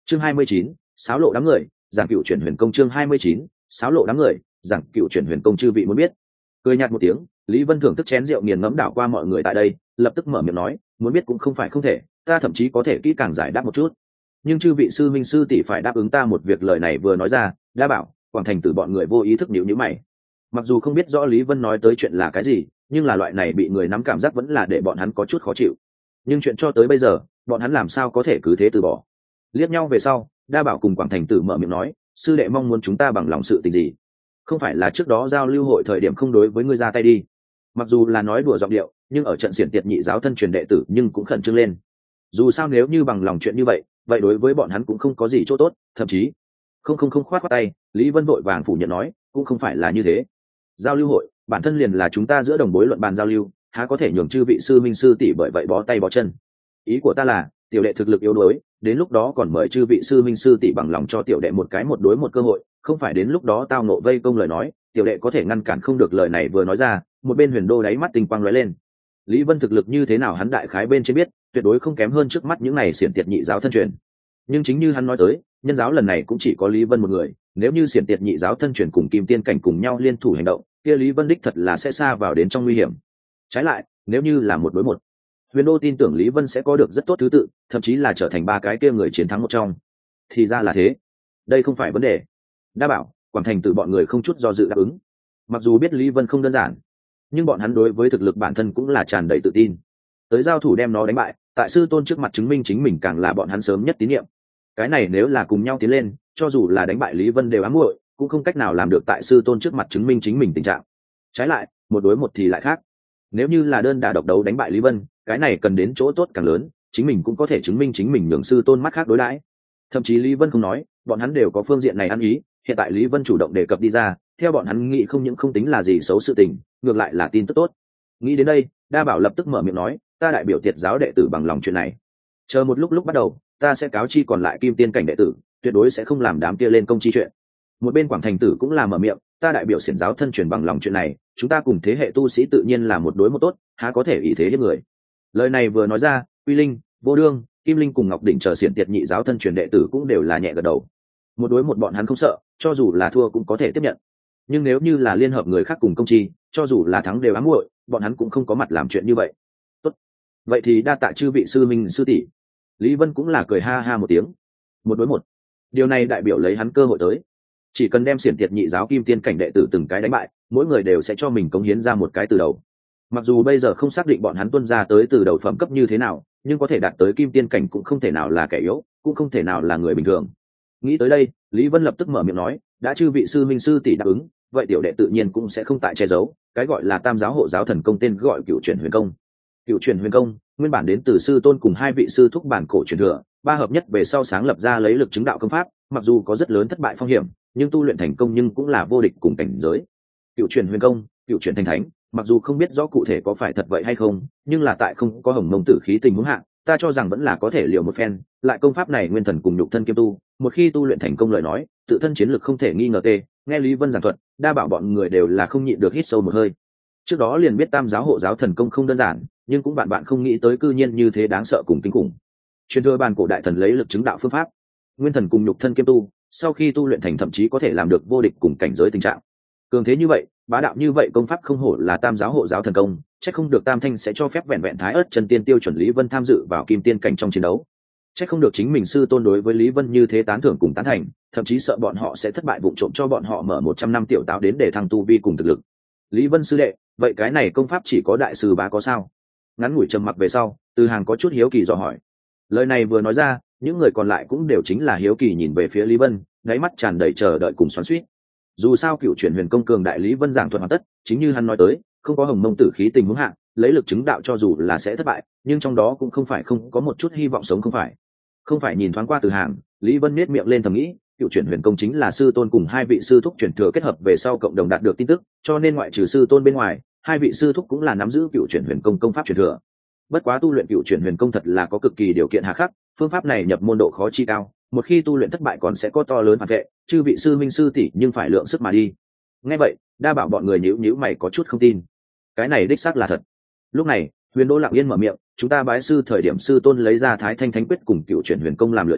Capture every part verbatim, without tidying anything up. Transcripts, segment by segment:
chương hai mươi chín, sáo lộ đám người giảng cựu chuyển huyền công. chương hai mươi chín, sáo lộ đám người giảng cựu chuyển huyền công. Chư vị muốn biết? Cười nhạt một tiếng, Lý Vân thưởng thức chén rượu nghiền ngẫm đảo qua mọi người tại đây, lập tức mở miệng nói, muốn biết cũng không phải không thể, ta thậm chí có thể kỹ càng giải đáp một chút, nhưng chư vị sư minh sư tỷ phải đáp ứng ta một việc. Lời này vừa nói ra, đã bảo Quảng Thành Tử bọn người vô ý thức nhíu nhíu mày. Mặc dù không biết rõ Lý Vân nói tới chuyện là cái gì, nhưng là loại này bị người nắm cảm giác vẫn là để bọn hắn có chút khó chịu. Nhưng chuyện cho tới bây giờ, bọn hắn làm sao có thể cứ thế từ bỏ? Liếc nhau về sau, đa bảo cùng Quảng Thành Tử mở miệng nói, sư đệ mong muốn chúng ta bằng lòng sự tình gì? Không phải là trước đó giao lưu hội thời điểm không đối với ngươi ra tay đi? Mặc dù là nói đùa giọng điệu, nhưng ở trận xiển tiệt nhị giáo thân truyền đệ tử nhưng cũng khẩn trương lên. Dù sao nếu như bằng lòng chuyện như vậy, vậy đối với bọn hắn cũng không có gì chỗ tốt, thậm chí không không không khoát khoát tay. Lý Vân vội vàng phủ nhận nói, cũng không phải là như thế. Giao lưu hội bản thân liền là chúng ta giữa đồng bối luận bàn giao lưu, há có thể nhường chư vị sư minh sư tỷ bởi vậy bó tay bó chân. Ý của ta là tiểu đệ thực lực yếu đuối, đến lúc đó còn mời chư vị sư minh sư tỷ bằng lòng cho tiểu đệ một cái một đối một cơ hội, không phải đến lúc đó tao nộ vây công lời nói, tiểu đệ có thể ngăn cản không được. Lời này vừa nói ra, một bên Huyền Đô đáy mắt tinh quang lóe lên. Lý Vân thực lực như thế nào hắn đại khái bên trên biết, tuyệt đối không kém hơn trước mắt những này xiển tiệt nhị giáo thân truyền. Nhưng chính như hắn nói tới, nhân giáo lần này cũng chỉ có Lý Vân một người, nếu như xiển tiệt nhị giáo thân truyền cùng Kim Tiên cảnh cùng nhau liên thủ hành động, kia Lý Vân đích thật là sẽ xa vào đến trong nguy hiểm. Trái lại, nếu như là một đối một, Huyền Đô tin tưởng Lý Vân sẽ có được rất tốt thứ tự, thậm chí là trở thành ba cái kia người chiến thắng một trong. Thì ra là thế, đây không phải vấn đề. Đa bảo, Quảng Thành Tử bọn người không chút do dự đáp ứng. Mặc dù biết Lý Vân không đơn giản, nhưng bọn hắn đối với thực lực bản thân cũng là tràn đầy tự tin. Tới giao thủ đem nó đánh bại, tại sư tôn trước mặt chứng minh chính mình càng là bọn hắn sớm nhất tín nhiệm. Cái này nếu là cùng nhau tiến lên, cho dù là đánh bại Lý Vân đều ám muội, cũng không cách nào làm được tại sư tôn trước mặt chứng minh chính mình tình trạng. Trái lại, một đối một thì lại khác. Nếu như là đơn đả độc đấu đánh bại Lý Vân, cái này cần đến chỗ tốt càng lớn, chính mình cũng có thể chứng minh chính mình nhường sư tôn mắt khác đối đãi. Thậm chí Lý Vân không nói, bọn hắn đều có phương diện này ăn ý. Hiện tại Lý Vân chủ động đề cập đi ra, theo bọn hắn nghĩ không những không tính là gì xấu sự tình, ngược lại là tin tức tốt. Nghĩ đến đây, đa bảo lập tức mở miệng nói, ta đại biểu tiệt giáo đệ tử bằng lòng chuyện này. Chờ một lúc lúc bắt đầu, ta sẽ cáo chi còn lại Kim Tiên cảnh đệ tử, tuyệt đối sẽ không làm đám kia lên công chi chuyện. Một bên Quảng Thành Tử cũng là mở miệng, ta đại biểu xiển giáo thân truyền bằng lòng chuyện này, chúng ta cùng thế hệ tu sĩ tự nhiên là một đối một tốt, há có thể ý thế hiếp người. Lời này vừa nói ra, Uy Linh, Vô Đương, Kim Linh cùng Ngọc Đỉnh chờ xiển tiệt nhị giáo thân truyền đệ tử cũng đều là nhẹ gật đầu. Một đối một bọn hắn không sợ, cho dù là thua cũng có thể tiếp nhận. Nhưng nếu như là liên hợp người khác cùng công chi, cho dù là thắng đều ám muội, bọn hắn cũng không có mặt làm chuyện như vậy. Tốt, vậy thì đa tạ chư vị sư minh sư tỷ. Lý Vân cũng là cười ha ha một tiếng. Một đối một, điều này đại biểu lấy hắn cơ hội tới. Chỉ cần đem xiển tiệt nhị giáo Kim Tiên cảnh đệ tử từng cái đánh bại, mỗi người đều sẽ cho mình cống hiến ra một cái từ đầu. Mặc dù bây giờ không xác định bọn hắn tuân ra tới từ đầu phẩm cấp như thế nào, nhưng có thể đạt tới Kim Tiên cảnh cũng không thể nào là kẻ yếu, cũng không thể nào là người bình thường. Nghĩ tới đây, Lý Vân lập tức mở miệng nói, đã chư vị sư minh sư tỷ đáp ứng, vậy tiểu đệ tự nhiên cũng sẽ không tại che giấu. Cái gọi là Tam giáo hộ giáo thần công tên gọi Cựu Chuyển Huyền Công. Cựu Chuyển Huyền Công nguyên bản đến từ sư tôn cùng hai vị sư thúc bản cổ truyền thừa, ba hợp nhất về sau sáng lập ra lấy lực chứng đạo công pháp, mặc dù có rất lớn thất bại phong hiểm, nhưng tu luyện thành công nhưng cũng là vô địch cùng cảnh giới. Cựu Chuyển Huyền Công, Cựu Chuyển thành thánh, mặc dù không biết rõ cụ thể có phải thật vậy hay không, nhưng là tại không có hồng mông tử khí tình huống hạ, ta cho rằng vẫn là có thể liều một phen. Lại công pháp này nguyên thần cùng nhục thân kiêm tu, một khi tu luyện thành công lời nói, tự thân chiến lực không thể nghi ngờ tê. Nghe Lý Vân giảng thuật, đa bảo bọn người đều là không nhịn được hít sâu một hơi. Trước đó liền biết Tam giáo hộ giáo thần công không đơn giản, nhưng cũng bạn bạn không nghĩ tới cư nhiên như thế đáng sợ cùng kinh khủng. Truyền thừa bàn cổ đại thần lấy lực chứng đạo phương pháp, nguyên thần cùng nhục thân kiêm tu, sau khi tu luyện thành thậm chí có thể làm được vô địch cùng cảnh giới tình trạng. Cường thế như vậy, bá đạo như vậy công pháp không hổ là Tam giáo hộ giáo thần công, chắc không được Tam Thanh sẽ cho phép vẹn vẹn thái ớt chân tiên tiêu chuẩn Lý Vân tham dự vào Kim Tiên cảnh trong chiến đấu. Chắc không được chính mình sư tôn đối với Lý Vân như thế tán thưởng cùng tán thành, thậm chí sợ bọn họ sẽ thất bại vụng trộm cho bọn họ mở một trăm năm tiểu táo đến để thăng tu vi cùng thực lực. Lý Vân sư đệ, vậy cái này công pháp chỉ có đại sư bá có sao? Ngắn ngủi trầm mặc về sau, Từ Hàng có chút hiếu kỳ dò hỏi. Lời này vừa nói ra, những người còn lại cũng đều chính là hiếu kỳ nhìn về phía Lý Vân, đáy mắt tràn đầy chờ đợi cùng xoắn xuýt. Dù sao Cựu Chuyển Huyền Công cường đại Lý Vân giảng thuật hoàn tất, chính như hắn nói tới, không có hồng mông tử khí tình huống hạng, lấy lực chứng đạo cho dù là sẽ thất bại, nhưng trong đó cũng không phải không có một chút hy vọng sống không phải. Không phải nhìn thoáng qua Từ Hàng, Lý Vân nhếch miệng lên thầm nghĩ, Cựu Chuyển Huyền Công chính là sư tôn cùng hai vị sư thúc truyền thừa kết hợp về sau cộng đồng đạt được tin tức, cho nên ngoại trừ sư tôn bên ngoài, hai vị sư thúc cũng là nắm giữ Cựu Chuyển Huyền Công công pháp truyền thừa. Bất quá tu luyện Cựu Chuyển Huyền Công thật là có cực kỳ điều kiện hà khắc, phương pháp này nhập môn độ khó chi cao, một khi tu luyện thất bại còn sẽ có to lớn phản vệ, chư vị sư minh sư tỷ nhưng phải lượng sức mà đi. Nghe vậy, đa bảo bọn người nhíu nhíu mày có chút không tin. Cái này đích xác là thật. Lúc này, Huyền Đô lặng yên mở miệng, chúng ta bái sư thời điểm sư tôn lấy ra Thái Thanh Thánh Quyết cùng Cựu Chuyển Huyền Công làm lựa chọn,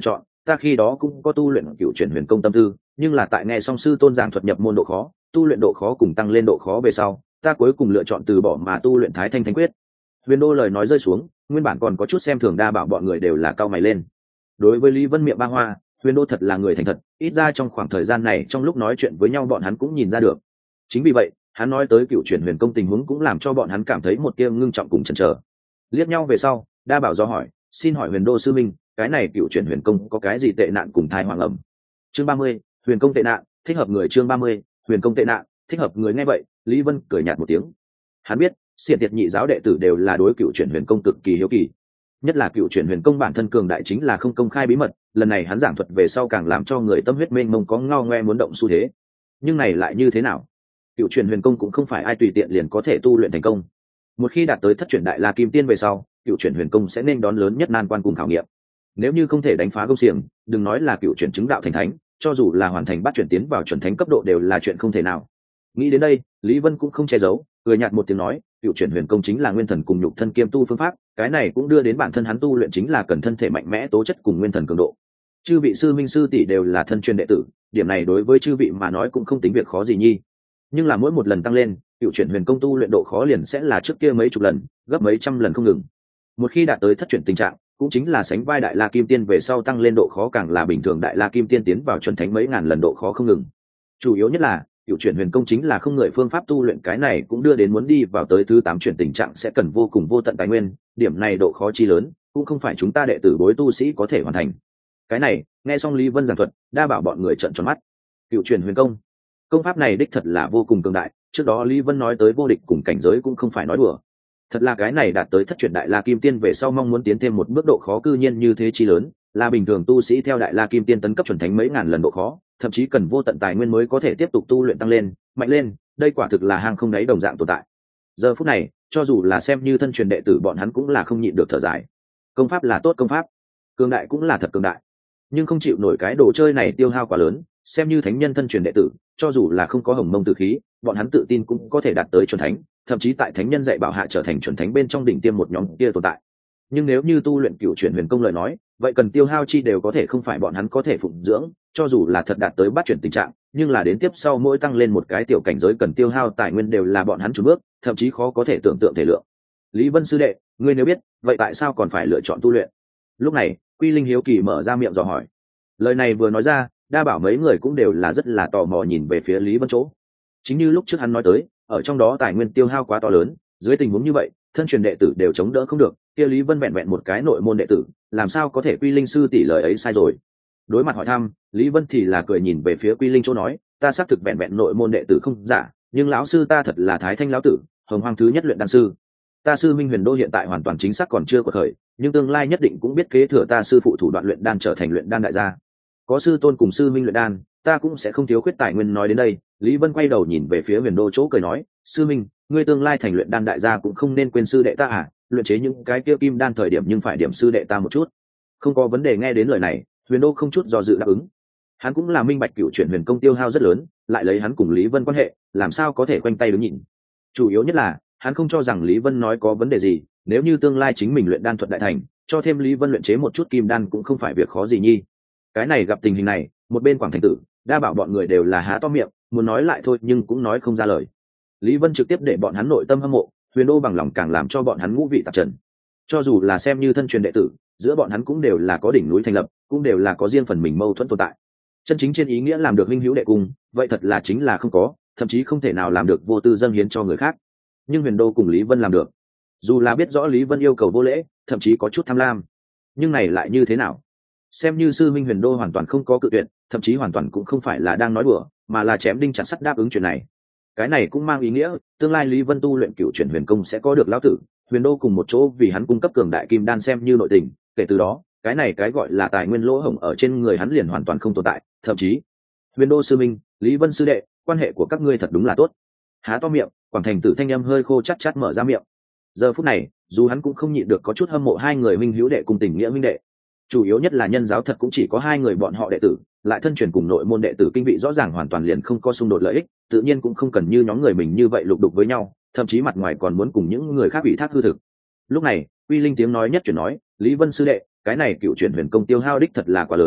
ta khi đó cũng có tu luyện cựu chuyển huyền công tâm tư, nhưng là tại nghe song sư tôn giảng thuật nhập môn độ khó, tu luyện độ khó cùng tăng lên độ khó về sau, ta cuối cùng lựa chọn từ bỏ mà tu luyện Thái Thanh Thánh Quyết. Huyền Đô lời nói rơi xuống, nguyên bản còn có chút xem thường Đa Bảo bọn người đều là cau mày lên. Đối với Lý Vân miệng ba hoa, Huyền Đô thật là người thành thật, ít ra trong khoảng thời gian này trong lúc nói chuyện với nhau bọn hắn cũng nhìn ra được. Chính vì vậy, hắn nói tới cựu chuyển huyền công tình huống cũng làm cho bọn hắn cảm thấy một tia ngưng trọng cùng chần chờ. Liếc nhau về sau, Đa Bảo do hỏi, xin hỏi Huyền Đô sư minh, cái này cựu chuyển huyền công có cái gì tệ nạn cùng thai hoàng ẩm? Chương ba mươi, huyền công tệ nạn, thích hợp người. Chương ba mươi, huyền công tệ nạn, thích hợp người. Nghe vậy, Lý Vân cười nhạt một tiếng. Hắn biết, xiển tiệt nhị giáo đệ tử đều là đối cựu chuyển huyền công cực kỳ hiếu kỳ, nhất là cựu chuyển huyền công bản thân cường đại chính là không công khai bí mật, lần này hắn giảng thuật về sau càng làm cho người tâm huyết mênh mông có ngao ngoe muốn động xu thế. Nhưng này lại như thế nào? Cựu chuyển huyền công cũng không phải ai tùy tiện liền có thể tu luyện thành công. Một khi đạt tới thất chuyển đại la kim tiên về sau, cựu chuyển huyền công sẽ nên đón lớn nhất nan quan cùng khảo nghiệm. Nếu như không thể đánh phá công xiềng, đừng nói là cựu chuyển chứng đạo thành thánh, cho dù là hoàn thành bắt chuyển tiến vào chuẩn thánh cấp độ đều là chuyện không thể nào. Nghĩ đến đây, Lý Vân cũng không che giấu, cười nhạt một tiếng nói, cựu chuyển huyền công chính là nguyên thần cùng nhục thân kiêm tu phương pháp, cái này cũng đưa đến bản thân hắn tu luyện chính là cần thân thể mạnh mẽ tố chất cùng nguyên thần cường độ. Chư vị sư minh sư tỷ đều là thân truyền đệ tử, điểm này đối với chư vị mà nói cũng không tính việc khó gì nhi. Nhưng là mỗi một lần tăng lên, cựu chuyển huyền công tu luyện độ khó liền sẽ là trước kia mấy chục lần, gấp mấy trăm lần không ngừng. Một khi đạt tới thất chuyển tình trạng, cũng chính là sánh vai đại la kim tiên về sau tăng lên độ khó càng là bình thường đại la kim tiên tiến vào chuẩn thánh mấy ngàn lần độ khó không ngừng. Chủ yếu nhất là cựu chuyển huyền công chính là không người phương pháp tu luyện, cái này cũng đưa đến muốn đi vào tới thứ tám chuyển tình trạng sẽ cần vô cùng vô tận tài nguyên, điểm này độ khó chi lớn cũng không phải chúng ta đệ tử bối tu sĩ có thể hoàn thành. Cái này nghe xong Lý Vân giảng thuật, Đa Bảo bọn người trợn tròn mắt. Cựu chuyển huyền công, công pháp này đích thật là vô cùng cường đại, trước đó Lý Vân nói tới vô địch cùng cảnh giới cũng không phải nói đùa. Thật là cái này đạt tới thất chuyển đại la kim tiên về sau mong muốn tiến thêm một bước độ khó cư nhiên như thế chi lớn, là bình thường tu sĩ theo đại la kim tiên tấn cấp chuẩn thánh mấy ngàn lần độ khó, thậm chí cần vô tận tài nguyên mới có thể tiếp tục tu luyện tăng lên, mạnh lên, đây quả thực là hang không đáy đồng dạng tồn tại. Giờ phút này, cho dù là xem như thân truyền đệ tử bọn hắn cũng là không nhịn được thở dài. Công pháp là tốt công pháp, cường đại cũng là thật cường đại, nhưng không chịu nổi cái đồ chơi này tiêu hao quá lớn, xem như thánh nhân thân truyền đệ tử, cho dù là không có hồng mông tử khí, bọn hắn tự tin cũng có thể đạt tới chuẩn thánh, thậm chí tại thánh nhân dạy bảo hạ trở thành chuẩn thánh bên trong đỉnh tiêm một nhóm kia tồn tại. Nhưng nếu như tu luyện cựu chuyển huyền công lời nói, vậy cần tiêu hao chi đều có thể không phải bọn hắn có thể phụng dưỡng, cho dù là thật đạt tới bát chuyển tình trạng, nhưng là đến tiếp sau mỗi tăng lên một cái tiểu cảnh giới cần tiêu hao tài nguyên đều là bọn hắn chủ bước, thậm chí khó có thể tưởng tượng thể lượng. Lý Vân sư đệ, ngươi nếu biết, vậy tại sao còn phải lựa chọn tu luyện? Lúc này, Quy Linh hiếu kỳ mở ra miệng dò hỏi. Lời này vừa nói ra, Đa Bảo mấy người cũng đều là rất là tò mò nhìn về phía Lý Vân chỗ. Chính như lúc trước hắn nói tới, ở trong đó tài nguyên tiêu hao quá to lớn, dưới tình huống như vậy, thân truyền đệ tử đều chống đỡ không được, kia Lý Vân vẹn vẹn một cái nội môn đệ tử, làm sao có thể Quy Linh sư tỷ lời ấy sai rồi. Đối mặt hỏi thăm, Lý Vân thì là cười nhìn về phía Quy Linh chỗ nói, ta xác thực vẹn vẹn nội môn đệ tử không giả, nhưng lão sư ta thật là Thái Thanh lão tử, hồng hoang thứ nhất luyện đan sư. Ta sư Minh Huyền Đô hiện tại hoàn toàn chính xác còn chưa có khởi, nhưng tương lai nhất định cũng biết kế thừa ta sư phụ thủ đoạn luyện đan trở thành luyện đan đại gia. Có sư tôn cùng sư Minh luyện đan, ta cũng sẽ không thiếu khuyết tài nguyên. Nói đến đây, Lý Vân quay đầu nhìn về phía Huyền Đô chỗ cười nói, sư Minh, ngươi tương lai thành luyện đan đại gia cũng không nên quên sư đệ ta à, luyện chế những cái kia kim đan thời điểm nhưng phải điểm sư đệ ta một chút. Không có vấn đề. Nghe đến lời này, Huyền Đô không chút do dự đáp ứng. Hắn cũng là minh bạch cựu chuyển huyền công tiêu hao rất lớn, lại lấy hắn cùng Lý Vân quan hệ, làm sao có thể quanh tay đứng nhìn. Chủ yếu nhất là hắn không cho rằng Lý Vân nói có vấn đề gì, nếu như tương lai chính mình luyện đan thuật đại thành, cho thêm Lý Vân luyện chế một chút kim đan cũng không phải việc khó gì nhi. Cái này gặp tình hình này, một bên Quảng Thành Tử, Đa Bảo bọn người đều là há to miệng, muốn nói lại thôi nhưng cũng nói không ra lời. Lý Vân trực tiếp để bọn hắn nội tâm hâm mộ, Huyền Đô bằng lòng càng làm cho bọn hắn ngũ vị tạp trần. Cho dù là xem như thân truyền đệ tử, giữa bọn hắn cũng đều là có đỉnh núi thành lập, cũng đều là có riêng phần mình mâu thuẫn tồn tại. Chân chính trên ý nghĩa làm được huynh hữu đệ cùng, vậy thật là chính là không có, thậm chí không thể nào làm được vô tư dâng hiến cho người khác. Nhưng Huyền Đô cùng Lý Vân làm được. Dù là biết rõ Lý Vân yêu cầu vô lễ, thậm chí có chút tham lam, nhưng này lại như thế nào? Xem như sư Minh Huyền Đô hoàn toàn không có cự tuyệt, thậm chí hoàn toàn cũng không phải là đang nói đùa, mà là chém đinh chặt sắt đáp ứng chuyện này. Cái này cũng mang ý nghĩa, tương lai Lý Vân tu luyện cựu chuyển huyền công sẽ có được lão tử, Huyền Đô cùng một chỗ vì hắn cung cấp cường đại kim đan xem như nội tình, kể từ đó, cái này cái gọi là tài nguyên lỗ hổng ở trên người hắn liền hoàn toàn không tồn tại, thậm chí, Huyền Đô sư minh, Lý Vân sư đệ, quan hệ của các ngươi thật đúng là tốt. Há to miệng, Quảng Thành Tử thanh âm hơi khô chát chát mở ra miệng. Giờ phút này, dù hắn cũng không nhịn được có chút hâm mộ hai người minh hữu đệ cùng tình nghĩa minh đệ. Chủ yếu nhất là nhân giáo thật cũng chỉ có hai người bọn họ đệ tử, lại thân truyền cùng nội môn đệ tử kinh vị rõ ràng hoàn toàn liền không có xung đột lợi ích, tự nhiên cũng không cần như nhóm người mình như vậy lục đục với nhau, thậm chí mặt ngoài còn muốn cùng những người khác ủy thác hư thực. Lúc này, Uy Linh tiếng nói nhất chuyển nói, Lý Vân sư đệ, cái này cựu chuyển huyền công tiêu hao đích thật là quá lớn,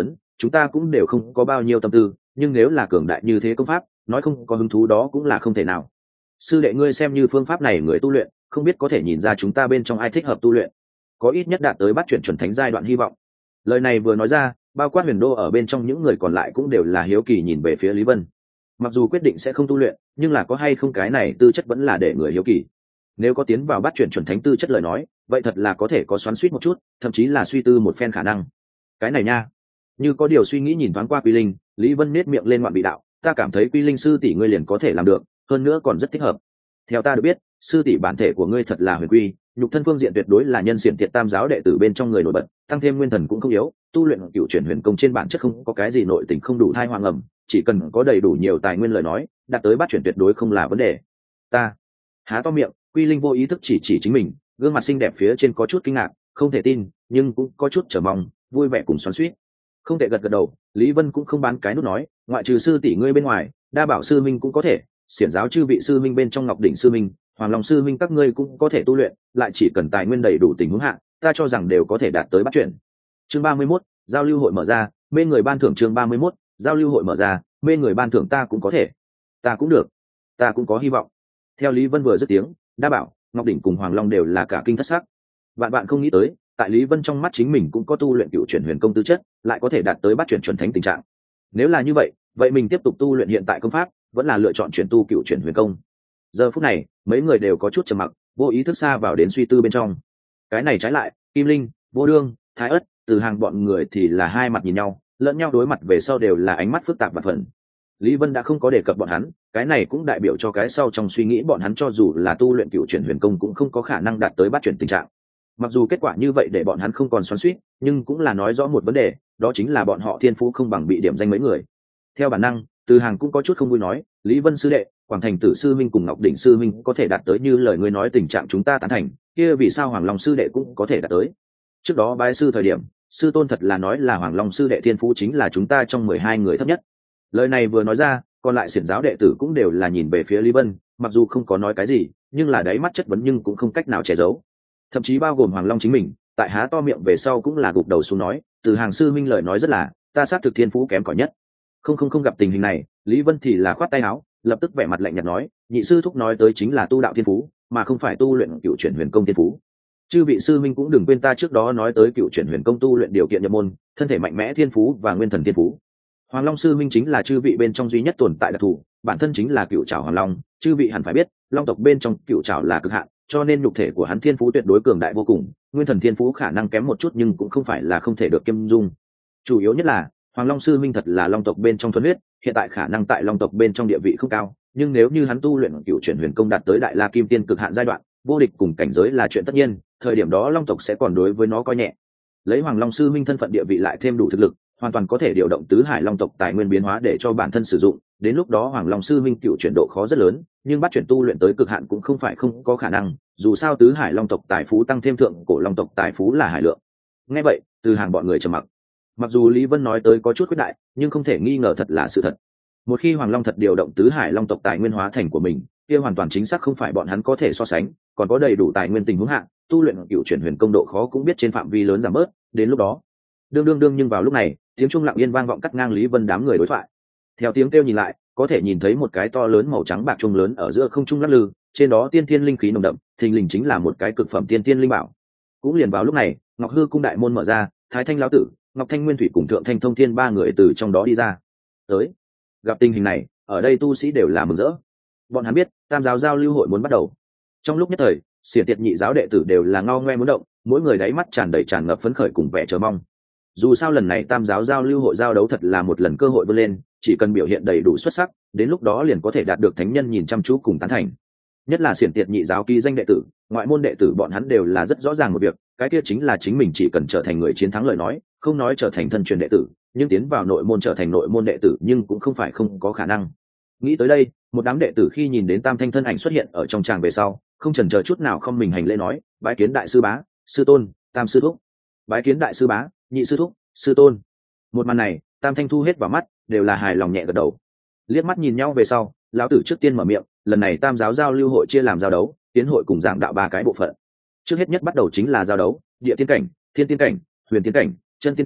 chúng ta cũng đều không có bao nhiêu tâm tư, nhưng nếu là cường đại như thế công pháp, nói không có hứng thú đó cũng là không thể nào. Sư đệ ngươi xem như phương pháp này người tu luyện, không biết có thể nhìn ra chúng ta bên trong ai thích hợp tu luyện, có ít nhất đạt tới bắt chuyển chuẩn thánh giai đoạn hy vọng. Lời này vừa nói ra, bao quát Huyền Đô ở bên trong những người còn lại cũng đều là hiếu kỳ nhìn về phía Lý Vân. Mặc dù quyết định sẽ không tu luyện, nhưng là có hay không cái này tư chất vẫn là để người hiếu kỳ. Nếu có tiến vào bắt chuyển chuẩn thánh tư chất lời nói, vậy thật là có thể có xoắn suýt một chút, thậm chí là suy tư một phen khả năng. Cái này nha, như có điều suy nghĩ nhìn thoáng qua Quy Linh, Lý Vân nét miệng lên ngoạn vị đạo, ta cảm thấy Quy Linh sư tỷ ngươi liền có thể làm được, hơn nữa còn rất thích hợp. Theo ta được biết, sư tỷ bản thể của ngươi thật là huyền quy, nhục thân phương diện tuyệt đối là nhân xiển tiệt tam giáo đệ tử bên trong người nổi bật, tăng thêm nguyên thần cũng không yếu, tu luyện cựu chuyển huyền công trên bản chất không có cái gì nội tình không đủ thai hoàng ẩm, chỉ cần có đầy đủ nhiều tài nguyên lời nói, đạt tới bát chuyển tuyệt đối không là vấn đề. Ta há to miệng, Quy Linh vô ý thức chỉ chỉ chính mình, gương mặt xinh đẹp phía trên có chút kinh ngạc, không thể tin, nhưng cũng có chút chờ mong, vui vẻ cùng xoắn xuýt. Không thể gật gật đầu, Lý Vân cũng không bán cái nút nói, ngoại trừ sư tỷ ngươi bên ngoài, đa bảo sư minh cũng có thể, xiển giáo chư vị sư minh bên trong Ngọc đỉnh sư minh, Hoàng Long sư minh các ngươi cũng có thể tu luyện, lại chỉ cần tài nguyên đầy đủ tình huống hạ, ta cho rằng đều có thể đạt tới bắt chuyển. Chương ba mươi mốt, giao lưu hội mở ra, mê người ban thưởng. Chương ba mươi mốt, giao lưu hội mở ra, mê người ban thưởng. Ta cũng có thể, ta cũng được, ta cũng có hy vọng. Theo Lý Vân vừa dứt tiếng, đa bảo, Ngọc đỉnh cùng Hoàng Long đều là cả kinh thất sắc. Bạn bạn không nghĩ tới, tại Lý Vân trong mắt chính mình cũng có tu luyện cựu chuyển huyền công tư chất, lại có thể đạt tới bắt chuyển chuẩn thánh tình trạng. Nếu là như vậy, vậy mình tiếp tục tu luyện hiện tại công pháp, vẫn là lựa chọn chuyển tu cựu chuyển huyền công. Giờ phút này, mấy người đều có chút trầm mặc, vô ý thức xa vào đến suy tư bên trong. Cái này trái lại, Kim Linh, Vô Đương, Thái Ất, Từ Hàng bọn người thì là hai mặt nhìn nhau, lẫn nhau đối mặt về sau đều là ánh mắt phức tạp và phần. Lý Vân đã không có đề cập bọn hắn, cái này cũng đại biểu cho cái sau trong suy nghĩ bọn hắn cho dù là tu luyện cựu chuyển huyền công cũng không có khả năng đạt tới bắt chuyển tình trạng. Mặc dù kết quả như vậy để bọn hắn không còn xoắn xuýt, nhưng cũng là nói rõ một vấn đề, đó chính là bọn họ thiên phú không bằng bị điểm danh mấy người. Theo bản năng, Từ Hàng cũng có chút không vui nói, Lý Vân sư đệ, Quảng Thành Tử sư minh cùng Ngọc đỉnh sư minh có thể đạt tới như lời ngươi nói tình trạng chúng ta tán thành, kia vì sao Hoàng Long sư đệ cũng có thể đạt tới? Trước đó bái sư thời điểm, sư tôn thật là nói là Hoàng Long sư đệ thiên phú chính là chúng ta trong mười hai người thấp nhất. Lời này vừa nói ra, còn lại xiển giáo đệ tử cũng đều là nhìn về phía Lý Vân, mặc dù không có nói cái gì, nhưng là đáy mắt chất vấn nhưng cũng không cách nào che giấu. Thậm chí bao gồm Hoàng Long chính mình, tại há to miệng về sau cũng là gục đầu xuống nói, Từ Hàng sư minh lời nói rất là, ta xác thực thiên phú kém cỏi nhất. Không không không gặp tình hình này, Lý Vân thì là khoát tay áo, lập tức vẻ mặt lạnh nhạt nói, nhị sư thúc nói tới chính là tu đạo thiên phú, mà không phải tu luyện cựu chuyển huyền công thiên phú. Chư vị sư minh cũng đừng quên ta trước đó nói tới cựu chuyển huyền công tu luyện điều kiện nhập môn, thân thể mạnh mẽ thiên phú và nguyên thần thiên phú. Hoàng Long sư minh chính là chư vị bên trong duy nhất tồn tại đặc thù, bản thân chính là cựu trảo Hoàng Long, chư vị hẳn phải biết, Long tộc bên trong cựu trảo là cực hạn, cho nên nhục thể của hắn thiên phú tuyệt đối cường đại vô cùng, nguyên thần thiên phú khả năng kém một chút nhưng cũng không phải là không thể được kiêm dung. Chủ yếu nhất là Hoàng Long sư minh thật là Long tộc bên trong thuần huyết, hiện tại khả năng tại Long tộc bên trong địa vị không cao, nhưng nếu như hắn tu luyện cựu chuyển huyền công đạt tới đại la kim tiên cực hạn giai đoạn, vô địch cùng cảnh giới là chuyện tất nhiên, thời điểm đó Long tộc sẽ còn đối với nó coi nhẹ. Lấy Hoàng Long sư minh thân phận địa vị lại thêm đủ thực lực, hoàn toàn có thể điều động tứ hải Long tộc tài nguyên biến hóa để cho bản thân sử dụng, đến lúc đó Hoàng Long sư minh cựu chuyển độ khó rất lớn, nhưng bắt chuyển tu luyện tới cực hạn cũng không phải không có khả năng, dù sao tứ hải Long tộc tài phú tăng thêm thượng cổ Long tộc tài phú là hải lượng. Nghe vậy, Từ Hàng bọn người trầm mặc. Mặc dù Lý Vân nói tới có chút khuyết đại, nhưng không thể nghi ngờ thật là sự thật. Một khi Hoàng Long thật điều động tứ hải Long tộc tài nguyên hóa thành của mình, kia hoàn toàn chính xác không phải bọn hắn có thể so sánh, còn có đầy đủ tài nguyên tình huống hạ, tu luyện cựu chuyển huyền công độ khó cũng biết trên phạm vi lớn giảm bớt, đến lúc đó. Đương đương đương nhưng vào lúc này, tiếng trung lặng yên vang vọng cắt ngang Lý Vân đám người đối thoại. Theo tiếng kêu nhìn lại, có thể nhìn thấy một cái to lớn màu trắng bạc trung lớn ở giữa không trung lắc lư, trên đó tiên thiên linh khí nồng đậm, thình lình chính là một cái cực phẩm tiên thiên linh bảo. Cũng liền vào lúc này, Ngọc Hư cung đại môn mở ra, Thái Thanh lão tử, Ngọc Thanh Nguyên Thủy cùng Thượng Thanh Thông Thiên ba người từ trong đó đi ra. Tới, gặp tình hình này, ở đây tu sĩ đều là mừng rỡ. Bọn hắn biết, Tam giáo giao lưu hội muốn bắt đầu. Trong lúc nhất thời, xiển tiệt nhị giáo đệ tử đều là ngao ngoe muốn động, mỗi người đáy mắt tràn đầy tràn ngập phấn khởi cùng vẻ chờ mong. Dù sao lần này Tam giáo giao lưu hội giao đấu thật là một lần cơ hội vươn lên, chỉ cần biểu hiện đầy đủ xuất sắc, đến lúc đó liền có thể đạt được thánh nhân nhìn chăm chú cùng tán thành. Nhất là xiển tiệt nhị giáo ký danh đệ tử, ngoại môn đệ tử bọn hắn đều là rất rõ ràng một việc, cái kia chính là chính mình chỉ cần trở thành người chiến thắng lời nói, không nói trở thành thân truyền đệ tử, nhưng tiến vào nội môn trở thành nội môn đệ tử nhưng cũng không phải không có khả năng. Nghĩ tới đây, một đám đệ tử khi nhìn đến Tam Thanh thân ảnh xuất hiện ở trong tràng về sau, không chần chờ chút nào không mình hành lễ nói, bái kiến đại sư bá, sư tôn, Tam sư thúc. Bái kiến đại sư bá, nhị sư thúc, sư tôn. Một màn này, Tam Thanh thu hết vào mắt, đều là hài lòng nhẹ gật đầu. Liếc mắt nhìn nhau về sau, lão tử trước tiên mở miệng, lần này Tam giáo giao lưu hội chia làm giao đấu, tiến hội cùng giảng đạo ba cái bộ phận. Trước hết nhất bắt đầu chính là giao đấu, địa tiên cảnh, thiên tiên cảnh, huyền tiên cảnh, chân tiên cảnh,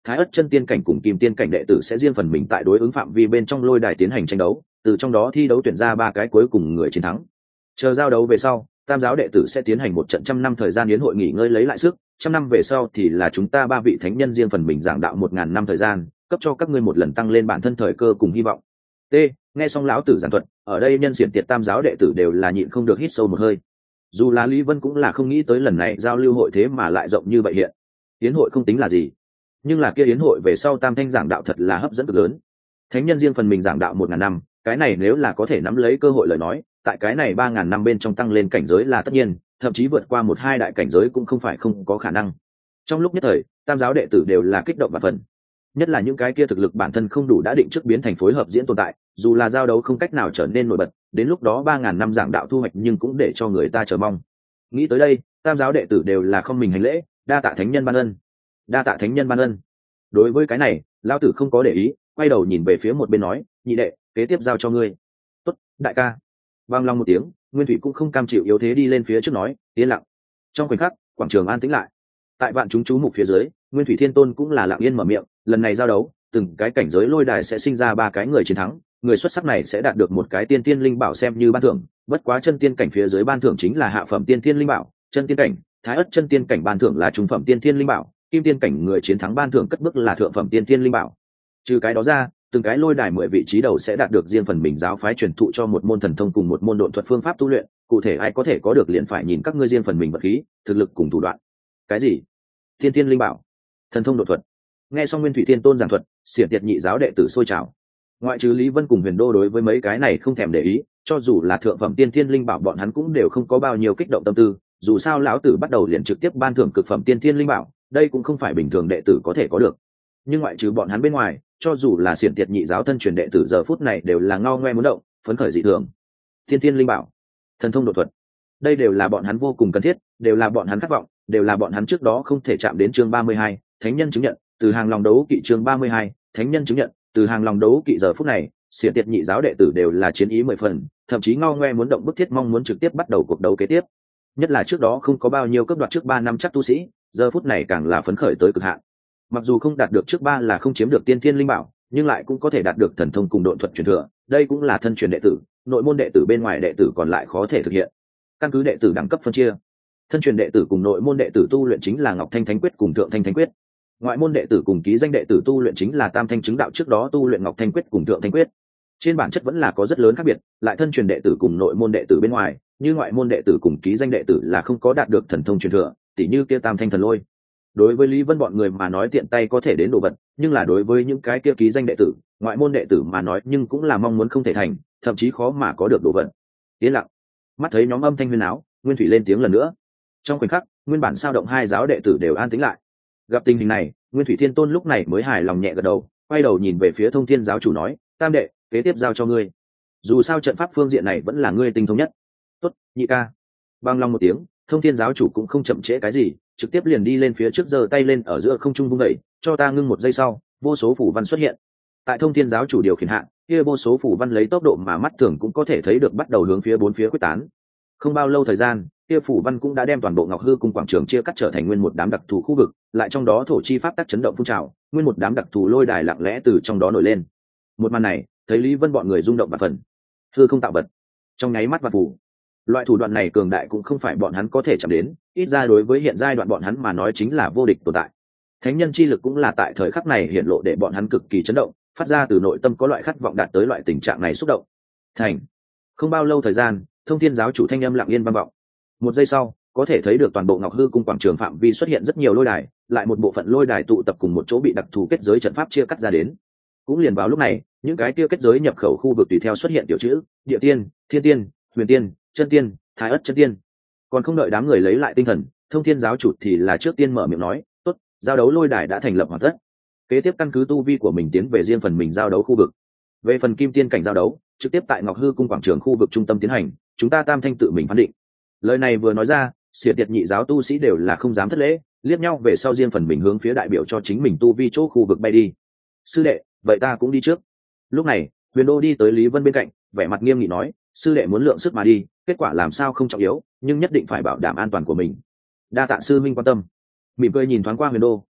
thái ất chân tiên cảnh cùng kim tiên cảnh đệ tử sẽ riêng phần mình tại đối ứng phạm vi bên trong lôi đài tiến hành tranh đấu, từ trong đó thi đấu tuyển ra ba cái cuối cùng người chiến thắng. Chờ giao đấu về sau, tam giáo đệ tử sẽ tiến hành một trận trăm năm thời gian yến hội nghỉ ngơi lấy lại sức, trăm năm về sau thì là chúng ta ba vị thánh nhân riêng phần mình giảng đạo một ngàn năm thời gian, cấp cho các ngươi một lần tăng lên bản thân thời cơ cùng hy vọng. T. Nghe xong lão tử giảng thuật, ở đây nhân xiển tiệt tam giáo đệ tử đều là nhịn không được hít sâu một hơi. Dù là Lý Vân cũng là không nghĩ tới lần này giao lưu hội thế mà lại rộng như vậy hiện. Yến hội không tính là gì, nhưng là kia yến hội về sau tam thanh giảng đạo thật là hấp dẫn cực lớn. Thánh nhân riêng phần mình giảng đạo một ngàn năm, cái này nếu là có thể nắm lấy cơ hội lời nói, tại cái này ba ngàn năm bên trong tăng lên cảnh giới là tất nhiên, thậm chí vượt qua một hai đại cảnh giới cũng không phải không có khả năng. Trong lúc nhất thời, tam giáo đệ tử đều là kích động và phần, nhất là những cái kia thực lực bản thân không đủ đã định trước biến thành phối hợp diễn tồn tại, dù là giao đấu không cách nào trở nên nổi bật, đến lúc đó ba ngàn năm giảng đạo thu hoạch nhưng cũng để cho người ta chờ mong. Nghĩ tới đây, tam giáo đệ tử đều là không mình hành lễ, đa tạ thánh nhân ban ân, đa tạ thánh nhân ban ân. Đối với cái này, lão tử không có để ý, quay đầu nhìn về phía một bên nói, nhị đệ, kế tiếp giao cho ngươi. Tốt, đại ca. Vang long một tiếng, Nguyên Thủy cũng không cam chịu yếu thế đi lên phía trước nói, yên lặng. Trong khoảnh khắc, quảng trường an tĩnh lại. Tại vạn chúng chú mục phía dưới, Nguyên Thủy Thiên Tôn cũng là lặng yên mở miệng, lần này giao đấu, từng cái cảnh giới lôi đài sẽ sinh ra ba cái người chiến thắng, người xuất sắc này sẽ đạt được một cái tiên tiên linh bảo xem như ban thưởng, bất quá chân tiên cảnh phía dưới ban thưởng chính là hạ phẩm tiên tiên linh bảo, chân tiên cảnh, thái ất chân tiên cảnh ban thưởng là trung phẩm tiên tiên linh bảo, kim tiên cảnh người chiến thắng ban thưởng cất bước là thượng phẩm tiên tiên linh bảo. Trừ cái đó ra, từng cái lôi đài mười vị trí đầu sẽ đạt được riêng phần mình giáo phái truyền thụ cho một môn thần thông cùng một môn độn thuật phương pháp tu luyện, cụ thể ai có thể có được liền phải nhìn các ngươi riêng phần mình vật khí, thực lực cùng thủ đoạn. Cái gì? Tiên tiên linh bảo, thần thông độn thuật. Nghe xong Nguyên Thủy Thiên Tôn giảng thuật, xiển tiệt nhị giáo đệ tử sôi trào. Ngoại trừ Lý Vân cùng Huyền Đô đối với mấy cái này không thèm để ý, cho dù là thượng phẩm tiên tiên linh bảo bọn hắn cũng đều không có bao nhiêu kích động tâm tư, dù sao lão tử bắt đầu liền trực tiếp ban thưởng cực phẩm tiên tiên linh bảo, đây cũng không phải bình thường đệ tử có thể có được. Nhưng ngoại trừ bọn hắn bên ngoài, cho dù là xiển tiệt nhị giáo thân truyền đệ tử giờ phút này đều là ngao ngoe muốn động, phấn khởi dị thường. Tiên tiên linh bảo, thần thông đột thuật, đây đều là bọn hắn vô cùng cần thiết, đều là bọn hắn khát vọng, đều là bọn hắn trước đó không thể chạm đến chương ba mươi hai, thánh nhân chứng nhận, từ hàng lòng đấu kỵ chương ba mươi hai, thánh nhân chứng nhận, từ hàng lòng đấu kỵ giờ phút này, xiển tiệt nhị giáo đệ tử đều là chiến ý mười phần, thậm chí ngao ngoe muốn động bức thiết mong muốn trực tiếp bắt đầu cuộc đấu kế tiếp. Nhất là trước đó không có bao nhiêu cấp đoạt trước ba năm chắc tu sĩ, giờ phút này càng là phấn khởi tới cực hạn. Mặc dù không đạt được trước ba là không chiếm được tiên thiên linh bảo, nhưng lại cũng có thể đạt được thần thông cùng độn thuật truyền thừa, đây cũng là thân truyền đệ tử, nội môn đệ tử bên ngoài đệ tử còn lại khó thể thực hiện. Căn cứ đệ tử đẳng cấp phân chia, thân truyền đệ tử cùng nội môn đệ tử tu luyện chính là Ngọc Thanh Thánh Quyết cùng Thượng Thanh Thánh Quyết. Ngoại môn đệ tử cùng ký danh đệ tử tu luyện chính là Tam Thanh chứng đạo trước đó tu luyện Ngọc Thanh Quyết cùng Thượng Thanh Quyết. Trên bản chất vẫn là có rất lớn khác biệt, lại thân truyền đệ tử cùng nội môn đệ tử bên ngoài, như ngoại môn đệ tử cùng ký danh đệ tử là không có đạt được thần thông truyền thừa, tỉ như kia Tam Thanh thần lôi. Đối với Lý Vân bọn người mà nói tiện tay có thể đến đồ vật, nhưng là đối với những cái kia ký danh đệ tử, ngoại môn đệ tử mà nói nhưng cũng là mong muốn không thể thành, thậm chí khó mà có được đồ vật. Yên lặng, mắt thấy nhóm âm thanh huyên áo, Nguyên Thủy lên tiếng lần nữa. Trong khoảnh khắc, nguyên bản sao động hai giáo đệ tử đều an tĩnh lại. Gặp tình hình này, Nguyên Thủy Thiên Tôn lúc này mới hài lòng nhẹ gật đầu, quay đầu nhìn về phía Thông Thiên giáo chủ nói, tam đệ, kế tiếp giao cho ngươi. Dù sao trận pháp phương diện này vẫn là ngươi tinh thông nhất. Tốt, nhị ca. Bang long một tiếng, Thông Thiên giáo chủ cũng không chậm trễ cái gì, trực tiếp liền đi lên phía trước giơ tay lên ở giữa không trung vung đẩy, cho ta ngưng một giây sau, vô số phủ văn xuất hiện. Tại Thông Thiên giáo chủ điều khiển hạ, kia vô số phủ văn lấy tốc độ mà mắt thường cũng có thể thấy được bắt đầu hướng phía bốn phía quyết tán. Không bao lâu thời gian, kia phủ văn cũng đã đem toàn bộ Ngọc Hư cung quảng trường chia cắt trở thành nguyên một đám đặc thù khu vực, lại trong đó thổ chi pháp tắc chấn động phun trào, nguyên một đám đặc thù lôi đài lặng lẽ từ trong đó nổi lên. Một màn này, thấy Lý Vân bọn người rung động và phần. Hư không tạo vật, trong nháy mắt và phủ. Loại thủ đoạn này cường đại cũng không phải bọn hắn có thể chạm đến, ít ra đối với hiện giai đoạn bọn hắn mà nói chính là vô địch tồn tại. Thánh nhân chi lực cũng là tại thời khắc này hiện lộ để bọn hắn cực kỳ chấn động, phát ra từ nội tâm có loại khát vọng đạt tới loại tình trạng này xúc động. Thành. Không bao lâu thời gian, Thông Thiên giáo chủ thanh âm lặng yên vang vọng. Một giây sau, có thể thấy được toàn bộ Ngọc Hư cung quảng trường phạm vi xuất hiện rất nhiều lôi đài, lại một bộ phận lôi đài tụ tập cùng một chỗ bị đặc thù kết giới trận pháp chia cắt ra đến. Cũng liền vào lúc này, những cái kia kết giới nhập khẩu khu vực tùy theo xuất hiện tiểu chữ, địa tiên, thiên tiên, huyền tiên, chân tiên, thái ất chân tiên. Còn không đợi đám người lấy lại tinh thần, Thông Thiên giáo chủ thì là trước tiên mở miệng nói, tốt, giao đấu lôi đài đã thành lập hoàn tất. Kế tiếp căn cứ tu vi của mình tiến về riêng phần mình giao đấu khu vực. Về phần kim tiên cảnh giao đấu, trực tiếp tại Ngọc Hư cung quảng trường khu vực trung tâm tiến hành, chúng ta Tam Thanh tự mình phán định. Lời này vừa nói ra, xiển tiệt nhị giáo tu sĩ đều là không dám thất lễ, liếc nhau về sau riêng phần mình hướng phía đại biểu cho chính mình tu vi chỗ khu vực bay đi. Sư đệ, vậy ta cũng đi trước. Lúc này, Huyền Đô đi tới Lý Vân bên cạnh, vẻ mặt nghiêm nghị nói, sư đệ muốn lượng sức mà đi, kết quả làm sao không trọng yếu, nhưng nhất định phải bảo đảm an toàn của mình. Đa tạ sư minh quan tâm. Mỉm cười nhìn thoáng qua Huyền Đô,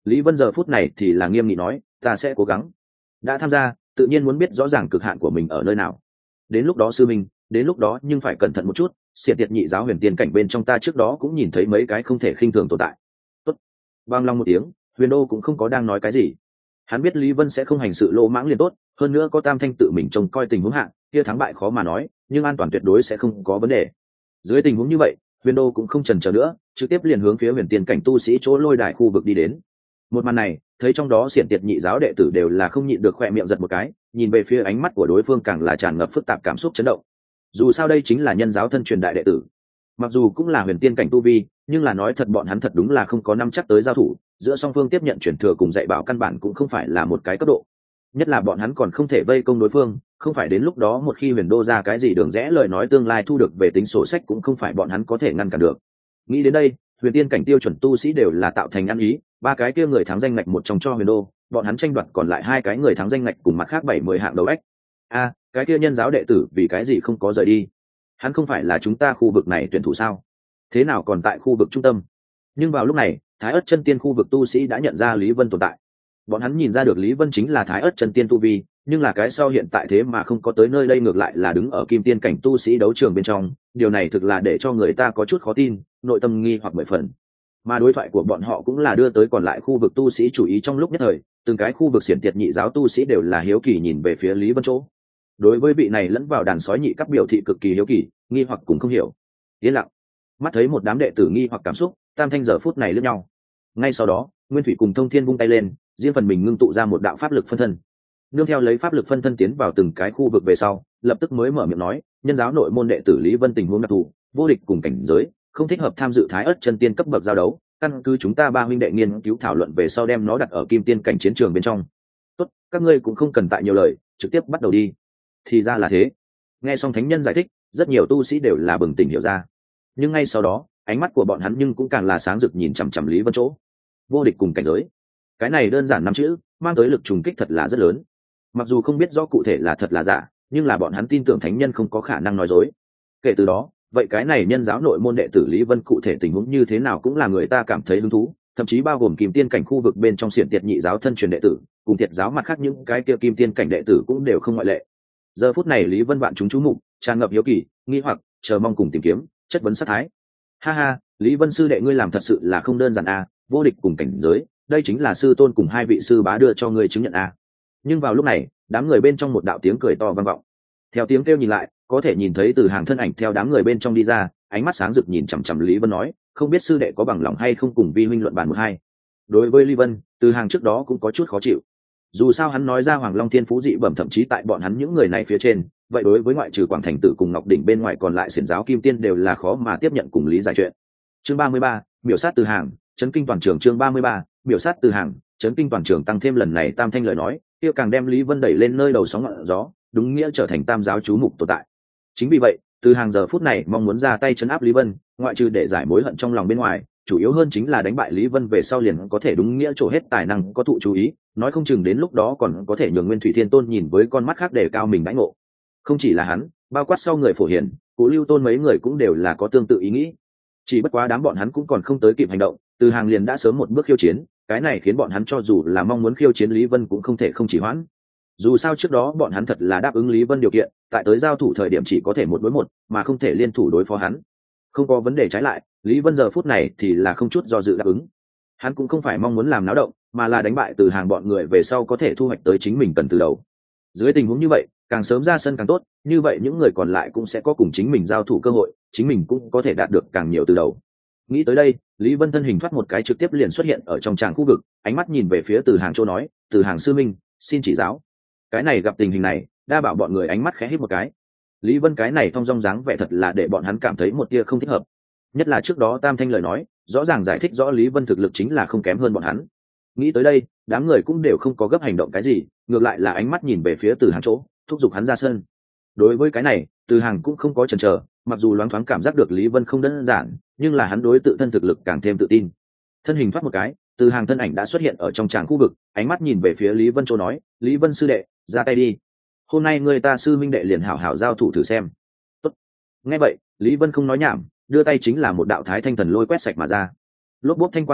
Lý Vân giờ phút này thì là nghiêm nghị nói, ta sẽ cố gắng. Đã tham gia, tự nhiên muốn biết rõ ràng cực hạn của mình ở nơi nào. Đến lúc đó sư minh, đến lúc đó nhưng phải cẩn thận một chút, xiển tiệt nhị giáo huyền tiên cảnh bên trong ta trước đó cũng nhìn thấy mấy cái không thể khinh thường tồn tại. Tốt. Vang long một tiếng, Huyền Đô cũng không có đang nói cái gì. Hắn biết Lý Vân sẽ không hành sự lỗ mãng liền tốt, hơn nữa có Tam Thanh tự mình trông coi tình huống hạng, kia thắng bại khó mà nói, nhưng an toàn tuyệt đối sẽ không có vấn đề. Dưới tình huống như vậy, Huyền Đô cũng không chần chờ nữa, trực tiếp liền hướng phía huyền tiên cảnh tu sĩ chỗ lôi đài khu vực đi đến. Một màn này, thấy trong đó xiển tiệt nhị giáo đệ tử đều là không nhịn được khỏe miệng giật một cái, nhìn về phía ánh mắt của đối phương càng là tràn ngập phức tạp cảm xúc chấn động. Dù sao đây chính là nhân giáo thân truyền đại đệ tử, mặc dù cũng là huyền tiên cảnh tu vi, nhưng là nói thật bọn hắn thật đúng là không có năm chắc tới giao thủ, giữa song phương tiếp nhận truyền thừa cùng dạy bảo căn bản cũng không phải là một cái cấp độ. Nhất là bọn hắn còn không thể vây công đối phương, không phải đến lúc đó một khi Huyền Đô ra cái gì đường rẽ lời nói tương lai thu được về tính sổ sách cũng không phải bọn hắn có thể ngăn cản được. Nghĩ đến đây, huyền tiên cảnh tiêu chuẩn tu sĩ đều là tạo thành ăn ý, ba cái kia người thắng danh ngạch một trong cho Huyền Đô, bọn hắn tranh đoạt còn lại hai cái người thắng danh ngạch cùng mặt khác bảy mươi hạng đầu ếch. A, cái kia nhân giáo đệ tử vì cái gì không có rời đi? Hắn không phải là chúng ta khu vực này tuyển thủ sao? Thế nào còn tại khu vực trung tâm? Nhưng vào lúc này, Thái Ức chân tiên khu vực tu sĩ đã nhận ra Lý Vân tồn tại. Bọn hắn nhìn ra được Lý Vân chính là Thái Ức chân tiên tu vi, nhưng là cái sau hiện tại thế mà không có tới nơi đây, ngược lại là đứng ở kim tiên cảnh tu sĩ đấu trường bên trong, điều này thực là để cho người ta có chút khó tin, nội tâm nghi hoặc mười phần. Mà đối thoại của bọn họ cũng là đưa tới còn lại khu vực tu sĩ chú ý trong lúc nhất thời, từng cái khu vực xiển tiệt nhị giáo tu sĩ đều là hiếu kỳ nhìn về phía Lý Vân chỗ. Đối với vị này lẫn vào đàn sói nhị cấp biểu thị cực kỳ hiếu kỳ, nghi hoặc cũng không hiểu. Yên lặng, mắt thấy một đám đệ tử nghi hoặc cảm xúc, Tam Thanh giờ phút này lướt nhau. Ngay sau đó, Nguyên Thủy cùng Thông Thiên vung tay lên, riêng phần mình ngưng tụ ra một đạo pháp lực phân thân. Nương theo lấy pháp lực phân thân tiến vào từng cái khu vực về sau, lập tức mới mở miệng nói, nhân giáo nội môn đệ tử Lý Vân tình huống đặc thù, vô địch cùng cảnh giới, không thích hợp tham dự Thái Ức chân tiên cấp bậc giao đấu, căn cứ chúng ta ba huynh đệ nghiên cứu thảo luận về sau đem nó đặt ở kim tiên cảnh chiến trường bên trong. Tốt, các ngươi cũng không cần tại nhiều lời, trực tiếp bắt đầu đi. Thì ra là thế. Nghe xong thánh nhân giải thích, rất nhiều tu sĩ đều là bừng tỉnh hiểu ra. Nhưng ngay sau đó, ánh mắt của bọn hắn nhưng cũng càng là sáng rực nhìn chằm chằm Lý Vân chỗ. Vô địch cùng cảnh giới, cái này đơn giản năm chữ, mang tới lực trùng kích thật là rất lớn. Mặc dù không biết rõ cụ thể là thật là giả, nhưng là bọn hắn tin tưởng thánh nhân không có khả năng nói dối. Kể từ đó, vậy cái này nhân giáo nội môn đệ tử Lý Vân cụ thể tình huống như thế nào cũng là người ta cảm thấy hứng thú, thậm chí bao gồm kim tiên cảnh khu vực bên trong xiển tiệt nhị giáo thân truyền đệ tử, cùng tiệt giáo mặt khác những cái kia kim tiên cảnh đệ tử cũng đều không ngoại lệ. Giờ phút này Lý Vân vạn chúng chú mục, tràn ngập hiếu kỳ, nghi hoặc, chờ mong cùng tìm kiếm, chất vấn sát thái. Ha ha, Lý Vân sư đệ ngươi làm thật sự là không đơn giản a, vô địch cùng cảnh giới, đây chính là sư tôn cùng hai vị sư bá đưa cho ngươi chứng nhận a. Nhưng vào lúc này, đám người bên trong một đạo tiếng cười to vang vọng. Theo tiếng kêu nhìn lại, có thể nhìn thấy từ hàng thân ảnh theo đám người bên trong đi ra, ánh mắt sáng rực nhìn chằm chằm Lý Vân nói, không biết sư đệ có bằng lòng hay không cùng vi huynh luận bàn một hai. Đối với Lý Vân, từ hàng trước đó cũng có chút khó chịu. Dù sao hắn nói ra Hoàng Long Thiên Phú dị bẩm thậm chí tại bọn hắn những người này phía trên, vậy đối với ngoại trừ Quảng Thành Tử cùng Ngọc Đỉnh bên ngoài còn lại xiển giáo kim tiên đều là khó mà tiếp nhận cùng lý giải chuyện. Chương ba mươi ba, biểu sát từ hàng, chấn kinh toàn trường. Chương ba mươi ba, biểu sát từ hàng, chấn kinh toàn trường. Tăng thêm lần này Tam Thanh lời nói, kia càng đem Lý Vân đẩy lên nơi đầu sóng ngọn gió, đúng nghĩa trở thành tam giáo chú mục tồn tại. Chính vì vậy, từ hàng giờ phút này mong muốn ra tay chấn áp Lý Vân, ngoại trừ để giải mối hận trong lòng bên ngoài, chủ yếu hơn chính là đánh bại Lý Vân về sau liền có thể đúng nghĩa trổ hết tài năng có thụ chú ý, nói không chừng đến lúc đó còn có thể nhường Nguyên Thủy Thiên Tôn nhìn với con mắt khác để cao mình đãi ngộ. Không chỉ là hắn, bao quát sau người Phổ Hiển, Cố Lưu Tôn mấy người cũng đều là có tương tự ý nghĩ. Chỉ bất quá đám bọn hắn cũng còn không tới kịp hành động, từ hàng liền đã sớm một bước khiêu chiến, cái này khiến bọn hắn cho dù là mong muốn khiêu chiến Lý Vân cũng không thể không chỉ hoãn. Dù sao trước đó bọn hắn thật là đáp ứng Lý Vân điều kiện, tại tới giao thủ thời điểm chỉ có thể một đối một, mà không thể liên thủ đối phó hắn. Không có vấn đề trái lại, Lý Vân giờ phút này thì là không chút do dự đáp ứng. Hắn cũng không phải mong muốn làm náo động, mà là đánh bại từ hàng bọn người về sau có thể thu hoạch tới chính mình cần từ đầu. Dưới tình huống như vậy, càng sớm ra sân càng tốt, như vậy những người còn lại cũng sẽ có cùng chính mình giao thủ cơ hội, chính mình cũng có thể đạt được càng nhiều từ đầu. Nghĩ tới đây, Lý Vân thân hình thoát một cái trực tiếp liền xuất hiện ở trong tràng khu vực, ánh mắt nhìn về phía Từ Hàng chỗ nói, Từ Hàng sư minh, xin chỉ giáo. Cái này gặp tình hình này, đa bảo bọn người ánh mắt khẽ hít một cái. Lý Vân cái này thong dong dáng vẻ thật là để bọn hắn cảm thấy một tia không thích hợp. Nhất là trước đó Tam Thanh lời nói, rõ ràng giải thích rõ Lý Vân thực lực chính là không kém hơn bọn hắn. Nghĩ tới đây, đám người cũng đều không có gấp hành động cái gì, ngược lại là ánh mắt nhìn về phía Từ Hàng chỗ, thúc giục hắn ra sân. Đối với cái này, Từ Hàng cũng không có chần chờ, mặc dù loáng thoáng cảm giác được Lý Vân không đơn giản, nhưng là hắn đối tự thân thực lực càng thêm tự tin. Thân hình thoát một cái, Từ Hàng thân ảnh đã xuất hiện ở trong tràng khu vực, ánh mắt nhìn về phía Lý Vân chỗ nói, Lý Vân sư đệ, ra tay đi. Hôm nay người ta sư minh đệ liền hảo hảo giao thủ thử xem. Tốt. Nghe vậy, Lý Vân không nói nhảm, đưa tay chính là một đạo thái thanh thần lôi quét sạch mà ra. Lốp bốp thanh quang đại tác,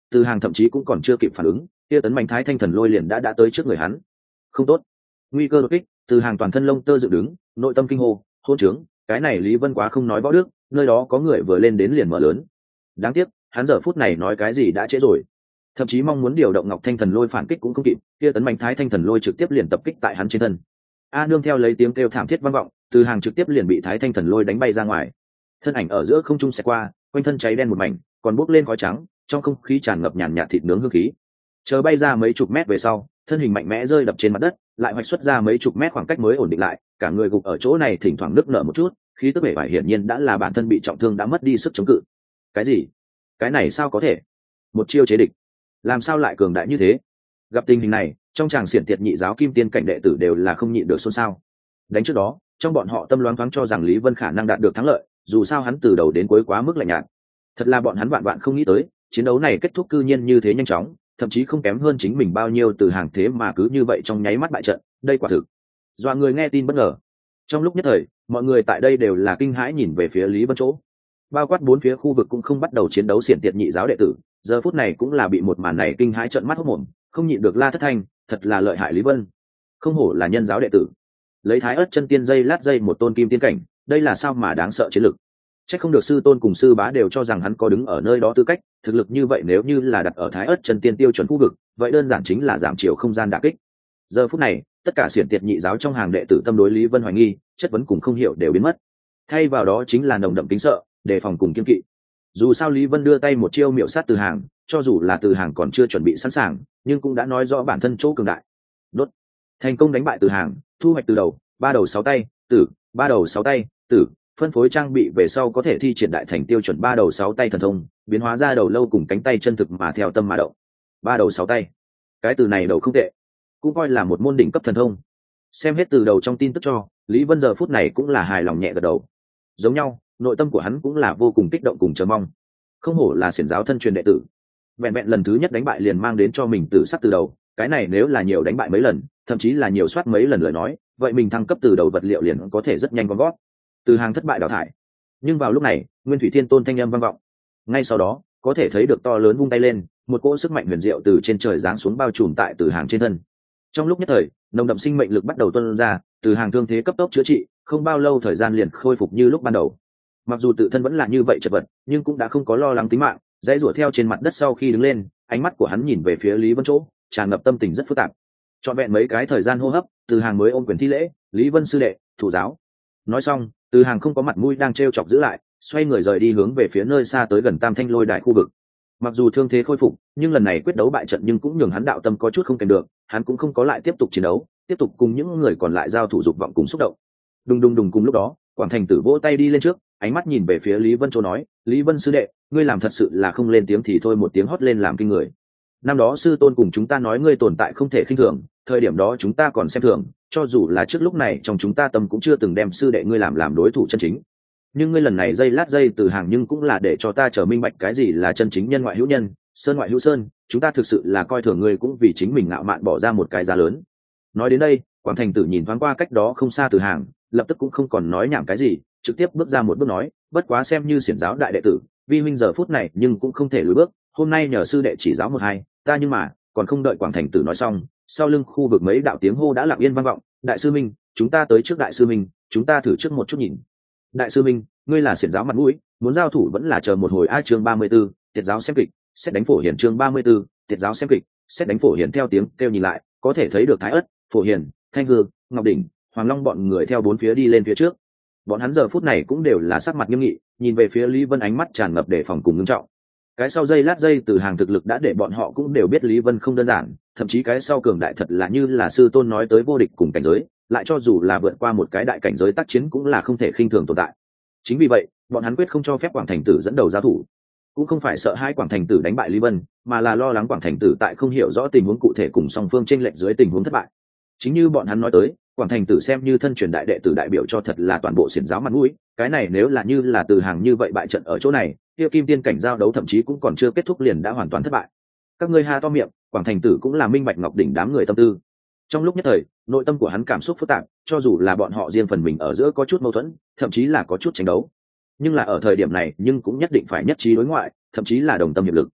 Từ Hàng thậm chí cũng còn chưa kịp phản ứng, kia tấn mạnh thái thanh thần lôi liền đã đã tới trước người hắn. Không tốt, nguy cơ đột kích. Từ Hàng toàn thân lông tơ dựng đứng, nội tâm kinh hô, hôn trướng, cái này Lý Vân quá không nói võ đức, nơi đó có người vừa lên đến liền mở lớn. Đáng tiếc, hắn giờ phút này nói cái gì đã trễ rồi, thậm chí mong muốn điều động Ngọc Thanh thần lôi phản kích cũng không kịp, kia tấn mạnh thái thanh thần lôi trực tiếp liền tập kích tại hắn trên thân. A nương theo lấy tiếng kêu thảm thiết vang vọng, Từ Hàng trực tiếp liền bị thái thanh thần lôi đánh bay ra ngoài, thân ảnh ở giữa không trung xẹt qua, quanh thân cháy đen một mảnh, còn bốc lên khói trắng, trong không khí tràn ngập nhàn nhạt thịt nướng hương khí. Chờ bay ra mấy chục mét về sau, thân hình mạnh mẽ rơi đập trên mặt đất, lại hoạch xuất ra mấy chục mét khoảng cách mới ổn định lại, cả người gục ở chỗ này thỉnh thoảng nức nở một chút, khí tức bể bại hiển nhiên đã là bản thân bị trọng thương đã mất đi sức chống cự. Cái gì? Cái này sao có thể? Một chiêu chế địch, làm sao lại cường đại như thế? Gặp tình hình này, trong tràng xiển tiệt nhị giáo kim tiên cảnh đệ tử đều là không nhịn được xôn xao. Đánh trước đó, trong bọn họ tâm loáng thoáng cho rằng Lý Vân khả năng đạt được thắng lợi, dù sao hắn từ đầu đến cuối quá mức lạnh nhạt. Thật là bọn hắn vạn vạn không nghĩ tới, chiến đấu này kết thúc cư nhiên như thế nhanh chóng, thậm chí không kém hơn chính mình bao nhiêu. Từ Hàng thế mà cứ như vậy trong nháy mắt bại trận, đây quả thực dọa người nghe tin bất ngờ. Trong lúc nhất thời, mọi người tại đây đều là kinh hãi nhìn về phía Lý Vân chỗ, bao quát bốn phía khu vực cũng không bắt đầu chiến đấu xiển tiệt nhị giáo đệ tử, giờ phút này cũng là bị một màn này kinh hãi trợn mắt hốt mồm, không nhịn được la thất thanh, thật là lợi hại Lý Vân, không hổ là nhân giáo đệ tử, lấy thái ớt chân tiên dây lát dây một tôn kim tiên cảnh, đây là sao mà đáng sợ chiến lực. Chắc không được sư tôn cùng sư bá đều cho rằng hắn có đứng ở nơi đó tư cách, thực lực như vậy nếu như là đặt ở thái ớt chân tiên tiêu chuẩn khu vực, vậy đơn giản chính là giảm chiều không gian đả kích. Giờ phút này, tất cả xiển tiệt nhị giáo trong hàng đệ tử tâm đối Lý Vân hoài nghi, chất vấn cùng không hiểu đều biến mất, thay vào đó chính là nồng đậm kính sợ, đề phòng cùng kiên kỵ. Dù sao Lý Vân đưa tay một chiêu miểu sát Từ Hàng, cho dù là Từ Hàng còn chưa chuẩn bị sẵn sàng, nhưng cũng đã nói rõ bản thân chỗ cường đại. Đốt, thành công đánh bại Từ Hàng, thu hoạch từ đầu ba đầu sáu tay tử, ba đầu sáu tay tử, phân phối trang bị về sau có thể thi triển đại thành tiêu chuẩn ba đầu sáu tay thần thông, biến hóa ra đầu lâu cùng cánh tay chân thực mà theo tâm mà động. Ba đầu sáu tay, cái từ này đầu không tệ, cũng coi là một môn đỉnh cấp thần thông. Xem hết từ đầu trong tin tức cho, Lý Vân giờ phút này cũng là hài lòng nhẹ gật đầu. Giống nhau, nội tâm của hắn cũng là vô cùng kích động cùng chờ mong. Không hổ là xiển giáo thân truyền đệ tử, vẹn vẹn lần thứ nhất đánh bại liền mang đến cho mình tử sắc từ đầu, cái này nếu là nhiều đánh bại mấy lần, thậm chí là nhiều soát mấy lần lời nói, vậy mình thăng cấp từ đầu vật liệu liền có thể rất nhanh con gót. Từ Hàng thất bại đào thải, nhưng vào lúc này Nguyên Thủy Thiên Tôn thanh âm vang vọng, ngay sau đó có thể thấy được to lớn vung tay lên, một cỗ sức mạnh huyền diệu từ trên trời giáng xuống bao trùm tại Từ Hàng trên thân. Trong lúc nhất thời, nồng đậm sinh mệnh lực bắt đầu tuôn ra, Từ Hàng thương thế cấp tốc chữa trị, không bao lâu thời gian liền khôi phục như lúc ban đầu. Mặc dù tự thân vẫn là như vậy chật vật, nhưng cũng đã không có lo lắng tính mạng, dãy rủa theo trên mặt đất. Sau khi đứng lên, ánh mắt của hắn nhìn về phía Lý Vân chỗ, tràn ngập tâm tình rất phức tạp. Trọn vẹn mấy cái thời gian hô hấp, Từ Hàng mới ôm quyền thi lễ, Lý Vân sư đệ, thủ giáo. Nói xong, Từ Hàng không có mặt mũi đang trêu chọc giữ lại, xoay người rời đi hướng về phía nơi xa tới gần Tam Thanh Lôi Đài khu vực. Mặc dù thương thế khôi phục, nhưng lần này quyết đấu bại trận nhưng cũng nhường hắn đạo tâm có chút không kèm được, hắn cũng không có lại tiếp tục chiến đấu, tiếp tục cùng những người còn lại giao thủ dục vọng cùng xúc động. Đùng đùng đùng, cùng lúc đó, Quảng Thành Tử vỗ tay đi lên trước, ánh mắt nhìn về phía Lý Vân chỗ nói, Lý Vân sư đệ, ngươi làm thật sự là không lên tiếng thì thôi một tiếng hót lên làm kinh người. Năm đó sư tôn cùng chúng ta nói ngươi tồn tại không thể khinh thường, thời điểm đó chúng ta còn xem thường, cho dù là trước lúc này trong chúng ta tâm cũng chưa từng đem sư đệ ngươi làm làm đối thủ chân chính. Nhưng ngươi lần này dây lát dây Từ Hàng nhưng cũng là để cho ta trở minh bạch cái gì là chân chính nhân ngoại hữu nhân, sơn ngoại hữu sơn, chúng ta thực sự là coi thường ngươi cũng vì chính mình ngạo mạn bỏ ra một cái giá lớn. Nói đến đây, Quảng Thành Tử nhìn thoáng qua cách đó không xa Từ Hàng, lập tức cũng không còn nói nhảm cái gì, trực tiếp bước ra một bước nói, bất quá xem như xiển giáo đại đệ tử, vi huynh giờ phút này nhưng cũng không thể lùi bước, hôm nay nhờ sư đệ chỉ giáo một hai, ta nhưng mà còn không đợi Quảng Thành Tử nói xong, sau lưng khu vực mấy đạo tiếng hô đã lặng yên vang vọng, đại sư minh, chúng ta tới trước đại sư minh, chúng ta thử trước một chút nhìn. Đại sư minh, ngươi là xiển giáo mặt mũi, muốn giao thủ vẫn là chờ một hồi. A chương ba mươi 34, tiệt giáo xem kịch, xét đánh Phổ Hiền. Chương ba mươi 34, tiệt giáo xem kịch, xét đánh Phổ Hiền. Theo tiếng kêu nhìn lại, có thể thấy được Thái Ất, Phổ Hiền, Thanh Hương, Ngọc Đỉnh, Hoàng Long bọn người theo bốn phía đi lên phía trước. Bọn hắn giờ phút này cũng đều là sắc mặt nghiêm nghị, nhìn về phía Lý Vân ánh mắt tràn ngập đề phòng cùng ngưng trọng. Cái sau dây lát dây Từ Hàng thực lực đã để bọn họ cũng đều biết Lý Vân không đơn giản, thậm chí cái sau cường đại thật là như là sư tôn nói tới vô địch cùng cảnh giới, lại cho dù là vượt qua một cái đại cảnh giới tác chiến cũng là không thể khinh thường tồn tại. Chính vì vậy, bọn hắn quyết không cho phép Quảng Thành Tử dẫn đầu giao thủ, cũng không phải sợ hai Quảng Thành Tử đánh bại Lý Vân, mà là lo lắng Quảng Thành Tử tại không hiểu rõ tình huống cụ thể cùng song phương chênh lệch dưới tình huống thất bại. Chính như bọn hắn nói tới, Quảng Thành Tử xem như thân truyền đại đệ tử đại biểu cho thật là toàn bộ xiển giáo mặt mũi, cái này nếu là như là Từ Hàng như vậy bại trận ở chỗ này, kia kim tiên cảnh giao đấu thậm chí cũng còn chưa kết thúc liền đã hoàn toàn thất bại. Các ngươi ha to miệng, Quảng Thành Tử cũng là minh bạch Ngọc Đỉnh đám người tâm tư. Trong lúc nhất thời, nội tâm của hắn cảm xúc phức tạp, cho dù là bọn họ riêng phần mình ở giữa có chút mâu thuẫn, thậm chí là có chút tranh đấu, nhưng là ở thời điểm này nhưng cũng nhất định phải nhất trí đối ngoại, thậm chí là đồng tâm hiệp lực.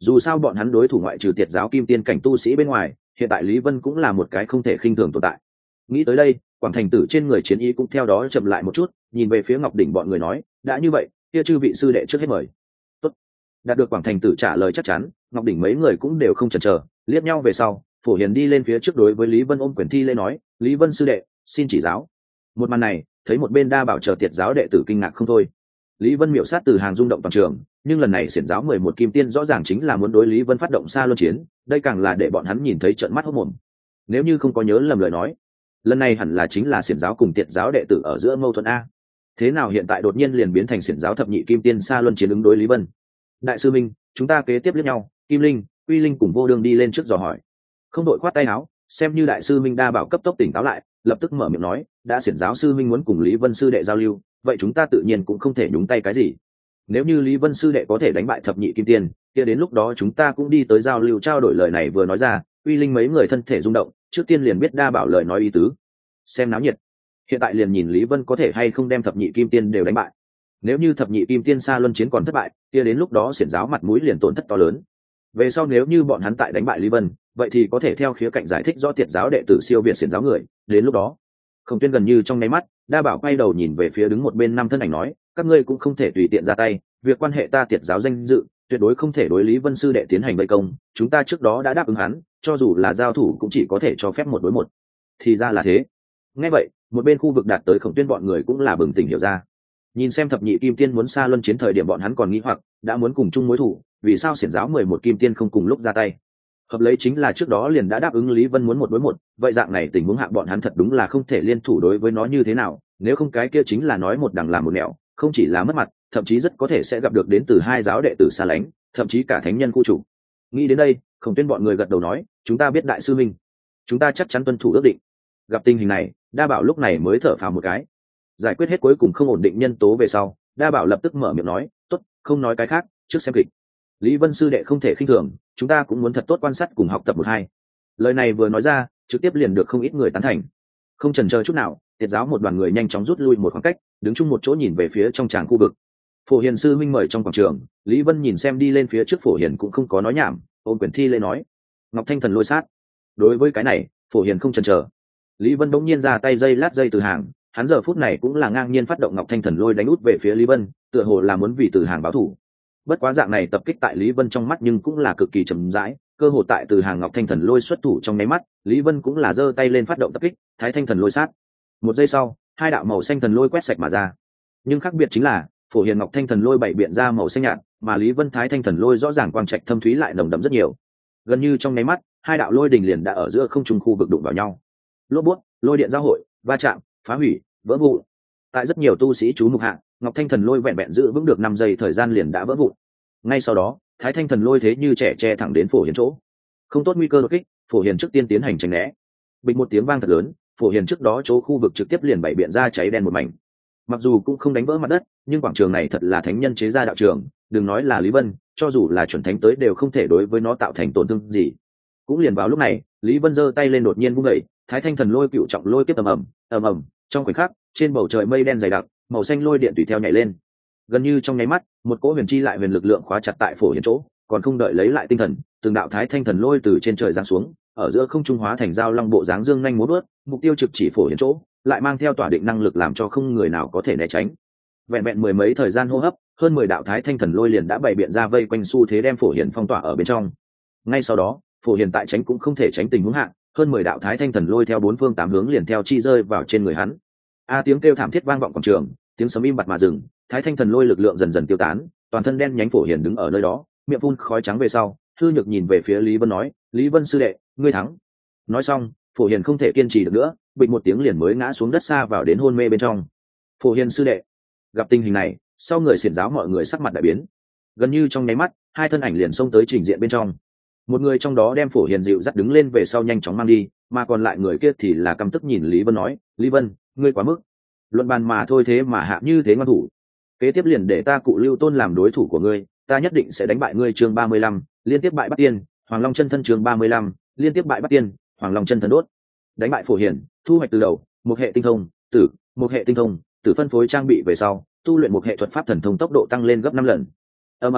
dù sao bọn hắn đối thủ ngoại trừ tiệt giáo kim tiên cảnh tu sĩ bên ngoài, hiện tại Lý Vân cũng là một cái không thể khinh thường tồn tại. Nghĩ tới đây, Quảng Thành Tử trên người chiến ý cũng theo đó chậm lại một chút, nhìn về phía Ngọc Đỉnh bọn người nói, đã như vậy, kia chư vị sư đệ trước hết mời. Tốt. Đạt được Quảng Thành Tử trả lời chắc chắn, Ngọc Đỉnh mấy người cũng đều không chần chờ, liếc nhau về sau, Phổ Hiền đi lên phía trước đối với Lý Vân ôm quyền thi lễ nói, Lý Vân sư đệ, xin chỉ giáo. Một màn này, thấy một bên đa bảo chờ tiệt giáo đệ tử kinh ngạc không thôi. Lý Vân miểu sát từ hàng rung động toàn trường, nhưng lần này xiển giáo mười một kim tiên rõ ràng chính là muốn đối Lý Vân phát động xa luân chiến, đây càng là để bọn hắn nhìn thấy trợn mắt hốt mồm. Nếu như không có nhớ lầm lời nói, lần này hẳn là chính là xiển giáo cùng tiệt giáo đệ tử ở giữa mâu thuẫn a. Thế nào hiện tại đột nhiên liền biến thành xiển giáo thập nhị kim tiên xa luân chiến ứng đối Lý Vân? Đại sư Minh, chúng ta kế tiếp liếc nhau, Kim Linh, Uy Linh cùng Vô Đường đi lên trước dò hỏi. Không đội khoát tay áo, xem như đại sư Minh đa bảo cấp tốc tỉnh táo lại, lập tức mở miệng nói, đã xiển giáo sư Minh muốn cùng Lý Vân sư đệ giao lưu, vậy chúng ta tự nhiên cũng không thể nhúng tay cái gì. Nếu như Lý Vân sư đệ có thể đánh bại thập nhị kim tiên, kia đến lúc đó chúng ta cũng đi tới giao lưu trao đổi. Lời này vừa nói ra, Uy Linh mấy người thân thể rung động, trước tiên liền biết đa bảo lời nói ý tứ. Xem náo nhiệt, hiện tại liền nhìn Lý Vân có thể hay không đem thập nhị kim tiên đều đánh bại. Nếu như thập nhị kim tiên xa luân chiến còn thất bại, kia đến lúc đó xiển giáo mặt mũi liền tổn thất to lớn. Về sau nếu như bọn hắn tại đánh bại Lý Vân, vậy thì có thể theo khía cạnh giải thích rõ tiệt giáo đệ tử siêu việt xiển giáo người. Đến lúc đó, Khổng Tuyên gần như trong nháy mắt, đa bảo quay đầu nhìn về phía đứng một bên năm thân ảnh nói, các ngươi cũng không thể tùy tiện ra tay, việc quan hệ ta tiệt giáo danh dự, tuyệt đối không thể đối Lý Vân sư đệ tiến hành vây công, chúng ta trước đó đã đáp ứng hắn, cho dù là giao thủ cũng chỉ có thể cho phép một đối một. Thì ra là thế. Nghe vậy, một bên khu vực đạt tới Khổng Tuyên bọn người cũng là bừng tỉnh hiểu ra. Nhìn xem thập nhị kim tiên muốn xa luân chiến thời điểm bọn hắn còn nghĩ hoặc đã muốn cùng chung mối thủ, vì sao xiển giáo mười một kim tiên không cùng lúc ra tay? Hợp lấy chính là trước đó liền đã đáp ứng Lý Vân muốn một đối một, vậy dạng này tình huống hạ bọn hắn thật đúng là không thể liên thủ đối với nó như thế nào, nếu không cái kia chính là nói một đằng làm một nẻo, không chỉ là mất mặt, thậm chí rất có thể sẽ gặp được đến từ hai giáo đệ tử xa lánh, thậm chí cả thánh nhân khu chủ. Nghĩ đến đây, Khổng Tuyên bọn người gật đầu nói, chúng ta biết đại sư minh, chúng ta chắc chắn tuân thủ ước định. Gặp tình hình này, đa bảo lúc này mới thở phào một cái. Giải quyết hết cuối cùng không ổn định nhân tố về sau, đa bảo lập tức mở miệng nói, tốt, không nói cái khác, trước xem kịch. Lý Vân sư đệ không thể khinh thường, chúng ta cũng muốn thật tốt quan sát cùng học tập một hai. Lời này vừa nói ra, trực tiếp liền được không ít người tán thành. Không chần chờ chút nào, tiệt giáo một đoàn người nhanh chóng rút lui một khoảng cách, đứng chung một chỗ nhìn về phía trong tràng khu vực. Phổ Hiền sư minh mời trong quảng trường, Lý Vân nhìn xem đi lên phía trước Phổ Hiền cũng không có nói nhảm, ôm quyền thi lễ nói, Ngọc Thanh Thần lôi sát. Đối với cái này, Phổ Hiền không chần chờ. Lý Vân bỗng nhiên ra tay dây lát dây từ hàng, hắn giờ phút này cũng là ngang nhiên phát động Ngọc Thanh Thần lôi đánh út về phía Lý Vân, tựa hồ là muốn vì từ hàng báo thù. Bất quá dạng này tập kích tại Lý Vân trong mắt nhưng cũng là cực kỳ chậm rãi, cơ hồ tại từ hàng Ngọc Thanh Thần lôi xuất thủ trong nháy mắt, Lý Vân cũng là giơ tay lên phát động tập kích, Thái Thanh Thần lôi sát. Một giây sau, hai đạo màu xanh thần lôi quét sạch mà ra. Nhưng khác biệt chính là, Phổ Hiền Ngọc Thanh Thần lôi bảy biện ra màu xanh nhạt, mà Lý Vân Thái Thanh Thần lôi rõ ràng quang trạch thâm thúy lại nồng đậm rất nhiều. Gần như trong nháy mắt, hai đạo lôi đình liền đã ở giữa không trung khu vực đụng vào nhau. Lốp bút, lôi điện giao hội, va chạm, phá hủy, vỡ vụn. Tại rất nhiều tu sĩ chú mục hạ, Ngọc Thanh Thần lôi vẹn vẹn giữ vững được năm giây thời gian liền đã vỡ vụn. Ngay sau đó, Thái Thanh Thần lôi thế như trẻ che thẳng đến Phổ Hiền chỗ. Không tốt nguy cơ đột kích, Phổ Hiền trước tiên tiến hành tránh né. Bịch một tiếng vang thật lớn, Phổ Hiền trước đó chỗ khu vực trực tiếp liền bảy biện ra cháy đen một mảnh. Mặc dù cũng không đánh vỡ mặt đất, nhưng quảng trường này thật là thánh nhân chế ra đạo trường, đừng nói là Lý Vân, cho dù là chuẩn thánh tới đều không thể đối với nó tạo thành tổn thương gì. Cũng liền vào lúc này, Lý Vân giơ tay lên đột nhiên vung đẩy, Thái Thanh Thần lôi cựu trọng lôi tiếp ầm ầm, ầm ầm, trong khoảnh khắc, trên bầu trời mây đen dày đặc, màu xanh lôi điện tùy theo nhảy lên. Gần như trong nháy mắt, một cỗ huyền chi lại huyền lực lượng khóa chặt tại Phổ Hiền chỗ, còn không đợi lấy lại tinh thần, từng đạo Thái Thanh Thần lôi từ trên trời giáng xuống, ở giữa không trung hóa thành dao long bộ dáng dương nhanh múa vớt, mục tiêu trực chỉ Phổ Hiền chỗ, lại mang theo tỏa định năng lực làm cho không người nào có thể né tránh. Vẹn vẹn mười mấy thời gian hô hấp, hơn mười đạo Thái Thanh Thần lôi liền đã bày biện ra vây quanh xu thế đem Phổ Hiền phong tỏa ở bên trong. Ngay sau đó, Phổ Hiền tại tránh cũng không thể tránh tình huống hạ, hơn mười đạo Thái Thanh Thần lôi theo bốn phương tám hướng liền theo chi rơi vào trên người hắn. A tiếng kêu thảm thiết vang vọng quảng trường, tiếng sấm im bặt mà dừng, Thái Thanh Thần lôi lực lượng dần dần tiêu tán, toàn thân đen nhánh Phổ Hiền đứng ở nơi đó, miệng phun khói trắng về sau, hư nhược nhìn về phía Lý Vân nói, Lý Vân sư đệ, ngươi thắng. Nói xong, Phổ Hiền không thể kiên trì được nữa, bịch một tiếng liền mới ngã xuống đất xa vào đến hôn mê bên trong. Phổ Hiền sư đệ. Gặp tình hình này, sau người xiển giáo mọi người sắc mặt đại biến. Gần như trong nháy mắt, hai thân ảnh liền xông tới trình diện bên trong. Một người trong đó đem Phổ Hiền dịu dắt đứng lên về sau nhanh chóng mang đi, mà còn lại người kia thì là căm tức nhìn Lý Vân nói, Lý Vân, ngươi quá mức. Luận bàn mà thôi thế mà hạ như thế ngoan thủ. Kế tiếp liền để ta Cụ Lưu Tôn làm đối thủ của ngươi, ta nhất định sẽ đánh bại ngươi. Chương ba mươi lăm, liên tiếp bại Bắc Tiên, Hoàng Long chân thân. Chương ba mươi lăm, liên tiếp bại Bắc Tiên, Hoàng Long chân thần đốt. Đánh bại Phổ Hiền, thu hoạch từ đầu, một hệ tinh thông, tử, một hệ tinh thông, tử phân phối trang bị về sau, tu luyện một hệ thuật pháp thần thông tốc độ tăng lên gấp năm lần. Ầm ầm,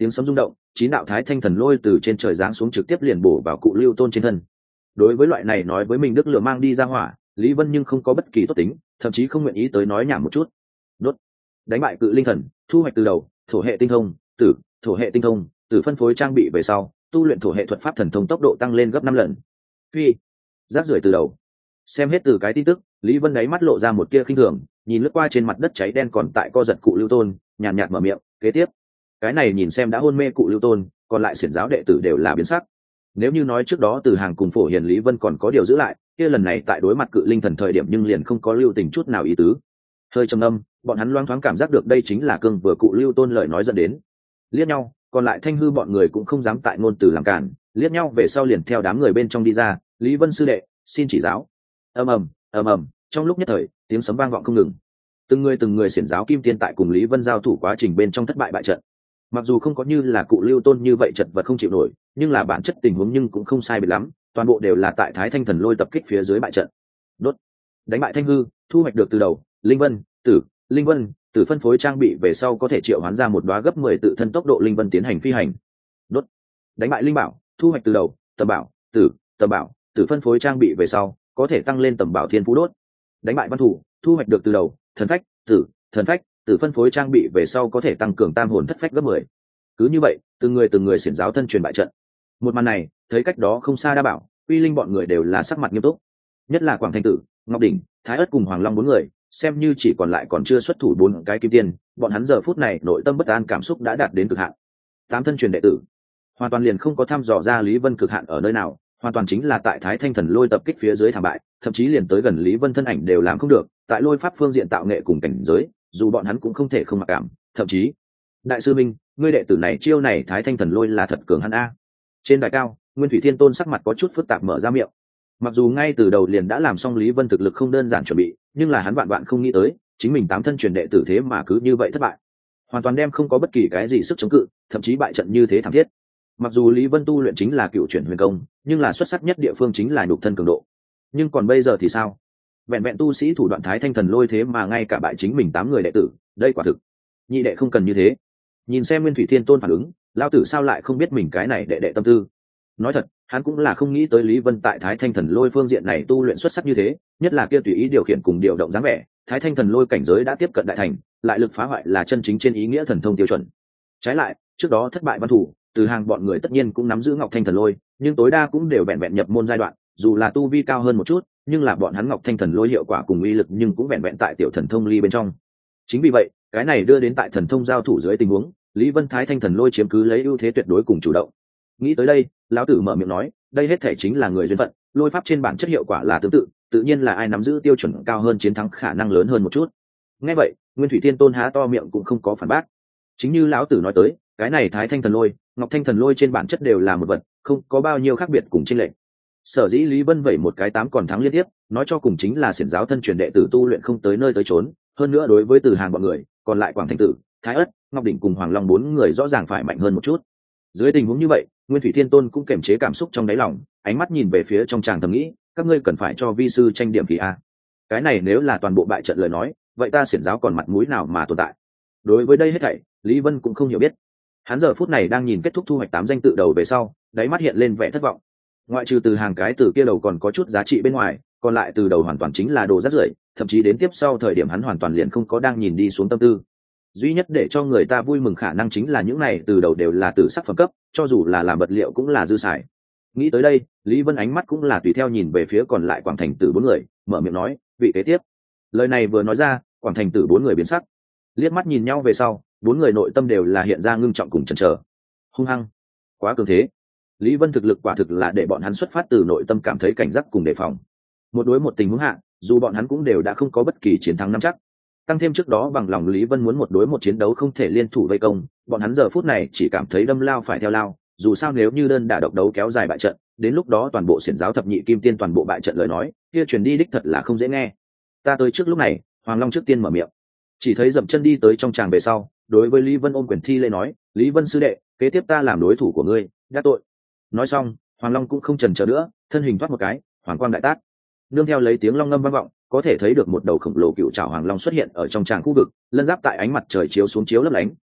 tiếng sấm rung động, chín đạo thái thanh thần lôi từ trên trời giáng xuống trực tiếp liền bổ vào cụ Lưu Tôn trên thân. Đối với loại này nói với mình đức lửa mang đi ra hỏa, Lý Vân nhưng không có bất kỳ tốt tính, thậm chí không nguyện ý tới nói nhảm một chút. Đốt, đánh bại cự linh thần, thu hoạch từ đầu, thổ hệ tinh thông, tử, thổ hệ tinh thông, tử phân phối trang bị về sau, tu luyện thổ hệ thuật pháp thần thông tốc độ tăng lên gấp năm lần. Phi, rác rưởi từ đầu. Xem hết từ cái tin tức, Lý Vân đáy mắt lộ ra một tia khinh thường, nhìn lướt qua trên mặt đất cháy đen còn tại co giật cụ Lưu Tôn, nhàn nhạt mở miệng, kế tiếp. Cái này nhìn xem đã hôn mê cụ Lưu Tôn, còn lại xiển giáo đệ tử đều là biến sắc. Nếu như nói trước đó từ hàng cùng phổ hiền Lý Vân còn có điều giữ lại, kia lần này tại đối mặt cự linh thần thời điểm nhưng liền không có lưu tình chút nào ý tứ. Hơi trầm âm, bọn hắn loáng thoáng cảm giác được đây chính là cương vừa cụ Lưu Tôn lời nói dẫn đến. Liếc nhau, còn lại Thanh Hư bọn người cũng không dám tại ngôn từ làm cản, liếc nhau về sau liền theo đám người bên trong đi ra, Lý Vân sư đệ, xin chỉ giáo. Ầm ầm, ầm ầm, trong lúc nhất thời, tiếng sấm vang vọng không ngừng. Từng người từng người xiển giáo kim tiên tại cùng Lý Vân giao thủ quá trình bên trong thất bại bại trận. Mặc dù không có như là cụ Lưu Tôn như vậy chật vật không chịu nổi, nhưng là bản chất tình huống nhưng cũng không sai biệt lắm, toàn bộ đều là tại Thái Thanh Thần Lôi tập kích phía dưới bại trận. Đốt, đánh bại Thanh Hư, thu hoạch được từ đầu, Linh Vân, Tử, Linh Vân, Tử phân phối trang bị về sau có thể triệu hoán ra một đóa gấp mười tự thân tốc độ Linh Vân tiến hành phi hành. Đốt, đánh bại Linh Bảo, thu hoạch từ đầu, Tầm Bảo, Tử, Tầm Bảo, Tử phân phối trang bị về sau có thể tăng lên Tầm Bảo Thiên Phú Đốt. Đánh bại Văn Thủ, thu hoạch được từ đầu, Thần Phách, Tử, Thần Phách, Tử phân phối trang bị về sau có thể tăng cường Tam Hồn Thất Phách gấp mười. Cứ như vậy, từng người từng người xiển giáo thân truyền bại trận. Một màn này, thấy cách đó không xa Đa Bảo, Uy Linh bọn người đều là sắc mặt nghiêm túc. Nhất là Quảng Thanh Tử, Ngọc Đỉnh, Thái Ất cùng Hoàng Long bốn người, xem như chỉ còn lại còn chưa xuất thủ bốn cái kim tiên, bọn hắn giờ phút này nội tâm bất an cảm xúc đã đạt đến cực hạn. Tám thân truyền đệ tử, hoàn toàn liền không có thăm dò ra Lý Vân cực hạn ở nơi nào, hoàn toàn chính là tại Thái Thanh Thần Lôi tập kích phía dưới thảm bại, thậm chí liền tới gần Lý Vân thân ảnh đều làm không được, tại lôi pháp phương diện tạo nghệ cùng cảnh giới, dù bọn hắn cũng không thể không mặc cảm, thậm chí đại sư minh, ngươi đệ tử này chiêu này Thái Thanh Thần Lôi là thật cường hắn a. Trên đài cao, Nguyên Thủy Thiên Tôn sắc mặt có chút phức tạp mở ra miệng. Mặc dù ngay từ đầu liền đã làm xong Lý Vân thực lực không đơn giản chuẩn bị, nhưng là hắn vạn vạn không nghĩ tới, chính mình tám thân truyền đệ tử thế mà cứ như vậy thất bại, hoàn toàn đem không có bất kỳ cái gì sức chống cự, thậm chí bại trận như thế thảm thiết. Mặc dù Lý Vân tu luyện chính là cựu chuyển huyền công, nhưng là xuất sắc nhất địa phương chính là nhục thân cường độ. Nhưng còn bây giờ thì sao? Vẹn vẹn tu sĩ thủ đoạn Thái Thanh Thần Lôi thế mà ngay cả bại chính mình tám người đệ tử, đây quả thực. Nhị đệ không cần như thế. Nhìn xem Nguyên Thủy Thiên Tôn phản ứng, lão tử sao lại không biết mình cái này đệ đệ tâm tư. Nói thật, hắn cũng là không nghĩ tới Lý Vân tại Thái Thanh Thần Lôi phương diện này tu luyện xuất sắc như thế, nhất là kia tùy ý điều khiển cùng điều động dáng vẻ, Thái Thanh Thần Lôi cảnh giới đã tiếp cận đại thành, lại lực phá hoại là chân chính trên ý nghĩa thần thông tiêu chuẩn. Trái lại, trước đó thất bại Văn Thủ, từ hàng bọn người tất nhiên cũng nắm giữ Ngọc Thanh Thần Lôi, nhưng tối đa cũng đều vẹn vẹn nhập môn giai đoạn, dù là tu vi cao hơn một chút, nhưng là bọn hắn Ngọc Thanh Thần Lôi hiệu quả cùng uy lực nhưng cũng vẹn vẹn tại tiểu thần thông ly bên trong. Chính vì vậy, cái này đưa đến tại thần thông giao thủ dưới tình huống, Lý Vân Thái Thanh Thần Lôi chiếm cứ lấy ưu thế tuyệt đối cùng chủ động. Nghĩ tới đây, lão tử mở miệng nói, đây hết thể chính là người duyên phận, lôi pháp trên bản chất hiệu quả là tương tự, tự nhiên là ai nắm giữ tiêu chuẩn cao hơn chiến thắng khả năng lớn hơn một chút. Nghe vậy, Nguyên Thủy Thiên Tôn há to miệng cũng không có phản bác. Chính như lão tử nói tới, cái này Thái Thanh Thần Lôi, Ngọc Thanh Thần Lôi trên bản chất đều là một vật, không có bao nhiêu khác biệt cùng chênh lệch. Sở dĩ Lý Vân vẩy một cái tám còn thắng liên tiếp, nói cho cùng chính là xiển giáo thân truyền đệ tử tu luyện không tới nơi tới chốn, hơn nữa đối với từ hàng bọn người, còn lại Quảng Thanh Tử, Thái Ất, Ngọc Đỉnh cùng Hoàng Long bốn người rõ ràng phải mạnh hơn một chút. Dưới tình huống như vậy, Nguyên Thủy Thiên Tôn cũng kiềm chế cảm xúc trong đáy lòng, ánh mắt nhìn về phía trong tràng thầm nghĩ, các ngươi cần phải cho vi sư tranh điểm kỳ a. Cái này nếu là toàn bộ bại trận lời nói, vậy ta xiển giáo còn mặt mũi nào mà tồn tại? Đối với đây hết thảy, Lý Vân cũng không hiểu biết. Hắn giờ phút này đang nhìn kết thúc thu hoạch tám danh tự đầu về sau, đáy mắt hiện lên vẻ thất vọng. Ngoại trừ từ hàng cái từ kia đầu còn có chút giá trị bên ngoài, còn lại từ đầu hoàn toàn chính là đồ rác rưởi, thậm chí đến tiếp sau thời điểm hắn hoàn toàn liền không có đang nhìn đi xuống tâm tư. Duy nhất để cho người ta vui mừng khả năng chính là những này từ đầu đều là tử sắc phẩm cấp, cho dù là làm vật liệu cũng là dư xài. Nghĩ tới đây, Lý Vân ánh mắt cũng là tùy theo nhìn về phía còn lại Quảng Thành Tử bốn người, mở miệng nói, vị kế tiếp. Lời này vừa nói ra, Quảng Thành Tử bốn người biến sắc, liếc mắt nhìn nhau về sau, bốn người nội tâm đều là hiện ra ngưng trọng cùng chần chờ. Hung hăng, quá cường thế. Lý Vân thực lực quả thực là để bọn hắn xuất phát từ nội tâm cảm thấy cảnh giác cùng đề phòng. Một đối một tình huống hạ, dù bọn hắn cũng đều đã không có bất kỳ chiến thắng nắm chắc. Tăng thêm trước đó bằng lòng Lý Vân muốn một đối một chiến đấu không thể liên thủ vây công, bọn hắn giờ phút này chỉ cảm thấy đâm lao phải theo lao, dù sao nếu như đơn đả độc đấu kéo dài bại trận, đến lúc đó toàn bộ xiển giáo thập nhị kim tiên toàn bộ bại trận lời nói, kia truyền đi đích thật là không dễ nghe. Ta tới trước lúc này, Hoàng Long trước tiên mở miệng. Chỉ thấy dậm chân đi tới trong tràng về sau, đối với Lý Vân ôm quyền thi lễ nói, Lý Vân sư đệ, kế tiếp ta làm đối thủ của ngươi, đắc tội. Nói xong, Hoàng Long cũng không chần chờ nữa, thân hình thoát một cái, hoàng quang đại tác. Nương theo lấy tiếng long ngâm vang vọng, có thể thấy được một đầu khổng lồ cựu trảo hoàng long xuất hiện ở trong tràng khu vực, lân giáp tại ánh mặt trời chiếu xuống chiếu lấp lánh,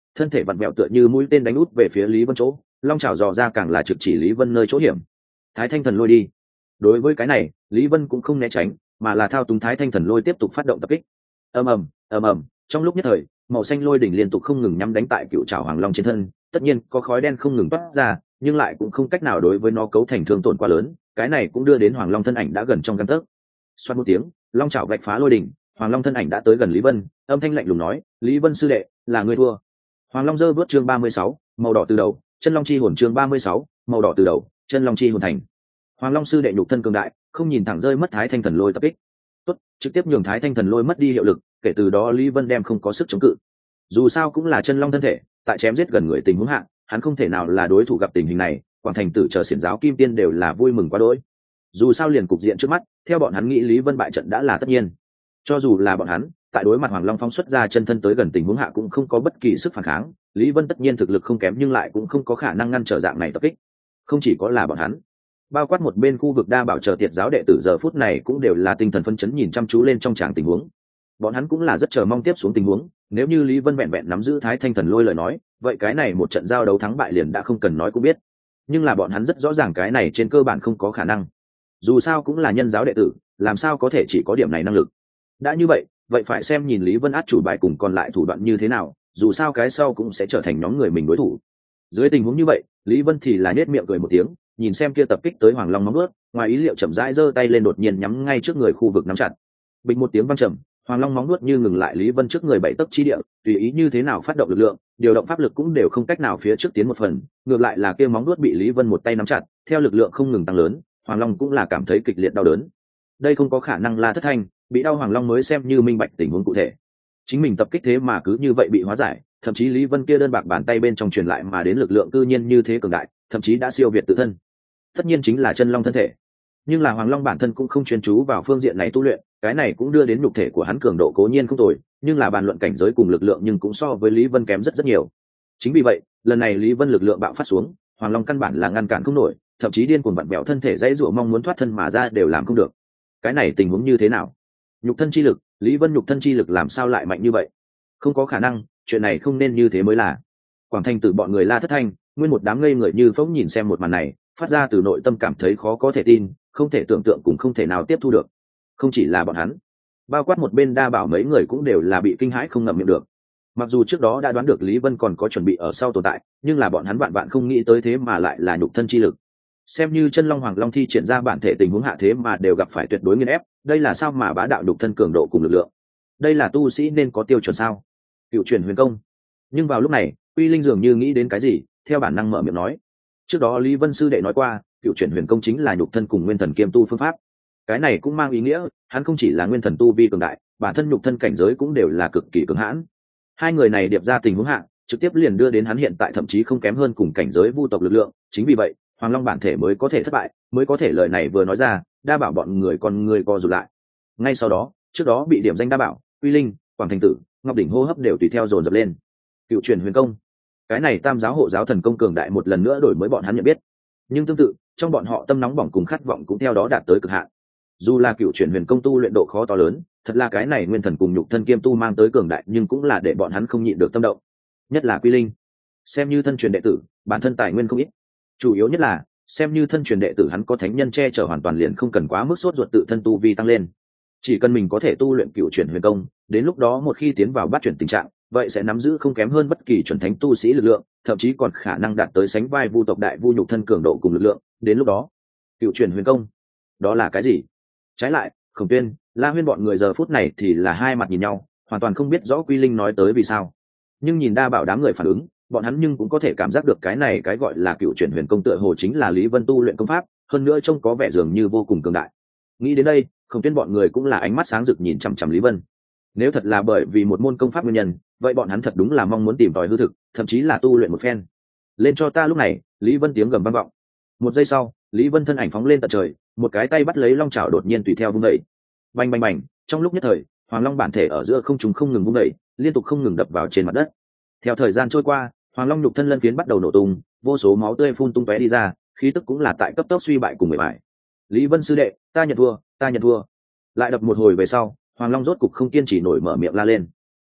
thân thể vặn vẹo tựa như mũi tên đánh út về phía Lý Vân chỗ, long chảo dò ra càng là trực chỉ Lý Vân nơi chỗ hiểm. Thái Thanh Thần Lôi đi. Đối với cái này, Lý Vân cũng không né tránh, mà là thao túng Thái Thanh Thần Lôi tiếp tục phát động tập kích. Ầm ầm, ầm ầm, trong lúc nhất thời, màu xanh lôi đỉnh liên tục không ngừng nhắm đánh tại cựu trảo hoàng long trên thân, tất nhiên có khói đen không ngừng toát ra, nhưng lại cũng không cách nào đối với nó cấu thành thương tổn quá lớn, cái này cũng đưa đến hoàng long thân ảnh đã gần trong gang tấc. Xoát một tiếng, long chảo vạch phá lôi đỉnh, hoàng long thân ảnh đã tới gần Lý Vân, âm thanh lạnh lùng nói, Lý Vân sư đệ, là ngươi thua. Hoàng long giơ vớt chương ba mươi sáu, màu đỏ từ đầu, chân long chi hồn chương ba mươi sáu, màu đỏ từ đầu, chân long chi hồn thành. Hoàng long sư đệ nhục thân cường đại, không nhìn thẳng rơi mất Thái Thanh Thần Lôi tập kích. Tốt, trực tiếp nhường Thái Thanh Thần Lôi mất đi hiệu lực, kể từ đó Lý Vân đem không có sức chống cự. Dù sao cũng là chân long thân thể, tại chém giết gần người tình huống hạ, hắn không thể nào là đối thủ gặp tình hình này, Quảng Thành Tử chờ xiển giáo kim tiên đều là vui mừng quá đỗi. Dù sao liền cục diện trước mắt, theo bọn hắn nghĩ Lý Vân bại trận đã là tất nhiên. Cho dù là bọn hắn, tại đối mặt Hoàng Long phóng xuất ra chân thân tới gần tình huống hạ cũng không có bất kỳ sức phản kháng, Lý Vân tất nhiên thực lực không kém nhưng lại cũng không có khả năng ngăn trở dạng này tập kích. Không chỉ có là bọn hắn, bao quát một bên khu vực đa bảo chờ tiệt giáo đệ tử giờ phút này cũng đều là tinh thần phấn chấn nhìn chăm chú lên trong tràng tình huống. Bọn hắn cũng là rất chờ mong tiếp xuống tình huống, nếu như Lý Vân vẹn vẹn nắm giữ Thái Thanh Thần Lôi lời nói, vậy cái này một trận giao đấu thắng bại liền đã không cần nói cũng biết. Nhưng là bọn hắn rất rõ ràng cái này trên cơ bản không có khả năng. Dù sao cũng là nhân giáo đệ tử, làm sao có thể chỉ có điểm này năng lực. Đã như vậy, vậy phải xem nhìn Lý Vân át chủ bài cùng còn lại thủ đoạn như thế nào, dù sao cái sau cũng sẽ trở thành nhóm người mình đối thủ. Dưới tình huống như vậy, Lý Vân thì là nhếch miệng cười một tiếng, nhìn xem kia tập kích tới Hoàng Long nóng ướt, ngoài ý liệu chậm rãi giơ tay lên đột nhiên nhắm ngay trước người khu vực nắm chặt. Bình một tiếng vang trầm, Hoàng Long móng nuốt như ngừng lại Lý Vân trước người bảy tấc chi địa, tùy ý như thế nào phát động lực lượng, điều động pháp lực cũng đều không cách nào phía trước tiến một phần, ngược lại là kia móng nuốt bị Lý Vân một tay nắm chặt, theo lực lượng không ngừng tăng lớn, Hoàng Long cũng là cảm thấy kịch liệt đau đớn. Đây không có khả năng là thất thanh, bị đau Hoàng Long mới xem như minh bạch tình huống cụ thể. Chính mình tập kích thế mà cứ như vậy bị hóa giải, thậm chí Lý Vân kia đơn bạc bàn tay bên trong truyền lại mà đến lực lượng cư nhiên như thế cường đại, thậm chí đã siêu việt tự thân. Tất nhiên chính là chân long thân thể. Nhưng là Hoàng Long bản thân cũng không chuyên chú vào phương diện này tu luyện, cái này cũng đưa đến nhục thể của hắn cường độ cố nhiên không tồi, nhưng là bàn luận cảnh giới cùng lực lượng nhưng cũng so với Lý Vân kém rất rất nhiều. Chính vì vậy, lần này Lý Vân lực lượng bạo phát xuống, Hoàng Long căn bản là ngăn cản không nổi, thậm chí điên cuồng vặn vẹo thân thể dãy rủa mong muốn thoát thân mà ra đều làm không được. Cái này tình huống như thế nào? Nhục thân chi lực, Lý Vân nhục thân chi lực làm sao lại mạnh như vậy? Không có khả năng, chuyện này không nên như thế mới là. Quảng Thành Tử bọn người la thất thanh, nguyên một đám ngây người như phóng nhìn xem một màn này, phát ra từ nội tâm cảm thấy khó có thể tin, không thể tưởng tượng cũng không thể nào tiếp thu được. Không chỉ là bọn hắn, bao quát một bên đa bảo mấy người cũng đều là bị kinh hãi không ngậm miệng được. Mặc dù trước đó đã đoán được Lý Vân còn có chuẩn bị ở sau tồn tại, nhưng là bọn hắn vạn vạn không nghĩ tới thế mà lại là nhục thân chi lực. Xem như chân long hoàng long thi triển ra bản thể tình huống hạ thế mà đều gặp phải tuyệt đối nghiền ép, đây là sao mà bá đạo nhục thân cường độ cùng lực lượng. Đây là tu sĩ nên có tiêu chuẩn sao? Cựu truyền huyền công. Nhưng vào lúc này, Uy Linh dường như nghĩ đến cái gì, theo bản năng mở miệng nói. Trước đó Lý Vân sư đệ nói qua, cựu truyền huyền công chính là nhục thân cùng nguyên thần kiêm tu phương pháp. Cái này cũng mang ý nghĩa, hắn không chỉ là nguyên thần tu vi cường đại, bản thân nhục thân cảnh giới cũng đều là cực kỳ cường hãn. Hai người này điệp ra tình huống hạ, trực tiếp liền đưa đến hắn hiện tại thậm chí không kém hơn cùng cảnh giới vu tộc lực lượng, chính vì vậy, Hoàng Long bản thể mới có thể thất bại, mới có thể lời này vừa nói ra, đa bảo bọn người con người co rụt lại. Ngay sau đó, trước đó bị điểm danh đa bảo, Uy Linh, Quảng Thành Tử, Ngọc Đỉnh hô hấp đều tùy theo dồn dập lên. Cựu truyền huyền công, cái này tam giáo hộ giáo thần công cường đại một lần nữa đổi mới bọn hắn nhận biết. Nhưng tương tự, trong bọn họ tâm nóng bỏng cùng khát vọng cũng theo đó đạt tới cực hạn. Dù là cựu truyền huyền công tu luyện độ khó to lớn, thật là cái này nguyên thần cùng nhục thân kiêm tu mang tới cường đại, nhưng cũng là để bọn hắn không nhịn được tâm động. Nhất là Quy Linh, xem như thân truyền đệ tử, bản thân tài nguyên không ít. Chủ yếu nhất là, xem như thân truyền đệ tử hắn có thánh nhân che chở hoàn toàn liền không cần quá mức sốt ruột tự thân tu vi tăng lên. Chỉ cần mình có thể tu luyện cựu truyền huyền công, đến lúc đó một khi tiến vào bát chuyển tình trạng, vậy sẽ nắm giữ không kém hơn bất kỳ chuẩn thánh tu sĩ lực lượng, thậm chí còn khả năng đạt tới sánh vai vu tộc đại vu nhục thân cường độ cùng lực lượng. Đến lúc đó, cựu truyền huyền công, đó là cái gì? Trái lại, Khổng Tuyên, La Huyên bọn người giờ phút này thì là hai mặt nhìn nhau, hoàn toàn không biết rõ Quy Linh nói tới vì sao. Nhưng nhìn đa bảo đám người phản ứng, bọn hắn nhưng cũng có thể cảm giác được cái này cái gọi là cựu truyền huyền công tựa hồ chính là Lý Vân tu luyện công pháp, hơn nữa trông có vẻ dường như vô cùng cường đại. Nghĩ đến đây, Khổng Tuyên bọn người cũng là ánh mắt sáng rực nhìn chằm chằm Lý Vân. Nếu thật là bởi vì một môn công pháp nguyên nhân, vậy bọn hắn thật đúng là mong muốn tìm tòi hư thực, thậm chí là tu luyện một phen. Lên cho ta! Lúc này, Lý Vân tiếng gầm vang vọng. Một giây sau, Lý Vân thân ảnh phóng lên tận trời, một cái tay bắt lấy long chảo đột nhiên tùy theo vung đẩy. Bành bành bành, trong lúc nhất thời, Hoàng Long bản thể ở giữa không trung không ngừng vung đẩy, liên tục không ngừng đập vào trên mặt đất. Theo thời gian trôi qua, Hoàng Long nhục thân lân phiến bắt đầu nổ tung, vô số máu tươi phun tung tóe đi ra, khí tức cũng là tại cấp tốc suy bại cùng mười bại. Lý Vân sư đệ, ta nhận thua, ta nhận thua. Lại đập một hồi về sau, Hoàng Long rốt cục không kiên trì nổi mở miệng la lên.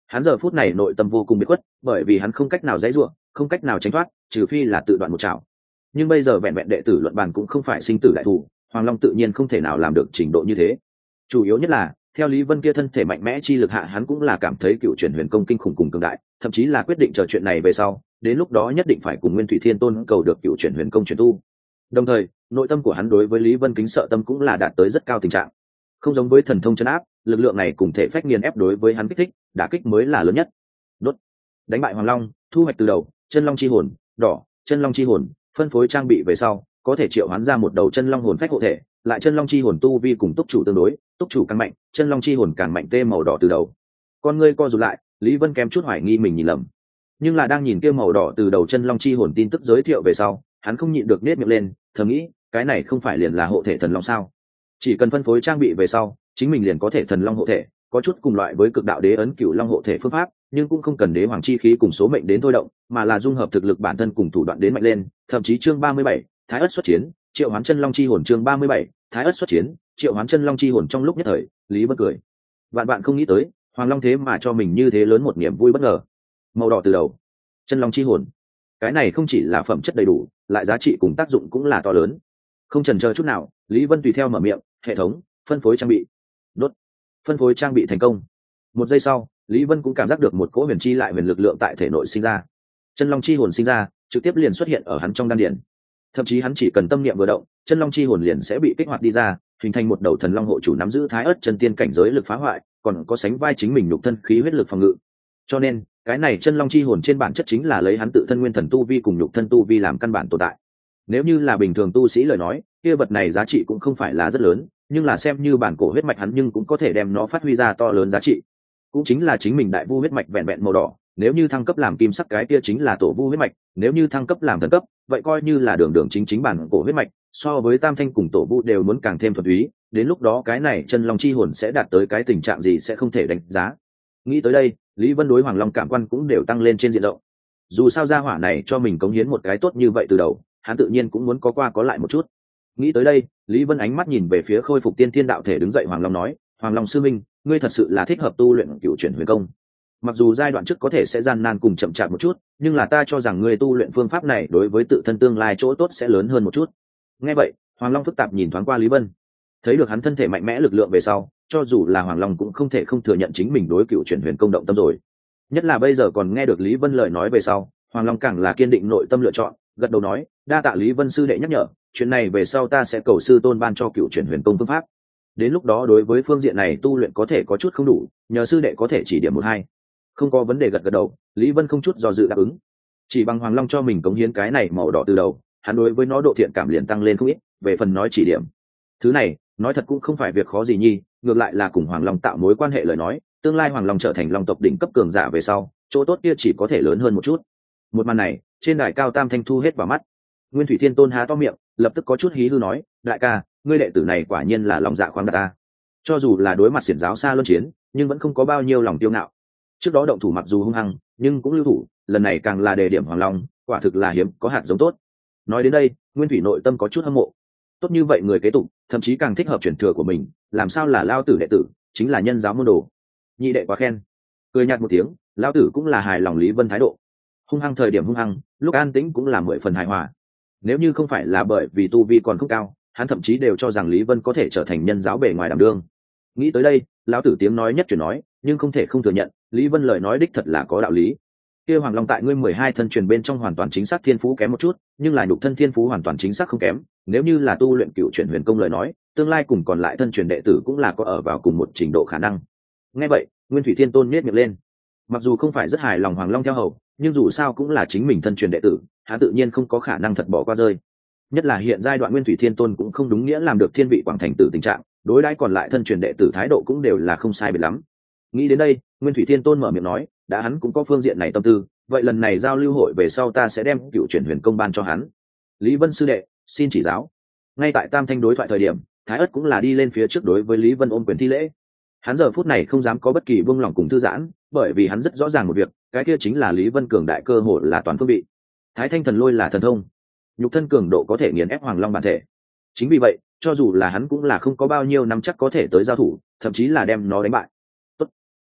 Hắn giờ phút này nội tâm vô cùng bị khuất, bởi vì hắn không cách nào dãy ruộng, không cách nào tránh thoát, trừ phi là tự đoạn một chảo. Nhưng bây giờ vẹn vẹn đệ tử luận bàn cũng không phải sinh tử đại thủ, Hoàng Long tự nhiên không thể nào làm được trình độ như thế. Chủ yếu nhất là theo Lý Vân kia thân thể mạnh mẽ chi lực hạ, hắn cũng là cảm thấy cựu chuyển huyền công kinh khủng cùng cường đại, thậm chí là quyết định chờ chuyện này về sau, đến lúc đó nhất định phải cùng Nguyên Thủy Thiên Tôn cầu được cựu chuyển huyền công chuyển tu. Đồng thời, nội tâm của hắn đối với Lý Vân kính sợ tâm cũng là đạt tới rất cao tình trạng. Không giống với thần thông chân áp, lực lượng này cùng thể phách nghiền ép đối với hắn kích thích, đả kích mới là lớn nhất. Đốt, đánh bại Hoàng Long, thu hoạch từ đầu, chân long chi hồn, đỏ, chân long chi hồn, phân phối trang bị về sau, có thể triệu hoán ra một đầu chân long hồn phách hộ thể, lại chân long chi hồn tu vi cùng túc chủ tương đối, túc chủ càng mạnh, chân long chi hồn càng mạnh, tê màu đỏ từ đầu. Con ngươi co rụt lại, Lý Vân kém chút hoài nghi mình nhìn lầm, nhưng là đang nhìn kia màu đỏ từ đầu chân long chi hồn tin tức giới thiệu về sau, hắn không nhịn được nết miệng lên, thầm nghĩ, cái này không phải liền là hộ thể thần long sao? Chỉ cần phân phối trang bị về sau, chính mình liền có thể thần long hộ thể, có chút cùng loại với cực đạo đế ấn cửu long hộ thể phương pháp, nhưng cũng không cần đế hoàng chi khí cùng số mệnh đến thôi động, mà là dung hợp thực lực bản thân cùng thủ đoạn đến mạnh lên. Thậm chí chương ba mươi bảy, Thái Ức xuất chiến, triệu hoán chân long chi hồn, chương ba mươi bảy, Thái Ức xuất chiến, triệu hoán chân long chi hồn. Trong lúc nhất thời, Lý Vân cười, vạn bạn không nghĩ tới, Hoàng Long thế mà cho mình như thế lớn một niềm vui bất ngờ. Màu đỏ từ đầu, chân long chi hồn, cái này không chỉ là phẩm chất đầy đủ, lại giá trị cùng tác dụng cũng là to lớn. Không chần chờ chút nào, Lý Vân tùy theo mở miệng, hệ thống phân phối trang bị. Đốt, phân phối trang bị thành công. Một giây sau, Lý Vân cũng cảm giác được một cỗ huyền chi lại huyền lực lượng tại thể nội sinh ra, chân long chi hồn sinh ra, trực tiếp liền xuất hiện ở hắn trong đan điển. Thậm chí hắn chỉ cần tâm niệm vừa động, chân long chi hồn liền sẽ bị kích hoạt đi ra, hình thành một đầu thần long hộ chủ nắm giữ thái ớt chân tiên cảnh giới lực phá hoại, còn có sánh vai chính mình nhục thân khí huyết lực phòng ngự. Cho nên, cái này chân long chi hồn trên bản chất chính là lấy hắn tự thân nguyên thần tu vi cùng nhục thân tu vi làm căn bản tồn tại. Nếu như là bình thường tu sĩ lời nói, kia vật này giá trị cũng không phải là rất lớn, nhưng là xem như bản cổ huyết mạch hắn nhưng cũng có thể đem nó phát huy ra to lớn giá trị. Cũng chính là chính mình đại vu huyết mạch vẹn vẹn màu đỏ, nếu như thăng cấp làm kim sắc cái kia chính là tổ vu huyết mạch, nếu như thăng cấp làm thần cấp, vậy coi như là đường đường chính chính bản cổ huyết mạch, so với tam thanh cùng tổ vu đều muốn càng thêm thuần túy, đến lúc đó cái này chân long chi hồn sẽ đạt tới cái tình trạng gì sẽ không thể đánh giá. Nghĩ tới đây, Lý Vân đối Hoàng Long cảm quan cũng đều tăng lên trên diện rộng. Dù sao gia hỏa này cho mình cống hiến một cái tốt như vậy từ đầu, hắn tự nhiên cũng muốn có qua có lại một chút. Nghĩ tới đây, Lý Vân ánh mắt nhìn về phía khôi phục tiên thiên đạo thể đứng dậy Hoàng Long nói, Hoàng Long sư minh, ngươi thật sự là thích hợp tu luyện cựu chuyển huyền công. Mặc dù giai đoạn trước có thể sẽ gian nan cùng chậm chạp một chút, nhưng là ta cho rằng ngươi tu luyện phương pháp này đối với tự thân tương lai chỗ tốt sẽ lớn hơn một chút. Nghe vậy, Hoàng Long phức tạp nhìn thoáng qua Lý Vân, thấy được hắn thân thể mạnh mẽ lực lượng về sau, cho dù là Hoàng Long cũng không thể không thừa nhận chính mình đối cựu chuyển huyền công động tâm rồi. Nhất là bây giờ còn nghe được Lý Vân lời nói về sau, Hoàng Long càng là kiên định nội tâm lựa chọn, gật đầu nói, đa tạ Lý Vân sư đệ nhắc nhở, chuyện này về sau ta sẽ cầu sư tôn ban cho cựu chuyển huyền công phương pháp. Đến lúc đó đối với phương diện này tu luyện có thể có chút không đủ, nhờ sư đệ có thể chỉ điểm một hai. Không có vấn đề, gật gật đầu, Lý Vân không chút do dự đáp ứng. Chỉ bằng Hoàng Long cho mình cống hiến cái này màu đỏ từ đầu, hắn đối với nó độ thiện cảm liền tăng lên không ít. Về phần nói chỉ điểm, thứ này nói thật cũng không phải việc khó gì nhi, ngược lại là cùng Hoàng Long tạo mối quan hệ lời nói, tương lai Hoàng Long trở thành Long tộc đỉnh cấp cường giả về sau, chỗ tốt kia chỉ có thể lớn hơn một chút. Một màn này, trên đài cao tam thanh thu hết vào mắt. Nguyên Thủy Thiên Tôn há to miệng, lập tức có chút hí hư nói, đại ca, ngươi đệ tử này quả nhiên là lòng dạ khoáng đạt ta. Cho dù là đối mặt xiển giáo xa luân chiến, nhưng vẫn không có bao nhiêu lòng tiêu ngạo. Trước đó động thủ mặc dù hung hăng, nhưng cũng lưu thủ, lần này càng là đề điểm Hoàng Long, quả thực là hiếm có hạt giống tốt. Nói đến đây, Nguyên Thủy nội tâm có chút hâm mộ. Tốt như vậy người kế tục, thậm chí càng thích hợp truyền thừa của mình, làm sao là lao tử đệ tử, chính là nhân giáo môn đồ. Nhị đệ quá khen. Cười nhạt một tiếng, lao tử cũng là hài lòng Lý Vân thái độ. Hung hăng thời điểm hung hăng, lúc an tĩnh cũng là mười phần hài hòa. Nếu như không phải là bởi vì tu vi còn không cao, hắn thậm chí đều cho rằng Lý Vân có thể trở thành nhân giáo bề ngoài đảm đương. Nghĩ tới đây, lão tử tiếng nói nhất chuyển nói, nhưng không thể không thừa nhận, Lý Vân lời nói đích thật là có đạo lý. Kia Hoàng Long tại ngươi mười hai thân truyền bên trong hoàn toàn chính xác thiên phú kém một chút, nhưng là nhục thân thiên phú hoàn toàn chính xác không kém, nếu như là tu luyện cựu chuyển huyền công lời nói, tương lai cùng còn lại thân truyền đệ tử cũng là có ở vào cùng một trình độ khả năng. Nghe vậy, Nguyên Thủy Thiên Tôn nhếch miệng lên. Mặc dù không phải rất hài lòng Hoàng Long theo hầu, nhưng dù sao cũng là chính mình thân truyền đệ tử, hắn tự nhiên không có khả năng thật bỏ qua rơi. Nhất là hiện giai đoạn Nguyên Thủy Thiên Tôn cũng không đúng nghĩa làm được thiên vị quảng thành tử tình trạng, đối đãi còn lại thân truyền đệ tử thái độ cũng đều là không sai biệt lắm. Nghĩ đến đây, Nguyên Thủy Thiên Tôn mở miệng nói, đã hắn cũng có phương diện này tâm tư, vậy lần này giao lưu hội về sau ta sẽ đem cựu chuyển huyền công ban cho hắn. Lý Vân sư đệ, xin chỉ giáo. Ngay tại tam thanh đối thoại thời điểm, Thái Ất cũng là đi lên phía trước đối với Lý Vân ôm quyền thi lễ. Hắn giờ phút này không dám có bất kỳ buông lỏng cùng thư giãn, bởi vì hắn rất rõ ràng một việc, cái kia chính là Lý Vân cường đại cơ hội là toàn phương vị. Thái Thanh thần lôi là thần thông, nhục thân cường độ có thể nghiền ép Hoàng Long bản thể. Chính vì vậy, cho dù là hắn cũng là không có bao nhiêu nắm chắc có thể tới giao thủ, thậm chí là đem nó đánh bại. Tốt.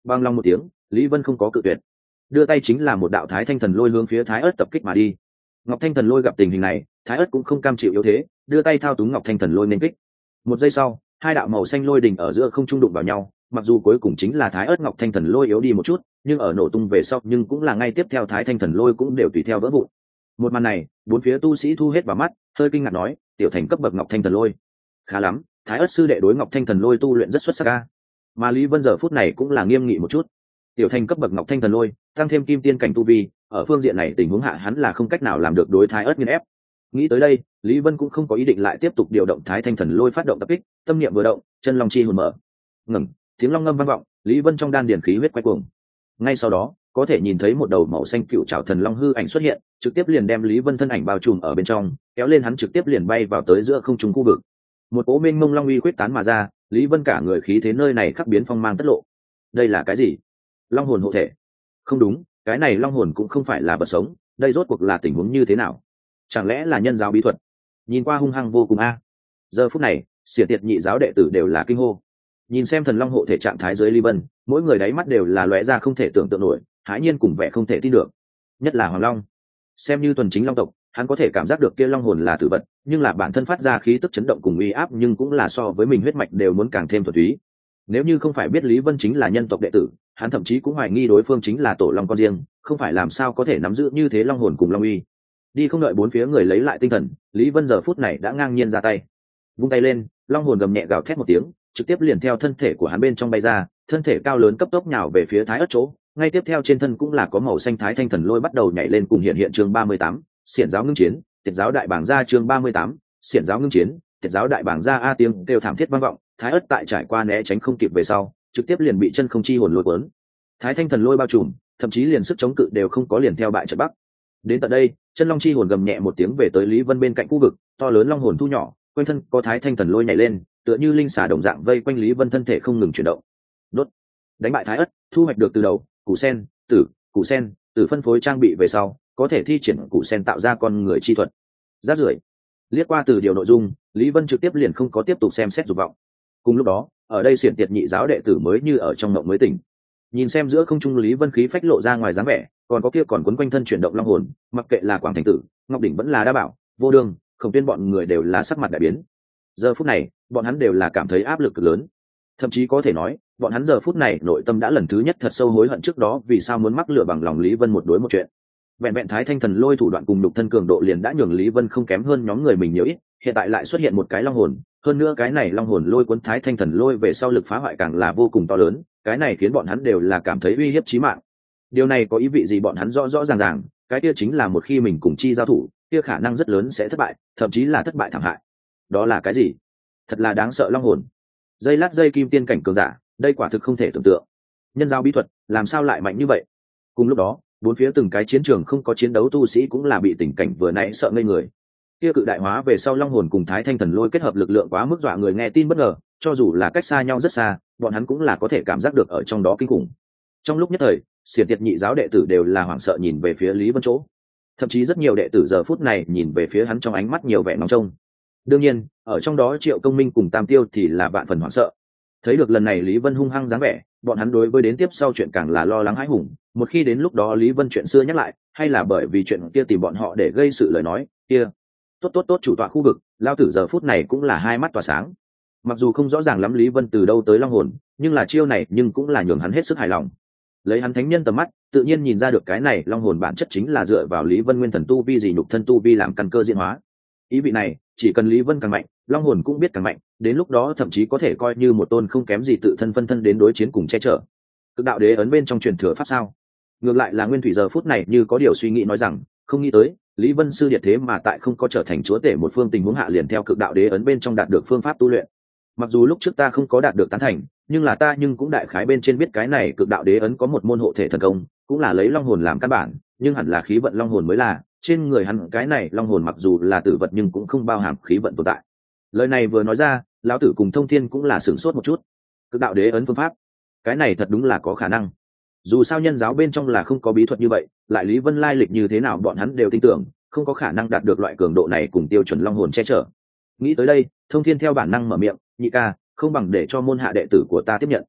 Bằng lòng một tiếng, Lý Vân không có cự tuyệt, đưa tay chính là một đạo thái thanh thần lôi hướng phía Thái Ức tập kích mà đi. Ngọc Thanh thần lôi gặp tình hình này, Thái Ức cũng không cam chịu yếu thế, đưa tay thao túng Ngọc Thanh thần lôi nên kích. Một giây sau, hai đạo màu xanh lôi đỉnh ở giữa không trung đụng vào nhau, mặc dù cuối cùng chính là Thái Ức Ngọc Thanh thần lôi yếu đi một chút, nhưng ở nổ tung về sau nhưng cũng là ngay tiếp theo Thái Thanh thần lôi cũng đều tùy theo vỡ vụn. Một màn này, bốn phía tu sĩ thu hết vào mắt, hơi kinh ngạc nói, tiểu thành cấp bậc Ngọc Thanh thần lôi, khá lắm, Thái Ức sư đệ đối Ngọc Thanh thần lôi tu luyện rất xuất sắc a. Mà Lý Vân giờ phút này cũng là nghiêm nghị một chút, tiểu thành cấp bậc Ngọc Thanh thần lôi, tăng thêm kim tiên cảnh tu vi, ở phương diện này tình huống hạ hắn là không cách nào làm được đối Thái Ức nghiền ép. Nghĩ tới đây, Lý Vân cũng không có ý định lại tiếp tục điều động Thái Thanh thần lôi phát động tập kích, tâm niệm vừa động, chân long chi hồn mở. Ngừng, tiếng long ngâm vang vọng, Lý Vân trong đan điển khí huyết quay cuồng. Ngay sau đó, có thể nhìn thấy một đầu màu xanh cựu trảo thần long hư ảnh xuất hiện, trực tiếp liền đem Lý Vân thân ảnh bao trùm ở bên trong, kéo lên hắn trực tiếp liền bay vào tới giữa không trung khu vực. Một cỗ mênh mông long uy quyết tán mà ra, Lý Vân cả người khí thế nơi này khắc biến phong mang tất lộ. Đây là cái gì? Long hồn hộ thể? Không đúng, cái này long hồn cũng không phải là vật sống, đây rốt cuộc là tình huống như thế nào? Chẳng lẽ là nhân giáo bí thuật? Nhìn qua hung hăng vô cùng a. Giờ phút này, xiển tiệt nhị giáo đệ tử đều là kinh hô. Nhìn xem thần long hộ thể trạng thái dưới Lý Vân, mỗi người đáy mắt đều là lóe ra không thể tưởng tượng nổi, hãi nhiên cùng vẻ không thể tin được. Nhất là Hoàng Long, xem như tuần chính long tộc, hắn có thể cảm giác được kia long hồn là tử vật, nhưng là bản thân phát ra khí tức chấn động cùng uy áp, nhưng cũng là so với mình huyết mạch đều muốn càng thêm thuần túy. Nếu như không phải biết Lý Vân chính là nhân tộc đệ tử, hắn thậm chí cũng hoài nghi đối phương chính là tổ long con riêng, không phải làm sao có thể nắm giữ như thế long hồn cùng long uy. Đi không đợi bốn phía người lấy lại tinh thần, Lý Vân giờ phút này đã ngang nhiên ra tay, vung tay lên, long hồn gầm nhẹ gào thét một tiếng, trực tiếp liền theo thân thể của hắn bên trong bay ra, thân thể cao lớn cấp tốc nhào về phía Thái Ức chỗ, ngay tiếp theo trên thân cũng là có màu xanh Thái Thanh thần lôi bắt đầu nhảy lên cùng hiện hiện chương ba mươi tám, xiển giáo ngưng chiến, tiệt giáo đại bảng ra chương ba mươi tám, xiển giáo ngưng chiến, tiệt giáo đại bảng ra a tiếng kêu thảm thiết vang vọng, Thái Ức tại trải qua né tránh không kịp về sau, trực tiếp liền bị chân không chi hồn lôi cuốn. Thái Thanh thần lôi bao trùm, thậm chí liền sức chống cự đều không có, liền theo bại trận bắc. Đến tận đây, chân long chi hồn gầm nhẹ một tiếng về tới Lý Vân bên cạnh khu vực, to lớn long hồn thu nhỏ, quanh thân có Thái Thanh thần lôi nhảy lên, tựa như linh xà đồng dạng vây quanh Lý Vân thân thể không ngừng chuyển động. Đốt, đánh bại Thái Ức, thu hoạch được từ đầu, củ sen, tử, củ sen, tử phân phối trang bị về sau, có thể thi triển củ sen tạo ra con người chi thuật. Rác rưởi. Liếc qua từ điều nội dung, Lý Vân trực tiếp liền không có tiếp tục xem xét dục vọng. Cùng lúc đó, ở đây xiển tiệt nhị giáo đệ tử mới như ở trong mộng mới tỉnh. Nhìn xem giữa không trung Lý Vân khí phách lộ ra ngoài dáng vẻ, còn có kia còn quấn quanh thân chuyển động long hồn, mặc kệ là Quảng Thành Tử, Ngọc Đỉnh vẫn là Đa Bảo, Vô Đường, Khổng Tuyên bọn người đều là sắc mặt đại biến. Giờ phút này, bọn hắn đều là cảm thấy áp lực cực lớn. Thậm chí có thể nói, bọn hắn giờ phút này nội tâm đã lần thứ nhất thật sâu hối hận trước đó vì sao muốn mắc lửa bằng lòng Lý Vân một đối một chuyện. Vẹn vẹn Thái Thanh thần lôi thủ đoạn cùng đục thân cường độ liền đã nhường Lý Vân không kém hơn nhóm người mình nhiều ít, hiện tại lại xuất hiện một cái long hồn, hơn nữa cái này long hồn lôi cuốn Thái Thanh thần lôi về sau lực phá hoại càng là vô cùng to lớn, cái này khiến bọn hắn đều là cảm thấy uy hiếp chí mạng. Điều này có ý vị gì bọn hắn rõ rõ ràng ràng, cái kia chính là một khi mình cùng chi giao thủ, kia khả năng rất lớn sẽ thất bại, thậm chí là thất bại thảm hại. Đó là cái gì? Thật là đáng sợ long hồn. Dây lát dây kim tiên cảnh cường giả, đây quả thực không thể tưởng tượng. Nhân giao bí thuật, làm sao lại mạnh như vậy? Cùng lúc đó, bốn phía từng cái chiến trường không có chiến đấu tu sĩ cũng là bị tình cảnh vừa nãy sợ ngây người. Kia cự đại hóa về sau long hồn cùng Thái Thanh thần lôi kết hợp lực lượng quá mức dọa người nghe tin bất ngờ, cho dù là cách xa nhau rất xa, bọn hắn cũng là có thể cảm giác được ở trong đó kinh khủng. Trong lúc nhất thời, xiển tiệt nhị giáo đệ tử đều là hoảng sợ nhìn về phía Lý Vân chỗ, thậm chí rất nhiều đệ tử giờ phút này nhìn về phía hắn trong ánh mắt nhiều vẻ nóng trông. Đương nhiên, ở trong đó Triệu Công Minh cùng Tam Tiêu thì là vạn phần hoảng sợ. Thấy được lần này Lý Vân hung hăng dáng vẻ, bọn hắn đối với đến tiếp sau chuyện càng là lo lắng hãi hùng. Một khi đến lúc đó Lý Vân chuyện xưa nhắc lại, hay là bởi vì chuyện kia tìm bọn họ để gây sự lời nói kia, tốt tốt tốt chủ tọa khu vực, lao tử giờ phút này cũng là hai mắt tỏa sáng. Mặc dù không rõ ràng lắm Lý Vân từ đâu tới long hồn, nhưng là chiêu này nhưng cũng là nhường hắn hết sức hài lòng. Lấy hắn thánh nhân tầm mắt, tự nhiên nhìn ra được cái này long hồn bản chất chính là dựa vào Lý Vân nguyên thần tu vi gì nhục thân tu vi làm căn cơ diễn hóa. Ý vị này, chỉ cần Lý Vân càng mạnh, long hồn cũng biết càng mạnh, đến lúc đó thậm chí có thể coi như một tôn không kém gì tự thân phân thân đến đối chiến cùng che chở. Cực đạo đế ấn bên trong truyền thừa pháp sao? Ngược lại là Nguyên Thủy giờ phút này như có điều suy nghĩ nói rằng, không nghĩ tới, Lý Vân sư điệt thế mà tại không có trở thành chúa tể một phương tình huống hạ liền theo cực đạo đế ấn bên trong đạt được phương pháp tu luyện. Mặc dù lúc trước ta không có đạt được tán thành, nhưng là ta nhưng cũng đại khái bên trên biết cái này cực đạo đế ấn có một môn hộ thể thần công, cũng là lấy long hồn làm căn bản, nhưng hẳn là khí vận long hồn mới là, trên người hắn cái này long hồn mặc dù là tử vật nhưng cũng không bao hàm khí vận tồn tại. Lời này vừa nói ra, lão tử cùng Thông Thiên cũng là sửng sốt một chút. Cực đạo đế ấn phương pháp, cái này thật đúng là có khả năng. Dù sao nhân giáo bên trong là không có bí thuật như vậy, lại Lý Vân lai lịch như thế nào bọn hắn đều tin tưởng, không có khả năng đạt được loại cường độ này cùng tiêu chuẩn long hồn che chở. Nghĩ tới đây, Thông Thiên theo bản năng mở miệng, nhị ca, không bằng để cho môn hạ đệ tử của ta tiếp nhận.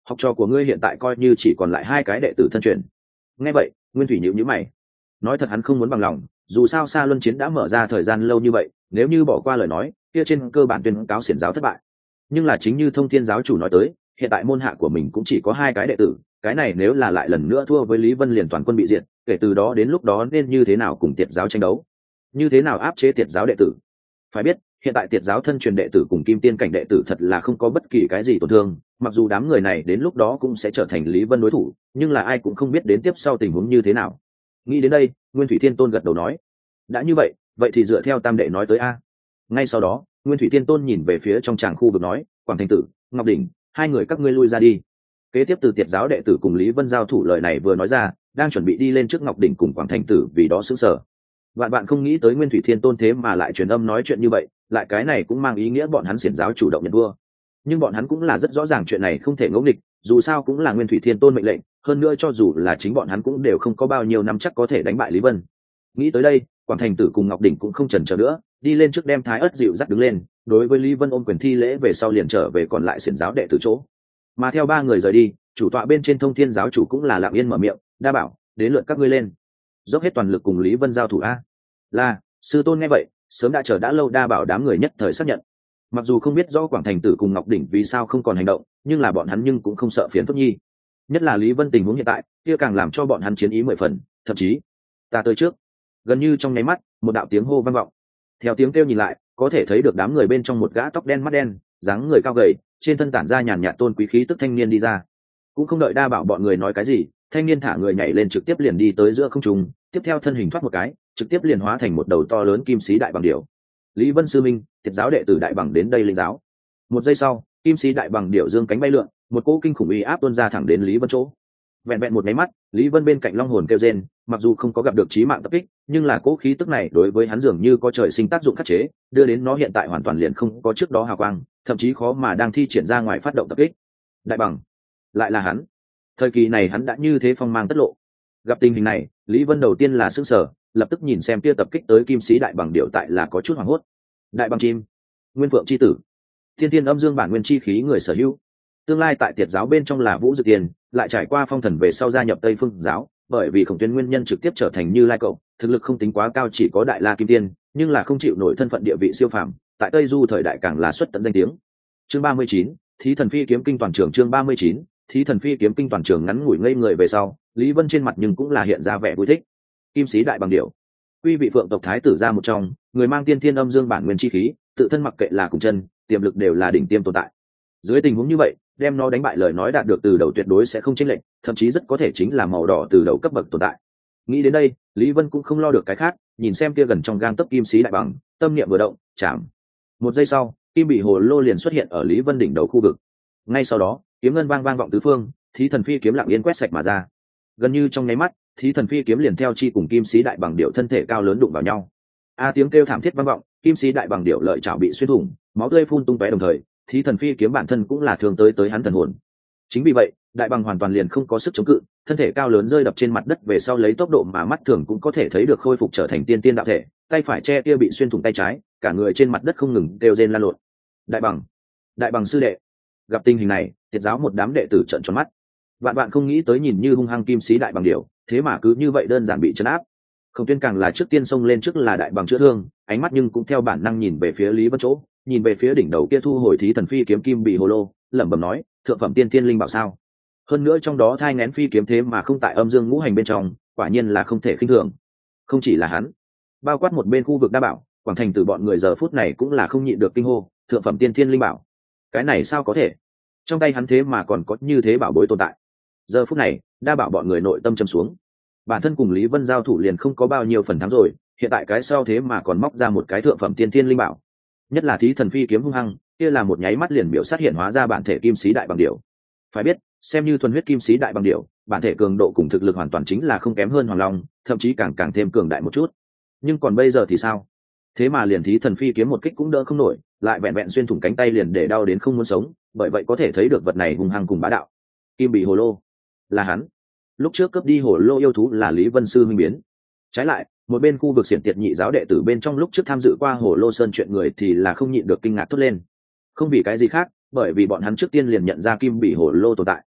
học trò của ngươi hiện tại coi như chỉ còn lại hai cái đệ tử thân truyền. Nghe vậy Nguyên Thủy nhíu nhíu mày, nói thật hắn không muốn bằng lòng, dù sao Sa Luân chiến đã mở ra thời gian lâu như vậy, nếu như bỏ qua lời nói kia trên cơ bản tuyên cáo xiển giáo thất bại. Nhưng là chính như Thông Thiên giáo chủ nói tới, hiện tại môn hạ của mình cũng chỉ có hai cái đệ tử, cái này nếu là lại lần nữa thua với Lý Vân liền toàn quân bị diệt, kể từ đó đến lúc đó nên như thế nào cùng Tiệt giáo tranh đấu, như thế nào áp chế Tiệt giáo đệ tử. Phải biết hiện tại Tiệt giáo thân truyền đệ tử cùng kim tiên cảnh đệ tử thật là không có bất kỳ cái gì tổn thương, mặc dù đám người này đến lúc đó cũng sẽ trở thành Lý Vân đối thủ, nhưng là ai cũng không biết đến tiếp sau tình huống như thế nào. Nghĩ đến đây Nguyên Thủy Thiên Tôn gật đầu nói, đã như vậy vậy thì dựa theo tam đệ nói tới a. Ngay sau đó Nguyên Thủy Thiên Tôn nhìn về phía trong tràng khu vực nói, Quảng Thành Tử, Ngọc Đỉnh, hai người các ngươi lui ra đi. Kế tiếp từ Tiệt giáo đệ tử cùng Lý Vân giao thủ, lời này vừa nói ra, đang chuẩn bị đi lên trước Ngọc Đỉnh cùng Quảng Thành Tử vì đó sững sờ. Vạn bạn không nghĩ tới Nguyên Thủy Thiên Tôn thế mà lại truyền âm nói chuyện như vậy, lại cái này cũng mang ý nghĩa bọn hắn xiển giáo chủ động nhận vua. Nhưng bọn hắn cũng là rất rõ ràng chuyện này không thể ngẫu nghịch, dù sao cũng là Nguyên Thủy Thiên Tôn mệnh lệnh, hơn nữa cho dù là chính bọn hắn cũng đều không có bao nhiêu năm chắc có thể đánh bại Lý Vân. Nghĩ tới đây Quảng Thành Tử cùng Ngọc Đỉnh cũng không chần chờ nữa, đi lên trước đem Thái Ức dịu dắt đứng lên, đối với Lý Vân ôm quyền thi lễ về sau liền trở về còn lại xiển giáo đệ tử chỗ. Mà theo ba người rời đi, chủ tọa bên trên Thông Thiên giáo chủ cũng là lặng yên mở miệng, đa bảo, đến lượt các ngươi lên, dốc hết toàn lực cùng Lý Vân giao thủ a. Là sư tôn nghe vậy, sớm đã chờ đã lâu đa bảo đám người nhất thời xác nhận. Mặc dù không biết rõ Quảng Thành Tử cùng Ngọc Đỉnh vì sao không còn hành động, nhưng là bọn hắn nhưng cũng không sợ phiền phức nhi. Nhất là Lý Vân tình huống hiện tại, kia càng làm cho bọn hắn chiến ý mười phần, thậm chí ta tới trước. Gần như trong nháy mắt, một đạo tiếng hô vang vọng. Theo tiếng kêu nhìn lại, có thể thấy được đám người bên trong một gã tóc đen mắt đen, dáng người cao gầy, trên thân tản ra nhàn nhạt tôn quý khí tức thanh niên đi ra. Cũng không đợi đa bảo bọn người nói cái gì, thanh niên thả người nhảy lên trực tiếp liền đi tới giữa không trung, tiếp theo thân hình thoát một cái, trực tiếp liền hóa thành một đầu to lớn kim sĩ đại bằng điểu. Lý Vân sư minh, Tiệt giáo đệ tử đại bằng đến đây linh giáo. Một giây sau, kim sĩ đại bằng điểu dương cánh bay lượn, một cỗ kinh khủng uy áp tuôn ra thẳng đến Lý Vân chỗ. Vẹn vẹn một máy mắt, Lý Vân bên cạnh long hồn kêu rên, mặc dù không có gặp được chí mạng tập kích, nhưng là cỗ khí tức này đối với hắn dường như có trời sinh tác dụng khắc chế, đưa đến nó hiện tại hoàn toàn liền không có trước đó hào quang, thậm chí khó mà đang thi triển ra ngoài phát động tập kích. Đại bằng, lại là hắn. Thời kỳ này hắn đã như thế phong mang tất lộ. Gặp tình hình này, Lý Vân đầu tiên là sửng sở, lập tức nhìn xem kia tập kích tới kim sĩ đại bằng điệu tại là có chút hoảng hốt. Đại bằng chim, Nguyên Phượng chi tử, thiên thiên âm dương bản nguyên chi khí người sở hữu. Tương lai tại Tiệt giáo bên trong là Vũ Dực Tiền, lại trải qua phong thần về sau gia nhập Tây Phương giáo, bởi vì Khổng Tuyên nguyên nhân trực tiếp trở thành Như Lai cậu, thực lực không tính quá cao, chỉ có Đại La Kim Tiên, nhưng là không chịu nổi thân phận địa vị siêu phàm, tại Tây Du thời đại càng là xuất tận danh tiếng. Chương ba mươi chín, Thí Thần Phi kiếm kinh toàn trường. Chương ba mươi chín, Thí Thần Phi kiếm kinh toàn trường. Ngắn ngủi ngây người về sau, Lý Vân trên mặt nhưng cũng là hiện ra vẻ vui thích. Kim sĩ đại bằng điểu, quy vị Phượng tộc thái tử ra một trong, người mang tiên thiên âm dương bản nguyên chi khí, tự thân mặc kệ là cùng chân, tiềm lực đều là đỉnh tiêm tồn tại. Dưới tình huống như vậy, đem nó đánh bại lời nói đạt được từ đầu tuyệt đối sẽ không chênh lệch, thậm chí rất có thể chính là màu đỏ từ đầu cấp bậc tồn tại. Nghĩ đến đây, Lý Vân cũng không lo được cái khác, nhìn xem kia gần trong gang tấc kim sĩ đại bằng, tâm niệm vừa động, chạm. Một giây sau, kim bị hồ lô liền xuất hiện ở Lý Vân đỉnh đầu khu vực. Ngay sau đó, kiếm ngân vang vang vọng tứ phương, Thí Thần Phi kiếm lặng yên quét sạch mà ra. Gần như trong nháy mắt, Thí Thần Phi kiếm liền theo chi cùng kim sĩ đại bằng điệu thân thể cao lớn đụng vào nhau. A tiếng kêu thảm thiết vang vọng, kim sĩ đại bằng điệu lợi chảo bị xuyên thủng, máu tươi phun tung tóe đồng thời, Thí Thần Phi kiếm bản thân cũng là thương tới tới hắn thần hồn. Chính vì vậy, đại bằng hoàn toàn liền không có sức chống cự, thân thể cao lớn rơi đập trên mặt đất về sau lấy tốc độ mà mắt thường cũng có thể thấy được khôi phục trở thành tiên tiên đạo thể, tay phải che kia bị xuyên thủng tay trái, cả người trên mặt đất không ngừng kêu rên la lộn. Đại bằng, đại bằng sư đệ. Gặp tình hình này, Tiệt giáo một đám đệ tử trợn tròn mắt. Vạn bạn không nghĩ tới nhìn như hung hăng kim sĩ đại bằng điểu, thế mà cứ như vậy đơn giản bị trấn áp. Khổng Tuyên càng là trước tiên xông lên trước là đại bằng chữa thương, ánh mắt nhưng cũng theo bản năng nhìn về phía Lý Vân chỗ, nhìn về phía đỉnh đầu kia thu hồi Thí Thần Phi kiếm kim bị hồ lô, lẩm bẩm nói, thượng phẩm tiên thiên linh bảo sao? Hơn nữa trong đó thai nghén phi kiếm thế mà không tại âm dương ngũ hành bên trong, quả nhiên là không thể khinh thường. Không chỉ là hắn, bao quát một bên khu vực đa bảo, Quảng Thành Tử bọn người giờ phút này cũng là không nhịn được kinh hô, thượng phẩm tiên thiên linh bảo, cái này sao có thể? Trong tay hắn thế mà còn có như thế bảo bối tồn tại. Giờ phút này, đa bảo bọn người nội tâm trầm xuống. Bản thân cùng Lý Vân giao thủ liền không có bao nhiêu phần thắng rồi, hiện tại cái sau thế mà còn móc ra một cái thượng phẩm tiên thiên linh bảo. Nhất là Thí Thần Phi kiếm hung hăng, kia là một nháy mắt liền biểu sát hiện hóa ra bản thể kim sĩ đại bằng điểu. Phải biết, xem như thuần huyết kim sĩ đại bằng điểu, bản thể cường độ cùng thực lực hoàn toàn chính là không kém hơn Hoàng Long, thậm chí càng càng thêm cường đại một chút. Nhưng còn bây giờ thì sao? Thế mà liền Thí Thần Phi kiếm một kích cũng đỡ không nổi, lại vẹn vẹn xuyên thủng cánh tay liền để đau đến không muốn sống, bởi vậy có thể thấy được vật này hung hăng cùng bá đạo. Kim bị hồ lô, là hắn. Lúc trước cướp đi hồ lô yêu thú là Lý Vân sư minh biến. Trái lại, một bên khu vực xiển Tiệt nhị giáo đệ tử bên trong lúc trước tham dự qua hồ lô sơn chuyện người thì là không nhịn được kinh ngạc thốt lên. Không vì cái gì khác, bởi vì bọn hắn trước tiên liền nhận ra kim bị hồ lô tồn tại.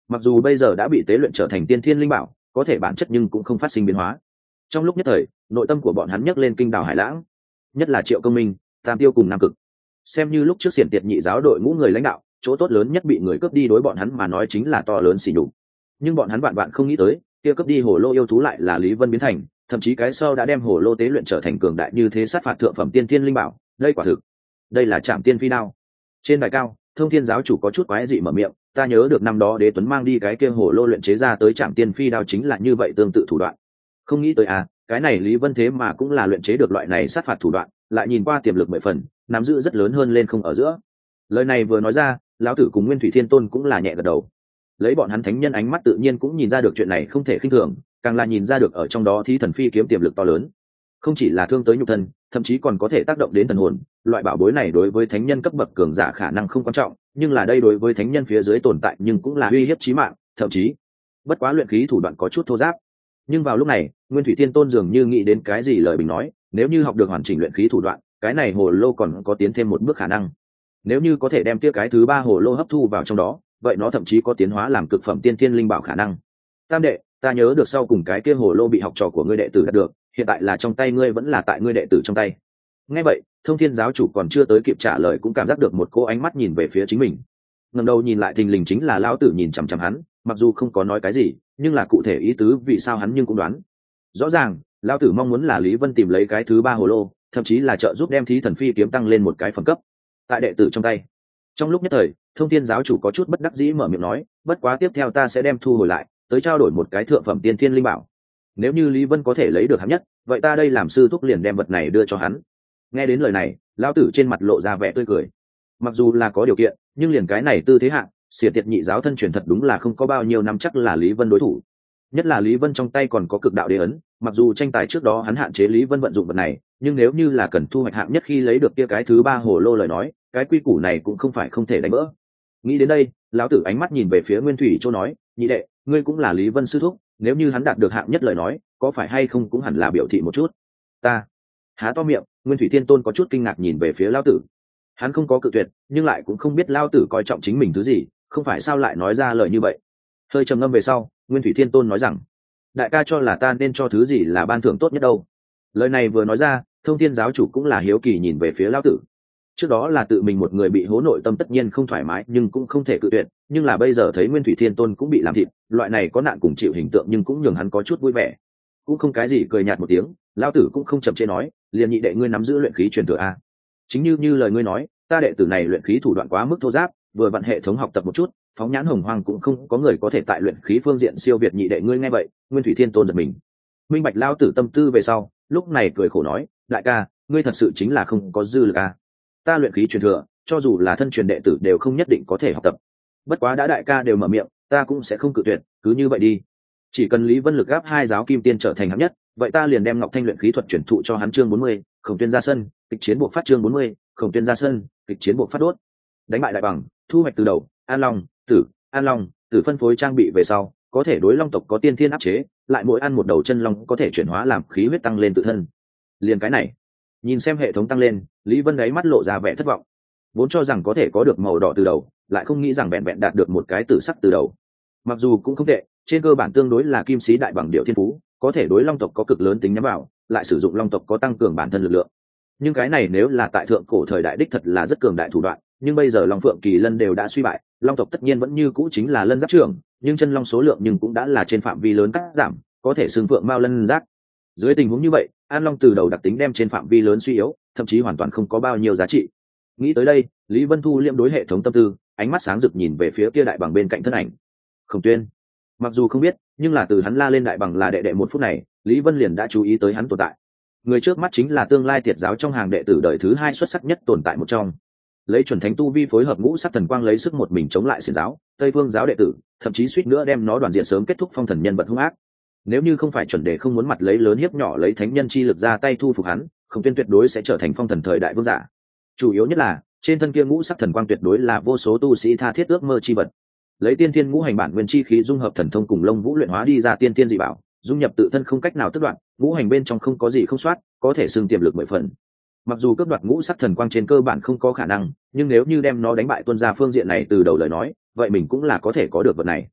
mặc dù bây giờ đã bị tế luyện trở thành tiên thiên linh bảo, có thể bản chất nhưng cũng không phát sinh biến hóa. Trong lúc nhất thời, nội tâm của bọn hắn nhấc lên kinh đảo hải lãng, nhất là Triệu Công Minh, Tam Tiêu cùng Nam Cực, xem như lúc trước xiển tiệt nhị giáo đội ngũ người lãnh đạo, chỗ tốt lớn nhất bị người cướp đi đối bọn hắn mà nói chính là to lớn xỉ nhục. Nhưng bọn hắn vạn vạn không nghĩ tới, kia cướp đi hồ lô yêu thú lại là Lý Vân biến thành, thậm chí cái sau đã đem hồ lô tế luyện trở thành cường đại như thế, sát phạt thượng phẩm tiên thiên linh bảo. Đây quả thực, đây là Trảm Tiên Phi Đao. Trên đài cao, Thông Thiên giáo chủ có chút quái dị mở miệng, ta nhớ được năm đó Đế Tuấn mang đi cái kia hồ lô luyện chế ra tới Trảm Tiên Phi Đao chính là như vậy tương tự thủ đoạn. Không nghĩ tới à, cái này Lý Vân thế mà cũng là luyện chế được loại này sát phạt thủ đoạn, lại nhìn qua tiềm lực mười phần, nắm giữ rất lớn hơn lên không ở giữa. Lời này vừa nói ra, lão tử cùng Nguyên Thủy Thiên Tôn cũng là nhẹ gật đầu. Lấy bọn hắn thánh nhân ánh mắt tự nhiên cũng nhìn ra được chuyện này không thể khinh thường, càng là nhìn ra được ở trong đó Thí Thần Phi kiếm tiềm lực to lớn, không chỉ là thương tới nhục thân, thậm chí còn có thể tác động đến thần hồn. Loại bảo bối này đối với thánh nhân cấp bậc cường giả khả năng không quan trọng, nhưng là đây đối với thánh nhân phía dưới tồn tại nhưng cũng là uy hiếp chí mạng, thậm chí bất quá luyện khí thủ đoạn có chút thô ráp. Nhưng vào lúc này, Nguyên Thủy Thiên Tôn dường như nghĩ đến cái gì lời bình nói, nếu như học được hoàn chỉnh luyện khí thủ đoạn, cái này hồ lô còn có tiến thêm một bước khả năng. Nếu như có thể đem kia cái thứ ba hồ lô hấp thu vào trong đó, vậy nó thậm chí có tiến hóa làm cực phẩm tiên thiên linh bảo khả năng. Tam đệ, ta nhớ được sau cùng cái kia hồ lô bị học trò của ngươi đệ tử đạt được, hiện tại là trong tay ngươi vẫn là tại ngươi đệ tử trong tay. Nghe vậy, Thông Thiên giáo chủ còn chưa tới kịp trả lời cũng cảm giác được một cô ánh mắt nhìn về phía chính mình. Ngẩng đầu nhìn lại, thình lình chính là lão tử nhìn chằm chằm hắn, mặc dù không có nói cái gì, nhưng là cụ thể ý tứ vì sao hắn nhưng cũng đoán. Rõ ràng, lão tử mong muốn là Lý Vân tìm lấy cái thứ ba hồ lô, thậm chí là trợ giúp đem Thí Thần Phi kiếm tăng lên một cái phẩm cấp. Tại đệ tử trong tay. Trong lúc nhất thời, Thông Thiên giáo chủ có chút bất đắc dĩ mở miệng nói, bất quá tiếp theo ta sẽ đem thu hồi lại, tới trao đổi một cái thượng phẩm tiên thiên linh bảo. Nếu như Lý Vân có thể lấy được hạng nhất, vậy ta đây làm sư thúc liền đem vật này đưa cho hắn. Nghe đến lời này, lão tử trên mặt lộ ra vẻ tươi cười. Mặc dù là có điều kiện, nhưng liền cái này tư thế hạng, xiển tiệt nhị giáo thân truyền thật đúng là không có bao nhiêu năm chắc là Lý Vân đối thủ. Nhất là Lý Vân trong tay còn có cực đạo đế ấn, mặc dù tranh tài trước đó hắn hạn chế Lý Vân vận dụng vật này, nhưng nếu như là cần thu hoạch hạng nhất khi lấy được kia cái thứ ba hồ lô lời nói, cái quy củ này cũng không phải không thể đánh vỡ. Nghĩ đến đây, lão tử ánh mắt nhìn về phía Nguyên Thủy Châu nói, nhị đệ, ngươi cũng là Lý Vân sư thúc, nếu như hắn đạt được hạng nhất lời nói, có phải hay không cũng hẳn là biểu thị một chút. Ta há to miệng, Nguyên Thủy Thiên Tôn có chút kinh ngạc nhìn về phía lão tử. Hắn không có cự tuyệt, nhưng lại cũng không biết lão tử coi trọng chính mình thứ gì, không phải sao lại nói ra lời như vậy. Hơi trầm ngâm về sau, Nguyên Thủy Thiên Tôn nói rằng, đại ca cho là ta nên cho thứ gì là ban thưởng tốt nhất đâu. Lời này vừa nói ra, Thông Thiên giáo chủ cũng là hiếu kỳ nhìn về phía lão tử. Trước đó là tự mình một người bị hố nội tâm tất nhiên không thoải mái, nhưng cũng không thể cự tuyệt, nhưng là bây giờ thấy Nguyên Thủy Thiên Tôn cũng bị làm thịt, loại này có nạn cùng chịu hình tượng nhưng cũng nhường hắn có chút vui vẻ. Cũng không cái gì, cười nhạt một tiếng, lão tử cũng không chậm chế nói, liền nhị đệ ngươi nắm giữ luyện khí truyền thừa a. Chính như như lời ngươi nói, ta đệ tử này luyện khí thủ đoạn quá mức thô giáp, vừa vặn hệ thống học tập một chút, phóng nhãn hồng hoang cũng không có người có thể tại luyện khí phương diện siêu việt nhị đệ ngươi. Nghe vậy, Nguyên Thủy Thiên Tôn giật mình, minh bạch lão tử tâm tư về sau, lúc này cười khổ nói, đại ca, ngươi thật sự chính là không có dư lực a. Ta luyện khí truyền thừa, cho dù là thân truyền đệ tử đều không nhất định có thể học tập. Bất quá đã đại ca đều mở miệng, ta cũng sẽ không cự tuyệt, cứ như vậy đi. Chỉ cần Lý Vân lực gáp hai giáo kim tiên trở thành hạng nhất, vậy ta liền đem Ngọc Thanh luyện khí thuật chuyển thụ cho hắn. Chương bốn mươi, Khổng Tuyên ra sân, kịch chiến buộc phát. Chương bốn mươi, Khổng Tuyên ra sân, kịch chiến buộc phát. Đốt. Đánh bại đại bằng, thu hoạch từ đầu, An Long, Tử, An Long, Tử phân phối trang bị về sau, có thể đối long tộc có tiên thiên áp chế, lại mỗi ăn một đầu chân long có thể chuyển hóa làm khí huyết tăng lên tự thân. Liền cái này, nhìn xem hệ thống tăng lên, Lý Vân đáy mắt lộ ra vẻ thất vọng. Vốn cho rằng có thể có được màu đỏ từ đầu, lại không nghĩ rằng vẹn vẹn đạt được một cái tử sắc từ đầu. Mặc dù cũng không tệ, trên cơ bản tương đối là kim sĩ đại bằng điệu thiên phú, có thể đối long tộc có cực lớn tính nhắm vào, lại sử dụng long tộc có tăng cường bản thân lực lượng. Nhưng cái này nếu là tại thượng cổ thời đại đích thật là rất cường đại thủ đoạn, nhưng bây giờ long phượng kỳ lân đều đã suy bại, long tộc tất nhiên vẫn như cũ chính là lân giáp trưởng, nhưng chân long số lượng nhưng cũng đã là trên phạm vi lớn cắt giảm, có thể xưng phượng mao lân giác. Dưới tình huống như vậy, An Long từ đầu đặc tính đem trên phạm vi lớn suy yếu, thậm chí hoàn toàn không có bao nhiêu giá trị. Nghĩ tới đây, Lý Vân Thu liệm đối hệ thống tâm tư, ánh mắt sáng rực nhìn về phía kia đại bằng bên cạnh thân ảnh. Khổng Tuyên. Mặc dù không biết, nhưng là từ hắn la lên đại bằng là đệ đệ một phút này, Lý Vân liền đã chú ý tới hắn tồn tại. Người trước mắt chính là tương lai Tiệt giáo trong hàng đệ tử đời thứ hai xuất sắc nhất tồn tại một trong. Lấy chuẩn thánh tu vi phối hợp ngũ sắc thần quang lấy sức một mình chống lại Xiển giáo, Tây Phương giáo đệ tử, thậm chí suýt nữa đem nó đoàn diện sớm kết thúc phong thần nhân vật hung ác. Nếu như không phải chuẩn đề không muốn mặt lấy lớn hiếp nhỏ lấy thánh nhân chi lực ra tay thu phục hắn, Khổng Tuyên tuyệt đối sẽ trở thành phong thần thời đại vương giả. Chủ yếu nhất là trên thân kia ngũ sắc thần quang tuyệt đối là vô số tu sĩ tha thiết ước mơ chi vật. Lấy tiên thiên ngũ hành bản nguyên chi khí dung hợp thần thông cùng lông vũ luyện hóa đi ra tiên thiên dị bảo, dung nhập tự thân không cách nào tước đoạn, ngũ hành bên trong không có gì không soát, có thể xưng tiềm lực mười phần. Mặc dù cướp đoạt ngũ sắc thần quang trên cơ bản không có khả năng, nhưng nếu như đem nó đánh bại tuân ra phương diện này từ đầu lời nói, vậy mình cũng là có thể có được vật này.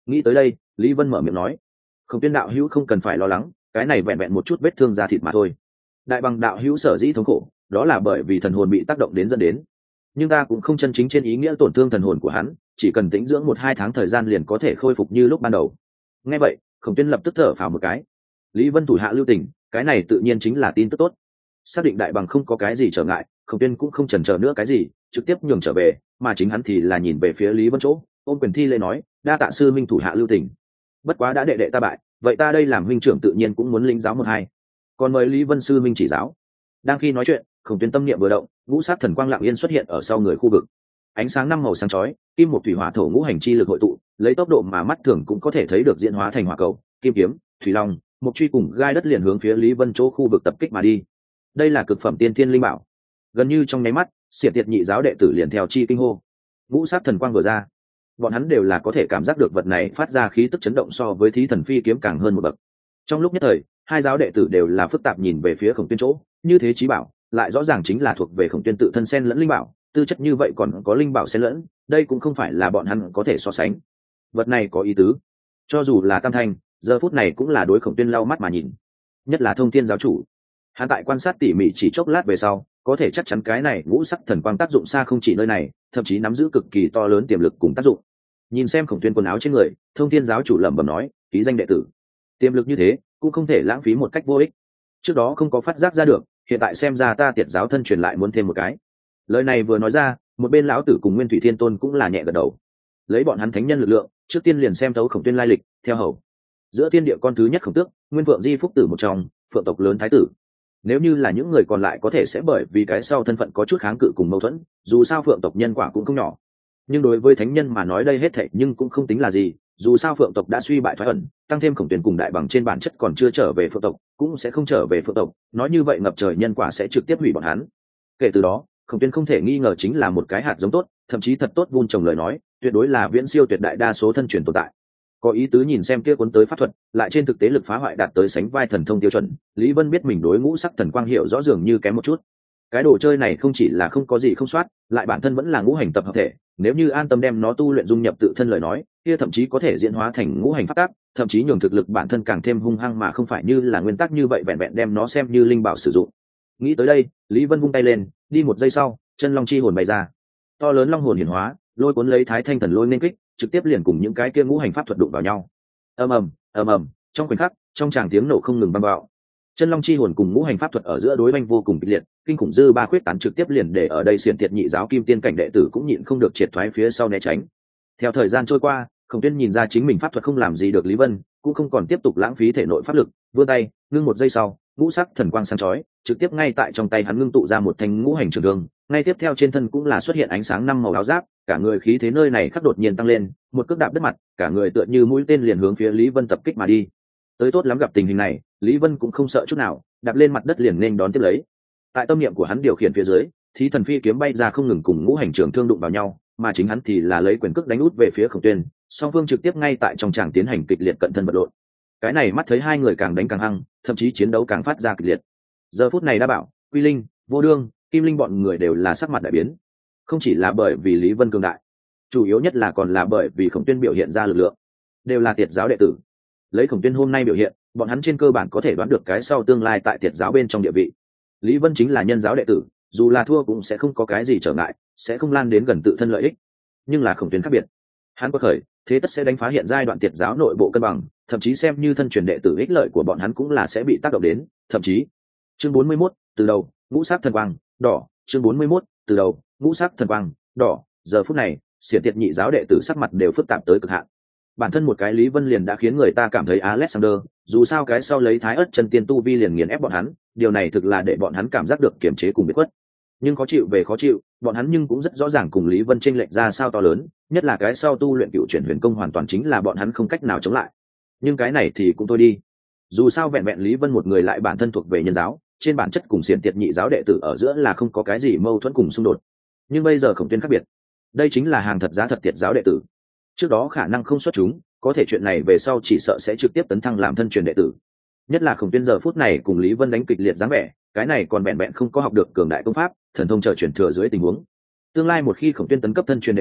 Nghĩ tới đây, Lý Vân mở miệng nói, Khổng Tuyên đạo hữu không cần phải lo lắng, cái này vẹn vẹn một chút vết thương da thịt mà thôi. Đại bằng đạo hữu sở dĩ thống khổ, đó là bởi vì thần hồn bị tác động đến dẫn đến, nhưng ta cũng không chân chính trên ý nghĩa tổn thương thần hồn của hắn, chỉ cần tĩnh dưỡng một hai tháng thời gian liền có thể khôi phục như lúc ban đầu. Nghe vậy, Khổng Tuyên lập tức thở phào một cái. Lý Vân thủ hạ lưu tình, cái này tự nhiên chính là tin tức tốt. Xác định đại bằng không có cái gì trở ngại, Khổng Tuyên cũng không chần chờ nữa cái gì, trực tiếp nhường trở về, mà chính hắn thì là nhìn về phía Lý Vân chỗ, ôm quyền thi lễ nói, đa tạ sư minh thủ hạ lưu tình. Bất quá đã đệ đệ ta bại, vậy ta đây làm huynh trưởng tự nhiên cũng muốn lĩnh giáo một hai. Còn mời Lý Vân sư minh chỉ giáo. Đang khi nói chuyện, Khổng Tuyên tâm niệm vừa động, ngũ sát thần quang lặng yên xuất hiện ở sau người khu vực. Ánh sáng năm màu sáng chói, kim một thủy hỏa thổ ngũ hành chi lực hội tụ, lấy tốc độ mà mắt thường cũng có thể thấy được diễn hóa thành hỏa cầu, kim kiếm, thủy long, một truy cùng gai đất liền hướng phía Lý Vân chỗ khu vực tập kích mà đi. Đây là cực phẩm tiên thiên linh bảo. Gần như trong nháy mắt, xiển tiệt nhị giáo đệ tử liền theo chi kinh hô. Ngũ sát thần quang vừa ra, bọn hắn đều là có thể cảm giác được vật này phát ra khí tức chấn động so với thí thần phi kiếm càng hơn một bậc. Trong lúc nhất thời, hai giáo đệ tử đều là phức tạp nhìn về phía Khổng Tuyên chỗ, như thế chí bảo, lại rõ ràng chính là thuộc về Khổng Tuyên tự thân xen lẫn linh bảo, tư chất như vậy còn có linh bảo xen lẫn, đây cũng không phải là bọn hắn có thể so sánh. Vật này có ý tứ, cho dù là Tam Thanh, giờ phút này cũng là đối Khổng Tuyên lau mắt mà nhìn. Nhất là Thông Thiên giáo chủ, hắn tại quan sát tỉ mỉ chỉ chốc lát về sau, có thể chắc chắn cái này ngũ sắc thần quang tác dụng xa không chỉ nơi này, thậm chí nắm giữ cực kỳ to lớn tiềm lực cùng tác dụng. Nhìn xem Khổng Tuyên quần áo trên người, Thông Thiên giáo chủ lẩm bẩm nói, ký danh đệ tử, tiềm lực như thế, cũng không thể lãng phí một cách vô ích. Trước đó không có phát giác ra được, hiện tại xem ra ta Tiệt giáo thân truyền lại muốn thêm một cái. Lời này vừa nói ra, một bên lão tử cùng Nguyên Thủy Thiên Tôn cũng là nhẹ gật đầu. Lấy bọn hắn thánh nhân lực lượng, trước tiên liền xem thấu Khổng Tuyên lai lịch, theo hầu. Giữa thiên địa con thứ nhất Khổng Tước, Nguyên Phượng Di Phúc tử một trong, phượng tộc lớn thái tử. Nếu như là những người còn lại có thể sẽ bởi vì cái sau thân phận có chút kháng cự cùng mâu thuẫn, dù sao phượng tộc nhân quả cũng không nhỏ. Nhưng đối với thánh nhân mà nói đây hết thảy nhưng cũng không tính là gì, dù sao phượng tộc đã suy bại thoái ẩn, tăng thêm Khổng Tuyên cùng đại bằng trên bản chất còn chưa trở về phượng tộc, cũng sẽ không trở về phượng tộc, nói như vậy ngập trời nhân quả sẽ trực tiếp hủy bọn hắn. Kể từ đó, Khổng Tuyên không thể nghi ngờ chính là một cái hạt giống tốt, thậm chí thật tốt vun trồng lời nói, tuyệt đối là viễn siêu tuyệt đại đa số thân truyền tồn tại. Có ý tứ nhìn xem kia cuốn tới pháp thuật, lại trên thực tế lực phá hoại đạt tới sánh vai thần thông tiêu chuẩn, Lý Vân biết mình đối ngũ sắc thần quang hiệu rõ dường như kém một chút. Cái đồ chơi này không chỉ là không có gì không soát, lại bản thân vẫn là ngũ hành tập hợp thể, nếu như an tâm đem nó tu luyện dung nhập tự thân lời nói, kia thậm chí có thể diễn hóa thành ngũ hành pháp tác, thậm chí nhường thực lực bản thân càng thêm hung hăng mà không phải như là nguyên tắc như vậy vẹn vẹn đem nó xem như linh bảo sử dụng. Nghĩ tới đây, Lý Vân vung tay lên, đi một giây sau, chân long chi hồn bày ra. To lớn long hồn hiển hóa, lôi cuốn lấy Thái Thanh thần lôi nên kích, trực tiếp liền cùng những cái kia ngũ hành pháp thuật đụng vào nhau. Ầm ầm, ầm ầm, trong khoảnh khắc, trong tràng tiếng nổ không ngừng vang vọng. Chân long chi hồn cùng ngũ hành pháp thuật ở giữa đối oanh vô cùng kịch liệt, kinh khủng dư ba khuyết tán trực tiếp liền để ở đây xiển tiệt nhị giáo kim tiên cảnh đệ tử cũng nhịn không được triệt thoái phía sau né tránh. Theo thời gian trôi qua, Khổng Tuyên nhìn ra chính mình pháp thuật không làm gì được Lý Vân, cũng không còn tiếp tục lãng phí thể nội pháp lực, vươn tay, ngưng một giây sau, ngũ sắc thần quang sáng chói, trực tiếp ngay tại trong tay hắn ngưng tụ ra một thanh ngũ hành trường thương, ngay tiếp theo trên thân cũng là xuất hiện ánh sáng năm màu áo giáp, cả người khí thế nơi này khắc đột nhiên tăng lên, một cước đạp đất mặt, cả người tựa như mũi tên liền hướng phía Lý Vân tập kích mà đi. Tới tốt lắm gặp tình hình này, Lý Vân cũng không sợ chút nào, đạp lên mặt đất liền nên đón tiếp lấy. Tại tâm niệm của hắn điều khiển phía dưới, Thí Thần Phi kiếm bay ra không ngừng cùng ngũ hành trường thương đụng vào nhau, mà chính hắn thì là lấy quyền cước đánh út về phía Khổng Tuyên, song phương trực tiếp ngay tại trong tràng tiến hành kịch liệt cận thân vật lộn. Cái này mắt thấy hai người càng đánh càng hăng, thậm chí chiến đấu càng phát ra kịch liệt. Giờ phút này đã bảo, Quy Linh, Vô Đương, Kim Linh bọn người đều là sắc mặt đại biến, không chỉ là bởi vì Lý Vân cường đại, chủ yếu nhất là còn là bởi vì Khổng Tuyên biểu hiện ra lực lượng, đều là Tiệt giáo đệ tử. Lấy Khổng Tuyên hôm nay biểu hiện, bọn hắn trên cơ bản có thể đoán được cái sau tương lai tại Tiệt giáo bên trong địa vị. Lý Vân chính là nhân giáo đệ tử, dù là thua cũng sẽ không có cái gì trở ngại, sẽ không lan đến gần tự thân lợi ích. Nhưng là Khổng Tuyên khác biệt, hắn có khởi, thế tất sẽ đánh phá hiện giai đoạn Tiệt giáo nội bộ cân bằng, thậm chí xem như thân truyền đệ tử ích lợi của bọn hắn cũng là sẽ bị tác động đến, thậm chí. Chương bốn mươi mốt, từ đầu, ngũ sắc thần quang, đỏ, chương bốn mươi mốt, từ đầu, ngũ sắc thần quang, đỏ, giờ phút này, xiển tiệt nhị giáo đệ tử sắc mặt đều phức tạp tới cực hạn. Bản thân một cái Lý Vân liền đã khiến người ta cảm thấy Alexander, dù sao cái sau lấy Thái Ức chân tiên tu vi liền nghiền ép bọn hắn, điều này thực là để bọn hắn cảm giác được kiềm chế cùng biệt khuất. Nhưng khó chịu về khó chịu, bọn hắn nhưng cũng rất rõ ràng cùng Lý Vân chênh lệch ra sao to lớn, nhất là cái sau tu luyện cựu chuyển huyền công hoàn toàn chính là bọn hắn không cách nào chống lại. Nhưng cái này thì cũng thôi đi. Dù sao vẹn vẹn Lý Vân một người lại bản thân thuộc về nhân giáo, trên bản chất cùng xiển tiệt nhị giáo đệ tử ở giữa là không có cái gì mâu thuẫn cùng xung đột. Nhưng bây giờ Khổng Tuyên khác biệt, đây chính là hàng thật giá thật tiệt giáo đệ tử. Trước đó khả năng không xuất chúng, có thể chuyện này về sau chỉ sợ sẽ trực tiếp tấn thăng làm thân truyền đệ tử. Nhất là Khổng Tuyên giờ phút này cùng Lý Vân đánh kịch liệt dáng vẻ, cái này còn vẹn vẹn không có học được cường đại công pháp, thần thông chờ truyền thừa dưới tình huống. Tương lai một khi Khổng Tuyên tấn cấp thân truyền đệ tử,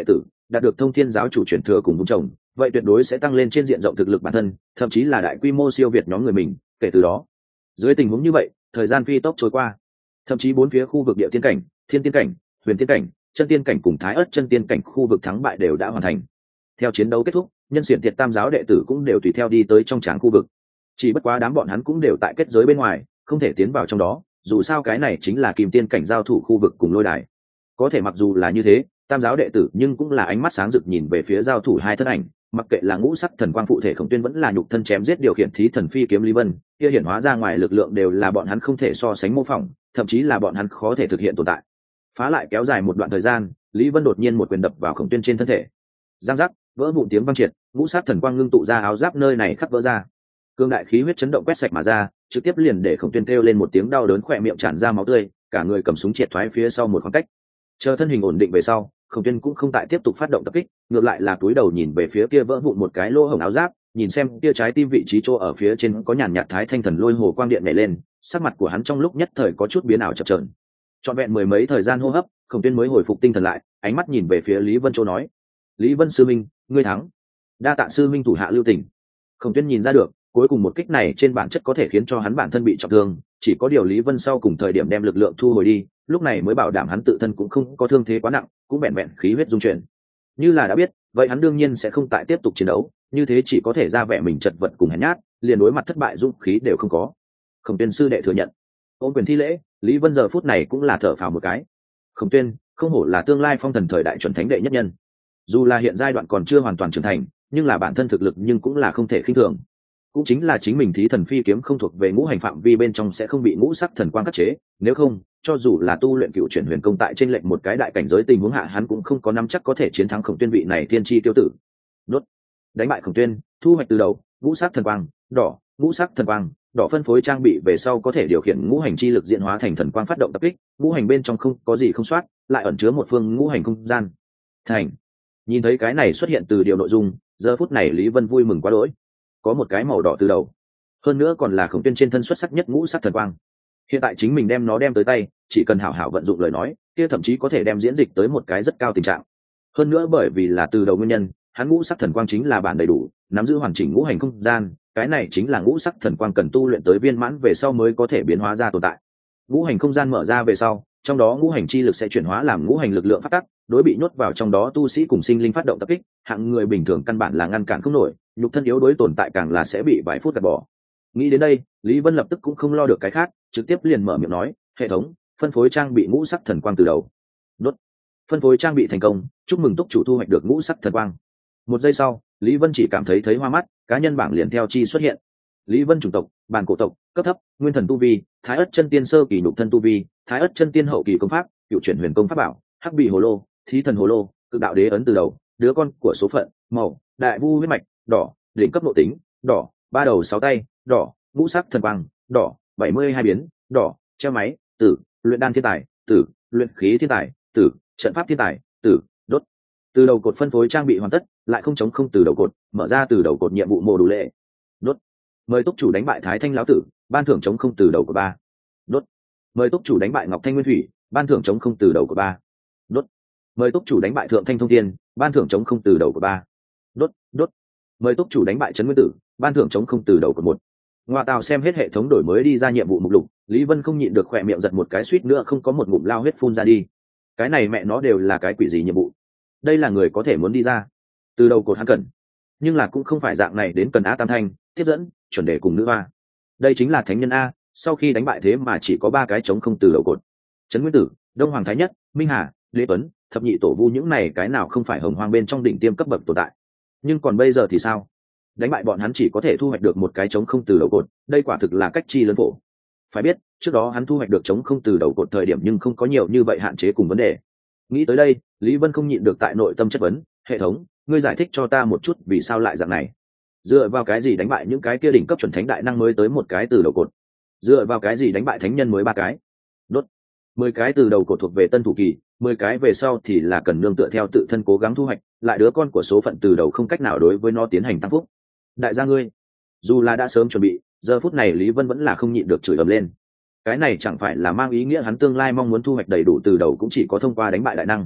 đạt được thông thiên giáo chủ truyền thừa cùng vùng trồng, vậy tuyệt đối sẽ tăng lên trên diện rộng thực lực bản thân, thậm chí là đại quy mô siêu việt nhóm người mình. Kể từ đó, dưới tình huống như vậy, thời gian phi tốc trôi qua, thậm chí bốn phía khu vực địa tiên cảnh, thiên tiên cảnh, huyền tiên cảnh, chân tiên cảnh cùng thái ớt chân tiên cảnh khu vực thắng bại đều đã hoàn thành. Theo chiến đấu kết thúc, nhân xiển tiệt tam giáo đệ tử cũng đều tùy theo đi tới trong tràng khu vực. Chỉ bất quá đám bọn hắn cũng đều tại kết giới bên ngoài, không thể tiến vào trong đó, dù sao cái này chính là kim tiên cảnh giao thủ khu vực cùng lôi đài. Có thể mặc dù là như thế, tam giáo đệ tử nhưng cũng là ánh mắt sáng rực nhìn về phía giao thủ hai thân ảnh, mặc kệ là ngũ sắc thần quang phụ thể Khổng Tuyên vẫn là nhục thân chém giết điều khiển thí thần phi kiếm Lý Vân, kia hiển hóa ra ngoài lực lượng đều là bọn hắn không thể so sánh mô phỏng, thậm chí là bọn hắn khó thể thực hiện tồn tại. Phá lại kéo dài một đoạn thời gian, Lý Vân đột nhiên một quyền đập vào Khổng Tuyên trên thân thể. Giang giác, vỡ vụn tiếng vang triệt, ngũ sắc thần quang ngưng tụ ra áo giáp nơi này khắp vỡ ra. Cương đại khí huyết chấn động quét sạch mà ra, trực tiếp liền để Khổng Tuyên kêu lên một tiếng đau đớn, khỏe miệng tràn ra máu tươi, cả người cầm súng triệt thoái phía sau một khoảng cách. Chờ thân hình ổn định về sau, Khổng Tuyên cũng không tại tiếp tục phát động tập kích, ngược lại là cúi đầu nhìn về phía kia vỡ vụn một cái lỗ hổng áo giáp, nhìn xem kia trái tim vị trí chỗ ở phía trên có nhàn nhạt thái thanh thần lôi hồ quang điện nhảy lên, sắc mặt của hắn trong lúc nhất thời có chút biến ảo chập chờn. Trọn vẹn mười mấy thời gian hô hấp, Khổng Tuyên mới hồi phục tinh thần lại, ánh mắt nhìn về phía Lý Vân Châu nói: "Lý Vân sư minh, ngươi thắng." Đa tạ sư minh thủ hạ lưu tình. Khổng Tuyên nhìn ra được, cuối cùng một kích này trên bản chất có thể khiến cho hắn bản thân bị trọng thương, chỉ có điều Lý Vân sau cùng thời điểm đem lực lượng thu hồi đi, lúc này mới bảo đảm hắn tự thân cũng không có thương thế quá nặng, cũng vẹn vẹn khí huyết dung chuyển. Như là đã biết, vậy hắn đương nhiên sẽ không tại tiếp tục chiến đấu, như thế chỉ có thể ra vẻ mình chật vật cùng hèn nhát, liền đối mặt thất bại dũng khí đều không có. Khổng Tuyên sư đệ thừa nhận. Ôn quyền thi lễ, Lý Vân giờ phút này cũng là thở phào một cái. Khổng Tuyên, không hổ là tương lai phong thần thời đại chuẩn thánh đệ nhất nhân. Dù là hiện giai đoạn còn chưa hoàn toàn trưởng thành, nhưng là bản thân thực lực nhưng cũng là không thể khinh thường. Cũng chính là chính mình thí thần phi kiếm không thuộc về ngũ hành phạm vi bên trong sẽ không bị ngũ sắc thần quang khắc chế, nếu không, cho dù là tu luyện cựu chuyển huyền công tại trên lệnh một cái đại cảnh giới tình huống hạ hắn cũng không có nắm chắc có thể chiến thắng Khổng Tuyên vị này thiên chi tiêu tử. Nốt. Đánh bại Khổng Tuyên, thu hoạch từ đầu, ngũ sắc thần quang, đỏ, ngũ sắc thần quang, đỏ phân phối trang bị về sau có thể điều khiển ngũ hành chi lực diễn hóa thành thần quang phát động tập kích, ngũ hành bên trong không có gì không soát, lại ẩn chứa một phương ngũ hành không gian. Thành. Nhìn thấy cái này xuất hiện từ điều nội dung, giờ phút này Lý Vân vui mừng quá đỗi. Có một cái màu đỏ từ đầu, hơn nữa còn là Khổng Tuyên trên thân xuất sắc nhất ngũ sắc thần quang. Hiện tại chính mình đem nó đem tới tay, chỉ cần hảo hảo vận dụng lời nói, kia thậm chí có thể đem diễn dịch tới một cái rất cao tình trạng. Hơn nữa bởi vì là từ đầu nguyên nhân, hắn ngũ sắc thần quang chính là bản đầy đủ, nắm giữ hoàn chỉnh ngũ hành không gian, cái này chính là ngũ sắc thần quang cần tu luyện tới viên mãn về sau mới có thể biến hóa ra tồn tại. Ngũ hành không gian mở ra về sau, trong đó ngũ hành chi lực sẽ chuyển hóa làm ngũ hành lực lượng phát tắc, đối bị nhốt vào trong đó tu sĩ cùng sinh linh phát động tập kích, hạng người bình thường căn bản là ngăn cản không nổi, nhục thân yếu đối tồn tại càng là sẽ bị vài phút gạt bỏ. Nghĩ đến đây, Lý Vân lập tức cũng không lo được cái khác, trực tiếp liền mở miệng nói: "Hệ thống, phân phối trang bị ngũ sắc thần quang từ đầu." Đốt. Phân phối trang bị thành công, chúc mừng túc chủ thu hoạch được ngũ sắc thần quang. Một giây sau, Lý Vân chỉ cảm thấy thấy hoa mắt, cá nhân bảng liền theo chi xuất hiện. Lý Vân chủng tộc, bản cổ tộc, cấp thấp, nguyên thần tu vi, thái ất chân tiên sơ kỳ nhục thân tu vi, thái ất chân tiên hậu kỳ công pháp, cựu chuyển huyền công pháp bảo, hắc bị hồ lô, thí thần hồ lô, cực đạo đế ấn từ đầu, đứa con của số phận, màu, đại vu huyết mạch, đỏ, đỉnh cấp nội tính, đỏ, ba đầu sáu tay, đỏ, ngũ sắc thần quang, đỏ, bảy mươi hai biến, đỏ, treo máy, tử, luyện đan thiên tài, tử, luyện khí thiên tài, tử, trận pháp thiên tài, tử, đốt. Từ đầu cột phân phối trang bị hoàn tất, lại không chống không từ đầu cột, mở ra từ đầu cột nhiệm vụ mô đủ lệ. Đốt. Mời túc chủ đánh bại Thái Thanh lão tử, ban thưởng chống không từ đầu của ba. Đốt. Mời túc chủ đánh bại Ngọc Thanh Nguyên Thủy, ban thưởng chống không từ đầu của ba. Đốt. Mời túc chủ đánh bại Thượng Thanh Thông Thiên, ban thưởng chống không từ đầu của ba. Đốt, đốt. Mời túc chủ đánh bại Trấn Nguyên Tử, ban thưởng chống không từ đầu của một. Ngoại tào xem hết hệ thống đổi mới đi ra nhiệm vụ mục lục, Lý Vân không nhịn được khỏe miệng giật một cái suýt nữa không có một ngụm lao huyết phun ra đi. Cái này mẹ nó đều là cái quỷ gì nhiệm vụ? Đây là người có thể muốn đi ra. Từ đầu cột hắn cần, nhưng là cũng không phải dạng này đến cần A Tam Thanh, tiếp dẫn, chuẩn đề cùng nữ hoa. Đây chính là thánh nhân A, sau khi đánh bại thế mà chỉ có ba cái chống không từ đầu cột. Trấn Nguyên Tử, Đông Hoàng Thái Nhất, Minh Hà, Lê Tuấn, thập nhị tổ vu những này cái nào không phải hồng hoang bên trong đỉnh tiêm cấp bậc tồn tại. Nhưng còn bây giờ thì sao? Đánh bại bọn hắn chỉ có thể thu hoạch được một cái chống không từ đầu cột, đây quả thực là cách chi lớn phổ. Phải biết, trước đó hắn thu hoạch được chống không từ đầu cột thời điểm nhưng không có nhiều như vậy hạn chế cùng vấn đề. Nghĩ tới đây, Lý Vân không nhịn được tại nội tâm chất vấn: hệ thống, ngươi giải thích cho ta một chút vì sao lại dạng này? Dựa vào cái gì đánh bại những cái kia đỉnh cấp chuẩn thánh đại năng mới tới một cái từ đầu cột? Dựa vào cái gì đánh bại thánh nhân mới ba cái? Đốt. Mười cái từ đầu cột thuộc về tân thủ kỳ, mười cái về sau thì là cần nương tựa theo tự thân cố gắng thu hoạch, lại đứa con của số phận từ đầu không cách nào đối với nó tiến hành tăng phúc. Đại gia ngươi, dù là đã sớm chuẩn bị, giờ phút này Lý Vân vẫn là không nhịn được chửi ầm lên. Cái này chẳng phải là mang ý nghĩa hắn tương lai mong muốn thu hoạch đầy đủ từ đầu cũng chỉ có thông qua đánh bại đại năng.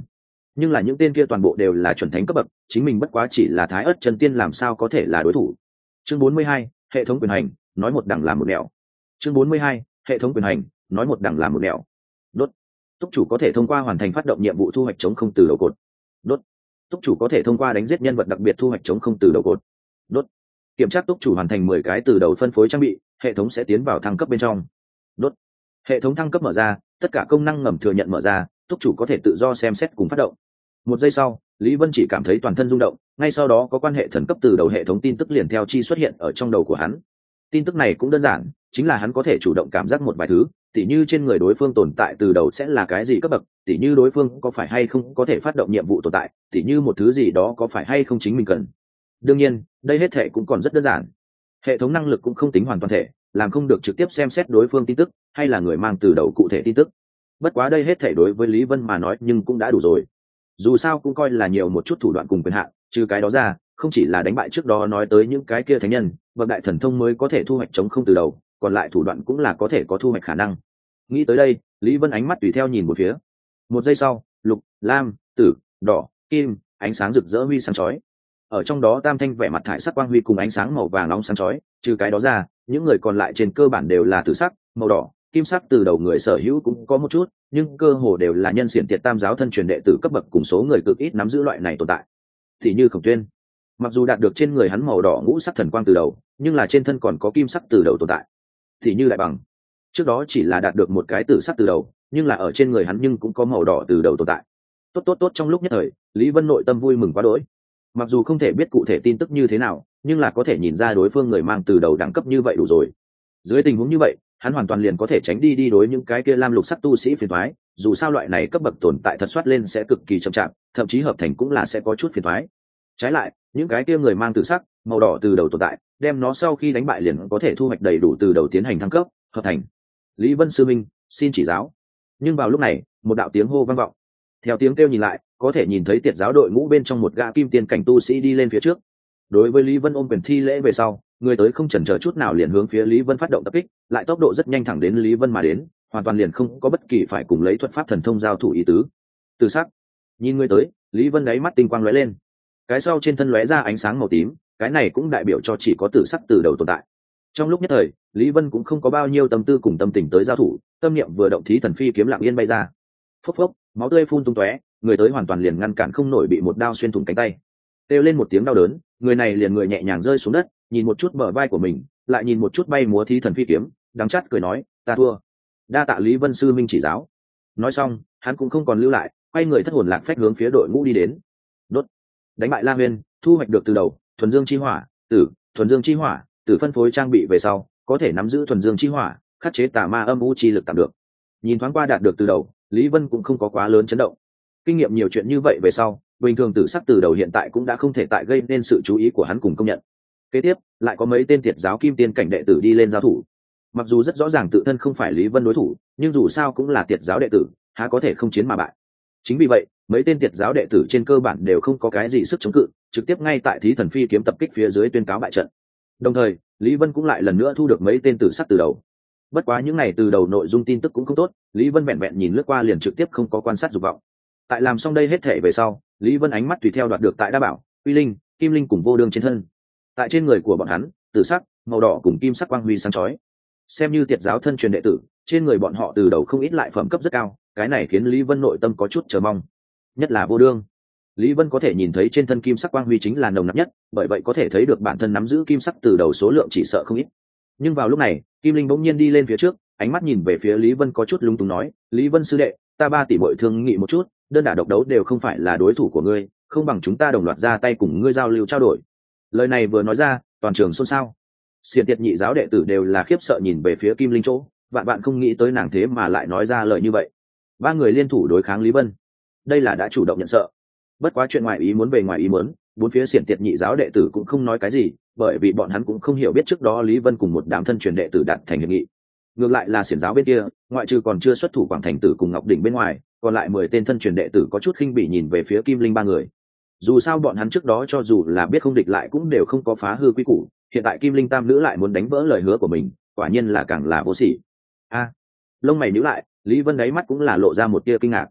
nhưng là những tên kia toàn bộ đều là chuẩn thánh cấp bậc, chính mình bất quá chỉ là thái ớt chân tiên, làm sao có thể là đối thủ. Chương bốn mươi hai, hệ thống quyền hành, nói một đằng làm một nẻo. Chương bốn mươi hai, hệ thống quyền hành, nói một đằng làm một nẻo. Đốt. Túc chủ có thể thông qua hoàn thành phát động nhiệm vụ thu hoạch chống không từ đầu cột. Đốt. Túc chủ có thể thông qua đánh giết nhân vật đặc biệt thu hoạch chống không từ đầu cột. Đốt. Kiểm tra túc chủ hoàn thành mười cái từ đầu phân phối trang bị, hệ thống sẽ tiến vào thăng cấp bên trong. Đốt. Hệ thống thăng cấp mở ra, tất cả công năng ngầm thừa nhận mở ra, túc chủ có thể tự do xem xét cùng phát động. Một giây sau, Lý Vân chỉ cảm thấy toàn thân rung động, ngay sau đó có quan hệ thần cấp từ đầu hệ thống tin tức liền theo chi xuất hiện ở trong đầu của hắn. Tin tức này cũng đơn giản, chính là hắn có thể chủ động cảm giác một vài thứ, tỉ như trên người đối phương tồn tại từ đầu sẽ là cái gì cấp bậc, tỉ như đối phương có phải hay không có thể phát động nhiệm vụ tồn tại, tỉ như một thứ gì đó có phải hay không chính mình cần. Đương nhiên, đây hết thể cũng còn rất đơn giản. Hệ thống năng lực cũng không tính hoàn toàn thể, làm không được trực tiếp xem xét đối phương tin tức hay là người mang từ đầu cụ thể tin tức. Bất quá đây hết thể đối với Lý Vân mà nói nhưng cũng đã đủ rồi. Dù sao cũng coi là nhiều một chút thủ đoạn cùng quyền hạn, trừ cái đó ra, không chỉ là đánh bại trước đó nói tới những cái kia thánh nhân, bậc đại thần thông mới có thể thu hoạch chống không từ đầu, còn lại thủ đoạn cũng là có thể có thu hoạch khả năng. Nghĩ tới đây, Lý Vân ánh mắt tùy theo nhìn một phía. Một giây sau, lục, lam, tử, đỏ, kim, ánh sáng rực rỡ huy sáng chói. Ở trong đó tam thanh vẻ mặt thải sắc quang huy cùng ánh sáng màu vàng nóng sáng chói, trừ cái đó ra, những người còn lại trên cơ bản đều là tử sắc, màu đỏ, kim sắc từ đầu người sở hữu cũng có một chút, nhưng cơ hồ đều là nhân xiển tiệt tam giáo thân truyền đệ tử cấp bậc cùng số người cực ít nắm giữ loại này tồn tại. Thì như Khổng Tuyên, mặc dù đạt được trên người hắn màu đỏ ngũ sắc thần quang từ đầu, nhưng là trên thân còn có kim sắc từ đầu tồn tại. Thì như Đại Bằng, trước đó chỉ là đạt được một cái tử sắc từ đầu, nhưng là ở trên người hắn nhưng cũng có màu đỏ từ đầu tồn tại. Tốt tốt tốt, trong lúc nhất thời, Lý Vân nội tâm vui mừng quá đỗi. Mặc dù không thể biết cụ thể tin tức như thế nào, nhưng là có thể nhìn ra đối phương người mang từ đầu đẳng cấp như vậy đủ rồi. Dưới tình huống như vậy, hắn hoàn toàn liền có thể tránh đi đi đối những cái kia lam lục sắc tu sĩ phiền toái, dù sao loại này cấp bậc tồn tại thật soát lên sẽ cực kỳ chậm chạp, thậm chí hợp thành cũng là sẽ có chút phiền toái. Trái lại, những cái kia người mang từ sắc, màu đỏ từ đầu tồn tại, đem nó sau khi đánh bại liền có thể thu hoạch đầy đủ từ đầu tiến hành thăng cấp, hợp thành. Lý Vân sư minh, xin chỉ giáo. Nhưng vào lúc này, một đạo tiếng hô vang vọng. Theo tiếng kêu nhìn lại, có thể nhìn thấy tiệt giáo đội ngũ bên trong một gã kim tiên cảnh tu sĩ đi lên phía trước. Đối với Lý Vân ôm quyền thi lễ về sau, người tới không chần chờ chút nào liền hướng phía Lý Vân phát động tập kích, lại tốc độ rất nhanh thẳng đến Lý Vân mà đến, hoàn toàn liền không có bất kỳ phải cùng lấy thuật pháp thần thông giao thủ ý tứ. Từ sắc, nhìn người tới, Lý Vân đáy mắt tinh quang lóe lên. Cái sau trên thân lóe ra ánh sáng màu tím, cái này cũng đại biểu cho chỉ có tử sắc từ đầu tồn tại. Trong lúc nhất thời, Lý Vân cũng không có bao nhiêu tâm tư cùng tâm tình tới giao thủ, tâm niệm vừa động, thí thần phi kiếm lặng yên bay ra. Phốc phốc, máu tươi phun tung tóe, người tới hoàn toàn liền ngăn cản không nổi bị một đao xuyên thủng cánh tay. Kêu lên một tiếng đau đớn, người này liền người nhẹ nhàng rơi xuống đất, nhìn một chút bờ vai của mình, lại nhìn một chút bay múa thí thần phi kiếm, đắng chát cười nói, ta thua. Đa tạ Lý Vân sư minh chỉ giáo. Nói xong, hắn cũng không còn lưu lại, quay người thất hồn lạc phách hướng phía đội ngũ đi đến. Đốt. Đánh bại La Huyên, thu hoạch được từ đầu, thuần dương chi hỏa, tử, thuần dương chi hỏa, tử phân phối trang bị về sau, có thể nắm giữ thuần dương chi hỏa, khắc chế tà ma âm u chi lực tạm được. Nhìn thoáng qua đạt được từ đầu, Lý Vân cũng không có quá lớn chấn động. Kinh nghiệm nhiều chuyện như vậy về sau, bình thường tử sắc từ đầu hiện tại cũng đã không thể tại gây nên sự chú ý của hắn cùng công nhận. Kế tiếp, lại có mấy tên tiệt giáo kim tiên cảnh đệ tử đi lên giao thủ. Mặc dù rất rõ ràng tự thân không phải Lý Vân đối thủ, nhưng dù sao cũng là tiệt giáo đệ tử, há có thể không chiến mà bại. Chính vì vậy, mấy tên tiệt giáo đệ tử trên cơ bản đều không có cái gì sức chống cự, trực tiếp ngay tại thí thần phi kiếm tập kích phía dưới tuyên cáo bại trận. Đồng thời, Lý Vân cũng lại lần nữa thu được mấy tên tử sắc từ đầu. Bất quá những này từ đầu nội dung tin tức cũng không tốt, Lý Vân vẹn vẹn nhìn lướt qua liền trực tiếp không có quan sát dục vọng. Tại làm xong đây hết thể về sau, Lý Vân ánh mắt tùy theo đoạt được tại Đa Bảo, Uy Linh, Kim Linh cùng Vô Đương trên thân. Tại trên người của bọn hắn, tử sắc, màu đỏ cùng kim sắc quang huy sáng chói. Xem như tiệt giáo thân truyền đệ tử, trên người bọn họ từ đầu không ít lại phẩm cấp rất cao, cái này khiến Lý Vân nội tâm có chút chờ mong. Nhất là Vô Đương. Lý Vân có thể nhìn thấy trên thân kim sắc quang huy chính là nồng nặc nhất, bởi vậy có thể thấy được bản thân nắm giữ kim sắc từ đầu số lượng chỉ sợ không ít. Nhưng vào lúc này, Kim Linh bỗng nhiên đi lên phía trước, ánh mắt nhìn về phía Lý Vân có chút lung túng nói, Lý Vân sư đệ, ta ba tỷ muội thương nghị một chút, đơn đả độc đấu đều không phải là đối thủ của ngươi, không bằng chúng ta đồng loạt ra tay cùng ngươi giao lưu trao đổi. Lời này vừa nói ra, toàn trường xôn xao. Xiển Tiệt nhị giáo đệ tử đều là khiếp sợ nhìn về phía Kim Linh chỗ, vạn vạn không nghĩ tới nàng thế mà lại nói ra lời như vậy. Ba người liên thủ đối kháng Lý Vân, đây là đã chủ động nhận sợ. Bất quá chuyện ngoài ý muốn về ngoài ý muốn, bốn phía Xiển Tiệt nhị giáo đệ tử cũng không nói cái gì, bởi vì bọn hắn cũng không hiểu biết trước đó Lý Vân cùng một đám thân truyền đệ tử đạt thành hiệp nghị. Ngược lại là Xiển giáo bên kia, ngoại trừ còn chưa xuất thủ Quảng Thành Tử cùng Ngọc Đỉnh bên ngoài, còn lại mười tên thân truyền đệ tử có chút khinh bỉ nhìn về phía Kim Linh ba người. Dù sao bọn hắn trước đó cho dù là biết không địch lại cũng đều không có phá hư quy củ, hiện tại Kim Linh tam nữ lại muốn đánh vỡ lời hứa của mình, quả nhiên là càng là vô sỉ. A, lông mày nhíu lại, Lý Vân đáy mắt cũng là lộ ra một tia kinh ngạc.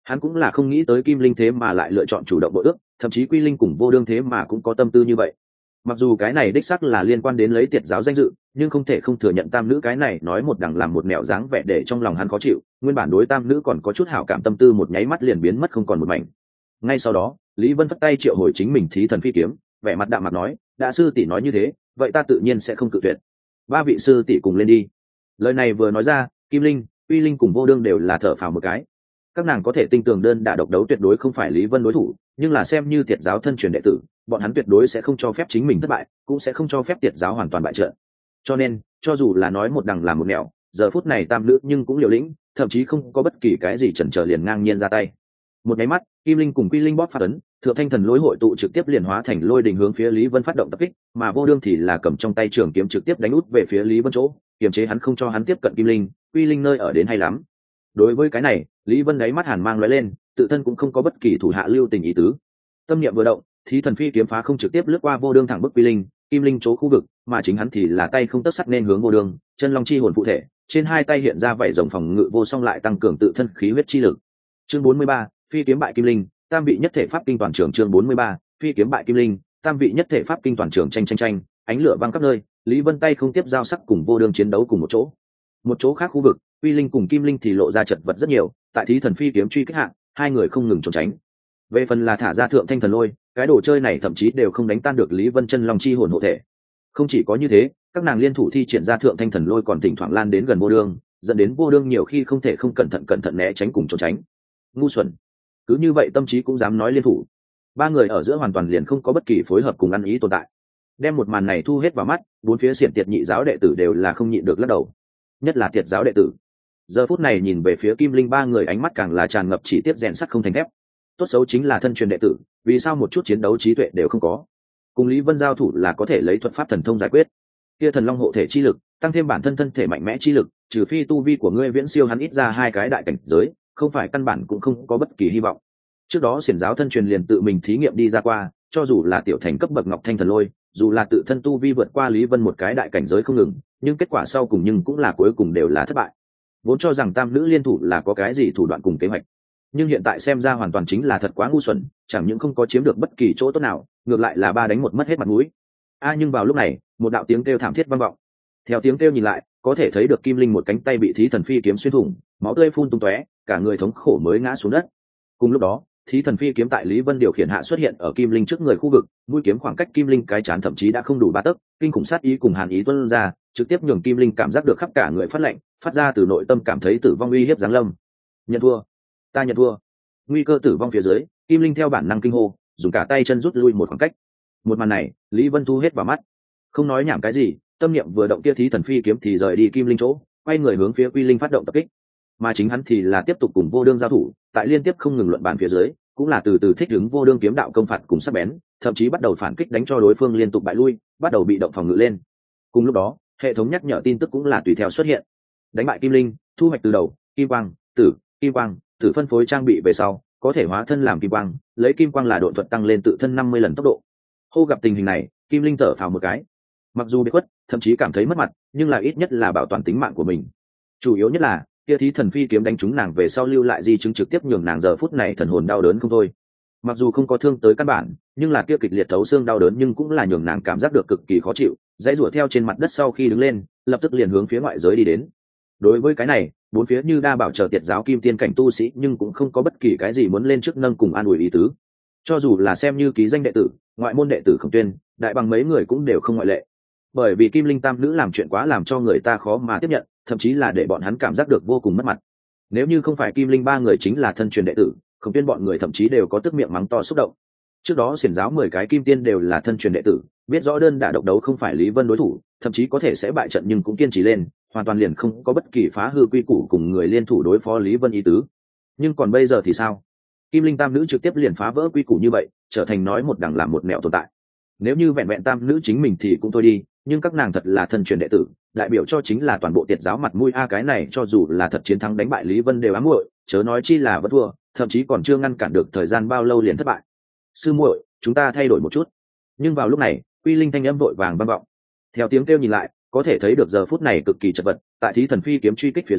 Hắn cũng là không nghĩ tới Kim Linh thế mà lại lựa chọn chủ động bội ước, thậm chí Quy Linh cùng Vô Đương thế mà cũng có tâm tư như vậy. Mặc dù cái này đích xác là liên quan đến lấy tiệt giáo danh dự, nhưng không thể không thừa nhận tam nữ cái này nói một đằng làm một nẻo dáng vẻ để trong lòng hắn khó chịu. Nguyên bản đối tam nữ còn có chút hảo cảm tâm tư một nháy mắt liền biến mất không còn một mảnh. Ngay sau đó, Lý Vân phất tay triệu hồi chính mình thí thần phi kiếm, vẻ mặt đạm mặt nói, đã sư tỷ nói như thế, vậy ta tự nhiên sẽ không cự tuyệt. Ba vị sư tỷ cùng lên đi. Lời này vừa nói ra, Kim Linh, Uy Linh cùng Vô Đương đều là thở phào một cái. Các nàng có thể tinh tường đơn đả độc đấu tuyệt đối không phải Lý Vân đối thủ, nhưng là xem như tiệt giáo thân truyền đệ tử, bọn hắn tuyệt đối sẽ không cho phép chính mình thất bại, cũng sẽ không cho phép tiệt giáo hoàn toàn bại trận. Cho nên, cho dù là nói một đằng làm một nẻo, giờ phút này tam nữ nhưng cũng liều lĩnh, thậm chí không có bất kỳ cái gì chần chờ liền ngang nhiên ra tay. Một cái mắt, Kim Linh cùng Quy Linh bóp phát ấn, Thượng Thanh Thần Lôi hội tụ trực tiếp liền hóa thành lôi đình hướng phía Lý Vân phát động tập kích, mà Vô Đương thì là cầm trong tay trường kiếm trực tiếp đánh út về phía Lý Vân chỗ, kiềm chế hắn không cho hắn tiếp cận Kim Linh, Quy Linh nơi ở đến hay lắm. Đối với cái này, Lý Vân đáy mắt hàn mang lóe lên, tự thân cũng không có bất kỳ thủ hạ lưu tình ý tứ. Tâm niệm vừa động, thí thần phi kiếm phá không trực tiếp lướt qua Vô Đương thẳng bức Quy Linh, Kim Linh chỗ khu vực, mà chính hắn thì là tay không tấc sắt nên hướng Vô Đương, chân long chi hồn phụ thể, trên hai tay hiện ra vảy rồng phòng ngự vô song lại tăng cường tự thân khí huyết chi lực. Chương bốn mươi ba, phi kiếm bại Kim Linh, tam vị nhất thể pháp kinh toàn trường. Chương bốn mươi ba, phi kiếm bại Kim Linh, tam vị nhất thể pháp kinh toàn trường. Tranh tranh tranh, ánh lửa văng khắp nơi, Lý Vân tay không tiếp giao sắc cùng Vô Đương chiến đấu cùng một chỗ. Một chỗ khác khu vực, Uy Linh cùng Kim Linh thì lộ ra chật vật rất nhiều, tại thí thần phi kiếm truy kích hạng, hai người không ngừng trốn tránh. Về phần là thả ra Thượng Thanh Thần Lôi, cái đồ chơi này thậm chí đều không đánh tan được Lý Vân chân long chi hồn hộ thể. Không chỉ có như thế, các nàng liên thủ thi triển ra Thượng Thanh Thần Lôi còn thỉnh thoảng lan đến gần Vô Đương, dẫn đến Vô Đương nhiều khi không thể không cẩn thận cẩn thận né tránh cùng trốn tránh. Ngu xuẩn, cứ như vậy tâm trí cũng dám nói liên thủ. Ba người ở giữa hoàn toàn liền không có bất kỳ phối hợp cùng ăn ý tồn tại. Đem một màn này thu hết vào mắt, bốn phía xiển tiệt nhị giáo đệ tử đều là không nhịn được lắc đầu. Nhất là tiệt giáo đệ tử, giờ phút này nhìn về phía Kim Linh ba người ánh mắt càng là tràn ngập chỉ tiếp rèn sắt không thành thép. Tốt xấu chính là thân truyền đệ tử, vì sao một chút chiến đấu trí tuệ đều không có? Cùng Lý Vân giao thủ là có thể lấy thuật pháp thần thông giải quyết. Kia thần long hộ thể chi lực, tăng thêm bản thân thân thể mạnh mẽ chi lực, trừ phi tu vi của ngươi viễn siêu hắn ít ra hai cái đại cảnh giới, không phải căn bản cũng không có bất kỳ hy vọng. Trước đó xiển giáo thân truyền liền tự mình thí nghiệm đi ra qua, cho dù là tiểu thành cấp bậc Ngọc Thanh Thần Lôi, dù là tự thân tu vi vượt qua Lý Vân một cái đại cảnh giới không ngừng, nhưng kết quả sau cùng nhưng cũng là cuối cùng đều là thất bại. Vốn cho rằng tam nữ liên thủ là có cái gì thủ đoạn cùng kế hoạch, nhưng hiện tại xem ra hoàn toàn chính là thật quá ngu xuẩn, chẳng những không có chiếm được bất kỳ chỗ tốt nào, ngược lại là ba đánh một mất hết mặt mũi. A nhưng vào lúc này, một đạo tiếng kêu thảm thiết vang vọng. Theo tiếng kêu nhìn lại, có thể thấy được Kim Linh một cánh tay bị thí thần phi kiếm xuyên thủng, máu tươi phun tung tóe, cả người thống khổ mới ngã xuống đất. Cùng lúc đó, thí thần phi kiếm tại Lý Vân điều khiển hạ xuất hiện ở Kim Linh trước người khu vực, mũi kiếm khoảng cách Kim Linh cái chán thậm chí đã không đủ ba tấc, kinh khủng sát ý cùng hàn ý tuôn ra, trực tiếp nhường Kim Linh cảm giác được khắp cả người phát lạnh, phát ra từ nội tâm cảm thấy tử vong uy hiếp giáng lâm. Nhận thua, ta nhận thua. Nguy cơ tử vong phía dưới, Kim Linh theo bản năng kinh hô, dùng cả tay chân rút lui một khoảng cách. Một màn này, Lý Vân thu hết vào mắt, không nói nhảm cái gì, tâm niệm vừa động kia thí thần phi kiếm thì rời đi Kim Linh chỗ, quay người hướng phía Quy Linh phát động tập kích. Mà chính hắn thì là tiếp tục cùng Vô Đương giao thủ, tại liên tiếp không ngừng luận bàn phía dưới, cũng là từ từ thích ứng Vô Đương kiếm đạo công phạt cùng sắc bén, thậm chí bắt đầu phản kích đánh cho đối phương liên tục bại lui, bắt đầu bị động phòng ngự lên. Cùng lúc đó, hệ thống nhắc nhở tin tức cũng là tùy theo xuất hiện. Đánh bại Kim Linh, thu hoạch từ đầu, kim quang, tử, kim quang, tử phân phối trang bị về sau, có thể hóa thân làm kim quang, lấy kim quang là độ thuật tăng lên tự thân năm mươi lần tốc độ. Hô gặp tình hình này, Kim Linh thở phào một cái. Mặc dù bị quất, thậm chí cảm thấy mất mặt, nhưng là ít nhất là bảo toàn tính mạng của mình. Chủ yếu nhất là, kia thí thần phi kiếm đánh trúng nàng về sau lưu lại di chứng trực tiếp nhường nàng giờ phút này thần hồn đau đớn không thôi. Mặc dù không có thương tới căn bản, nhưng là kia kịch liệt thấu xương đau đớn nhưng cũng là nhường nàng cảm giác được cực kỳ khó chịu, dãy rủa theo trên mặt đất sau khi đứng lên, lập tức liền hướng phía ngoại giới đi đến. Đối với cái này, bốn phía như đa bảo chờ tiệt giáo kim tiên cảnh tu sĩ nhưng cũng không có bất kỳ cái gì muốn lên trước nâng cùng an ủi ý tứ. Cho dù là xem như ký danh đệ tử, ngoại môn đệ tử Khổng Tuyên, đại bằng mấy người cũng đều không ngoại lệ. Bởi vì Kim Linh tam nữ làm chuyện quá làm cho người ta khó mà tiếp nhận, thậm chí là để bọn hắn cảm giác được vô cùng mất mặt. Nếu như không phải Kim Linh ba người chính là thân truyền đệ tử, Khổng Tuyên bọn người thậm chí đều có tức miệng mắng to xúc động. Trước đó xiển giáo mười cái kim tiên đều là thân truyền đệ tử, biết rõ đơn đả độc đấu không phải Lý Vân đối thủ, thậm chí có thể sẽ bại trận nhưng cũng kiên trì lên, hoàn toàn liền không có bất kỳ phá hư quy củ cùng người liên thủ đối phó Lý Vân ý tứ. Nhưng còn bây giờ thì sao? Kim Linh tam nữ trực tiếp liền phá vỡ quy củ như vậy, trở thành nói một đằng làm một mẹo tồn tại. Nếu như vẹn vẹn tam nữ chính mình thì cũng thôi đi, nhưng các nàng thật là thân truyền đệ tử, đại biểu cho chính là toàn bộ tiệt giáo mặt mũi a, cái này cho dù là thật chiến thắng đánh bại Lý Vân đều ám muội, chớ nói chi là vẫn thua, thậm chí còn chưa ngăn cản được thời gian bao lâu liền thất bại. Sư muội, chúng ta thay đổi một chút. Nhưng vào lúc này, Quy Linh thanh âm vội vàng vang vọng. Theo tiếng kêu nhìn lại, có thể thấy được giờ phút này cực kỳ chật vật, tại thí thần phi kiếm truy kích phía dưới,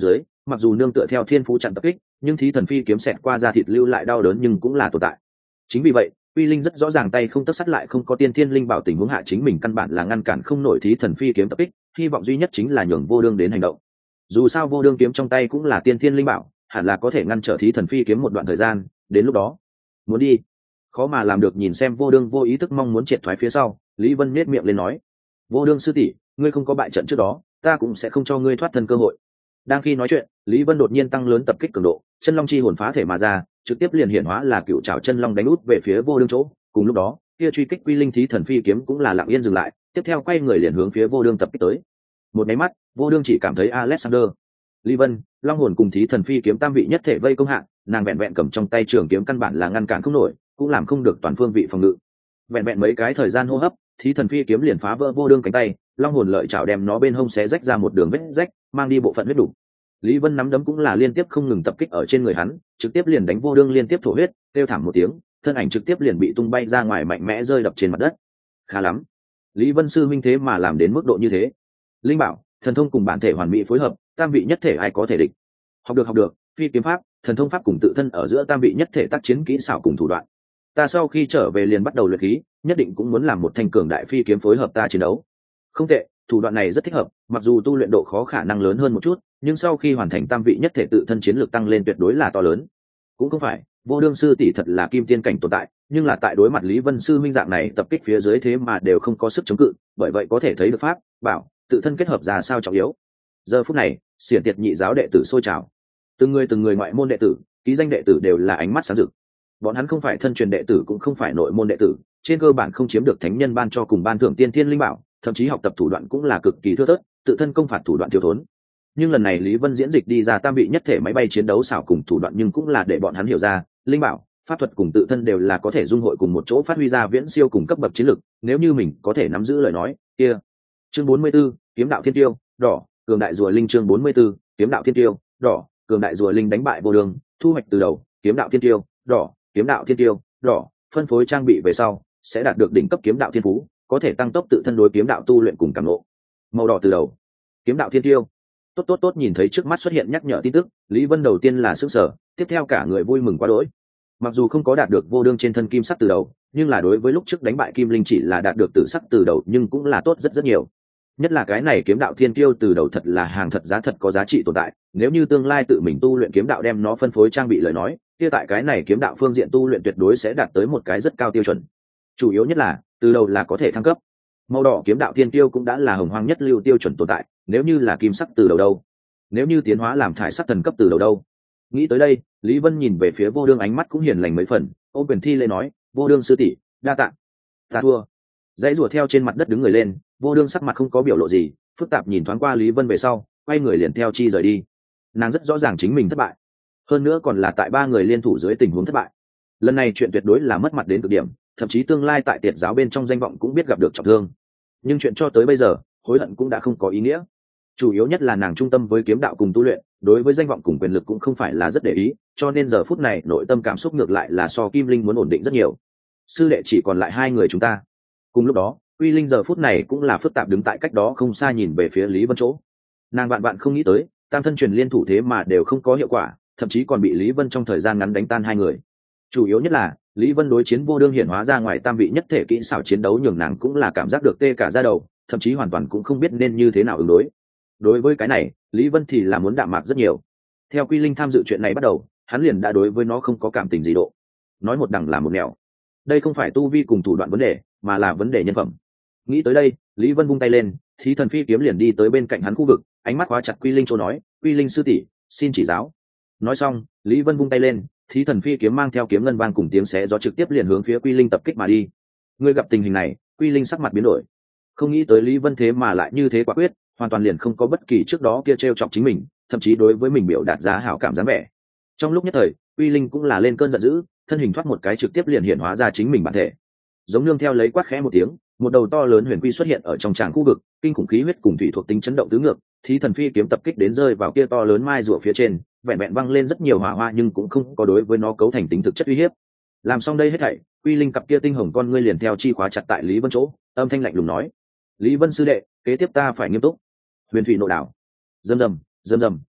mặc dù nương tựa theo thiên phú chặn tập kích nhưng thí thần phi kiếm xẹt qua da thịt lưu lại đau đớn nhưng cũng là tồn tại. Chính vì vậy Quy Linh rất rõ ràng tay không tất sắt lại không có tiên thiên linh bảo tình huống hạ chính mình căn bản là ngăn cản không nổi thí thần phi kiếm tập kích, hy vọng duy nhất chính là nhường vô đương đến hành động. Dù sao vô đương kiếm trong tay cũng là tiên thiên linh bảo, hẳn là có thể ngăn trở thí thần phi kiếm một đoạn thời gian, đến lúc đó muốn đi khó mà làm được. Nhìn xem vô đương vô ý thức mong muốn triệt thoái phía sau, Lý Vân nhếch miệng lên nói: vô đương sư tỷ, ngươi không có bại trận trước đó ta cũng sẽ không cho ngươi thoát thân cơ hội. Đang khi nói chuyện, Lý Vân đột nhiên tăng lớn tập kích cường độ, chân long chi hồn phá thể mà ra, trực tiếp liền hiển hóa là cựu trảo chân long đánh út về phía vô đương chỗ. Cùng lúc đó kia truy kích Quy Linh thí thần phi kiếm cũng là lặng yên dừng lại, tiếp theo quay người liền hướng phía vô đương tập kích tới. Một máy mắt vô đương chỉ cảm thấy Alexander, Lý Vân, long hồn cùng thí thần phi kiếm tam vị nhất thể vây công hạng, nàng vẹn vẹn cầm trong tay trường kiếm căn bản là ngăn cản không nổi, cũng làm không được toàn phương vị phòng ngự. Vẹn vẹn mấy cái thời gian hô hấp, thí thần phi kiếm liền phá vỡ vô đương cánh tay, long hồn lợi chảo đem nó bên hông xé rách ra một đường vết rách, mang đi bộ phận huyết đủ. Lý Vân nắm đấm cũng là liên tiếp không ngừng tập kích ở trên người hắn, trực tiếp liền đánh vô đương liên tiếp thổ huyết, kêu thảm một tiếng, thân ảnh trực tiếp liền bị tung bay ra ngoài mạnh mẽ rơi đập trên mặt đất. Khá lắm, Lý Vân sư minh thế mà làm đến mức độ như thế. Linh bảo, thần thông cùng bản thể hoàn mỹ phối hợp, tam vị nhất thể ai có thể địch. Học được học được, phi kiếm pháp, thần thông pháp cùng tự thân ở giữa tam vị nhất thể tác chiến kỹ xảo cùng thủ đoạn. Ta sau khi trở về liền bắt đầu luyện khí, nhất định cũng muốn làm một thanh cường đại phi kiếm phối hợp ta chiến đấu. Không tệ, thủ đoạn này rất thích hợp, mặc dù tu luyện độ khó khả năng lớn hơn một chút, nhưng sau khi hoàn thành tam vị nhất thể tự thân chiến lược tăng lên tuyệt đối là to lớn. Cũng không phải vô đương sư tỷ thật là kim tiên cảnh tồn tại, nhưng là tại đối mặt Lý Vân sư minh dạng này tập kích phía dưới thế mà đều không có sức chống cự, bởi vậy có thể thấy được pháp bảo tự thân kết hợp ra sao trọng yếu. Giờ phút này xiển tiệt nhị giáo đệ tử sôi trào, từng người từng người ngoại môn đệ tử, ký danh đệ tử đều là ánh mắt sáng rực. Bọn hắn không phải thân truyền đệ tử cũng không phải nội môn đệ tử, trên cơ bản không chiếm được thánh nhân ban cho cùng ban thưởng tiên thiên linh bảo, thậm chí học tập thủ đoạn cũng là cực kỳ thưa thớt, tự thân công phạt thủ đoạn thiếu thốn. Nhưng lần này Lý Vân diễn dịch đi ra tam vị nhất thể máy bay chiến đấu xảo cùng thủ đoạn, nhưng cũng là để bọn hắn hiểu ra, linh bảo, pháp thuật cùng tự thân đều là có thể dung hội cùng một chỗ phát huy ra viễn siêu cùng cấp bậc chiến lực, nếu như mình có thể nắm giữ lời nói, kia. Chương bốn mươi 44, kiếm đạo thiên tiêu, đỏ, cường đại rùa linh. Chương bốn mươi 44, kiếm đạo thiên tiêu, đỏ, cường đại rùa linh đánh bại vô đường, thu hoạch từ đầu, kiếm đạo thiên tiêu, đỏ, kiếm đạo thiên tiêu, đỏ, phân phối trang bị về sau sẽ đạt được đỉnh cấp kiếm đạo thiên phú, có thể tăng tốc tự thân đối kiếm đạo tu luyện cùng cảm ngộ. Màu đỏ từ đầu, kiếm đạo thiên tiêu. Tốt tốt tốt, nhìn thấy trước mắt xuất hiện nhắc nhở tin tức, Lý Vân đầu tiên là sửng sở, tiếp theo cả người vui mừng quá đỗi. Mặc dù không có đạt được vô đương trên thân kim sắc từ đầu, nhưng là đối với lúc trước đánh bại kim linh chỉ là đạt được tử sắc từ đầu, nhưng cũng là tốt rất rất nhiều. Nhất là cái này kiếm đạo thiên tiêu từ đầu thật là hàng thật giá thật có giá trị tồn tại, nếu như tương lai tự mình tu luyện kiếm đạo đem nó phân phối trang bị lời nói, kia tại cái này kiếm đạo phương diện tu luyện tuyệt đối sẽ đạt tới một cái rất cao tiêu chuẩn. Chủ yếu nhất là từ đầu là có thể thăng cấp. Màu đỏ kiếm đạo thiên tiêu cũng đã là hồng hoang nhất lưu tiêu chuẩn tồn tại, nếu như là kim sắc từ đầu đâu, nếu như tiến hóa làm thải sắc thần cấp từ đầu đâu. Nghĩ tới đây, Lý Vân nhìn về phía vô đương, ánh mắt cũng hiền lành mấy phần, ôm quyền thi lễ nói: vô đương sư tỷ đa tạ. Ta thua. Dãy rùa theo trên mặt đất đứng người lên, vô đương sắc mặt không có biểu lộ gì, phức tạp nhìn thoáng qua Lý Vân về sau quay người liền theo chi rời đi. Nàng rất rõ ràng chính mình thất bại, hơn nữa còn là tại ba người liên thủ dưới tình huống thất bại. Lần này chuyện tuyệt đối là mất mặt đến cực điểm, thậm chí tương lai tại tiệt giáo bên trong danh vọng cũng biết gặp được trọng thương. Nhưng chuyện cho tới bây giờ hối hận cũng đã không có ý nghĩa, chủ yếu nhất là nàng trung tâm với kiếm đạo cùng tu luyện, đối với danh vọng cùng quyền lực cũng không phải là rất để ý, cho nên giờ phút này nội tâm cảm xúc ngược lại là so Kim Linh muốn ổn định rất nhiều. Sư đệ chỉ còn lại hai người chúng ta. Cùng lúc đó Uy Linh giờ phút này cũng là phức tạp đứng tại cách đó không xa nhìn về phía Lý Vân chỗ. Nàng bạn bạn không nghĩ tới tam thân truyền liên thủ thế mà đều không có hiệu quả, thậm chí còn bị Lý Vân trong thời gian ngắn đánh tan hai người. Chủ yếu nhất là Lý Vân đối chiến vô đương hiển hóa ra ngoài tam vị nhất thể kỹ xảo chiến đấu, nhường nàng cũng là cảm giác được tê cả da đầu, thậm chí hoàn toàn cũng không biết nên như thế nào ứng đối. Đối với cái này Lý Vân thì là muốn đạm mạc rất nhiều. Theo Quy Linh tham dự chuyện này bắt đầu, hắn liền đã đối với nó không có cảm tình gì độ. Nói một đằng là một nẻo. Đây không phải tu vi cùng thủ đoạn vấn đề, mà là vấn đề nhân phẩm. Nghĩ tới đây, Lý Vân vung tay lên, Thí Thần Phi kiếm liền đi tới bên cạnh hắn khu vực, ánh mắt khóa chặt Quy Linh chỗ nói: Quy Linh sư tỷ, xin chỉ giáo. Nói xong, Lý Vân vung tay lên, Thí Thần Phi kiếm mang theo kiếm ngân vang cùng tiếng xé gió trực tiếp liền hướng phía Quy Linh tập kích mà đi. Người gặp tình hình này, Quy Linh sắc mặt biến đổi. Không nghĩ tới Lý Vân thế mà lại như thế quả quyết, hoàn toàn liền không có bất kỳ trước đó kia trêu chọc chính mình, thậm chí đối với mình biểu đạt ra hảo cảm dáng vẻ. Trong lúc nhất thời, Quy Linh cũng là lên cơn giận dữ, thân hình thoát một cái trực tiếp liền hiện hóa ra chính mình bản thể. Giống nương theo lấy quát khẽ một tiếng, một đầu to lớn huyền quy xuất hiện ở trong tràng khu vực, kinh khủng khí huyết cùng thủy thuộc tính chấn động tứ ngược, Thí Thần Phi kiếm tập kích đến rơi vào kia to lớn mai rùa phía trên, vẹn vẹn văng lên rất nhiều hỏa hoa nhưng cũng không có đối với nó cấu thành tính thực chất uy hiếp. Làm xong đây hết thảy, Quy Linh cặp kia tinh hồng con ngươi liền theo chi khóa chặt tại Lý Vân chỗ, âm thanh lạnh lùng nói: Lý Vân sư đệ, kế tiếp ta phải nghiêm túc. Huyền thủy nội đảo, rầm rầm, rầm rầm,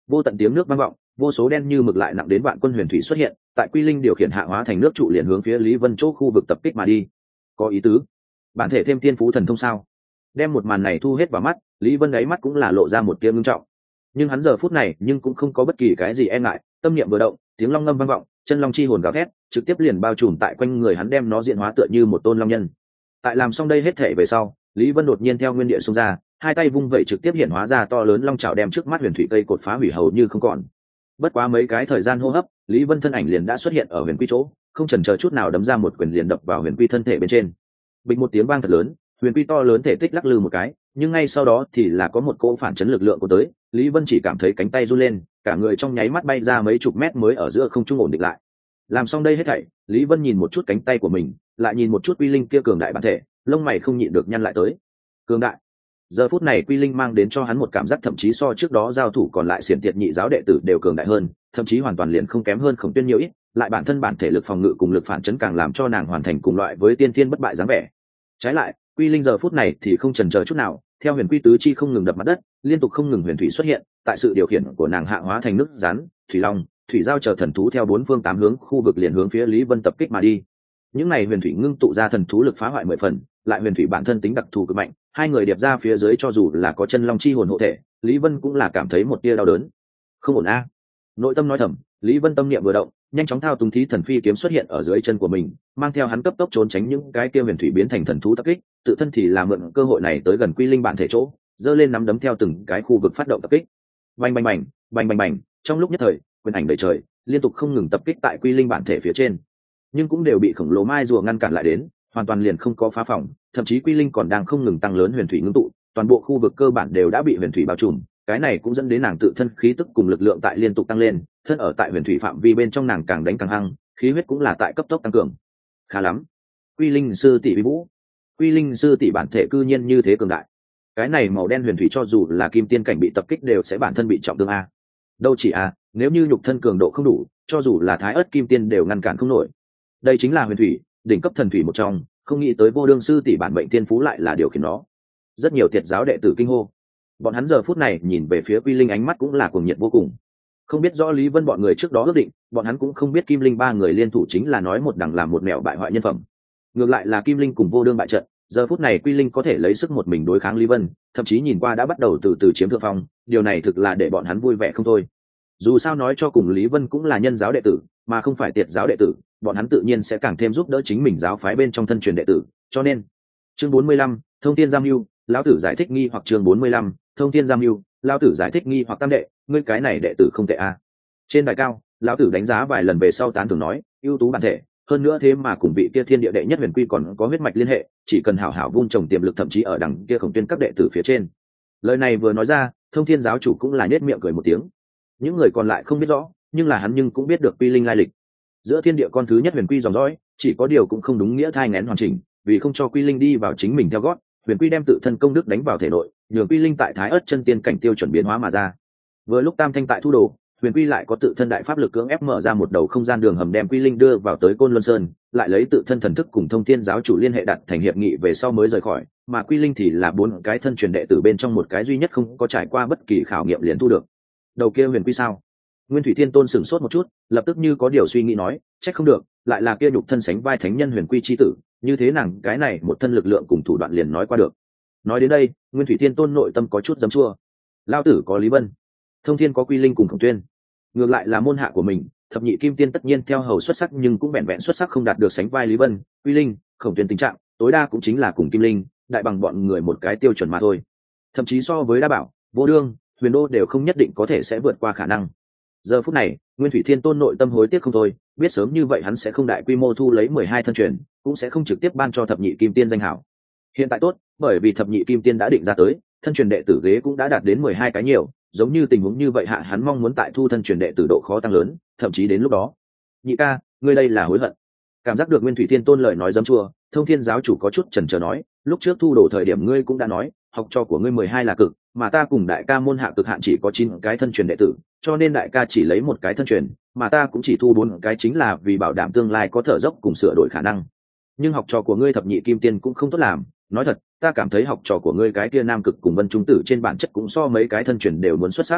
Vô tận tiếng nước vang vọng, vô số đen như mực lại nặng đến vạn quân huyền thủy xuất hiện, tại Quy Linh điều khiển hạ hóa thành nước trụ liền hướng phía Lý Vân chỗ khu vực tập kích mà đi. Có ý tứ, bản thể thêm tiên phú thần thông sao? Đem một màn này thu hết vào mắt, Lý Vân đáy mắt cũng là lộ ra một tia ngưng trọng. Nhưng hắn giờ phút này nhưng cũng không có bất kỳ cái gì e ngại, tâm niệm vừa động, tiếng long ngâm vang vọng, chân long chi hồn gào thét, trực tiếp liền bao trùm tại quanh người hắn, đem nó diễn hóa tựa như một tôn long nhân. Tại làm xong đây hết thể về sau, Lý Vân đột nhiên theo nguyên địa xông ra, hai tay vung vẩy trực tiếp hiện hóa ra to lớn long chảo đem trước mắt huyền thủy cây cột phá hủy hầu như không còn. Bất quá mấy cái thời gian hô hấp, Lý Vân thân ảnh liền đã xuất hiện ở huyền quy chỗ, không chần chờ chút nào đấm ra một quyền liền đập vào huyền quy thân thể bên trên. Bịch một tiếng vang thật lớn, huyền quy to lớn thể tích lắc lư một cái, nhưng ngay sau đó thì là có một cỗ phản chấn lực lượng của tới, Lý Vân chỉ cảm thấy cánh tay run lên, cả người trong nháy mắt bay ra mấy chục mét mới ở giữa không trung ổn định lại. Làm xong đây hết thảy, Lý Vân nhìn một chút cánh tay của mình, lại nhìn một chút Quy Linh kia cường đại bản thể, lông mày không nhịn được nhăn lại tới. Cường đại. Giờ phút này Quy Linh mang đến cho hắn một cảm giác thậm chí so trước đó giao thủ còn lại xiển tiệt nhị giáo đệ tử đều cường đại hơn, thậm chí hoàn toàn liền không kém hơn Khổng Tuyên nhiều ít, lại bản thân bản thể lực phòng ngự cùng lực phản chấn càng làm cho nàng hoàn thành cùng loại với tiên thiên bất bại dáng vẻ. Trái lại, Quy Linh giờ phút này thì không chần chờ chút nào, theo huyền quy tứ chi không ngừng đập mặt đất, liên tục không ngừng huyền thủy xuất hiện, tại sự điều khiển của nàng hạ hóa thành nước rắn, thủy long, thủy giao chờ thần thú theo bốn phương tám hướng khu vực liền hướng phía Lý Vân tập kích mà đi. Những này huyền thủy ngưng tụ ra thần thú lực phá hoại mười phần, lại huyền thủy bản thân tính đặc thù cực mạnh, hai người điệp ra phía dưới cho dù là có chân long chi hồn hộ thể, Lý Vân cũng là cảm thấy một tia đau đớn. Không ổn a. Nội tâm nói thầm, Lý Vân tâm niệm vừa động, nhanh chóng thao túng thí thần phi kiếm xuất hiện ở dưới chân của mình, mang theo hắn cấp tốc trốn tránh những cái kia huyền thủy biến thành thần thú tập kích, tự thân thì là mượn cơ hội này tới gần Quy Linh bản thể chỗ, giơ lên nắm đấm theo từng cái khu vực phát động tập kích. Bành bành bành, bành bành bành, trong lúc nhất thời, quyền ảnh đầy trời, liên tục không ngừng tập kích tại Quy Linh bản thể phía trên, nhưng cũng đều bị khổng lồ mai rùa ngăn cản lại đến, hoàn toàn liền không có phá phòng, thậm chí Quy Linh còn đang không ngừng tăng lớn huyền thủy ngưng tụ, toàn bộ khu vực cơ bản đều đã bị huyền thủy bao trùm, cái này cũng dẫn đến nàng tự thân khí tức cùng lực lượng tại liên tục tăng lên, thân ở tại huyền thủy phạm vi bên trong nàng càng đánh càng hăng, khí huyết cũng là tại cấp tốc tăng cường. Khá lắm, Quy Linh sư tỷ vi vũ, Quy Linh sư tỷ bản thể cư nhiên như thế cường đại. Cái này màu đen huyền thủy cho dù là kim tiên cảnh bị tập kích đều sẽ bản thân bị trọng thương a. Đâu chỉ a, nếu như nhục thân cường độ không đủ, cho dù là thái ớt kim tiên đều ngăn cản không nổi. Đây chính là huyền thủy, đỉnh cấp thần thủy một trong, không nghĩ tới vô đương sư tỷ bản mệnh tiên phú lại là điều khiển nó. Rất nhiều tiệt giáo đệ tử kinh hô. Bọn hắn giờ phút này nhìn về phía Quy Linh ánh mắt cũng là cuồng nhiệt vô cùng. Không biết rõ Lý Vân bọn người trước đó ước định, bọn hắn cũng không biết Kim Linh ba người liên thủ chính là nói một đằng làm một mẹo bại hoại nhân phẩm. Ngược lại là Kim Linh cùng vô đương bại trận, giờ phút này Quy Linh có thể lấy sức một mình đối kháng Lý Vân, thậm chí nhìn qua đã bắt đầu từ từ chiếm thượng phong, điều này thực là để bọn hắn vui vẻ không thôi. Dù sao nói cho cùng Lý Vân cũng là nhân giáo đệ tử, mà không phải tiệt giáo đệ tử, bọn hắn tự nhiên sẽ càng thêm giúp đỡ chính mình giáo phái bên trong thân truyền đệ tử, cho nên chương bốn mươi lăm, thông thiên giam mưu, lão tử giải thích nghi hoặc chương bốn mươi lăm, thông thiên giam mưu, lão tử giải thích nghi hoặc tam đệ, ngươi cái này đệ tử không tệ a. Trên đài cao, lão tử đánh giá vài lần về sau tán thưởng nói, ưu tú bản thể, hơn nữa thế mà cùng vị kia thiên địa đệ nhất huyền quy còn có huyết mạch liên hệ, chỉ cần hảo hảo vun trồng tiềm lực thậm chí ở đằng kia Khổng Tuyên các đệ tử phía trên. Lời này vừa nói ra, Thông Thiên giáo chủ cũng là nhếch miệng cười một tiếng. Những người còn lại không biết rõ, nhưng là hắn nhưng cũng biết được Quy Linh lai lịch. Giữa thiên địa con thứ nhất huyền quy dòng dõi, chỉ có điều cũng không đúng nghĩa thai nghén hoàn chỉnh, vì không cho Quy Linh đi vào chính mình theo gót, huyền quy đem tự thân công đức đánh vào thể nội, nhường Quy Linh tại thái ớt chân tiên cảnh tiêu chuẩn biến hóa mà ra. Vừa lúc Tam Thanh tại thu đồ, huyền quy lại có tự thân đại pháp lực cưỡng ép mở ra một đầu không gian đường hầm đem Quy Linh đưa vào tới Côn Luân Sơn, lại lấy tự thân thần thức cùng Thông Thiên giáo chủ liên hệ đặt thành hiệp nghị về sau mới rời khỏi, mà Quy Linh thì là bốn cái thân truyền đệ tử bên trong một cái duy nhất không có trải qua bất kỳ khảo nghiệm liền thu được. Đầu kia huyền quy sao? Nguyên Thủy Thiên Tôn sửng sốt một chút, lập tức như có điều suy nghĩ nói, trách không được, lại là kia nhục thân sánh vai thánh nhân huyền quy chi tử, như thế nàng cái này một thân lực lượng cùng thủ đoạn liền nói qua được. Nói đến đây, Nguyên Thủy Thiên Tôn nội tâm có chút giấm chua. Lao tử có Lý Vân, Thông Thiên có Quy Linh cùng Khổng Tuyên, ngược lại là môn hạ của mình, thập nhị kim tiên tất nhiên theo hầu xuất sắc nhưng cũng vẹn vẹn xuất sắc không đạt được sánh vai Lý Vân, Quy Linh, Khổng Tuyên tình trạng, tối đa cũng chính là cùng Kim Linh, đại bằng bọn người một cái tiêu chuẩn mà thôi. Thậm chí so với Đa Bảo, Vô Đương, Huyền Đô đều không nhất định có thể sẽ vượt qua khả năng. Giờ phút này, Nguyên Thủy Thiên Tôn nội tâm hối tiếc không thôi, biết sớm như vậy hắn sẽ không đại quy mô thu lấy mười hai thân truyền, cũng sẽ không trực tiếp ban cho thập nhị kim tiên danh hảo. Hiện tại tốt, bởi vì thập nhị kim tiên đã định ra tới, thân truyền đệ tử ghế cũng đã đạt đến mười hai cái nhiều, giống như tình huống như vậy hạ hắn mong muốn tại thu thân truyền đệ tử độ khó tăng lớn, thậm chí đến lúc đó. Nhị ca, ngươi đây là hối hận. Cảm giác được Nguyên Thủy Thiên Tôn lời nói dấm chua, Thông Thiên giáo chủ có chút chần chờ nói, lúc trước thu đồ thời điểm ngươi cũng đã nói, học trò của ngươi mười hai là cực, mà ta cùng đại ca môn hạ cực hạn chỉ có chín cái thân truyền đệ tử, cho nên đại ca chỉ lấy một cái thân truyền, mà ta cũng chỉ thu bốn cái chính là vì bảo đảm tương lai có thở dốc cùng sửa đổi khả năng. Nhưng học trò của ngươi thập nhị kim tiên cũng không tốt làm, nói thật, ta cảm thấy học trò của ngươi cái kia nam cực cùng Vân Trung Tử trên bản chất cũng so mấy cái thân truyền đều muốn xuất sắc.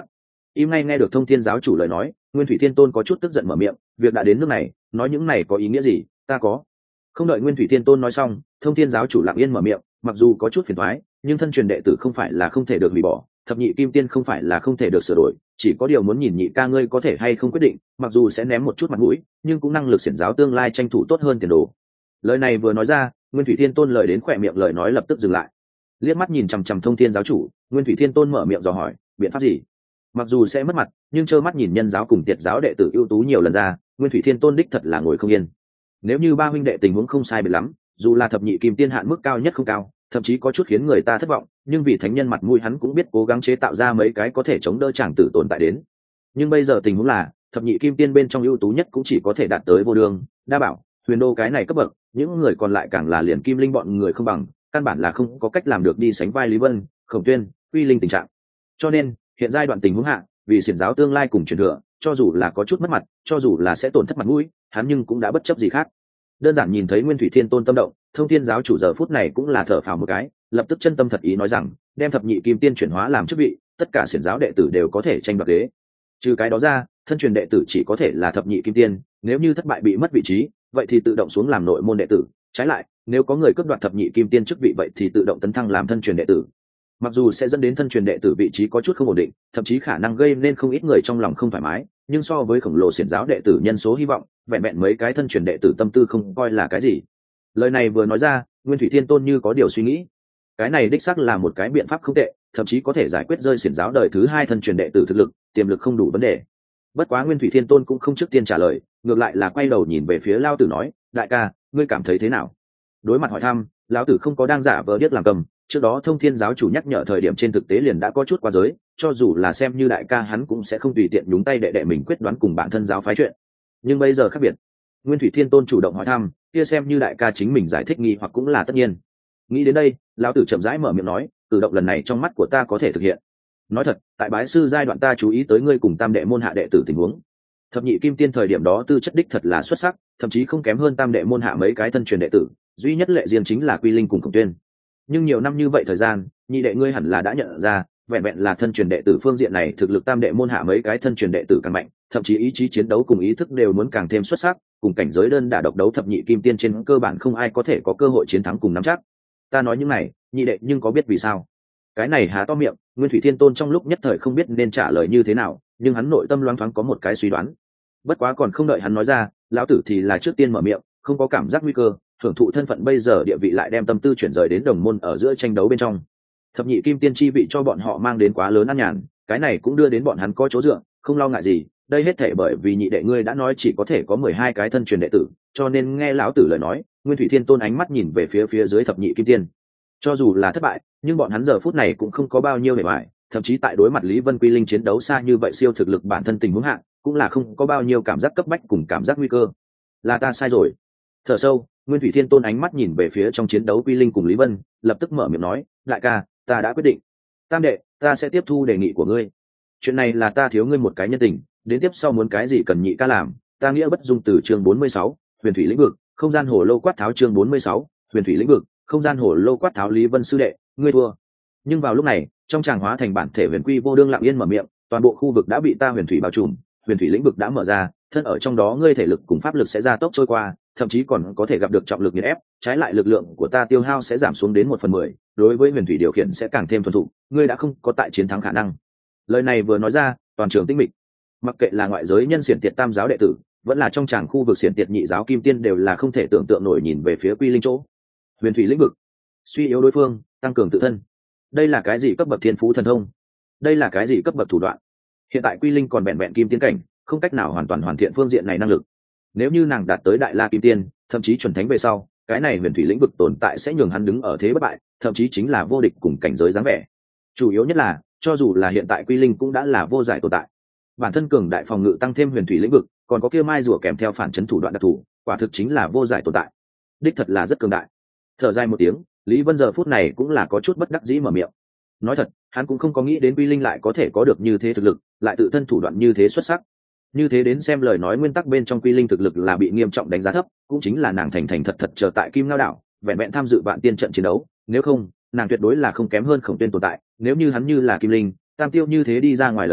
im ngay nghe được Thông Thiên giáo chủ lời nói, Nguyên Thủy Thiên Tôn có chút tức giận mở miệng, việc đã đến nước này, nói những này có ý nghĩa gì? Ta có. Không đợi Nguyên Thủy Thiên Tôn nói xong, Thông Thiên giáo chủ lặng yên mở miệng, mặc dù có chút phiền toái, nhưng thân truyền đệ tử không phải là không thể được hủy bỏ, thập nhị kim tiên không phải là không thể được sửa đổi, chỉ có điều muốn nhìn nhị ca ngươi có thể hay không quyết định, mặc dù sẽ ném một chút mặt mũi, nhưng cũng năng lực xiển giáo tương lai tranh thủ tốt hơn tiền đồ. Lời này vừa nói ra, Nguyên Thủy Thiên Tôn lời đến khỏe miệng lời nói lập tức dừng lại. Liếc mắt nhìn chằm chằm Thông Thiên giáo chủ, Nguyên Thủy Thiên Tôn mở miệng dò hỏi, biện pháp gì? Mặc dù sẽ mất mặt, nhưng trơ mắt nhìn nhân giáo cùng tiệt giáo đệ tử ưu tú nhiều lần ra, Nguyên Thủy Thiên Tôn đích thật là ngồi không yên. Nếu như ba huynh đệ tình huống không sai biệt lắm, dù là thập nhị kim tiên hạn mức cao nhất không cao, thậm chí có chút khiến người ta thất vọng, nhưng vì thánh nhân mặt mũi hắn cũng biết cố gắng chế tạo ra mấy cái có thể chống đỡ chàng tử tồn tại đến. Nhưng bây giờ tình huống là, thập nhị kim tiên bên trong ưu tú nhất cũng chỉ có thể đạt tới vô đường, đa bảo, huyền đô cái này cấp bậc, những người còn lại càng là liền kim linh bọn người không bằng, căn bản là không có cách làm được đi sánh vai Lý Vân, Khổng Tuyên, Quy Linh tình trạng. Cho nên, hiện giai đoạn tình huống hạ, vì xiển giáo tương lai cùng truyền thừa, cho dù là có chút mất mặt, cho dù là sẽ tổn thất mặt mũi, hắn nhưng cũng đã bất chấp gì khác. Đơn giản nhìn thấy Nguyên Thủy Thiên Tôn tâm động, Thông Thiên giáo chủ giờ phút này cũng là thở phào một cái, lập tức chân tâm thật ý nói rằng, đem thập nhị kim tiên chuyển hóa làm chức vị, tất cả xiển giáo đệ tử đều có thể tranh đoạt ghế. Trừ cái đó ra, thân truyền đệ tử chỉ có thể là thập nhị kim tiên, nếu như thất bại bị mất vị trí, vậy thì tự động xuống làm nội môn đệ tử, trái lại, nếu có người cướp đoạt thập nhị kim tiên chức vị vậy thì tự động tấn thăng làm thân truyền đệ tử. Mặc dù sẽ dẫn đến thân truyền đệ tử vị trí có chút không ổn định, thậm chí khả năng gây nên không ít người trong lòng không thoải mái, nhưng so với khổng lồ xiển giáo đệ tử nhân số hy vọng, vẹn vẹn mấy cái thân truyền đệ tử tâm tư không coi là cái gì. Lời này vừa nói ra, Nguyên Thủy Thiên Tôn như có điều suy nghĩ. Cái này đích xác là một cái biện pháp không tệ, thậm chí có thể giải quyết rơi xiển giáo đời thứ hai thân truyền đệ tử thực lực, tiềm lực không đủ vấn đề. Bất quá Nguyên Thủy Thiên Tôn cũng không trước tiên trả lời, ngược lại là quay đầu nhìn về phía Lão Tử nói, đại ca, ngươi cảm thấy thế nào? Đối mặt hỏi thăm, Lão Tử không có đang giả vờ điếc làm cầm. Trước đó Thông Thiên giáo chủ nhắc nhở thời điểm trên thực tế liền đã có chút quá giới, cho dù là xem như đại ca hắn cũng sẽ không tùy tiện nhúng tay đệ đệ mình quyết đoán cùng bản thân giáo phái chuyện. Nhưng bây giờ khác biệt, Nguyên Thủy Thiên Tôn chủ động hỏi thăm, kia xem như đại ca chính mình giải thích nghi hoặc cũng là tất nhiên. Nghĩ đến đây, Lão Tử chậm rãi mở miệng nói, cử động lần này trong mắt của ta có thể thực hiện. Nói thật, tại bái sư giai đoạn ta chú ý tới ngươi cùng tam đệ môn hạ đệ tử tình huống. Thập nhị kim tiên thời điểm đó tư chất đích thật là xuất sắc, thậm chí không kém hơn tam đệ môn hạ mấy cái thân truyền đệ tử, duy nhất lệ riêng chính là Quy Linh cùng Khổng Tuyên. Nhưng nhiều năm như vậy thời gian, nhị đệ ngươi hẳn là đã nhận ra, vẹn vẹn là thân truyền đệ tử phương diện này thực lực tam đệ môn hạ mấy cái thân truyền đệ tử càng mạnh, thậm chí ý chí chiến đấu cùng ý thức đều muốn càng thêm xuất sắc, cùng cảnh giới đơn đả độc đấu thập nhị kim tiên trên cơ bản không ai có thể có cơ hội chiến thắng cùng nắm chắc. Ta nói những này, nhị đệ nhưng có biết vì sao? Cái này há to miệng, Nguyên Thủy Thiên Tôn trong lúc nhất thời không biết nên trả lời như thế nào, nhưng hắn nội tâm loáng thoáng có một cái suy đoán. Bất quá còn không đợi hắn nói ra, Lão Tử thì là trước tiên mở miệng, không có cảm giác nguy cơ, hưởng thụ thân phận bây giờ địa vị lại đem tâm tư chuyển rời đến đồng môn ở giữa tranh đấu bên trong. Thập nhị kim tiên chi vị cho bọn họ mang đến quá lớn an nhàn, cái này cũng đưa đến bọn hắn có chỗ dựa, không lo ngại gì. Đây hết thể bởi vì nhị đệ ngươi đã nói chỉ có thể có mười hai cái thân truyền đệ tử, cho nên nghe Lão Tử lời nói, Nguyên Thủy Thiên Tôn ánh mắt nhìn về phía phía dưới thập nhị kim tiên. Cho dù là thất bại, nhưng bọn hắn giờ phút này cũng không có bao nhiêu bề bại, thậm chí tại đối mặt Lý Vân Quy Linh chiến đấu xa như vậy siêu thực lực bản thân tình huống hạ, cũng là không có bao nhiêu cảm giác cấp bách cùng cảm giác nguy cơ. Là ta sai rồi. Thở sâu, Nguyên Thủy Thiên Tôn ánh mắt nhìn về phía trong chiến đấu Quy Linh cùng Lý Vân, lập tức mở miệng nói, đại ca, ta đã quyết định. Tam đệ, ta sẽ tiếp thu đề nghị của ngươi. Chuyện này là ta thiếu ngươi một cái nhân tình, đến tiếp sau muốn cái gì cần nhị ca làm, ta nghĩa bất dung từ chương bốn mươi sáu, Huyền Thủy lĩnh vực, không gian hồ lô quát tháo chương bốn mươi sáu, Huyền Thủy lĩnh vực, không gian hồ lô quát tháo Lý Vân sư đệ, ngươi thua. Nhưng vào lúc này, trong tràng hóa thành bản thể Huyền Quy vô đương lặng yên mở miệng, toàn bộ khu vực đã bị ta Huyền Thủy bao trùm, Huyền Thủy lĩnh vực đã mở ra, thân ở trong đó ngươi thể lực cùng pháp lực sẽ gia tốc trôi qua, thậm chí còn có thể gặp được trọng lực nghiền ép, trái lại lực lượng của ta tiêu hao sẽ giảm xuống đến một phần mười, đối với Huyền Thủy điều khiển sẽ càng thêm thuần thục, ngươi đã không có tại chiến thắng khả năng. Lời này vừa nói ra, toàn trường tĩnh mịch. Mặc kệ là ngoại giới nhân xiển tiệt tam giáo đệ tử, vẫn là trong tràng khu vực xiển tiệt nhị giáo kim tiên đều là không thể tưởng tượng nổi nhìn về phía Quy Linh chỗ. Huyền Thủy lĩnh vực, suy yếu đối phương, tăng cường tự thân. Đây là cái gì cấp bậc thiên phú thần thông? Đây là cái gì cấp bậc thủ đoạn? Hiện tại Quy Linh còn vẹn vẹn kim tiên cảnh, không cách nào hoàn toàn hoàn thiện phương diện này năng lực. Nếu như nàng đạt tới đại la kim tiên, thậm chí chuẩn thánh về sau, cái này Huyền Thủy lĩnh vực tồn tại sẽ nhường hắn đứng ở thế bất bại, thậm chí chính là vô địch cùng cảnh giới dáng vẻ. Chủ yếu nhất là, cho dù là hiện tại Quy Linh cũng đã là vô giải tồn tại. Bản thân cường đại phòng ngự tăng thêm Huyền Thủy lĩnh vực, còn có kia mai rùa kèm theo phản chấn thủ đoạn đặc thù, quả thực chính là vô giải tồn tại. Đích thật là rất cường đại. Thở dài một tiếng, Lý Vân giờ phút này cũng là có chút bất đắc dĩ mở miệng. Nói thật, hắn cũng không có nghĩ đến Quy Linh lại có thể có được như thế thực lực, lại tự thân thủ đoạn như thế xuất sắc. Như thế đến xem lời nói nguyên tắc bên trong Quy Linh thực lực là bị nghiêm trọng đánh giá thấp, cũng chính là nàng thành thành thật thật chờ tại Kim Ngao đảo, vẹn vẹn tham dự vạn tiên trận chiến đấu, nếu không, nàng tuyệt đối là không kém hơn Khổng Tuyên tồn tại, nếu như hắn như là Kim Linh, Tam Tiêu như thế đi ra ngoài lời nói,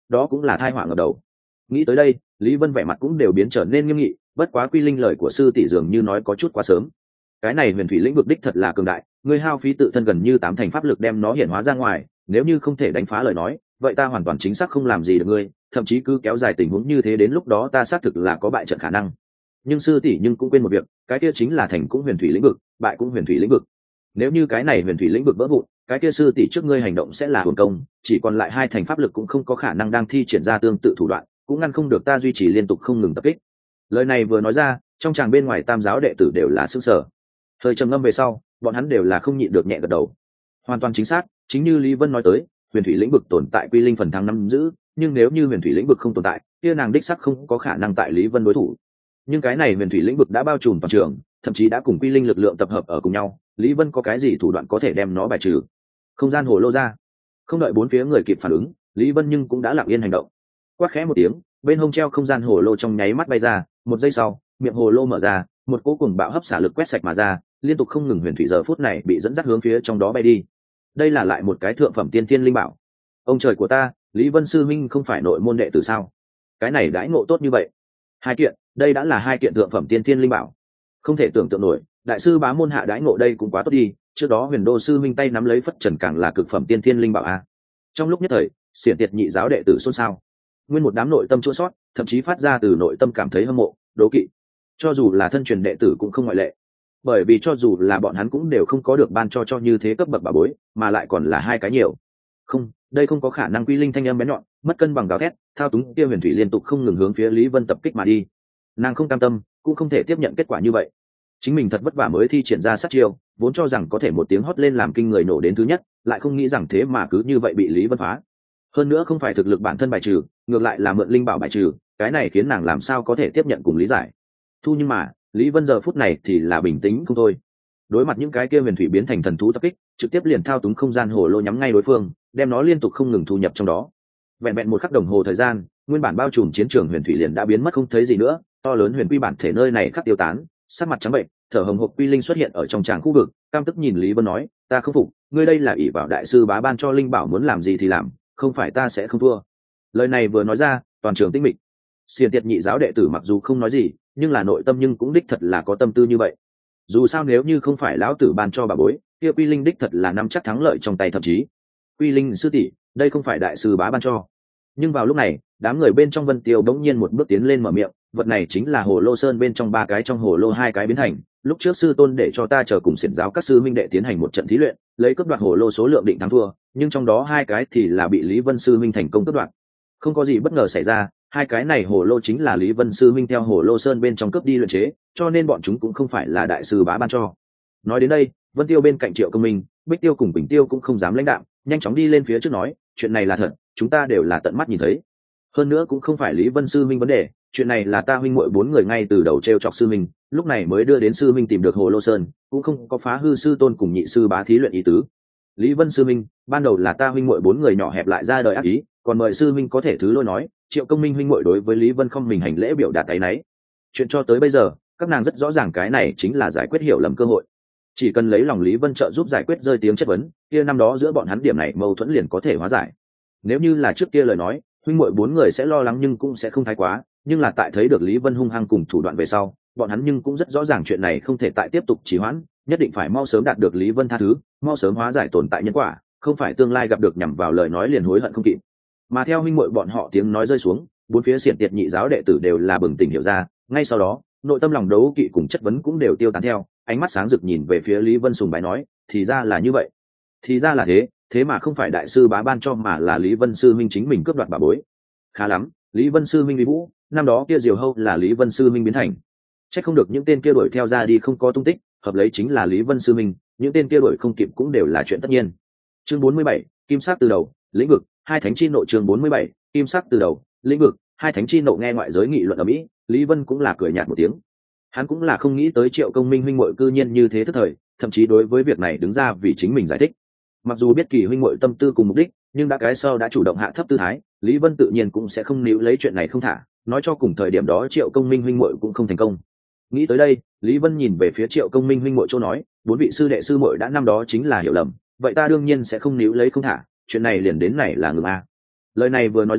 đó cũng là thai họa ngập đầu. Nghĩ tới đây, Lý Vân vẻ mặt cũng đều biến trở nên nghiêm nghị, bất quá Quy Linh lời của sư tỷ dường như nói có chút quá sớm. Cái này huyền thủy lĩnh vực đích thật là cường đại, ngươi hao phí tự thân gần như tám thành pháp lực đem nó hiển hóa ra ngoài, nếu như không thể đánh phá lời nói, vậy ta hoàn toàn chính xác không làm gì được ngươi, thậm chí cứ kéo dài tình huống như thế đến lúc đó ta xác thực là có bại trận khả năng. Nhưng sư tỷ nhưng cũng quên một việc, cái kia chính là thành cũng huyền thủy lĩnh vực, bại cũng huyền thủy lĩnh vực. Nếu như cái này huyền thủy lĩnh vực vỡ vụn, cái kia sư tỷ trước ngươi hành động sẽ là hưởng công, chỉ còn lại hai thành pháp lực cũng không có khả năng đang thi triển ra tương tự thủ đoạn, cũng ngăn không được ta duy trì liên tục không ngừng tập kích. Lời này vừa nói ra, trong tràng bên ngoài tam giáo đệ tử đều là sững sờ. Thời trầm ngâm về sau, bọn hắn đều là không nhịn được nhẹ gật đầu. Hoàn toàn chính xác, chính như Lý Vân nói tới, huyền thủy lĩnh vực tồn tại Quy Linh phần thắng nắm giữ, nhưng nếu như huyền thủy lĩnh vực không tồn tại, kia nàng đích sắc không có khả năng tại Lý Vân đối thủ. Nhưng cái này huyền thủy lĩnh vực đã bao trùm toàn trường, thậm chí đã cùng Quy Linh lực lượng tập hợp ở cùng nhau, Lý Vân có cái gì thủ đoạn có thể đem nó bài trừ? Không gian hồ lô ra. Không đợi bốn phía người kịp phản ứng, Lý Vân nhưng cũng đã lặng yên hành động. Quát khẽ một tiếng, bên hông treo không gian hồ lô trong nháy mắt bay ra, một giây sau, miệng hồ lô mở ra, một cỗ cuồng bạo hấp xả lực quét sạch mà ra, liên tục không ngừng huyền thủy giờ phút này bị dẫn dắt hướng phía trong đó bay đi. Đây là lại một cái thượng phẩm tiên thiên linh bảo. Ông trời của ta, Lý Vân sư minh không phải nội môn đệ tử sao? Cái này đãi ngộ tốt như vậy. Hai kiện, đây đã là hai kiện thượng phẩm tiên thiên linh bảo. Không thể tưởng tượng nổi, đại sư bá môn hạ đãi ngộ đây cũng quá tốt đi, trước đó Huyền Đô sư minh tay nắm lấy phất trần càng là cực phẩm tiên thiên linh bảo a. Trong lúc nhất thời, xiển tiệt nhị giáo đệ tử xôn xao. Nguyên một đám nội tâm chua sót, thậm chí phát ra từ nội tâm cảm thấy hâm mộ, đố kỵ. Cho dù là thân truyền đệ tử cũng không ngoại lệ. Bởi vì cho dù là bọn hắn cũng đều không có được ban cho cho như thế cấp bậc bảo bối, mà lại còn là hai cái nhiều. Không, đây không có khả năng. Quy Linh thanh âm bén nhọn, mất cân bằng gào thét, thao túng kia huyền thủy liên tục không ngừng hướng phía Lý Vân tập kích mà đi. Nàng không cam tâm, cũng không thể tiếp nhận kết quả như vậy. Chính mình thật vất vả mới thi triển ra sát chiêu, vốn cho rằng có thể một tiếng hót lên làm kinh người nổ đến thứ nhất, lại không nghĩ rằng thế mà cứ như vậy bị Lý Vân phá. Hơn nữa không phải thực lực bản thân bài trừ, ngược lại là mượn linh bảo bài trừ, cái này khiến nàng làm sao có thể tiếp nhận cùng lý giải. Thu nhưng mà, Lý Vân giờ phút này thì là bình tĩnh không thôi. Đối mặt những cái kia huyền thủy biến thành thần thú tập kích, trực tiếp liền thao túng không gian hồ lô nhắm ngay đối phương, đem nó liên tục không ngừng thu nhập trong đó. Vẹn vẹn một khắc đồng hồ thời gian, nguyên bản bao trùm chiến trường huyền thủy liền đã biến mất không thấy gì nữa, to lớn huyền quy bản thể nơi này khắc tiêu tán, sắc mặt trắng bệnh, thở hồng hộc Quy Linh xuất hiện ở trong tràng khu vực, cam tức nhìn Lý Vân nói, ta không phục, ngươi đây là ỷ vào đại sư bá ban cho linh bảo muốn làm gì thì làm, không phải ta sẽ không thua. Lời này vừa nói ra, toàn trường tĩnh mịch. Xiển tiệt nhị giáo đệ tử mặc dù không nói gì, nhưng là nội tâm nhưng cũng đích thật là có tâm tư như vậy. Dù sao nếu như không phải lão tử ban cho bà bối, kia Quy Linh đích thật là nắm chắc thắng lợi trong tay. Thậm chí Quy Linh sư tỷ, đây không phải đại sư bá ban cho. Nhưng vào lúc này, đám người bên trong Vân Tiêu đống nhiên một bước tiến lên mở miệng, vật này chính là hồ lô sơn bên trong ba cái trong hồ lô hai cái biến thành, lúc trước sư tôn để cho ta chờ cùng xiển giáo các sư minh đệ tiến hành một trận thí luyện, lấy cướp đoạt hồ lô số lượng định thắng thua, nhưng trong đó hai cái thì là bị Lý Vân sư minh thành công cướp đoạt. Không có gì bất ngờ xảy ra, hai cái này hồ lô chính là Lý Vân sư minh theo hồ lô sơn bên trong cướp đi luyện chế, cho nên bọn chúng cũng không phải là đại sư bá ban cho. Nói đến đây, Vân Tiêu bên cạnh Triệu Công Minh, Bích Tiêu cùng Bình Tiêu cũng không dám lãnh đạm, nhanh chóng đi lên phía trước nói, chuyện này là thật, chúng ta đều là tận mắt nhìn thấy. Hơn nữa cũng không phải Lý Vân sư minh vấn đề, chuyện này là ta huynh muội bốn người ngay từ đầu treo chọc sư minh, lúc này mới đưa đến sư minh tìm được hồ lô sơn, cũng không có phá hư sư tôn cùng nhị sư bá thí luyện ý tứ. Lý Vân sư minh, ban đầu là ta huynh muội bốn người nhỏ hẹp lại ra đời ác ý, còn mời sư minh có thể thứ lỗi nói. Triệu Công Minh huynh muội đối với Lý Vân không mình hành lễ biểu đạt áy náy. Chuyện cho tới bây giờ, các nàng rất rõ ràng cái này chính là giải quyết hiểu lầm cơ hội. Chỉ cần lấy lòng Lý Vân trợ giúp giải quyết rơi tiếng chất vấn, kia năm đó giữa bọn hắn điểm này mâu thuẫn liền có thể hóa giải. Nếu như là trước kia lời nói, huynh muội bốn người sẽ lo lắng nhưng cũng sẽ không thái quá, nhưng là tại thấy được Lý Vân hung hăng cùng thủ đoạn về sau, bọn hắn nhưng cũng rất rõ ràng chuyện này không thể tại tiếp tục trì hoãn, nhất định phải mau sớm đạt được Lý Vân tha thứ, mau sớm hóa giải tồn tại nhân quả, không phải tương lai gặp được nhằm vào lời nói liền hối hận không kịp. Mà theo huynh muội bọn họ tiếng nói rơi xuống, bốn phía xiển tiệt nhị giáo đệ tử đều là bừng tỉnh hiểu ra, ngay sau đó, nội tâm lòng đấu kỵ cùng chất vấn cũng đều tiêu tán theo, ánh mắt sáng rực nhìn về phía Lý Vân sùng bái nói, thì ra là như vậy, thì ra là thế, thế mà không phải đại sư bá ban cho mà là Lý Vân sư minh chính mình cướp đoạt bà bối. Khá lắm, Lý Vân sư minh uy vũ, năm đó kia diều hâu là Lý Vân sư minh biến thành, chắc không được những tên kia đuổi theo ra đi không có tung tích, hợp lấy chính là Lý Vân sư minh, những tên kia đuổi không kịp cũng đều là chuyện tất nhiên. Chương bốn mươi bảy, kim sắc từ đầu, lĩnh vực, hai thánh chi nộ. Chương bốn mươi bảy, kim sắc từ đầu, lĩnh vực, hai thánh chi nộ. Nghe ngoại giới nghị luận ở Mỹ, Lý Vân cũng là cười nhạt một tiếng. Hắn cũng là không nghĩ tới Triệu Công Minh huynh muội cư nhiên như thế thất thời, thậm chí đối với việc này đứng ra vì chính mình giải thích. Mặc dù biết Kỳ huynh muội tâm tư cùng mục đích, nhưng đã cái sau đã chủ động hạ thấp tư thái, Lý Vân tự nhiên cũng sẽ không níu lấy chuyện này không thả, nói cho cùng thời điểm đó Triệu Công Minh huynh muội cũng không thành công. Nghĩ tới đây, Lý Vân nhìn về phía Triệu Công Minh huynh muội chỗ nói, bốn vị sư đệ sư muội đã năm đó chính là hiểu lầm, vậy ta đương nhiên sẽ không níu lấy không thả, chuyện này liền đến này là ngừng a. Lời này vừa nói ra,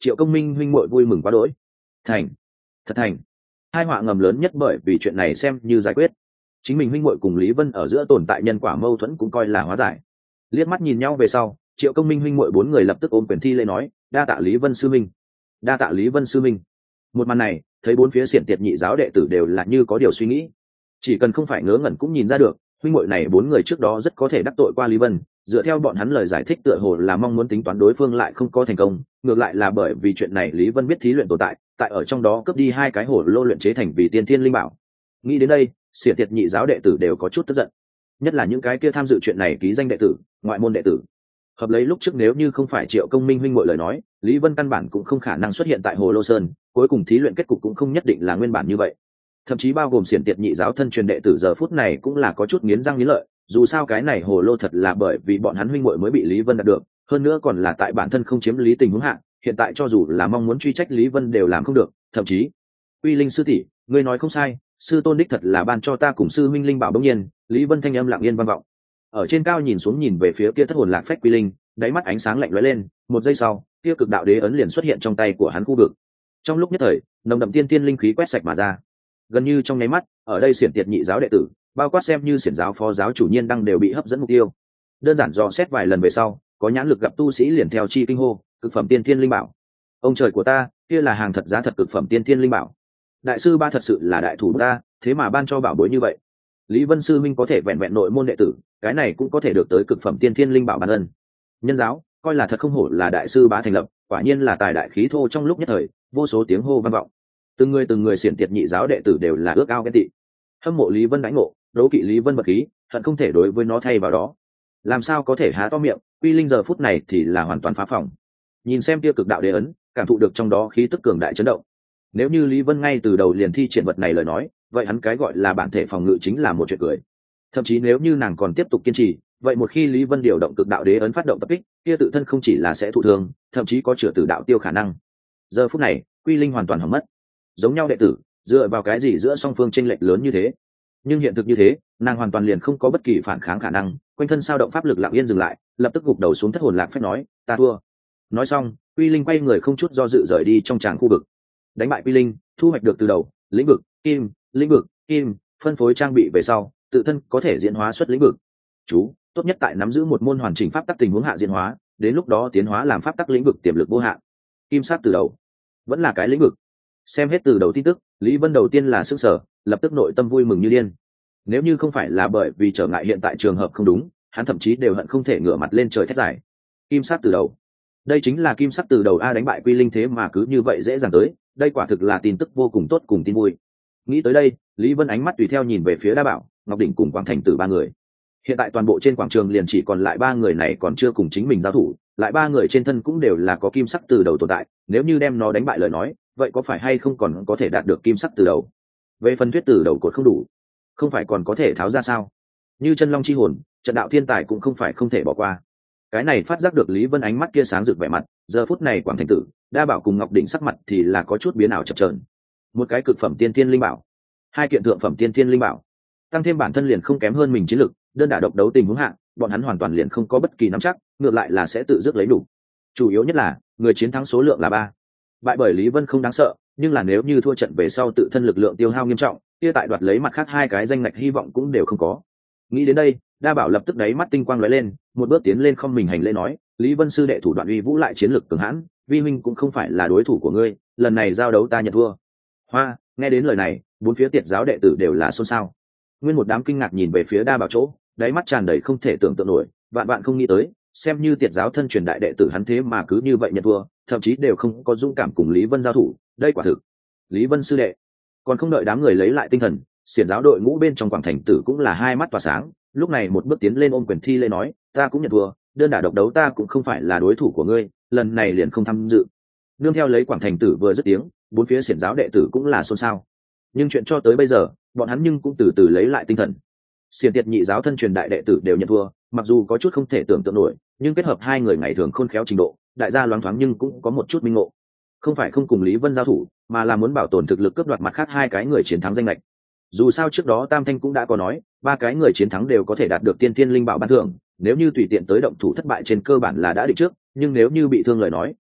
Triệu Công Minh huynh muội vui mừng quá đỗi. Thành, thật thành. Hai họa ngầm lớn nhất bởi vì chuyện này xem như giải quyết. Chính mình huynh muội cùng Lý Vân ở giữa tồn tại nhân quả mâu thuẫn cũng coi là hóa giải. Liếc mắt nhìn nhau về sau, Triệu Công Minh huynh muội bốn người lập tức ôm quyền thi lễ nói, đa tạ Lý Vân sư minh, đa tạ Lý Vân sư minh. Một màn này, thấy bốn phía xiển tiệt nhị giáo đệ tử đều là như có điều suy nghĩ. Chỉ cần không phải ngớ ngẩn cũng nhìn ra được, huynh muội này bốn người trước đó rất có thể đắc tội qua Lý Vân, dựa theo bọn hắn lời giải thích tựa hồ là mong muốn tính toán đối phương lại không có thành công, ngược lại là bởi vì chuyện này Lý Vân biết thí luyện tồn tại, tại ở trong đó cướp đi hai cái hổ lô luyện chế thành vì tiên thiên linh bảo. Nghĩ đến đây, xiển tiệt nhị giáo đệ tử đều có chút tức giận, nhất là những cái kia tham dự chuyện này ký danh đệ tử, ngoại môn đệ tử. Hợp lấy lúc trước nếu như không phải Triệu Công Minh huynh muội lời nói, Lý Vân căn bản cũng không khả năng xuất hiện tại Hồ Lô Sơn, cuối cùng thí luyện kết cục cũng không nhất định là nguyên bản như vậy. Thậm chí bao gồm xiển tiệt nhị giáo thân truyền đệ tử giờ phút này cũng là có chút nghiến răng nghiến lợi, dù sao cái này Hồ Lô thật là bởi vì bọn hắn huynh muội mới bị Lý Vân đạt được, hơn nữa còn là tại bản thân không chiếm lý tình huống hạ, hiện tại cho dù là mong muốn truy trách Lý Vân đều làm không được, thậm chí Uy Linh sư tỷ, ngươi nói không sai, sư tôn đích thật là ban cho ta cùng sư huynh linh bảo. Bỗng nhiên, Lý Vân thanh âm lặng yên vang vọng. Ở trên cao nhìn xuống nhìn về phía kia thất hồn lạc phách Quy Linh, đáy mắt ánh sáng lạnh lóe lên, một giây sau, kia cực đạo đế ấn liền xuất hiện trong tay của hắn khu vực. Trong lúc nhất thời, nồng đậm tiên tiên linh khí quét sạch mà ra. Gần như trong nháy mắt, ở đây xiển tiệt nhị giáo đệ tử, bao quát xem như xiển giáo phó giáo chủ nhiên đang đều bị hấp dẫn mục tiêu. Đơn giản dò xét vài lần về sau, có nhãn lực gặp tu sĩ liền theo chi kinh hô, cực phẩm tiên tiên linh bảo. Ông trời của ta, kia là hàng thật giá thật cực phẩm tiên tiên linh bảo. Đại sư ba thật sự là đại thủ ta, thế mà ban cho bảo bối như vậy. Lý Vân sư minh có thể vẹn vẹn nội môn đệ tử, cái này cũng có thể được tới cực phẩm tiên thiên linh bảo ban ân. Nhân giáo coi là thật không hổ là đại sư bá thành lập, quả nhiên là tài đại khí thô. Trong lúc nhất thời, vô số tiếng hô vang vọng, từng người từng người xiển tiệt nhị giáo đệ tử đều là ước ao ghen tị, hâm mộ Lý Vân đánh ngộ, đấu kỵ Lý Vân vật khí, hận không thể đối với nó thay vào đó. Làm sao có thể há to miệng, Quy Linh giờ phút này thì là hoàn toàn phá phòng. Nhìn xem kia cực đạo đế ấn, cảm thụ được trong đó khí tức cường đại chấn động. Nếu như Lý Vân ngay từ đầu liền thi triển vật này lời nói, vậy hắn cái gọi là bản thể phòng ngự chính là một chuyện cười. Thậm chí nếu như nàng còn tiếp tục kiên trì, vậy một khi Lý Vân điều động cực đạo đế ấn phát động tập kích, kia tự thân không chỉ là sẽ thụ thương, thậm chí có chữa tử đạo tiêu khả năng. Giờ phút này, Quy Linh hoàn toàn hỏng mất. Giống nhau đệ tử, dựa vào cái gì giữa song phương chênh lệch lớn như thế? Nhưng hiện thực như thế, nàng hoàn toàn liền không có bất kỳ phản kháng khả năng, quanh thân sao động pháp lực lặng yên dừng lại, lập tức gục đầu xuống thất hồn lạc phép nói, ta thua. Nói xong, Quy Linh quay người không chút do dự rời đi trong tràng khu vực. Đánh bại Quy Linh, thu hoạch được từ đầu, lĩnh vực, kim, lĩnh vực, kim, phân phối trang bị về sau, tự thân có thể diễn hóa xuất lĩnh vực. Chú, tốt nhất tại nắm giữ một môn hoàn chỉnh pháp tắc tình huống hạ diễn hóa, đến lúc đó tiến hóa làm pháp tắc lĩnh vực tiềm lực vô hạn. Kim sát từ đầu, vẫn là cái lĩnh vực. Xem hết từ đầu tin tức, Lý Vân đầu tiên là sức sở, lập tức nội tâm vui mừng như điên. Nếu như không phải là bởi vì trở ngại hiện tại trường hợp không đúng, hắn thậm chí đều hận không thể ngửa mặt lên trời thét giải. Kim sát từ đầu, đây chính là kim sắc từ đầu a, đánh bại Quy Linh thế mà cứ như vậy dễ dàng tới, đây quả thực là tin tức vô cùng tốt cùng tin vui. Nghĩ tới đây, Lý Vân ánh mắt tùy theo nhìn về phía Đa Bảo, Ngọc Đỉnh cùng Quảng Thành Tử ba người. Hiện tại toàn bộ trên quảng trường liền chỉ còn lại ba người này còn chưa cùng chính mình giao thủ, lại ba người trên thân cũng đều là có kim sắc từ đầu tồn tại, nếu như đem nó đánh bại lời nói, vậy có phải hay không còn có thể đạt được kim sắc từ đầu? Về phần thuyết từ đầu cột không đủ, không phải còn có thể tháo ra sao? Như chân long chi hồn, trận đạo thiên tài cũng không phải không thể bỏ qua. Cái này phát giác được Lý Vân ánh mắt kia sáng rực vẻ mặt, giờ phút này Quảng Thành Tử, Đa Bảo cùng Ngọc Đỉnh sắc mặt thì là có chút biến ảo chập chờn. Một cái cực phẩm tiên thiên linh bảo, hai kiện thượng phẩm tiên thiên linh bảo, tăng thêm bản thân liền không kém hơn mình chiến lực, đơn đả độc đấu tình huống hạ, bọn hắn hoàn toàn liền không có bất kỳ nắm chắc, ngược lại là sẽ tự dứt lấy đủ. Chủ yếu nhất là, người chiến thắng số lượng là ba. Bại bởi Lý Vân không đáng sợ, nhưng là nếu như thua trận về sau tự thân lực lượng tiêu hao nghiêm trọng, kia tại đoạt lấy mặt khác hai cái danh ngạch hy vọng cũng đều không có. Nghĩ đến đây, Đa Bảo lập tức đáy mắt tinh quang lóe lên, một bước tiến lên không mình hành lễ nói, Lý Vân sư đệ thủ đoạn uy vũ lại chiến lực cường hãn, vi huynh cũng không phải là đối thủ của ngươi, lần này giao đấu ta nhận thua. Hoa, nghe đến lời này, bốn phía tiệt giáo đệ tử đều là xôn xao. Nguyên một đám kinh ngạc nhìn về phía Đa Bảo chỗ, đáy mắt tràn đầy không thể tưởng tượng nổi, vạn vạn không nghĩ tới, xem như tiệt giáo thân truyền đại đệ tử hắn thế mà cứ như vậy nhận thua, thậm chí đều không có dũng cảm cùng Lý Vân giao thủ, đây quả thực. Lý Vân sư đệ, còn không đợi đám người lấy lại tinh thần, xiển giáo đội ngũ bên trong Quảng Thành Tử cũng là hai mắt tỏa sáng, lúc này một bước tiến lên ôm quyền thi lễ nói, ta cũng nhận thua, đơn đả độc đấu ta cũng không phải là đối thủ của ngươi, lần này liền không tham dự. Nương theo lấy Quảng Thành Tử vừa dứt tiếng, bốn phía xiển giáo đệ tử cũng là xôn xao. Nhưng chuyện cho tới bây giờ, bọn hắn nhưng cũng từ từ lấy lại tinh thần. Xiển tiệt nhị giáo thân truyền đại đệ tử đều nhận thua, mặc dù có chút không thể tưởng tượng nổi, nhưng kết hợp hai người ngày thường khôn khéo trình độ, đại gia loáng thoáng nhưng cũng có một chút minh ngộ. Không phải không cùng Lý Vân giao thủ, mà là muốn bảo tồn thực lực cướp đoạt mặt khác hai cái người chiến thắng danh lệch. Dù sao trước đó Tam Thanh cũng đã có nói, ba cái người chiến thắng đều có thể đạt được tiên tiên linh bảo ban thưởng, nếu như tùy tiện tới động thủ thất bại trên cơ bản là đã định trước, nhưng nếu như bị thương lời nói,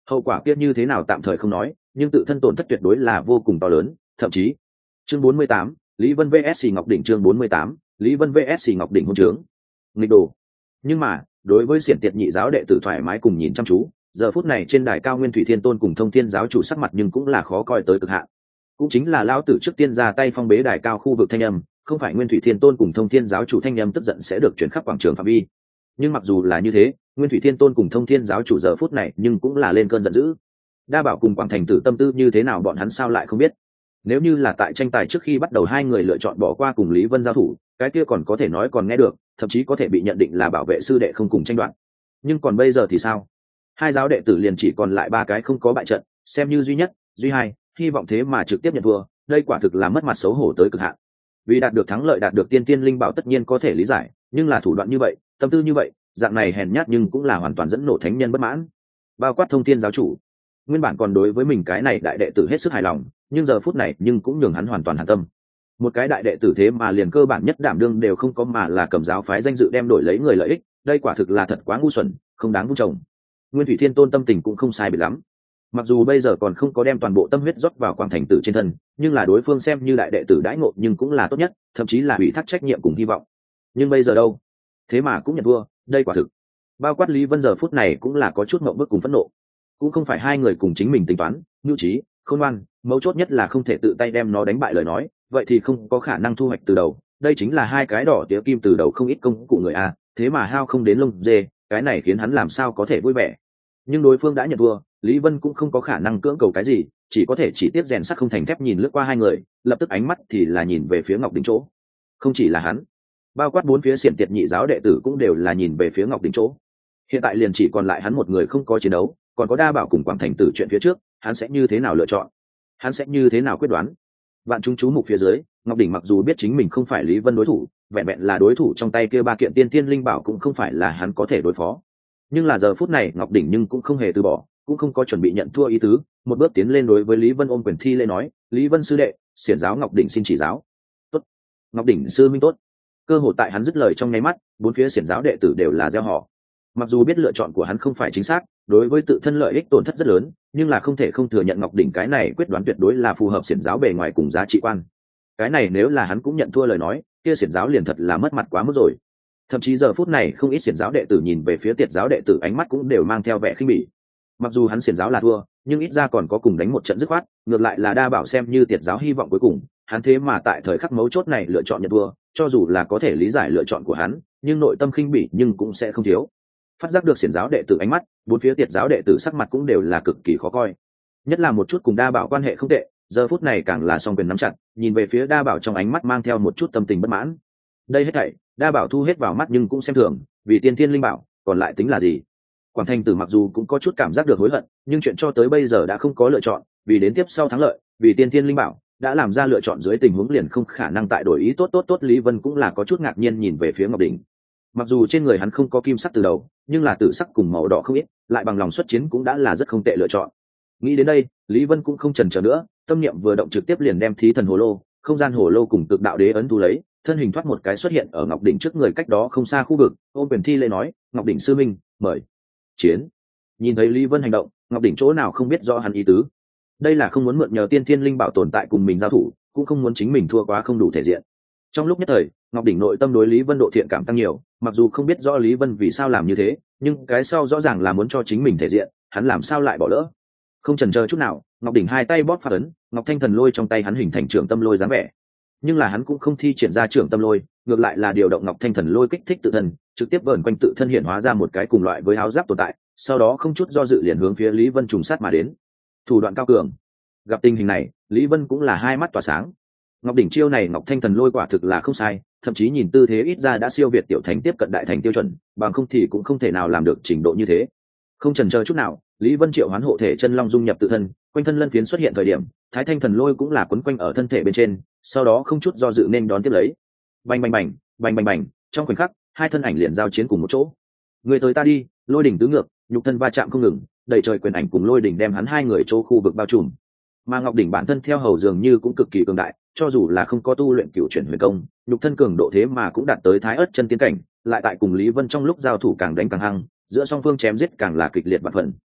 hậu quả kia như thế nào tạm thời không nói, nhưng tự thân tổn thất tuyệt đối là vô cùng to lớn. Thậm chí chương bốn mươi tám, Lý Vân vs Ngọc Đỉnh. Chương bốn mươi tám, Lý Vân vs Ngọc Đỉnh hôn trướng nghịch đồ. Nhưng mà đối với xiển tiệt nhị giáo đệ tử thoải mái cùng nhìn chăm chú, giờ phút này trên đài cao Nguyên Thủy Thiên Tôn cùng Thông Thiên giáo chủ sắc mặt nhưng cũng là khó coi tới cực hạn. Cũng chính là lão tử trước tiên ra tay phong bế đài cao khu vực thanh âm, không phải Nguyên Thủy Thiên Tôn cùng Thông Thiên giáo chủ thanh âm tức giận sẽ được chuyển khắp quảng trường phạm vi. Nhưng mặc dù là như thế, Nguyên Thủy Thiên Tôn cùng Thông Thiên giáo chủ giờ phút này nhưng cũng là lên cơn giận dữ. Đa Bảo cùng Quảng Thành Tử tâm tư như thế nào bọn hắn sao lại không biết. Nếu như là tại tranh tài trước khi bắt đầu hai người lựa chọn bỏ qua cùng Lý Vân giao thủ, cái kia còn có thể nói còn nghe được, thậm chí có thể bị nhận định là bảo vệ sư đệ không cùng tranh đoạt. Nhưng còn bây giờ thì sao? Hai giáo đệ tử liền chỉ còn lại ba cái không có bại trận, xem như duy nhất, duy hai, hy vọng thế mà trực tiếp nhận thua, đây quả thực là mất mặt xấu hổ tới cực hạn. Vì đạt được thắng lợi đạt được tiên tiên linh bảo tất nhiên có thể lý giải, nhưng là thủ đoạn như vậy, tâm tư như vậy, dạng này hèn nhát nhưng cũng là hoàn toàn dẫn nổ thánh nhân bất mãn. Bao quát Thông Thiên giáo chủ, nguyên bản còn đối với mình cái này đại đệ tử hết sức hài lòng, nhưng giờ phút này nhưng cũng nhường hắn hoàn toàn hàn tâm. Một cái đại đệ tử thế mà liền cơ bản nhất đảm đương đều không có, mà là cầm giáo phái danh dự đem đổi lấy người lợi ích, đây quả thực là thật quá ngu xuẩn, không đáng vung trồng. Nguyên Thủy Thiên Tôn tâm tình cũng không sai biệt lắm. Mặc dù bây giờ còn không có đem toàn bộ tâm huyết rót vào Quang Thành Tử trên thân, nhưng là đối phương xem như đại đệ tử đãi ngộ nhưng cũng là tốt nhất, thậm chí là ủy thác trách nhiệm cùng hy vọng. Nhưng bây giờ đâu? Thế mà cũng nhận thua, đây quả thực. Bao quát Lý Vân giờ phút này cũng là có chút ngượng bức cùng phẫn nộ. Cũng không phải hai người cùng chính mình tính toán, nhu trí, khôn ngoan, mấu chốt nhất là không thể tự tay đem nó đánh bại lời nói, vậy thì không có khả năng thu hoạch từ đầu. Đây chính là hai cái đỏ tía kim từ đầu không ít công cụ người a, thế mà hao không đến lông dê, cái này khiến hắn làm sao có thể vui vẻ. Nhưng đối phương đã nhận thua, Lý Vân cũng không có khả năng cưỡng cầu cái gì, chỉ có thể chỉ tiếp rèn sắt không thành thép nhìn lướt qua hai người, lập tức ánh mắt thì là nhìn về phía Ngọc Đỉnh chỗ. Không chỉ là hắn, bao quát bốn phía xiển tiệt nhị giáo đệ tử cũng đều là nhìn về phía Ngọc Đỉnh chỗ. Hiện tại liền chỉ còn lại hắn một người không có chiến đấu, còn có Đa Bảo cùng Quảng Thành Tử chuyện phía trước, hắn sẽ như thế nào lựa chọn? Hắn sẽ như thế nào quyết đoán? Vạn chúng chú mục phía dưới, Ngọc Đỉnh mặc dù biết chính mình không phải Lý Vân đối thủ, vẹn vẹn là đối thủ trong tay kia ba kiện tiên tiên linh bảo cũng không phải là hắn có thể đối phó. Nhưng là giờ phút này Ngọc Đỉnh nhưng cũng không hề từ bỏ, cũng không có chuẩn bị nhận thua ý tứ, một bước tiến lên đối với Lý Vân ôm quyền thi lễ nói, Lý Vân sư đệ, xiển giáo Ngọc Đỉnh xin chỉ giáo. Tốt. Ngọc Đỉnh sư minh tốt. Cơ hội tại hắn dứt lời trong nháy mắt, bốn phía xiển giáo đệ tử đều là gieo họ. Mặc dù biết lựa chọn của hắn không phải chính xác, đối với tự thân lợi ích tổn thất rất lớn, nhưng là không thể không thừa nhận Ngọc Đỉnh cái này quyết đoán tuyệt đối là phù hợp xiển giáo bề ngoài cùng giá trị quan. Cái này nếu là hắn cũng nhận thua lời nói, kia xiển giáo liền thật là mất mặt quá mức rồi. Thậm chí giờ phút này không ít xiển giáo đệ tử nhìn về phía tiệt giáo đệ tử ánh mắt cũng đều mang theo vẻ khinh bỉ. Mặc dù hắn xiển giáo là thua, nhưng ít ra còn có cùng đánh một trận dứt khoát, ngược lại là Đa Bảo xem như tiệt giáo hy vọng cuối cùng, hắn thế mà tại thời khắc mấu chốt này lựa chọn nhận thua, cho dù là có thể lý giải lựa chọn của hắn, nhưng nội tâm khinh bỉ nhưng cũng sẽ không thiếu. Phát giác được xiển giáo đệ tử ánh mắt, bốn phía tiệt giáo đệ tử sắc mặt cũng đều là cực kỳ khó coi. Nhất là một chút cùng Đa Bảo quan hệ không tệ, giờ phút này càng là song quyền nắm chặt, nhìn về phía Đa Bảo trong ánh mắt mang theo một chút tâm tình bất mãn. Đây hết thảy, Đa Bảo thu hết vào mắt nhưng cũng xem thường, vì tiên thiên linh bảo, còn lại tính là gì? Quảng Thành Tử mặc dù cũng có chút cảm giác được hối hận, nhưng chuyện cho tới bây giờ đã không có lựa chọn, vì đến tiếp sau thắng lợi, vì tiên thiên linh bảo, đã làm ra lựa chọn dưới tình huống liền không khả năng tại đổi ý tốt tốt tốt. Lý Vân cũng là có chút ngạc nhiên nhìn về phía Ngọc Đỉnh. Mặc dù trên người hắn không có kim sắc từ đầu, nhưng là tử sắc cùng màu đỏ không ít, lại bằng lòng xuất chiến cũng đã là rất không tệ lựa chọn. Nghĩ đến đây, Lý Vân cũng không chần chờ nữa, tâm niệm vừa động trực tiếp liền đem thí thần hồ lô, không gian hồ lô cùng cực đạo đế ấn thu lấy, thân hình thoát một cái xuất hiện ở Ngọc Đỉnh trước người cách đó không xa khu vực, ôm quyền thi lễ nói, Ngọc Đỉnh sư minh, mời chiến. Nhìn thấy Lý Vân hành động, Ngọc Đỉnh chỗ nào không biết rõ hắn ý tứ. Đây là không muốn mượn nhờ tiên thiên linh bảo tồn tại cùng mình giao thủ, cũng không muốn chính mình thua quá không đủ thể diện. Trong lúc nhất thời, Ngọc Đỉnh nội tâm đối Lý Vân độ thiện cảm tăng nhiều, mặc dù không biết rõ Lý Vân vì sao làm như thế, nhưng cái sau rõ ràng là muốn cho chính mình thể diện, hắn làm sao lại bỏ lỡ. Không chần chờ chút nào, Ngọc Đỉnh hai tay bóp phát ấn, Ngọc Thanh Thần Lôi trong tay hắn hình thành trưởng tâm lôi dáng vẻ. Nhưng là hắn cũng không thi triển ra trưởng tâm lôi, ngược lại là điều động Ngọc Thanh Thần Lôi kích thích tự thân, trực tiếp vờn quanh tự thân hiện hóa ra một cái cùng loại với áo giáp tồn tại, sau đó không chút do dự liền hướng phía Lý Vân trùng sát mà đến. Thủ đoạn cao cường. Gặp tình hình này, Lý Vân cũng là hai mắt tỏa sáng. Ngọc Đỉnh chiêu này Ngọc Thanh Thần Lôi quả thực là không sai, thậm chí nhìn tư thế ít ra đã siêu việt tiểu thành tiếp cận đại thành tiêu chuẩn, bằng không thì cũng không thể nào làm được trình độ như thế. Không chần chờ chút nào, Lý Vân triệu hoán hộ thể chân long dung nhập tự thân, quanh thân lân phiến xuất hiện thời điểm, Thái Thanh Thần Lôi cũng là quấn quanh ở thân thể bên trên, sau đó không chút do dự nên đón tiếp lấy. Bành bành bành, bành bành bành, trong khoảnh khắc, hai thân ảnh liền giao chiến cùng một chỗ. Người tới ta đi, lôi đỉnh tứ ngược, nhục thân va chạm không ngừng, đầy trời quyền ảnh cùng lôi đỉnh đem hắn hai người chỗ khu vực bao trùm. Mà Ngọc Đỉnh bản thân theo hầu dường như cũng cực kỳ cường đại, cho dù là không có tu luyện cửu chuyển huyền công, nhục thân cường độ thế mà cũng đạt tới thái ớt chân tiên cảnh, lại tại cùng Lý Vân trong lúc giao thủ càng đánh càng hăng, giữa song phương chém giết càng là kịch liệt vạn phần.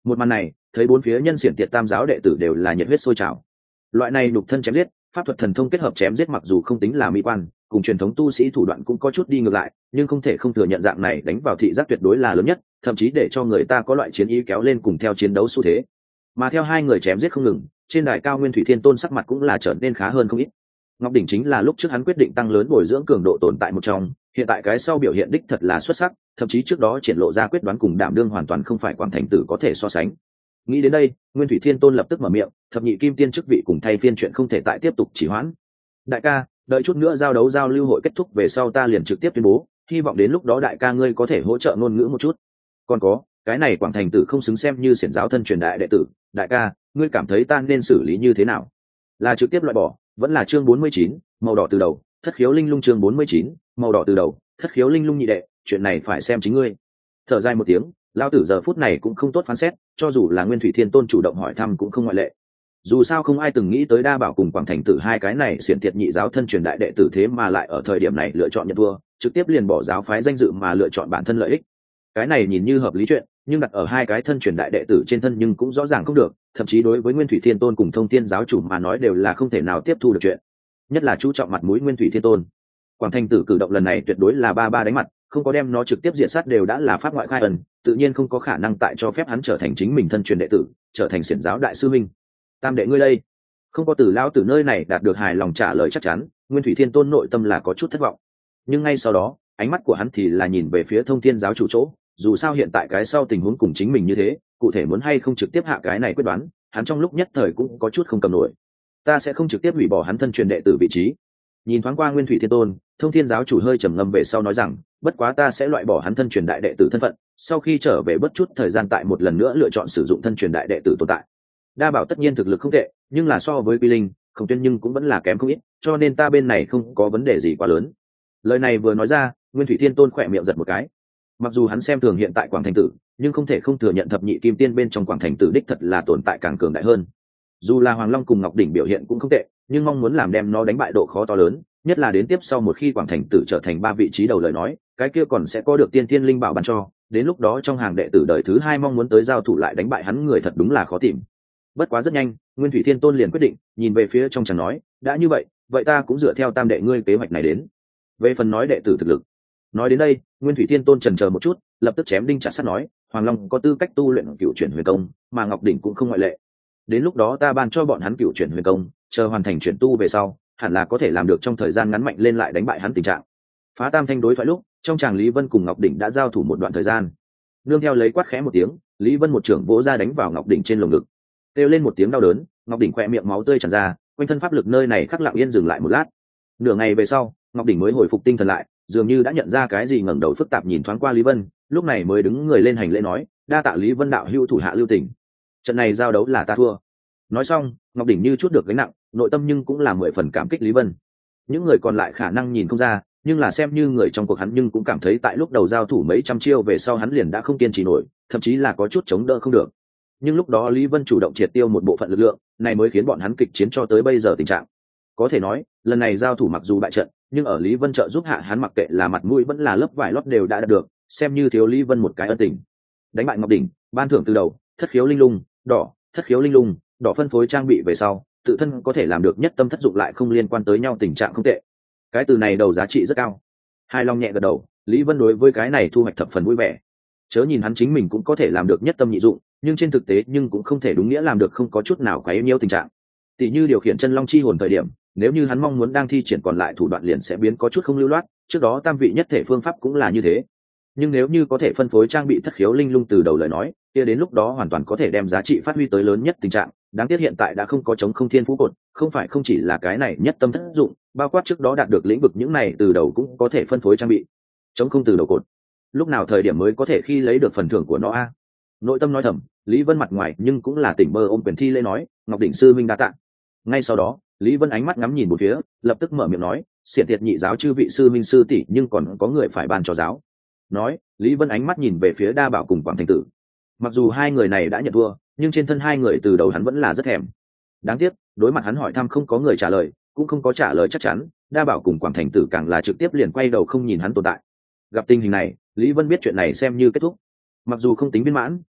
Một màn này thấy bốn phía nhân xiển tiệt tam giáo đệ tử đều là nhiệt huyết sôi trào. Loại này đục thân chém giết, pháp thuật thần thông kết hợp chém giết mặc dù không tính là mỹ quan, cùng truyền thống tu sĩ thủ đoạn cũng có chút đi ngược lại, nhưng không thể không thừa nhận dạng này đánh vào thị giác tuyệt đối là lớn nhất, thậm chí để cho người ta có loại chiến ý kéo lên cùng theo chiến đấu xu thế. Mà theo hai người chém giết không ngừng, trên đài cao Nguyên Thủy Thiên Tôn sắc mặt cũng là trở nên khá hơn không ít. Ngọc đỉnh chính là lúc trước hắn quyết định tăng lớn bồi dưỡng cường độ tồn tại một trong, hiện tại cái sau biểu hiện đích thật là xuất sắc, thậm chí trước đó triển lộ ra quyết đoán cùng đảm đương hoàn toàn không phải Quảng Thành Tử có thể so sánh. Nghĩ đến đây, Nguyên Thủy Thiên Tôn lập tức mở miệng, thập nhị kim tiên chức vị cùng thay phiên chuyện không thể tại tiếp tục trì hoãn. Đại ca, đợi chút nữa giao đấu giao lưu hội kết thúc về sau ta liền trực tiếp tuyên bố, hy vọng đến lúc đó đại ca ngươi có thể hỗ trợ ngôn ngữ một chút. Còn có, cái này Quảng Thành Tử không xứng xem như xiển giáo thân truyền đại đệ tử, đại ca, ngươi cảm thấy ta nên xử lý như thế nào? Là trực tiếp loại bỏ, vẫn là chương bốn mươi chín, màu đỏ từ đầu, thất khiếu linh lung chương bốn mươi chín, màu đỏ từ đầu, thất khiếu linh lung nhị đệ, chuyện này phải xem chính ngươi. Thở dài một tiếng, lão tử giờ phút này cũng không tốt phán xét, cho dù là Nguyên Thủy Thiên Tôn chủ động hỏi thăm cũng không ngoại lệ. Dù sao không ai từng nghĩ tới Đa Bảo cùng Quảng Thành Tử hai cái này xiển tiệt nhị giáo thân truyền đại đệ tử thế mà lại ở thời điểm này lựa chọn nhận thua, trực tiếp liền bỏ giáo phái danh dự mà lựa chọn bản thân lợi ích. Cái này nhìn như hợp lý chuyện, nhưng đặt ở hai cái thân truyền đại đệ tử trên thân nhưng cũng rõ ràng không được, thậm chí đối với Nguyên Thủy Thiên Tôn cùng Thông Thiên giáo chủ mà nói đều là không thể nào tiếp thu được chuyện. Nhất là chú trọng mặt mũi Nguyên Thủy Thiên Tôn. Quảng Thành Tử cử động lần này tuyệt đối là ba ba đánh mặt, không có đem nó trực tiếp diệt sát đều đã là pháp ngoại khai ẩn, tự nhiên không có khả năng tại cho phép hắn trở thành chính mình thân truyền đệ tử, trở thành xiển giáo đại sư minh. Tam đệ ngươi đây, không có từ lão tử nơi này đạt được hài lòng trả lời chắc chắn, Nguyên Thủy Thiên Tôn nội tâm là có chút thất vọng. Nhưng ngay sau đó, ánh mắt của hắn thì là nhìn về phía Thông Thiên giáo chủ chỗ, dù sao hiện tại cái sau tình huống cùng chính mình như thế, cụ thể muốn hay không trực tiếp hạ cái này quyết đoán, hắn trong lúc nhất thời cũng có chút không cầm nổi. Ta sẽ không trực tiếp hủy bỏ hắn thân truyền đệ tử vị trí. Nhìn thoáng qua Nguyên Thủy Thiên Tôn, Thông Thiên giáo chủ hơi trầm ngâm về sau nói rằng, bất quá ta sẽ loại bỏ hắn thân truyền đại đệ tử thân phận, sau khi trở về bất chút thời gian tại một lần nữa lựa chọn sử dụng thân truyền đại đệ tử tồn tại. Đa Bảo tất nhiên thực lực không tệ, nhưng là so với Quy Linh, Không Tuyên nhưng cũng vẫn là kém không ít, cho nên ta bên này không có vấn đề gì quá lớn. Lời này vừa nói ra, Nguyên Thủy Thiên Tôn khỏe miệng giật một cái. Mặc dù hắn xem thường hiện tại Quảng Thành Tử, nhưng không thể không thừa nhận thập nhị kim tiên bên trong Quảng Thành Tử đích thật là tồn tại càng cường đại hơn. Dù là Hoàng Long cùng Ngọc Đỉnh biểu hiện cũng không tệ, nhưng mong muốn làm đem nó đánh bại độ khó to lớn, nhất là đến tiếp sau một khi Quảng Thành Tử trở thành ba vị trí đầu lời nói, cái kia còn sẽ có được tiên thiên linh bảo ban cho, đến lúc đó trong hàng đệ tử đời thứ hai mong muốn tới giao thủ lại đánh bại hắn người thật đúng là khó tìm. Bất quá rất nhanh, Nguyên Thủy Thiên Tôn liền quyết định, nhìn về phía trong chàng nói, đã như vậy, vậy ta cũng dựa theo tam đệ ngươi kế hoạch này đến. Về phần nói đệ tử thực lực, nói đến đây, Nguyên Thủy Thiên Tôn chần chờ một chút, lập tức chém đinh chặt sắt nói, Hoàng Long có tư cách tu luyện cựu chuyển huyền công, mà Ngọc Đỉnh cũng không ngoại lệ. Đến lúc đó ta ban cho bọn hắn cựu chuyển huyền công, chờ hoàn thành chuyển tu về sau, hẳn là có thể làm được trong thời gian ngắn mạnh lên lại đánh bại hắn tình trạng. Phá tam thanh đối thoại lúc, trong chàng Lý Vân cùng Ngọc Đỉnh đã giao thủ một đoạn thời gian. Nương theo lấy quát khẽ một tiếng, Lý Vân một trưởng vỗ ra đánh vào Ngọc Đỉnh trên lồng ngực. Kêu lên một tiếng đau đớn, Ngọc Đỉnh khỏe miệng máu tươi tràn ra, quanh thân pháp lực nơi này khắc lặng yên dừng lại một lát. Nửa ngày về sau, Ngọc Đỉnh mới hồi phục tinh thần lại, dường như đã nhận ra cái gì ngẩng đầu phức tạp nhìn thoáng qua Lý Vân, lúc này mới đứng người lên hành lễ nói, đa tạ Lý Vân đạo hữu thủ hạ lưu tình. Trận này giao đấu là ta thua. Nói xong, Ngọc Đỉnh như chút được gánh nặng, nội tâm nhưng cũng là mười phần cảm kích Lý Vân. Những người còn lại khả năng nhìn không ra, nhưng là xem như người trong cuộc hắn nhưng cũng cảm thấy tại lúc đầu giao thủ mấy trăm chiêu về sau hắn liền đã không kiên trì nổi, thậm chí là có chút chống đỡ không được. Nhưng lúc đó Lý Vân chủ động triệt tiêu một bộ phận lực lượng, này mới khiến bọn hắn kịch chiến cho tới bây giờ tình trạng. Có thể nói, lần này giao thủ mặc dù bại trận, nhưng ở Lý Vân trợ giúp hạ hắn mặc kệ là mặt mũi vẫn là lớp vải lót đều đã đạt được, xem như thiếu Lý Vân một cái ân tình. Đánh bại Ngọc Đỉnh, ban thưởng từ đầu, thất khiếu linh lung, đỏ, thất khiếu linh lung, đỏ phân phối trang bị về sau, tự thân có thể làm được nhất tâm thất dụng lại không liên quan tới nhau tình trạng không tệ. Cái từ này đầu giá trị rất cao. Hai Long nhẹ gật đầu, Lý Vân đối với cái này thu hoạch thập phần vui vẻ. Chớ nhìn hắn chính mình cũng có thể làm được nhất tâm nhị dụng, nhưng trên thực tế nhưng cũng không thể đúng nghĩa làm được không có chút nào quá yếu nhiêu tình trạng. Tỷ như điều khiển chân long chi hồn thời điểm, nếu như hắn mong muốn đang thi triển còn lại thủ đoạn liền sẽ biến có chút không lưu loát, trước đó tam vị nhất thể phương pháp cũng là như thế. Nhưng nếu như có thể phân phối trang bị thất khiếu linh lung từ đầu lời nói, kia đến lúc đó hoàn toàn có thể đem giá trị phát huy tới lớn nhất tình trạng. Đáng tiếc hiện tại đã không có chống không thiên phú cột, không phải không chỉ là cái này nhất tâm thất dụng, bao quát trước đó đạt được lĩnh vực những này từ đầu cũng có thể phân phối trang bị. Chống không từ đầu cột, lúc nào thời điểm mới có thể khi lấy được phần thưởng của nó a? Nội tâm nói thầm, Lý Vân mặt ngoài nhưng cũng là tỉnh mơ ôm quyền thi lễ nói, Ngọc Đỉnh sư minh đa tạ. Ngay sau đó, Lý Vân ánh mắt ngắm nhìn một phía, lập tức mở miệng nói, xiển tiệt nhị giáo chư vị sư minh sư tỷ nhưng còn có người phải ban cho giáo. Nói, Lý Vân ánh mắt nhìn về phía Đa Bảo cùng Quảng Thành Tử. Mặc dù hai người này đã nhận thua, nhưng trên thân hai người từ đầu hắn vẫn là rất thèm. Đáng tiếc, đối mặt hắn hỏi thăm không có người trả lời, cũng không có trả lời chắc chắn, Đa Bảo cùng Quảng Thành Tử càng là trực tiếp liền quay đầu không nhìn hắn tồn tại. Gặp tình hình này, Lý Vân biết chuyện này xem như kết thúc. Mặc dù không tính viên mãn,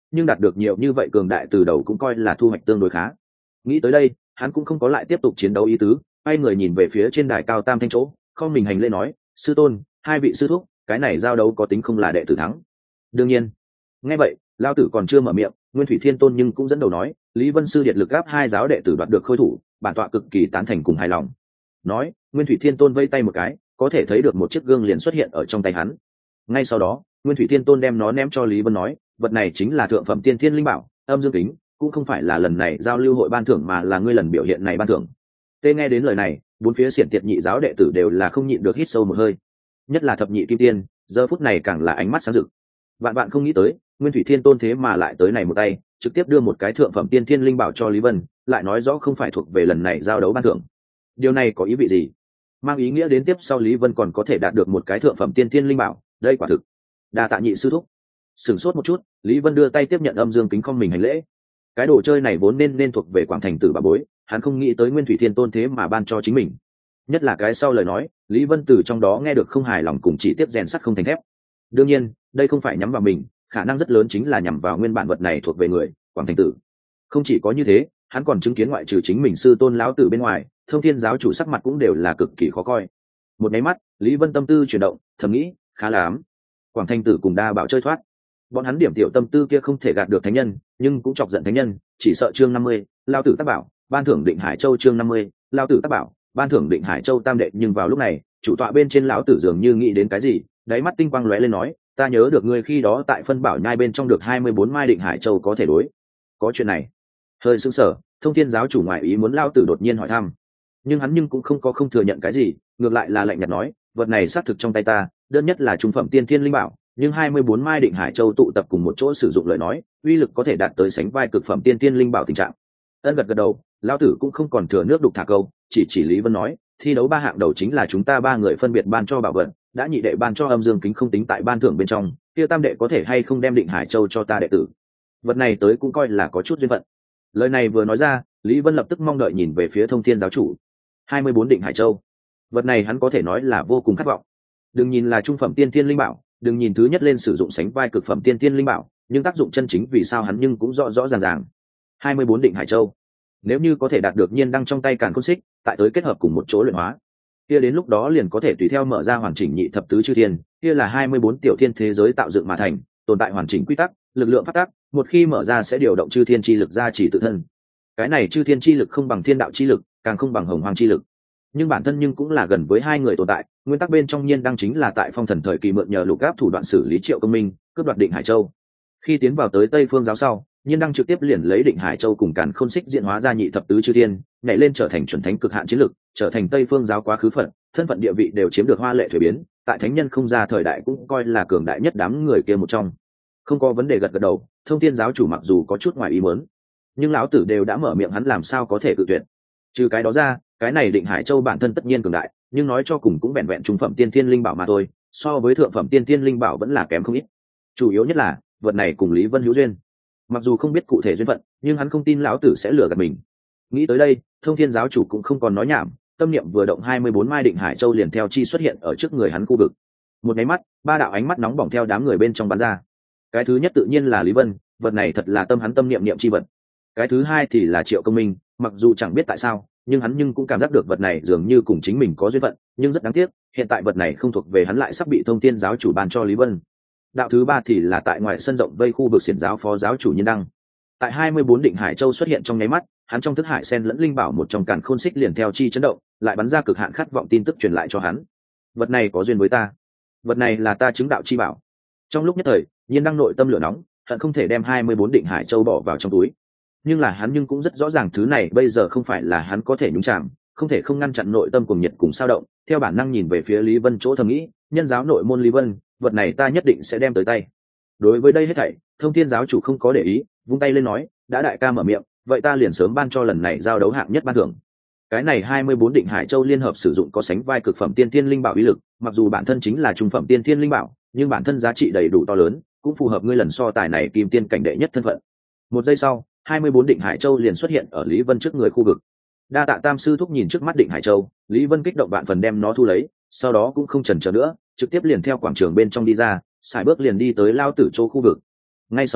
nhưng đạt được nhiều như vậy cường đại từ đầu cũng coi là thu hoạch tương đối khá. Nghĩ tới đây, hắn cũng không có lại tiếp tục chiến đấu ý tứ, quay người nhìn về phía trên đài cao tam thanh chỗ, không mình hành lễ nói, sư tôn, hai vị sư thúc, cái này giao đấu có tính không là đệ tử thắng? Đương nhiên. Nghe vậy, lao tử còn chưa mở miệng, Nguyên Thủy Thiên Tôn nhưng cũng dẫn đầu nói, Lý Vân sư điện lực gáp hai giáo đệ tử đoạt được khôi thủ, bản tọa cực kỳ tán thành cùng hài lòng. Nói, Nguyên Thủy Thiên Tôn vây tay một cái, có thể thấy được một chiếc gương liền xuất hiện ở trong tay hắn. Ngay sau đó, Nguyên Thủy Thiên Tôn đem nó ném cho Lý Vân nói, vật này chính là thượng phẩm tiên thiên linh bảo, âm dương kính, cũng không phải là lần này giao lưu hội ban thưởng mà là ngươi lần biểu hiện này ban thưởng. Tê nghe đến lời này, bốn phía xiển tiệt nhị giáo đệ tử đều là không nhịn được hít sâu một hơi. Nhất là thập nhị kim tiên, giờ phút này càng là ánh mắt sáng rực. Vạn vạn không nghĩ tới, Nguyên Thủy Thiên Tôn thế mà lại tới này một tay, trực tiếp đưa một cái thượng phẩm tiên thiên linh bảo cho Lý Vân, lại nói rõ không phải thuộc về lần này giao đấu ban thưởng. Điều này có ý vị gì? Mang ý nghĩa đến tiếp sau Lý Vân còn có thể đạt được một cái thượng phẩm tiên thiên linh bảo, đây quả thực. Đa tạ nhị sư thúc. Sửng sốt một chút, Lý Vân đưa tay tiếp nhận âm dương kính không mình hành lễ. Cái đồ chơi này vốn nên nên thuộc về Quảng Thành Tử bà bối, hắn không nghĩ tới Nguyên Thủy Thiên Tôn thế mà ban cho chính mình. Nhất là cái sau lời nói, Lý Vân từ trong đó nghe được không hài lòng cùng chỉ tiếp rèn sắt không thành thép. Đương nhiên, đây không phải nhắm vào mình, khả năng rất lớn chính là nhắm vào nguyên bản vật này thuộc về người Quảng Thành Tử. Không chỉ có như thế, hắn còn chứng kiến ngoại trừ chính mình sư tôn lão tử bên ngoài, Thông Thiên giáo chủ sắc mặt cũng đều là cực kỳ khó coi. Một cái mắt, Lý Vân tâm tư chuyển động, thầm nghĩ, khá là ám. Quảng Thành Tử cùng đa bảo chơi thoát. Bọn hắn điểm tiểu tâm tư kia không thể gạt được thánh nhân, nhưng cũng chọc giận thánh nhân, chỉ sợ chương năm mươi, lao tử tác bảo, ban thưởng Định Hải Châu chương năm mươi, lao tử tác bảo, ban thưởng Định Hải Châu tam đệ, nhưng vào lúc này, chủ tọa bên trên lão tử dường như nghĩ đến cái gì, đáy mắt tinh quang lóe lên nói, ta nhớ được ngươi khi đó tại phân bảo nhai bên trong được hai mươi bốn mai Định Hải Châu có thể đối. Có chuyện này. Hơi sững sờ, Thông Thiên giáo chủ ngoại ý muốn lao tử đột nhiên hỏi thăm. Nhưng hắn nhưng cũng không có không thừa nhận cái gì, ngược lại là lạnh nhạt nói, vật này xác thực trong tay ta, đơn nhất là trung phẩm tiên thiên linh bảo, nhưng hai mươi bốn mai Định Hải Châu tụ tập cùng một chỗ sử dụng lời nói, uy lực có thể đạt tới sánh vai cực phẩm tiên thiên linh bảo tình trạng. Ân gật gật đầu, lão tử cũng không còn thừa nước đục thả câu, chỉ chỉ Lý Vân nói, thi đấu ba hạng đầu chính là chúng ta ba người phân biệt ban cho bảo vật, đã nhị đệ ban cho âm dương kính không tính tại ban thưởng bên trong, kia tam đệ có thể hay không đem Định Hải Châu cho ta đệ tử. Vật này tới cũng coi là có chút duyên phận. Lời này vừa nói ra, Lý Vân lập tức mong đợi nhìn về phía Thông Thiên giáo chủ. hai mươi bốn Định Hải Châu, vật này hắn có thể nói là vô cùng khát vọng. Đừng nhìn là trung phẩm tiên thiên linh bảo, đừng nhìn thứ nhất lên sử dụng sánh vai cực phẩm tiên thiên linh bảo, nhưng tác dụng chân chính vì sao hắn nhưng cũng rõ rõ ràng ràng. hai mươi bốn Định Hải Châu, nếu như có thể đạt được nhiên đăng trong tay Càn Khôn Xích, tại tới kết hợp cùng một chỗ luyện hóa, kia đến lúc đó liền có thể tùy theo mở ra hoàn chỉnh nhị thập tứ chư thiên, kia là hai mươi bốn tiểu thiên thế giới tạo dựng mà thành, tồn tại hoàn chỉnh quy tắc, lực lượng phát tác, một khi mở ra sẽ điều động chư thiên chi lực ra chỉ tự thân. Cái này chư thiên chi lực không bằng thiên đạo chi lực, càng không bằng hồng hoàng chi lực, nhưng bản thân nhưng cũng là gần với hai người tồn tại. Nguyên tắc bên trong nhiên đăng chính là tại phong thần thời kỳ mượn nhờ lục áp thủ đoạn xử lý Triệu Công Minh, cướp đoạt Định Hải Châu. Khi tiến vào tới Tây Phương giáo sau, nhiên đăng trực tiếp liền lấy Định Hải Châu cùng Càn Khôn Xích diễn hóa ra nhị thập tứ chư thiên, nhảy lên trở thành chuẩn thánh cực hạn chiến lực, trở thành Tây Phương giáo quá khứ phận, thân phận địa vị đều chiếm được hoa lệ thuế biến, tại thánh nhân không ra thời đại cũng coi là cường đại nhất đám người kia một trong. Không có vấn đề, gật gật đầu. Thông Thiên giáo chủ mặc dù có chút ngoài ý muốn, nhưng lão tử đều đã mở miệng, hắn làm sao có thể cự tuyệt. Trừ cái đó ra, cái này Định Hải Châu bản thân tất nhiên cường đại, nhưng nói cho cùng cũng vẹn vẹn trung phẩm tiên thiên linh bảo mà thôi, so với thượng phẩm tiên thiên linh bảo vẫn là kém không ít. Chủ yếu nhất là vật này cùng Lý Vân hữu duyên, mặc dù không biết cụ thể duyên phận, nhưng hắn không tin lão tử sẽ lừa gạt mình. Nghĩ tới đây, Thông Thiên giáo chủ cũng không còn nói nhảm, tâm niệm vừa động, hai mươi bốn mai Định Hải Châu liền theo chi xuất hiện ở trước người hắn khu vực. Một cái mắt, ba đạo ánh mắt nóng bỏng theo đám người bên trong bắn ra. Cái thứ nhất tự nhiên là Lý Vân, vật này thật là tâm hắn tâm niệm niệm chi vật. Cái thứ hai thì là Triệu Công Minh, mặc dù chẳng biết tại sao, nhưng hắn nhưng cũng cảm giác được vật này dường như cùng chính mình có duyên phận, nhưng rất đáng tiếc, hiện tại vật này không thuộc về hắn lại sắp bị Thông Thiên giáo chủ ban cho Lý Vân. Đạo thứ ba thì là tại ngoài sân rộng vây khu vực xiển giáo phó giáo chủ Nhiên Đăng. Tại hai mươi bốn Định Hải Châu xuất hiện trong nháy mắt, hắn trong thức hải sen lẫn linh bảo một trong Càn Khôn Xích liền theo chi chấn động, lại bắn ra cực hạn khát vọng tin tức truyền lại cho hắn. Vật này có duyên với ta, vật này là ta chứng đạo chi bảo. Trong lúc nhất thời, Nhiên Đăng nội tâm lửa nóng, hận không thể đem hai mươi bốn Định Hải Châu bỏ vào trong túi. Nhưng là hắn nhưng cũng rất rõ ràng thứ này bây giờ không phải là hắn có thể nhúng chạm, không thể không ngăn chặn nội tâm cuồng nhiệt cùng sao động, theo bản năng nhìn về phía Lý Vân chỗ thầm nghĩ, nhân giáo nội môn Lý Vân, vật này ta nhất định sẽ đem tới tay. Đối với đây hết thảy, Thông Thiên giáo chủ không có để ý, vung tay lên nói, đã đại ca mở miệng, vậy ta liền sớm ban cho lần này giao đấu hạng nhất ban thưởng. Cái này hai mươi bốn Định Hải Châu liên hợp sử dụng có sánh vai cực phẩm tiên thiên linh bảo uy lực, mặc dù bản thân chính là trung phẩm tiên thiên linh bảo, nhưng bản thân giá trị đầy đủ to lớn, cũng phù hợp ngươi lần so tài này kim tiên cảnh đệ nhất thân phận. Một giây sau, hai mươi bốn Định Hải Châu liền xuất hiện ở Lý Vân trước người khu vực. Đa tạ Tam sư thúc. Nhìn trước mắt Định Hải Châu, Lý Vân kích động vạn phần đem nó thu lấy, sau đó cũng không chần chờ nữa, trực tiếp liền theo quảng trường bên trong đi ra, sải bước liền đi tới lao tử chỗ khu vực. Ngay sau đó,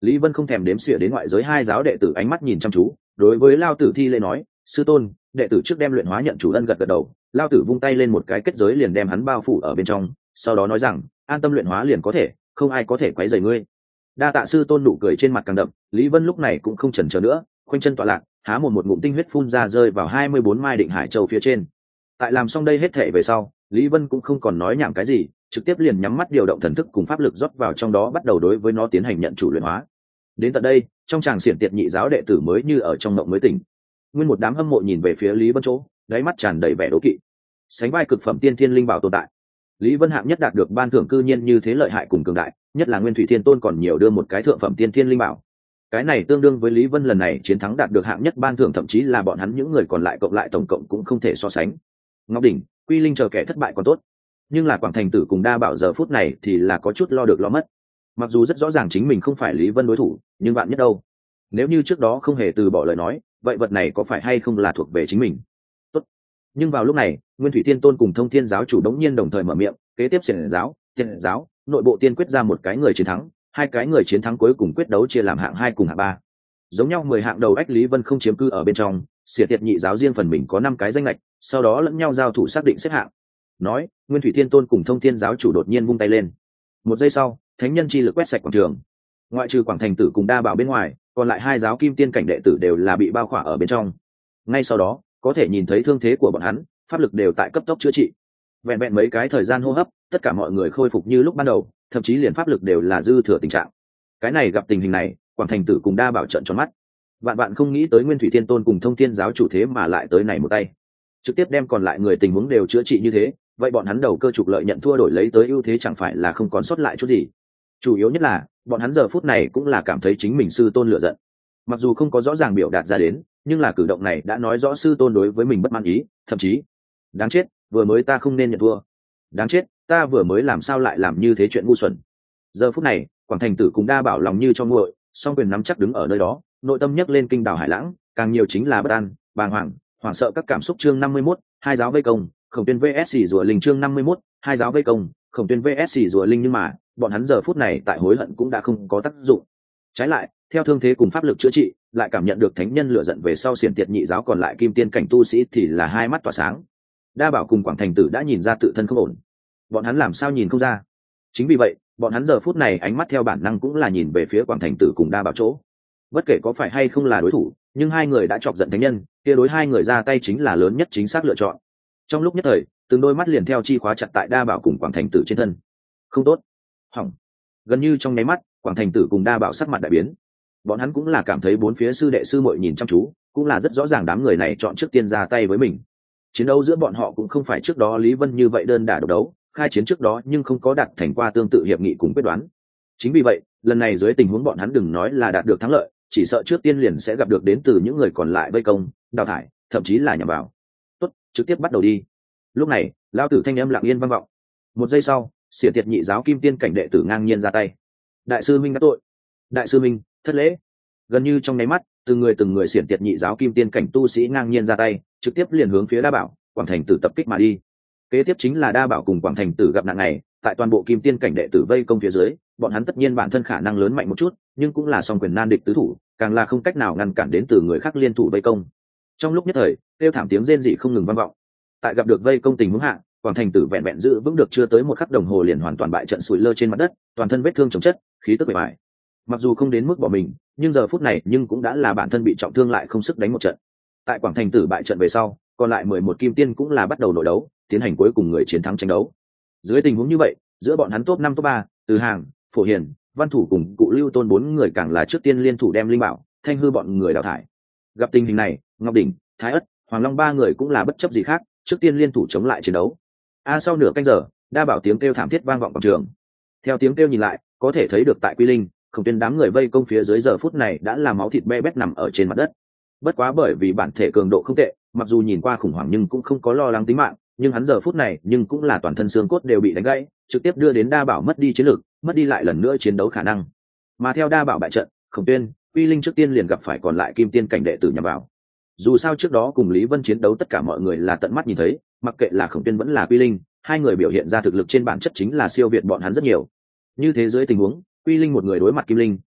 Lý Vân không thèm đếm xỉa đến ngoại giới hai giáo đệ tử ánh mắt nhìn chăm chú, đối với Lao Tử thi lễ nói, sư tôn, đệ tử trước đem luyện hóa nhận chủ ân gật gật đầu. Lao Tử vung tay lên một cái kết giới liền đem hắn bao phủ ở bên trong, sau đó nói rằng, an tâm luyện hóa liền có thể, không ai có thể quấy rầy ngươi. Đa tạ sư tôn, nụ cười trên mặt càng đậm. Lý Vân lúc này cũng không chần chờ nữa, khoanh chân tọa lạc, há một một ngụm tinh huyết phun ra rơi vào hai mươi bốn mai định hải châu phía trên. Tại làm xong đây hết thảy về sau, Lý Vân cũng không còn nói nhảm cái gì, trực tiếp liền nhắm mắt điều động thần thức cùng pháp lực rót vào trong đó, bắt đầu đối với nó tiến hành nhận chủ luyện hóa. Đến tận đây, trong tràng xiển tiệt nhị giáo đệ tử mới như ở trong mộng mới tỉnh. Nguyên một đám hâm mộ nhìn về phía Lý Vân chỗ, đáy mắt tràn đầy vẻ đố kỵ. Sánh vai cực phẩm tiên thiên linh bảo tồn tại, Lý Vân hạng nhất đạt được ban thưởng cư nhiên như thế lợi hại cùng cường đại, nhất là Nguyên Thủy Thiên Tôn còn nhiều đưa một cái thượng phẩm tiên thiên linh bảo. Cái này tương đương với Lý Vân lần này chiến thắng đạt được hạng nhất ban thưởng, thậm chí là bọn hắn những người còn lại cộng lại tổng cộng cũng không thể so sánh. Ngọc Đỉnh, Quy Linh chờ kẻ thất bại còn tốt, nhưng là Quảng Thành Tử cùng Đa Bảo giờ phút này thì là có chút lo được lo mất. Mặc dù rất rõ ràng chính mình không phải Lý Vân đối thủ, nhưng bạn nhất đâu? Nếu như trước đó không hề từ bỏ lời nói, vậy vật này có phải hay không là thuộc về chính mình? Tốt. Nhưng vào lúc này, Nguyên Thủy Thiên Tôn cùng Thông Thiên giáo chủ đống nhiên đồng thời mở miệng, kế tiếp xiển giáo, Thiên giáo, nội bộ tiên quyết ra một cái người chiến thắng, hai cái người chiến thắng cuối cùng quyết đấu chia làm hạng hai cùng hạng ba. Giống nhau mười hạng đầu ách Lý Vân không chiếm cư ở bên trong, xiển tiệt nhị giáo riêng phần mình có năm cái danh lệch, sau đó lẫn nhau giao thủ xác định xếp hạng. Nói, Nguyên Thủy Thiên Tôn cùng Thông Thiên giáo chủ đột nhiên vung tay lên. Một giây sau, thánh nhân chi lực quét sạch quảng trường. Ngoại trừ Quảng Thành Tử cùng Đa Bảo bên ngoài, còn lại hai giáo kim tiên cảnh đệ tử đều là bị bao khỏa ở bên trong. Ngay sau đó, có thể nhìn thấy thương thế của bọn hắn, pháp lực đều tại cấp tốc chữa trị. Vẹn vẹn mấy cái thời gian hô hấp, tất cả mọi người khôi phục như lúc ban đầu, thậm chí liền pháp lực đều là dư thừa tình trạng. Cái này gặp tình hình này, Quảng Thành Tử cùng Đa Bảo trợn tròn mắt. Vạn bạn không nghĩ tới Nguyên Thủy Thiên Tôn cùng Thông Thiên giáo chủ thế mà lại tới này một tay, trực tiếp đem còn lại người tình huống đều chữa trị như thế, vậy bọn hắn đầu cơ trục lợi nhận thua đổi lấy tới ưu thế chẳng phải là không còn sót lại chút gì. Chủ yếu nhất là bọn hắn giờ phút này cũng là cảm thấy chính mình sư tôn lựa giận, mặc dù không có rõ ràng biểu đạt ra đến, nhưng là cử động này đã nói rõ sư tôn đối với mình bất mãn ý, thậm chí đáng chết, vừa mới ta không nên nhận thua, đáng chết, ta vừa mới làm sao lại làm như thế chuyện ngu xuẩn. Giờ phút này Quảng Thành Tử cùng Đa Bảo lòng như cho nguội, song quyền nắm chắc đứng ở nơi đó, nội tâm nhấc lên kinh đảo hải lãng, càng nhiều chính là bất an, bàng hoàng, hoảng sợ các cảm xúc. Chương năm mươi mốt, hai giáo vây công, Khổng Tuyên vs rùa linh. Chương năm mươi mốt, hai giáo vây công, Khổng Tuyên vs rùa linh. Nhưng mà bọn hắn giờ phút này tại hối hận cũng đã không có tác dụng, trái lại theo thương thế cùng pháp lực chữa trị, lại cảm nhận được thánh nhân lửa giận về sau, xiển tiệt nhị giáo còn lại kim tiên cảnh tu sĩ thì là hai mắt tỏa sáng. Đa Bảo cùng Quảng Thành Tử đã nhìn ra tự thân không ổn, bọn hắn làm sao nhìn không ra? Chính vì vậy bọn hắn giờ phút này ánh mắt theo bản năng cũng là nhìn về phía Quảng Thành Tử cùng Đa Bảo chỗ. Bất kể có phải hay không là đối thủ, nhưng hai người đã chọc giận thánh nhân, kia đối hai người ra tay chính là lớn nhất chính xác lựa chọn. Trong lúc nhất thời, từng đôi mắt liền theo chi khóa chặt tại Đa Bảo cùng Quảng Thành Tử trên thân. Không tốt, hỏng. Gần như trong nháy mắt, Quảng Thành Tử cùng Đa Bảo sắc mặt đại biến. Bọn hắn cũng là cảm thấy bốn phía sư đệ sư muội nhìn chăm chú, cũng là rất rõ ràng đám người này chọn trước tiên ra tay với mình. Chiến đấu giữa bọn họ cũng không phải trước đó Lý Vân như vậy đơn đả độc đấu, khai chiến trước đó nhưng không có đạt thành qua tương tự hiệp nghị cùng quyết đoán. Chính vì vậy, lần này dưới tình huống bọn hắn đừng nói là đạt được thắng lợi, chỉ sợ trước tiên liền sẽ gặp được đến từ những người còn lại vây công, đào thải, thậm chí là nhằm vào. Tốt, trực tiếp bắt đầu đi. Lúc này, lão tử thanh âm lặng yên vang vọng. Một giây sau, xiển tiệt nhị giáo kim tiên cảnh đệ tử ngang nhiên ra tay. Đại sư minh đã tội. Đại sư minh, thất lễ. Gần như trong nháy mắt, từng người từng người xiển tiệt nhị giáo kim tiên cảnh tu sĩ ngang nhiên ra tay, trực tiếp liền hướng phía Đa Bảo, Quảng Thành Tử tập kích mà đi. Kế tiếp chính là Đa Bảo cùng Quảng Thành Tử gặp nạn này, tại toàn bộ kim tiên cảnh đệ tử vây công phía dưới, bọn hắn tất nhiên bản thân khả năng lớn mạnh một chút, nhưng cũng là song quyền nan địch tứ thủ, càng là không cách nào ngăn cản đến từ người khác liên thủ vây công. Trong lúc nhất thời, kêu thảm tiếng rên rỉ không ngừng vang vọng. Tại gặp được vây công tình huống hạ, Quảng Thành Tử vẹn vẹn giữ vững được chưa tới một khắc đồng hồ liền hoàn toàn bại trận, sủi lơ trên mặt đất, toàn thân vết thương chồng chất, khí tức bề bại. Mặc dù không đến mức bỏ mình, nhưng giờ phút này nhưng cũng đã là bản thân bị trọng thương lại không sức đánh một trận. Tại Quảng Thành Tử bại trận về sau, còn lại mười một kim tiên cũng là bắt đầu nội đấu, tiến hành cuối cùng người chiến thắng tranh đấu. Dưới tình huống như vậy, giữa bọn hắn top năm top ba, Từ Hàng, Phổ Hiền, Văn Thủ cùng Cụ Lưu Tôn bốn người càng là trước tiên liên thủ đem Linh Bảo, Thanh Hư bọn người đào thải. Gặp tình hình này, Ngọc Đỉnh, Thái Ất, Hoàng Long ba người cũng là bất chấp gì khác, trước tiên liên thủ chống lại chiến đấu. A sau nửa canh giờ, Đa Bảo tiếng kêu thảm thiết vang vọng quảng trường. Theo tiếng kêu nhìn lại, có thể thấy được tại Quy Linh, Khổng Tuyên đám người vây công phía dưới giờ phút này đã là máu thịt be bét nằm ở trên mặt đất. Bất quá bởi vì bản thể cường độ không tệ, mặc dù nhìn qua khủng hoảng nhưng cũng không có lo lắng tính mạng, nhưng hắn giờ phút này nhưng cũng là toàn thân xương cốt đều bị đánh gãy, trực tiếp đưa đến Đa Bảo mất đi chiến lực, mất đi lại lần nữa chiến đấu khả năng. Mà theo Đa Bảo bại trận, Khổng Tuyên, Quy Linh trước tiên liền gặp phải còn lại kim tiên cảnh đệ tử nhằm vào. Dù sao trước đó cùng Lý Vân chiến đấu tất cả mọi người là tận mắt nhìn thấy, mặc kệ là Khổng Tuyên vẫn là Quy Linh, hai người biểu hiện ra thực lực trên bản chất chính là siêu việt bọn hắn rất nhiều. Như thế dưới tình huống, Quy Linh một người đối mặt Kim Linh,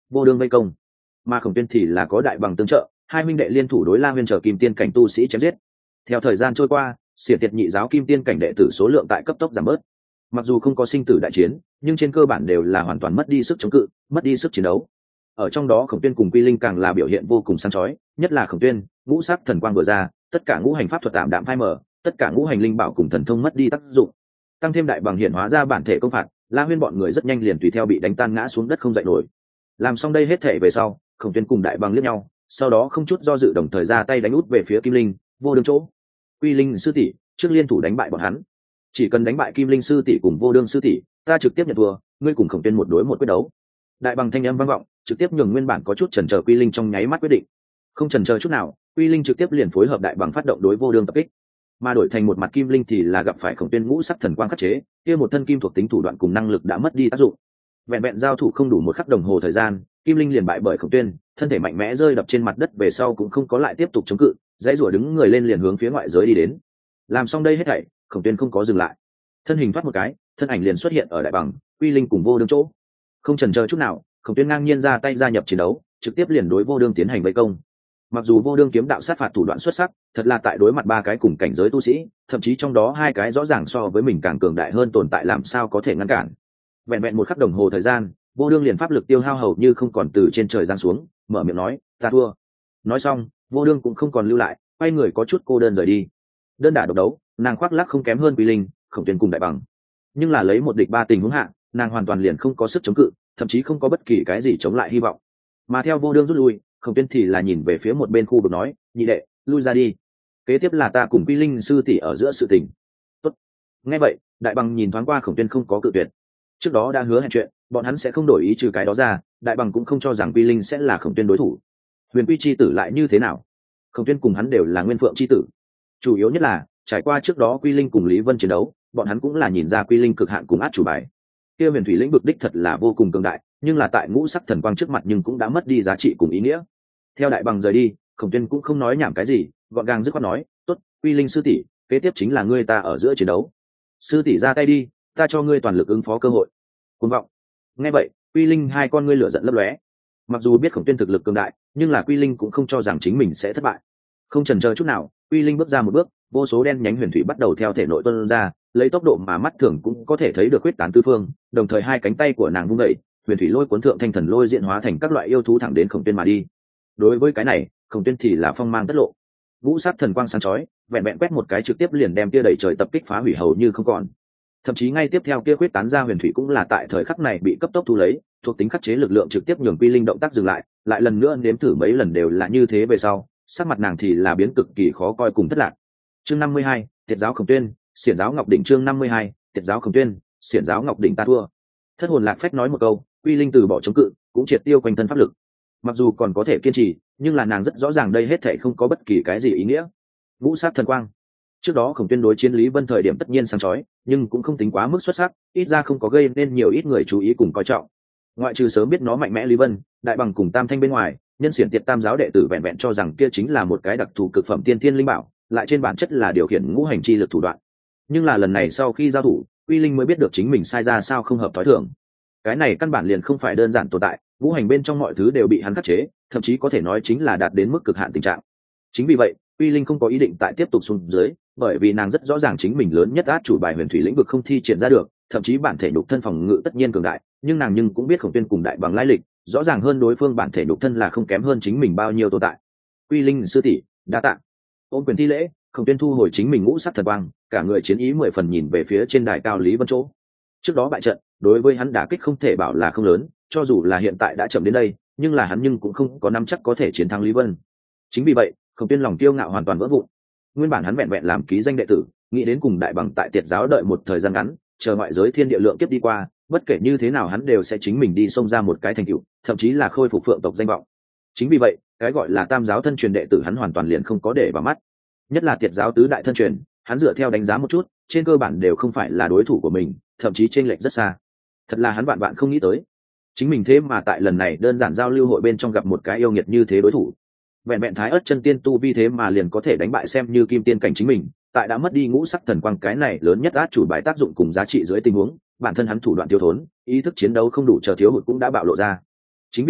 vô đương vây công, mà khổng tuyên thì là có đại bằng tương trợ, hai minh đệ liên thủ đối la huyên chờ kim tiên cảnh tu sĩ chém giết. Theo thời gian trôi qua, xiển tiệt nhị giáo kim tiên cảnh đệ tử số lượng tại cấp tốc giảm bớt. Mặc dù không có sinh tử đại chiến, nhưng trên cơ bản đều là hoàn toàn mất đi sức chống cự, mất đi sức chiến đấu. Ở trong đó khổng tuyên cùng quy linh càng là biểu hiện vô cùng sáng chói, nhất là khổng tuyên, ngũ sắc thần quang vừa ra, tất cả ngũ hành pháp thuật tạm đạm phai mờ, tất cả ngũ hành linh bảo cùng thần thông mất đi tác dụng. Tăng thêm đại bằng hiện hóa ra bản thể công phạt, la huyên bọn người rất nhanh liền tùy theo bị đánh tan ngã xuống đất không dậy nổi. Làm xong đây hết thể về sau, khổng tuyên cùng đại bằng liếc nhau, sau đó không chút do dự đồng thời ra tay đánh út về phía kim linh, vô đương chỗ. Quy linh sư tỷ trước liên thủ đánh bại bọn hắn, chỉ cần đánh bại kim linh sư tỷ cùng vô đương sư tỷ, ta trực tiếp nhận thua, ngươi cùng khổng tuyên một đối một quyết đấu. Đại bằng thanh âm vang vọng, trực tiếp nhường nguyên bản có chút chần chờ quy linh trong nháy mắt quyết định. Không chần chờ chút nào, quy linh trực tiếp liền phối hợp đại bằng phát động đối vô đương tập kích, mà đổi thành một mặt kim linh thì là gặp phải khổng tuyên ngũ sắc thần quang khắc chế, kia một thân kim thuộc tính thủ đoạn cùng năng lực đã mất đi tác dụng. Vẹn vẹn giao thủ không đủ một khắc đồng hồ thời gian, kim linh liền bại bởi khổng tuyên, thân thể mạnh mẽ rơi đập trên mặt đất về sau cũng không có lại tiếp tục chống cự, dãy rủa đứng người lên liền hướng phía ngoại giới đi đến. Làm xong đây hết thảy, khổng tuyên không có dừng lại, thân hình thoát một cái, thân ảnh liền xuất hiện ở đại bằng, quy linh cùng vô đương chỗ. Không chần chờ chút nào, khổng tuyên ngang nhiên ra tay gia nhập chiến đấu, trực tiếp liền đối vô đương tiến hành vây công. Mặc dù vô đương kiếm đạo sát phạt thủ đoạn xuất sắc, thật là tại đối mặt ba cái cùng cảnh giới tu sĩ, thậm chí trong đó hai cái rõ ràng so với mình càng cường đại hơn tồn tại làm sao có thể ngăn cản. Vẹn vẹn một khắc đồng hồ thời gian, vô đương liền pháp lực tiêu hao hầu như không còn từ trên trời giáng xuống, mở miệng nói, ta thua. Nói xong, vô đương cũng không còn lưu lại, quay người có chút cô đơn rời đi. Đơn đả độc đấu, nàng khoác lác không kém hơn quy linh, khổng tuyên cùng đại bằng. Nhưng là lấy một địch ba tình huống hạ, nàng hoàn toàn liền không có sức chống cự, thậm chí không có bất kỳ cái gì chống lại hy vọng. Mà theo vô đương rút lui, khổng tuyên thì là nhìn về phía một bên khu vực nói, nhị đệ, lui ra đi. Kế tiếp là ta cùng quy linh sư tỷ ở giữa sự tình. Tốt. Nghe vậy, đại bằng nhìn thoáng qua khổng tuyên không có cự tuyệt. Trước đó đã hứa hẹn chuyện, bọn hắn sẽ không đổi ý trừ cái đó ra, đại bằng cũng không cho rằng quy linh sẽ là khổng tuyên đối thủ. Huyền quy chi tử lại như thế nào? Khổng tuyên cùng hắn đều là nguyên phượng chi tử. Chủ yếu nhất là trải qua trước đó quy linh cùng lý vân chiến đấu, bọn hắn cũng là nhìn ra quy linh cực hạn cùng át chủ bài. Kia huyền thủy lĩnh vực đích thật là vô cùng cường đại, nhưng là tại ngũ sắc thần quang trước mặt nhưng cũng đã mất đi giá trị cùng ý nghĩa. Theo đại bằng rời đi, khổng tuyên cũng không nói nhảm cái gì, gọn gàng dứt khoát nói, tốt, quy linh sư tỷ, kế tiếp chính là ngươi ta ở giữa chiến đấu. Sư tỷ ra tay đi, ta cho ngươi toàn lực ứng phó cơ hội. Cuồng vọng. Nghe vậy, quy linh hai con ngươi lửa giận lấp lóe. Mặc dù biết khổng tuyên thực lực cường đại, nhưng là quy linh cũng không cho rằng chính mình sẽ thất bại. Không chần chờ chút nào, quy linh bước ra một bước, vô số đen nhánh huyền thủy bắt đầu theo thể nội tuôn ra, lấy tốc độ mà mắt thường cũng có thể thấy được quyết tán tứ phương, đồng thời hai cánh tay của nàng vung đẩy, huyền thủy lôi cuốn thượng thanh thần lôi diễn hóa thành các loại yêu thú thẳng đến khổng tuyên mà đi. Đối với cái này, khổng tuyên thì là phong mang tất lộ, ngũ sắc thần quang sáng chói, vẹn vẹn quét một cái trực tiếp liền đem kia đẩy trời tập kích phá hủy hầu như không còn. Thậm chí ngay tiếp theo kia quyết tán ra huyền thủy cũng là tại thời khắc này bị cấp tốc thu lấy, thuộc tính khắc chế lực lượng trực tiếp nhường quy linh động tác dừng lại, lại lần nữa nếm thử mấy lần đều là như thế về sau, sắc mặt nàng thì là biến cực kỳ khó coi cùng thất lạc. Chương năm mươi hai, Tiệt giáo Khổng Tuyên, Xiển giáo Ngọc Đỉnh. Chương năm mươi hai, Tiệt giáo Khổng Tuyên, Xiển giáo Ngọc Đỉnh. Ta thua. Thất hồn lạc phách nói một câu, quy linh từ bỏ chống cự, cũng triệt tiêu quanh thân pháp lực. Mặc dù còn có thể kiên trì, nhưng là nàng rất rõ ràng đây hết thảy không có bất kỳ cái gì ý nghĩa. Ngũ sát thần quang. Trước đó Khổng Tuyên đối chiến Lý Vân thời điểm tất nhiên sáng chói, nhưng cũng không tính quá mức xuất sắc, ít ra không có gây nên nhiều ít người chú ý cùng coi trọng. Ngoại trừ sớm biết nó mạnh mẽ Lý Vân, đại bằng cùng Tam Thanh bên ngoài, nhân xiển tiệt tam giáo đệ tử vẹn vẹn cho rằng kia chính là một cái đặc thù cực phẩm tiên thiên linh bảo, lại trên bản chất là điều khiển ngũ hành chi lực thủ đoạn. Nhưng là lần này sau khi giao thủ, Quy Linh mới biết được chính mình sai ra sao không hợp thói thường. Cái này căn bản liền không phải đơn giản tồn tại, ngũ hành bên trong mọi thứ đều bị hắn khắc chế, thậm chí có thể nói chính là đạt đến mức cực hạn tình trạng. Chính vì vậy, Quy Linh không có ý định tại tiếp tục xuống dưới, bởi vì nàng rất rõ ràng chính mình lớn nhất át chủ bài huyền thủy lĩnh vực không thi triển ra được, thậm chí bản thể nhục thân phòng ngự tất nhiên cường đại, nhưng nàng nhưng cũng biết Khổng Tuyên cùng đại bằng lai lịch, rõ ràng hơn đối phương bản thể nhục thân là không kém hơn chính mình bao nhiêu tồn tại. Quy Linh sư tỷ, đa tạ. Ôm quyền thi lễ, Khổng Tuyên thu hồi chính mình ngũ sắc thần quang, cả người chiến ý mười phần nhìn về phía trên đài cao Lý Vân chỗ. Trước đó bại trận, đối với hắn đả kích không thể bảo là không lớn, cho dù là hiện tại đã chậm đến đây, nhưng là hắn nhưng cũng không có nắm chắc có thể chiến thắng Lý Vân. Chính vì vậy, Khổng Tuyên lòng kiêu ngạo hoàn toàn vỡ vụn. Nguyên bản hắn vẹn vẹn làm ký danh đệ tử, nghĩ đến cùng đại bằng tại Tiệt giáo đợi một thời gian ngắn, chờ ngoại giới thiên địa lượng kiếp đi qua, bất kể như thế nào hắn đều sẽ chính mình đi xông ra một cái thành tựu, thậm chí là khôi phục phượng tộc danh vọng. Chính vì vậy, cái gọi là tam giáo thân truyền đệ tử hắn hoàn toàn liền không có để vào mắt. Nhất là Tiệt giáo tứ đại thân truyền, hắn dựa theo đánh giá một chút, trên cơ bản đều không phải là đối thủ của mình, thậm chí chênh lệch rất xa. Thật là hắn vạn vạn không nghĩ tới, chính mình thế mà tại lần này đơn giản giao lưu hội bên trong gặp một cái yêu nghiệt như thế đối thủ. Vẹn vẹn thái ớt chân tiên tu vi thế mà liền có thể đánh bại xem như kim tiên cảnh chính mình, tại đã mất đi ngũ sắc thần quang cái này lớn nhất át chủ bài tác dụng cùng giá trị dưới tình huống, bản thân hắn thủ đoạn thiếu thốn, ý thức chiến đấu không đủ chờ thiếu hụt cũng đã bạo lộ ra. Chính vì vậy,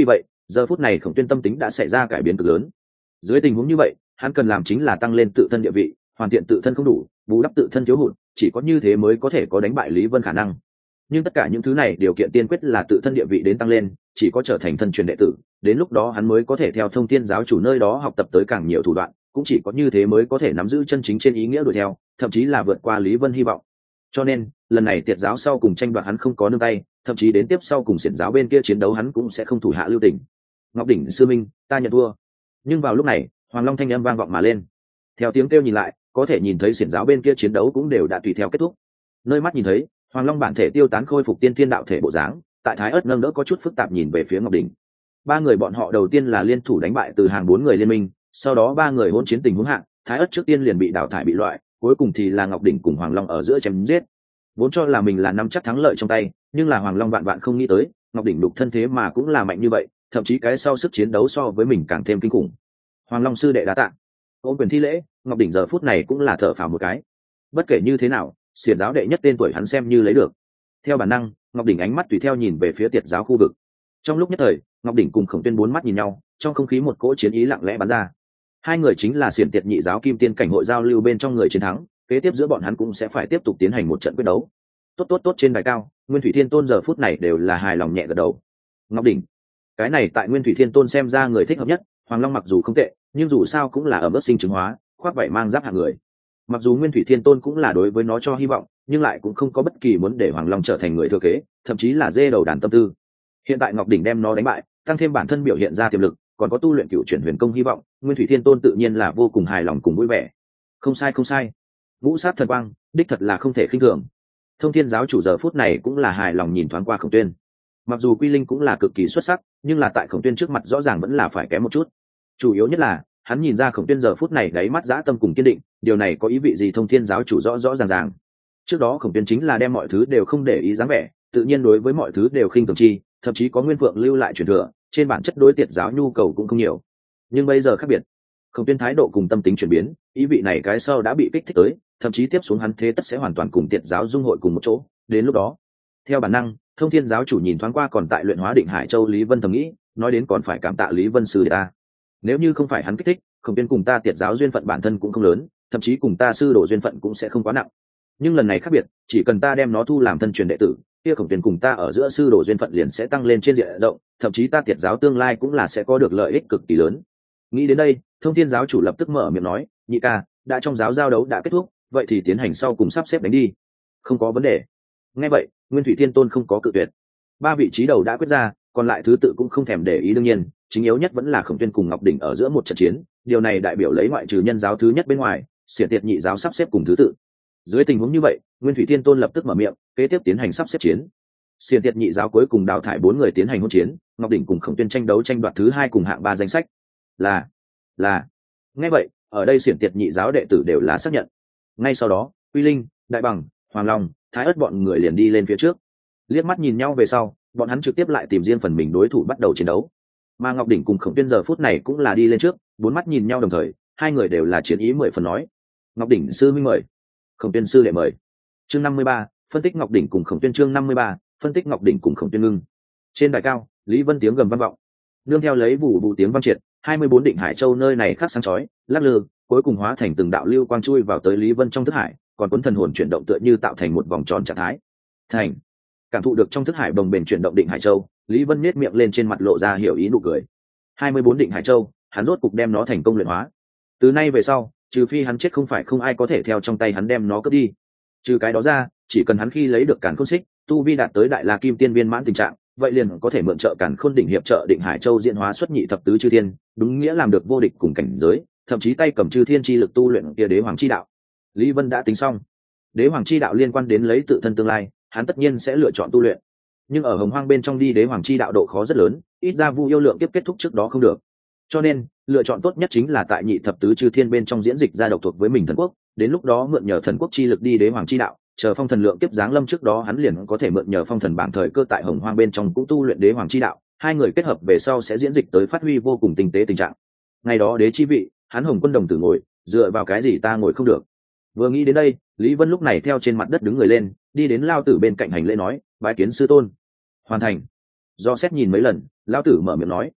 giờ phút này Khổng Tuyên tâm tính đã xảy ra cải biến cực lớn. Dưới tình huống như vậy, hắn cần làm chính là tăng lên tự thân địa vị, hoàn thiện tự thân không đủ, bù đắp tự thân thiếu hụt, chỉ có như thế mới có thể có đánh bại Lý Vân khả năng. Nhưng tất cả những thứ này điều kiện tiên quyết là tự thân địa vị đến tăng lên, chỉ có trở thành thân truyền đệ tử, đến lúc đó hắn mới có thể theo Thông Thiên giáo chủ nơi đó học tập tới càng nhiều thủ đoạn, cũng chỉ có như thế mới có thể nắm giữ chân chính trên ý nghĩa đuổi theo, thậm chí là vượt qua Lý Vân hy vọng. Cho nên, lần này Tiệt giáo sau cùng tranh đoạt hắn không có nương tay, thậm chí đến tiếp sau cùng Xiển giáo bên kia chiến đấu hắn cũng sẽ không thủ hạ lưu tình. Ngọc Đỉnh sư minh, ta nhận thua. Nhưng vào lúc này, Hoàng Long thanh âm vang vọng mà lên. Theo tiếng kêu nhìn lại, có thể nhìn thấy Xiển giáo bên kia chiến đấu cũng đều đã tùy theo kết thúc. Nơi mắt nhìn thấy, Hoàng Long bản thể tiêu tán khôi phục tiên thiên đạo thể bộ dáng, tại Thái Ức nâng đỡ có chút phức tạp nhìn về phía Ngọc Đỉnh. Ba người bọn họ đầu tiên là liên thủ đánh bại từ hàng bốn người liên minh, sau đó ba người hỗn chiến tình huống hạng, Thái Ức trước tiên liền bị đào thải bị loại, cuối cùng thì là Ngọc Đỉnh cùng Hoàng Long ở giữa chém giết. Vốn cho là mình là nắm chắc thắng lợi trong tay, nhưng là Hoàng Long vạn vạn không nghĩ tới, Ngọc Đỉnh đục thân thế mà cũng là mạnh như vậy, thậm chí cái sau sức chiến đấu so với mình càng thêm kinh khủng. Hoàng Long sư đệ đá tạ. Ôm quyền thi lễ, Ngọc Đỉnh giờ phút này cũng là thở phào một cái. Bất kể như thế nào, Xiển giáo đệ nhất tên tuổi hắn xem như lấy được. Theo bản năng, Ngọc Đỉnh ánh mắt tùy theo nhìn về phía Tiệt giáo khu vực. Trong lúc nhất thời, Ngọc Đỉnh cùng Khổng Tuyên bốn mắt nhìn nhau, trong không khí một cỗ chiến ý lặng lẽ bắn ra. Hai người chính là Xiển Tiệt nhị giáo kim tiên cảnh hội giao lưu bên trong người chiến thắng, kế tiếp giữa bọn hắn cũng sẽ phải tiếp tục tiến hành một trận quyết đấu. Tốt tốt tốt, trên đài cao, Nguyên Thủy Thiên Tôn giờ phút này đều là hài lòng nhẹ gật đầu. Ngọc Đỉnh, cái này tại Nguyên Thủy Thiên Tôn xem ra người thích hợp nhất, Hoàng Long mặc dù không tệ, nhưng dù sao cũng là ở mức sinh chứng hóa, khoác vậy mang giáp hạng người. Mặc dù Nguyên Thủy Thiên Tôn cũng là đối với nó cho hy vọng, nhưng lại cũng không có bất kỳ muốn để Hoàng Long trở thành người thừa kế, thậm chí là dê đầu đàn tâm tư. Hiện tại Ngọc Đỉnh đem nó đánh bại, tăng thêm bản thân biểu hiện ra tiềm lực, còn có tu luyện cựu chuyển huyền công hy vọng, Nguyên Thủy Thiên Tôn tự nhiên là vô cùng hài lòng cùng vui vẻ. Không sai không sai, ngũ sát thần quang, đích thật là không thể khinh thường. Thông Thiên giáo chủ giờ phút này cũng là hài lòng nhìn thoáng qua Khổng Tuyên. Mặc dù Quy Linh cũng là cực kỳ xuất sắc, nhưng là tại Khổng Tuyên trước mặt rõ ràng vẫn là phải kém một chút. Chủ yếu nhất là hắn nhìn ra Khổng Tuyên giờ phút này đáy mắt dã tâm cùng kiên định, điều này có ý vị gì Thông Thiên giáo chủ rõ rõ ràng ràng. Trước đó Khổng Tuyên chính là đem mọi thứ đều không để ý dáng vẻ, tự nhiên đối với mọi thứ đều khinh thường chi, thậm chí có Nguyên Phượng lưu lại truyền thừa, trên bản chất đối Tiệt giáo nhu cầu cũng không nhiều. Nhưng bây giờ khác biệt, Khổng Tuyên thái độ cùng tâm tính chuyển biến, ý vị này cái sau đã bị kích thích tới, thậm chí tiếp xuống hắn thế tất sẽ hoàn toàn cùng Tiệt giáo dung hội cùng một chỗ. Đến lúc đó, theo bản năng, Thông Thiên giáo chủ nhìn thoáng qua còn tại luyện hóa Định Hải Châu Lý Vân thầm nghĩ, nói đến còn phải cảm tạ Lý Vân sư đệ ta. Nếu như không phải hắn kích thích, Khổng Tuyên cùng ta Tiệt giáo duyên phận bản thân cũng không lớn, thậm chí cùng ta sư đồ duyên phận cũng sẽ không quá nặng. Nhưng lần này khác biệt, chỉ cần ta đem nó thu làm thân truyền đệ tử, kia Khổng Tuyên cùng ta ở giữa sư đồ duyên phận liền sẽ tăng lên trên diện rộng, thậm chí ta Tiệt giáo tương lai cũng là sẽ có được lợi ích cực kỳ lớn. Nghĩ đến đây, Thông Thiên giáo chủ lập tức mở miệng nói, nhị ca, đã trong giáo giao đấu đã kết thúc, vậy thì tiến hành sau cùng sắp xếp đánh đi. Không có vấn đề. Nghe vậy, Nguyên Thủy Thiên Tôn không có cự tuyệt. Ba vị trí đầu đã quyết ra, còn lại thứ tự cũng không thèm để ý, đương nhiên chính yếu nhất vẫn là Khổng Tuyên cùng Ngọc Đỉnh ở giữa một trận chiến, điều này đại biểu lấy ngoại trừ nhân giáo thứ nhất bên ngoài, Xiển Tiệt nhị giáo sắp xếp cùng thứ tự. Dưới tình huống như vậy, Nguyên Thủy Thiên Tôn lập tức mở miệng, kế tiếp tiến hành sắp xếp chiến. Xiển Tiệt nhị giáo cuối cùng đào thải bốn người tiến hành hỗn chiến, Ngọc Đỉnh cùng Khổng Tuyên tranh đấu tranh đoạt thứ hai cùng hạng ba danh sách. Là, là. Nghe vậy, ở đây Xiển Tiệt nhị giáo đệ tử đều là xác nhận. Ngay sau đó, Quy Linh, Đại Bằng, Hoàng Long, Thái Ức bọn người liền đi lên phía trước. Liếc mắt nhìn nhau về sau, bọn hắn trực tiếp lại tìm riêng phần mình đối thủ bắt đầu chiến đấu. Mà Ngọc Đỉnh cùng Khổng Tuyên giờ phút này cũng là đi lên trước, bốn mắt nhìn nhau đồng thời, hai người đều là chiến ý mười phần nói. Ngọc Đỉnh sư minh mời, Khổng Tuyên sư đệ mời. Chương năm mươi ba, phân tích Ngọc Đỉnh cùng Khổng Tuyên. Chương năm mươi ba, phân tích Ngọc Đỉnh cùng Khổng Tuyên ngưng. Trên đài cao, Lý Vân tiếng gầm vang vọng, nương theo lấy vụ vụ tiếng vang triệt, hai mươi bốn Định Hải Châu nơi này khác sáng chói, lắc lư, cuối cùng hóa thành từng đạo lưu quang chui vào tới Lý Vân trong thức hải, còn cuốn thần hồn chuyển động tựa như tạo thành một vòng tròn trạng thái. Thành. Cảm thụ được trong thức hải bồng bềnh chuyển động Định Hải Châu, Lý Vân nhếch miệng lên trên mặt lộ ra hiểu ý nụ cười. hai mươi bốn Định Hải Châu, hắn rốt cục đem nó thành công luyện hóa. Từ nay về sau, trừ phi hắn chết không phải không ai có thể theo trong tay hắn đem nó cướp đi. Trừ cái đó ra, chỉ cần hắn khi lấy được Càn Khôn Xích, tu vi đạt tới Đại La Kim Tiên viên mãn tình trạng, vậy liền có thể mượn trợ Càn Khôn đỉnh hiệp trợ Định Hải Châu diễn hóa xuất nhị thập tứ chư thiên, đúng nghĩa làm được vô địch cùng cảnh giới, thậm chí tay cầm chư thiên chi lực tu luyện kia Đế Hoàng chi đạo. Lý Vân đã tính xong, Đế Hoàng chi đạo liên quan đến lấy tự thân tương lai, hắn tất nhiên sẽ lựa chọn tu luyện. Nhưng ở Hồng Hoang bên trong đi Đế Hoàng chi đạo độ khó rất lớn, ít ra Vu Yêu Lượng kiếp kết thúc trước đó không được. Cho nên, lựa chọn tốt nhất chính là tại nhị thập tứ chư thiên bên trong diễn dịch ra độc thuộc với mình thần quốc, đến lúc đó mượn nhờ thần quốc chi lực đi Đế Hoàng chi đạo, chờ phong thần lượng kiếp giáng lâm trước đó hắn liền có thể mượn nhờ phong thần bảng thời cơ tại Hồng Hoang bên trong cũng tu luyện Đế Hoàng chi đạo, hai người kết hợp về sau sẽ diễn dịch tới phát huy vô cùng tinh tế tình trạng. Ngày đó đế chi vị, hắn Hồng Quân đồng tử ngồi, dựa vào cái gì ta ngồi không được? Vừa nghĩ đến đây, Lý Vân lúc này theo trên mặt đất đứng người lên, đi đến Lao Tử bên cạnh hành lễ nói, bái kiến sư tôn. Hoàn thành. Do xét nhìn mấy lần, Lão Tử mở miệng nói,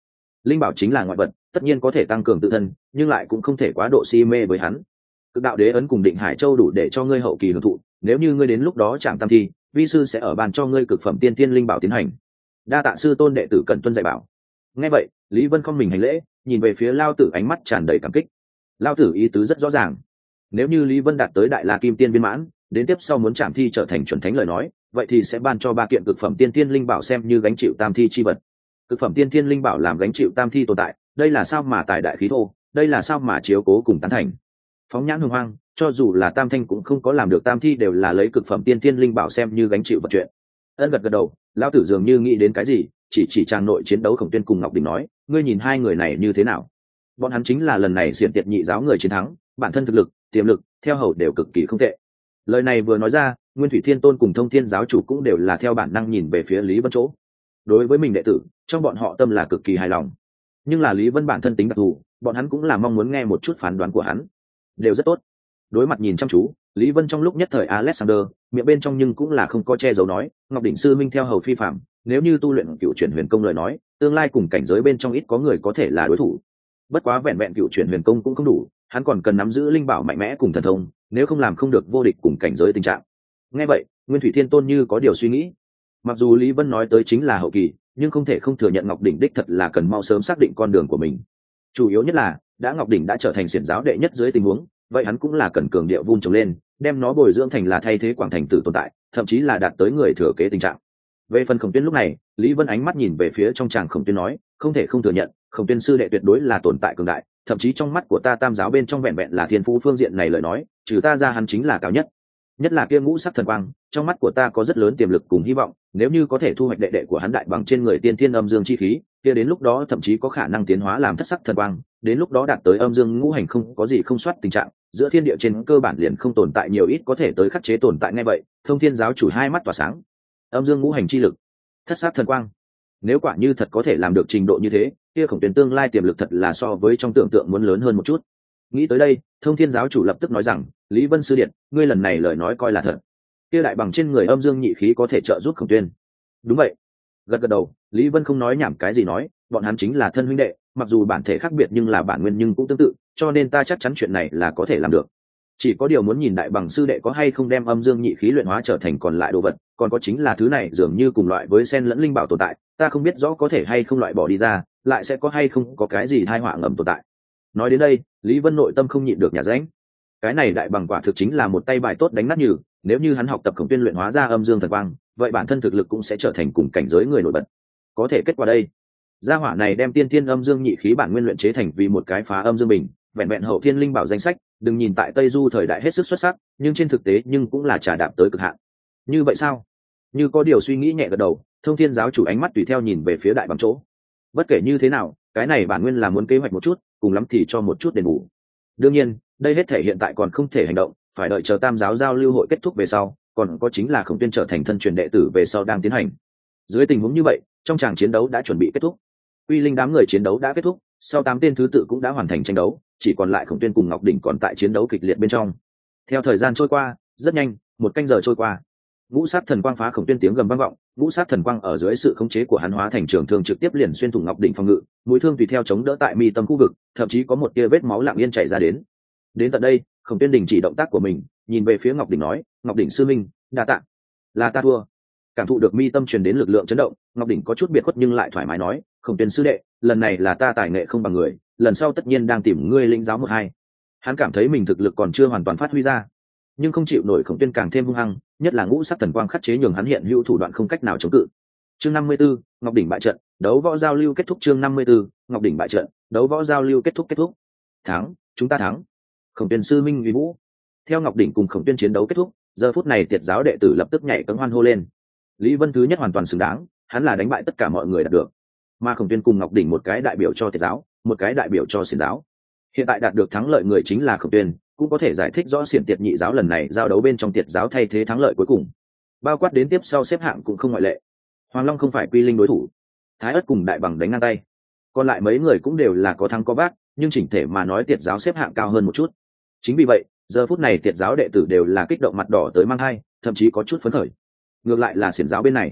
linh bảo chính là ngoại vật, tất nhiên có thể tăng cường tự thân, nhưng lại cũng không thể quá độ si mê với hắn. Cực đạo đế ấn cùng định hải châu đủ để cho ngươi hậu kỳ hưởng thụ, nếu như ngươi đến lúc đó chẳng tam thi, vi sư sẽ ở bàn cho ngươi cực phẩm tiên tiên linh bảo tiến hành. Đa tạ sư tôn đệ tử cẩn tuân dạy bảo. Nghe vậy, Lý Vân không mình hành lễ, nhìn về phía Lao Tử ánh mắt tràn đầy cảm kích. Lao Tử ý tứ rất rõ ràng, nếu như Lý Vân đạt tới đại la kim tiên viên mãn, đến tiếp sau muốn chạm thi trở thành chuẩn thánh lời nói, vậy thì sẽ ban cho ba kiện cực phẩm tiên tiên linh bảo xem như gánh chịu tam thi chi vật. Cực phẩm tiên tiên linh bảo làm gánh chịu tam thi tồn tại, đây là sao mà tài đại khí thô, đây là sao mà chiếu cố cùng tán thành. Phóng nhãn hùng hoang, cho dù là tam thanh cũng không có làm được tam thi đều là lấy cực phẩm tiên tiên linh bảo xem như gánh chịu vật chuyện. Ân gật gật đầu, Lão Tử dường như nghĩ đến cái gì, chỉ chỉ trang nội chiến đấu Khổng Tuyên cùng Ngọc Đỉnh nói, ngươi nhìn hai người này như thế nào? Bọn hắn chính là lần này xiển tiệt nhị giáo người chiến thắng, bản thân thực lực, tiềm lực, theo hầu đều cực kỳ không tệ. Lời này vừa nói ra, Nguyên Thủy Thiên Tôn cùng Thông Thiên giáo chủ cũng đều là theo bản năng nhìn về phía Lý Vân chỗ. Đối với mình đệ tử, trong bọn họ tâm là cực kỳ hài lòng. Nhưng là Lý Vân bản thân tính đặc thù, bọn hắn cũng là mong muốn nghe một chút phán đoán của hắn. Đều rất tốt. Đối mặt nhìn chăm chú, Lý Vân trong lúc nhất thời Alexander, miệng bên trong nhưng cũng là không có che giấu nói, Ngọc Đỉnh sư minh theo hầu phi phạm, nếu như tu luyện cựu chuyển huyền công lời nói, tương lai cùng cảnh giới bên trong ít có người có thể là đối thủ. Bất quá vẹn vẹn cựu chuyển huyền công cũng không đủ, hắn còn cần nắm giữ linh bảo mạnh mẽ cùng thần thông, nếu không làm không được vô địch cùng cảnh giới tình trạng. Nghe vậy, Nguyên Thủy Thiên Tôn như có điều suy nghĩ. Mặc dù Lý Vân nói tới chính là hậu kỳ, nhưng không thể không thừa nhận Ngọc Đỉnh đích thật là cần mau sớm xác định con đường của mình. Chủ yếu nhất là, đã Ngọc Đỉnh đã trở thành xiển giáo đệ nhất dưới tình huống, vậy hắn cũng là cần cường địa vun trồng lên, đem nó bồi dưỡng thành là thay thế Quảng Thành Tử tồn tại, thậm chí là đạt tới người thừa kế tình trạng. Về phần Khổng Tuyên lúc này, Lý Vân ánh mắt nhìn về phía trong tràng Khổng Tuyên nói, không thể không thừa nhận, Khổng Tuyên sư đệ tuyệt đối là tồn tại cường đại, thậm chí trong mắt của ta tam giáo bên trong vẹn vẹn là thiên phú phương diện này lời nói, trừ ta ra hắn chính là cao nhất. Nhất là kia ngũ sắc thần quang, trong mắt của ta có rất lớn tiềm lực cùng hy vọng, nếu như có thể thu hoạch đệ đệ của hắn đại bằng trên người tiên thiên âm dương chi khí, kia đến lúc đó thậm chí có khả năng tiến hóa làm thất sắc thần quang, đến lúc đó đạt tới âm dương ngũ hành không có gì không soát tình trạng, giữa thiên địa trên cơ bản liền không tồn tại nhiều ít có thể tới khắc chế tồn tại ngay vậy. Thông Thiên giáo chủ hai mắt tỏa sáng. Âm dương ngũ hành chi lực, thất sắc thần quang, nếu quả như thật có thể làm được trình độ như thế, kia Khổng Tuyên tương lai tiềm lực thật là so với trong tưởng tượng muốn lớn hơn một chút. Nghĩ tới đây, Thông Thiên giáo chủ lập tức nói rằng, Lý Vân sư điện, ngươi lần này lời nói coi là thật. Kia đại bằng trên người âm dương nhị khí có thể trợ giúp Khổng Tuyên. Đúng vậy. Gật gật đầu, Lý Vân không nói nhảm cái gì nói, bọn hắn chính là thân huynh đệ, mặc dù bản thể khác biệt nhưng là bản nguyên nhưng cũng tương tự, cho nên ta chắc chắn chuyện này là có thể làm được. Chỉ có điều muốn nhìn đại bằng sư đệ có hay không đem âm dương nhị khí luyện hóa trở thành còn lại đồ vật, còn có chính là thứ này dường như cùng loại với sen lẫn linh bảo tồn tại, ta không biết rõ có thể hay không loại bỏ đi ra, lại sẽ có hay không có cái gì tai họa ngầm tồn tại. Nói đến đây, Lý Vân nội tâm không nhịn được nhả rãnh. Cái này đại bằng quả thực chính là một tay bài tốt đánh nát nhừ, nếu như hắn học tập Khổng Tuyên luyện hóa ra âm dương thần quang, vậy bản thân thực lực cũng sẽ trở thành cùng cảnh giới người nổi bật. Có thể kết quả đây, gia hỏa này đem tiên thiên âm dương nhị khí bản nguyên luyện chế thành vì một cái phá âm dương bình, vẹn vẹn hậu thiên linh bảo danh sách, đừng nhìn tại Tây Du thời đại hết sức xuất sắc, nhưng trên thực tế nhưng cũng là trà đạp tới cực hạn. Như vậy sao? Như có điều suy nghĩ nhẹ gật đầu, Thông Thiên giáo chủ ánh mắt tùy theo nhìn về phía đại bằng chỗ. Bất kể như thế nào, cái này bản nguyên là muốn kế hoạch một chút, cùng lắm thì cho một chút đền bù. Đương nhiên, đây hết thể hiện tại còn không thể hành động, phải đợi chờ tam giáo giao lưu hội kết thúc về sau, còn có chính là Khổng Tuyên trở thành thân truyền đệ tử về sau đang tiến hành. Dưới tình huống như vậy, trong tràng chiến đấu đã chuẩn bị kết thúc. Uy Linh đám người chiến đấu đã kết thúc, sau tám tên thứ tự cũng đã hoàn thành tranh đấu, chỉ còn lại Khổng Tuyên cùng Ngọc Đỉnh còn tại chiến đấu kịch liệt bên trong. Theo thời gian trôi qua, rất nhanh, một canh giờ trôi qua. Ngũ sát thần quang phá Khổng Tuyên tiếng gầm vang vọng, ngũ sát thần quang ở dưới sự khống chế của hắn hóa thành trường thương trực tiếp liền xuyên thủng Ngọc Đỉnh phòng ngự, mũi thương tùy theo chống đỡ tại mi tâm khu vực, thậm chí có một tia vết máu lặng yên chảy ra đến. Đến tận đây, Khổng Tuyên đình chỉ động tác của mình, nhìn về phía Ngọc Đỉnh nói, Ngọc Đỉnh sư minh, đa tạ. Là ta thua. Cảm thụ được mi tâm truyền đến lực lượng chấn động, Ngọc Đỉnh có chút biệt khuất nhưng lại thoải mái nói, Khổng Tuyên sư đệ, lần này là ta tài nghệ không bằng người, lần sau tất nhiên đang tìm ngươi lĩnh giáo một hai. Hắn cảm thấy mình thực lực còn chưa hoàn toàn phát huy ra, nhưng không chịu nổi Khổng Tuyên càng thêm hung hăng, nhất là ngũ sắc thần quang khắc chế nhường hắn hiện hữu thủ đoạn không cách nào chống cự. Chương năm mươi tư, Ngọc Đỉnh bại trận, đấu võ giao lưu kết thúc. Chương năm mươi tư, Ngọc Đỉnh bại trận, đấu võ giao lưu kết thúc kết thúc. Thắng, chúng ta thắng. Khổng Tuyên sư minh uy vũ. Theo Ngọc Đỉnh cùng Khổng Tuyên chiến đấu kết thúc, giờ phút này tiệt giáo đệ tử lập tức nhảy cẫng hoan hô lên. Lý Vân thứ nhất hoàn toàn xứng đáng, hắn là đánh bại tất cả mọi người đạt được. Mà Khổng Tuyên cùng Ngọc Đỉnh một cái đại biểu cho tiệt giáo, một cái đại biểu cho xiển giáo. Hiện tại đạt được thắng lợi người chính là Khổng Tuyên, cũng có thể giải thích rõ xiển tiệt nhị giáo lần này giao đấu bên trong tiệt giáo thay thế thắng lợi cuối cùng. Bao quát đến tiếp sau xếp hạng cũng không ngoại lệ. Hoàng Long không phải Quy Linh đối thủ, Thái Ất cùng Đại Bằng đánh ngang tay, còn lại mấy người cũng đều là có thắng có vác, nhưng chỉnh thể mà nói tiệt giáo xếp hạng cao hơn một chút. Chính vì vậy, giờ phút này tiệt giáo đệ tử đều là kích động mặt đỏ tới mang hai, thậm chí có chút phấn khởi. Ngược lại là xiển giáo bên này,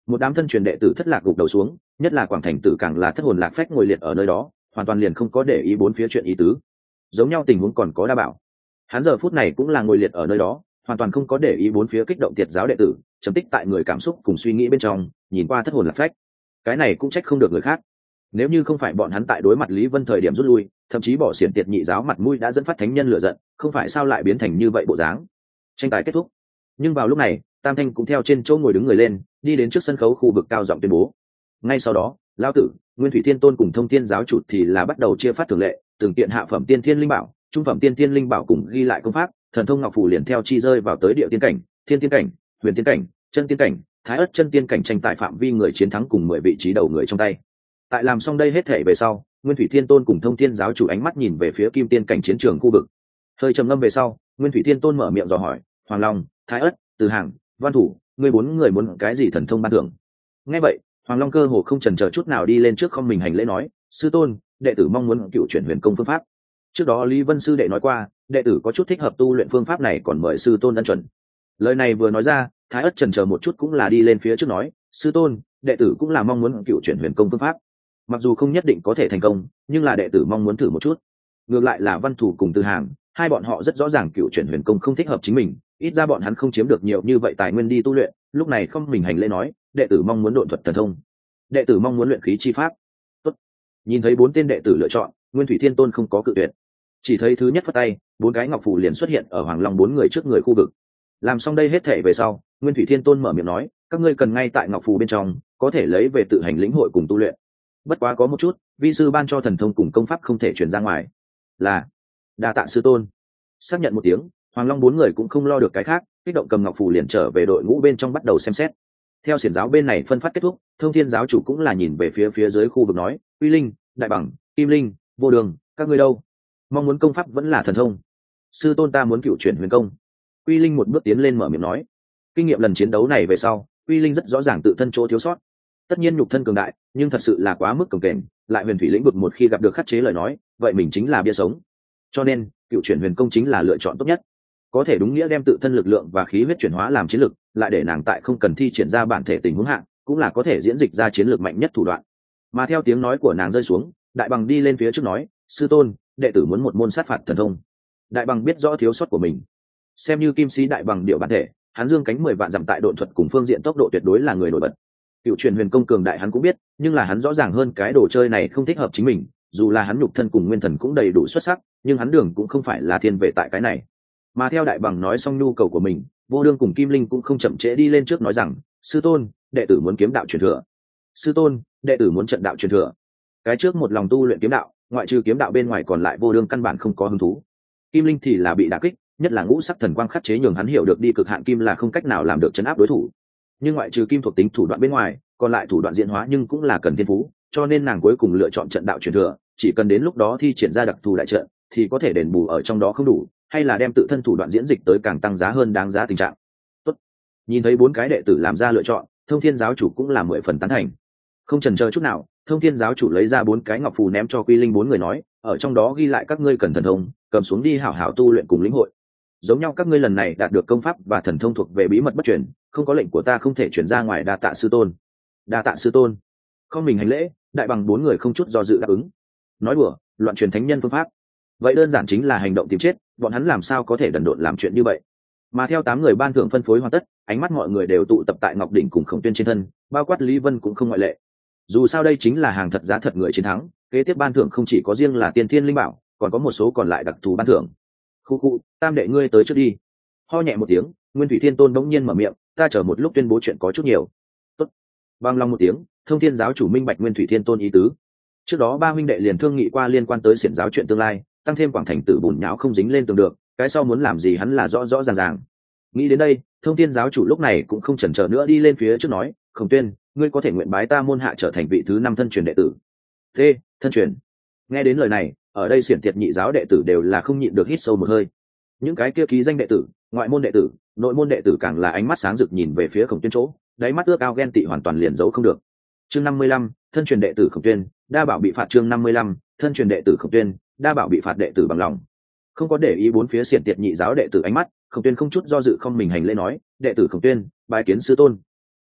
Một đám thân truyền đệ tử thất lạc gục đầu xuống, nhất là Quảng Thành Tử càng là thất hồn lạc phách ngồi liệt ở nơi đó, hoàn toàn liền không có để ý bốn phía chuyện ý tứ. Giống nhau tình huống còn có Đa Bảo, hắn giờ phút này cũng là ngồi liệt ở nơi đó, hoàn toàn không có để ý bốn phía kích động tiệt giáo đệ tử, chấm tích tại người cảm xúc cùng suy nghĩ bên trong, nhìn qua thất hồn lạc phách. Cái này cũng trách không được người khác. Nếu như không phải bọn hắn tại đối mặt Lý Vân thời điểm rút lui, thậm chí bỏ xiển tiệt nhị giáo mặt mũi đã dẫn phát thánh nhân lựa giận, không phải sao lại biến thành như vậy bộ dáng. Tranh tài kết thúc, nhưng vào lúc này, Tam Thanh cũng theo trên chỗ ngồi đứng người lên, đi đến trước sân khấu khu vực cao giọng tuyên bố. Ngay sau đó, Lão Tử, Nguyên Thủy Thiên Tôn cùng Thông Thiên giáo chủ thì là bắt đầu chia phát thường lệ, từng kiện hạ phẩm tiên thiên linh bảo, trung phẩm tiên thiên linh bảo cùng ghi lại công pháp, thần thông ngọc phù liền theo chi rơi vào tới địa tiên cảnh, thiên tiên cảnh, huyền tiên cảnh, chân tiên cảnh, thái ất chân tiên cảnh tranh tại phạm vi người chiến thắng cùng mười vị trí đầu người trong tay. Tại làm xong đây hết thể về sau, Nguyên Thủy Thiên Tôn cùng Thông Thiên giáo chủ ánh mắt nhìn về phía kim tiên cảnh chiến trường khu vực. Hơi trầm ngâm về sau, Nguyên Thủy Thiên Tôn mở miệng dò hỏi, Hoàng Long, Thái ất, Từ Hàng, Văn Thủ, ngươi bốn người muốn cái gì thần thông ban thưởng? Nghe vậy, Hoàng Long cơ hồ không chần chờ chút nào đi lên trước không mình hành lễ nói, sư tôn, đệ tử mong muốn cựu chuyển huyền công phương pháp. Trước đó Lý Vân sư đệ nói qua, đệ tử có chút thích hợp tu luyện phương pháp này, còn mời sư tôn ân chuẩn. Lời này vừa nói ra, Thái ất chần chờ một chút cũng là đi lên phía trước nói, sư tôn, đệ tử cũng là mong muốn cựu chuyển huyền công phương pháp. Mặc dù không nhất định có thể thành công, nhưng là đệ tử mong muốn thử một chút. Ngược lại là Văn Thủ cùng Từ Hàng, hai bọn họ rất rõ ràng cựu chuyển huyền công không thích hợp chính mình, ít ra bọn hắn không chiếm được nhiều như vậy tài nguyên đi tu luyện, lúc này không mình hành lễ nói, đệ tử mong muốn độn thuật thần thông, đệ tử mong muốn luyện khí chi pháp. Tốt. Nhìn thấy bốn tên đệ tử lựa chọn, Nguyên Thủy Thiên Tôn không có cự tuyệt, chỉ thấy thứ nhất phất tay, bốn cái ngọc phù liền xuất hiện ở Hoàng Long bốn người trước người khu vực. Làm xong đây hết thể về sau, Nguyên Thủy Thiên Tôn mở miệng nói, các ngươi cần ngay tại ngọc phù bên trong có thể lấy về tự hành lĩnh hội cùng tu luyện. Bất quá có một chút, vi sư ban cho thần thông cùng công pháp không thể truyền ra ngoài. Là, đa tạ sư tôn. Xác nhận một tiếng, Hoàng Long bốn người cũng không lo được cái khác, kích động cầm ngọc phù liền trở về đội ngũ bên trong bắt đầu xem xét. Theo xiển giáo bên này phân phát kết thúc, Thông Thiên giáo chủ cũng là nhìn về phía phía dưới khu vực nói, Uy Linh, Đại Bằng, Kim Linh, Vô Đường, các ngươi đâu? Mong muốn công pháp vẫn là thần thông? Sư tôn ta muốn cựu chuyển huyền công. Uy Linh một bước tiến lên mở miệng nói. Kinh nghiệm lần chiến đấu này về sau, Uy Linh rất rõ ràng tự thân chỗ thiếu sót. Tất nhiên nhục thân cường đại, nhưng thật sự là quá mức cồng kềnh, lại huyền thủy lĩnh vực một khi gặp được khắc chế lời nói, vậy mình chính là bia sống. Cho nên, cựu chuyển huyền công chính là lựa chọn tốt nhất. Có thể đúng nghĩa đem tự thân lực lượng và khí huyết chuyển hóa làm chiến lực, lại để nàng tại không cần thi triển ra bản thể tình huống hạn, cũng là có thể diễn dịch ra chiến lược mạnh nhất thủ đoạn. Mà theo tiếng nói của nàng rơi xuống, Đại Bằng đi lên phía trước nói, sư tôn, đệ tử muốn một môn sát phạt thần thông. Đại Bằng biết rõ thiếu sót của mình, xem như kim sĩ đại bằng điệu bản thể, hắn dương cánh mười vạn dặm tại độn thuật cùng phương diện tốc độ tuyệt đối là người nổi bật. Cựu truyền huyền công cường đại hắn cũng biết, nhưng là hắn rõ ràng hơn cái đồ chơi này không thích hợp chính mình, dù là hắn nhục thân cùng nguyên thần cũng đầy đủ xuất sắc, nhưng hắn đường cũng không phải là thiên về tại cái này. Mà theo Đại Bằng nói xong nhu cầu của mình, Vô Đương cùng Kim Linh cũng không chậm trễ đi lên trước nói rằng, sư tôn, đệ tử muốn kiếm đạo truyền thừa. Sư tôn, đệ tử muốn trận đạo truyền thừa. Cái trước một lòng tu luyện kiếm đạo, ngoại trừ kiếm đạo bên ngoài còn lại Vô Đương căn bản không có hứng thú. Kim Linh thì là bị đả kích, nhất là ngũ sắc thần quang khắc chế nhường hắn hiểu được đi cực hạn kim là không cách nào làm được chấn áp đối thủ. Nhưng ngoại trừ kim thuộc tính thủ đoạn bên ngoài, còn lại thủ đoạn diễn hóa nhưng cũng là cần thiên phú, cho nên nàng cuối cùng lựa chọn trận đạo truyền thừa, chỉ cần đến lúc đó thi triển ra đặc thù đại trận, thì có thể đền bù ở trong đó không đủ, hay là đem tự thân thủ đoạn diễn dịch tới càng tăng giá hơn đáng giá tình trạng. Tốt. Nhìn thấy bốn cái đệ tử làm ra lựa chọn, Thông Thiên giáo chủ cũng là mười phần tán thành. Không chần chờ chút nào, Thông Thiên giáo chủ lấy ra bốn cái ngọc phù ném cho Quy Linh bốn người nói, ở trong đó ghi lại các ngươi cần thần thông, cầm xuống đi hảo hảo tu luyện cùng lĩnh hội. Giống nhau các ngươi lần này đạt được công pháp và thần thông thuộc về bí mật bất truyền, không có lệnh của ta không thể truyền ra ngoài. Đa tạ sư tôn. Đa tạ sư tôn. Không mình hành lễ, Đại Bằng bốn người không chút do dự đáp ứng. Nói đùa, loạn truyền thánh nhân phương pháp, vậy đơn giản chính là hành động tìm chết, bọn hắn làm sao có thể đần độn làm chuyện như vậy. Mà theo tám người ban thưởng phân phối hoàn tất, ánh mắt mọi người đều tụ tập tại Ngọc Đỉnh cùng Khổng Tuyên trên thân, bao quát Lý Vân cũng không ngoại lệ. Dù sao đây chính là hàng thật giá thật người chiến thắng, kế tiếp ban thưởng không chỉ có riêng là tiên thiên linh bảo, còn có một số còn lại đặc thù ban thưởng. Khu khu, Tam đệ ngươi tới trước đi. Ho nhẹ một tiếng, Nguyên Thủy Thiên Tôn bỗng nhiên mở miệng, ta chờ một lúc tuyên bố chuyện có chút nhiều. Tốt. Bằng lòng một tiếng, Thông Thiên giáo chủ minh bạch Nguyên Thủy Thiên Tôn ý tứ. Trước đó ba huynh đệ liền thương nghị qua liên quan tới xiển giáo chuyện tương lai, tăng thêm Quảng Thành Tử bùn nhão không dính lên tường được, cái sau muốn làm gì hắn là rõ rõ ràng ràng. Nghĩ đến đây, Thông Thiên giáo chủ lúc này cũng không chần chờ nữa đi lên phía trước nói, Khổng Tuyên, ngươi có thể nguyện bái ta môn hạ trở thành vị thứ năm thân truyền đệ tử. Thế, thân truyền. Nghe đến lời này, ở đây xiển tiệt nhị giáo đệ tử đều là không nhịn được hít sâu một hơi. Những cái kia ký danh đệ tử, ngoại môn đệ tử, nội môn đệ tử càng là ánh mắt sáng rực nhìn về phía Khổng Tuyên chỗ, đáy mắt ước ao ghen tị hoàn toàn liền giấu không được. Chương năm mươi lăm, thân truyền đệ tử Khổng Tuyên, đa bảo bị phạt. Chương năm mươi lăm, thân truyền đệ tử Khổng Tuyên, đa bảo bị phạt. Đệ tử bằng lòng. Không có để ý bốn phía xiển tiệt nhị giáo đệ tử ánh mắt, Khổng Tuyên không chút do dự không mình hành lễ nói, đệ tử Khổng Tuyên, bái kiến sư tôn.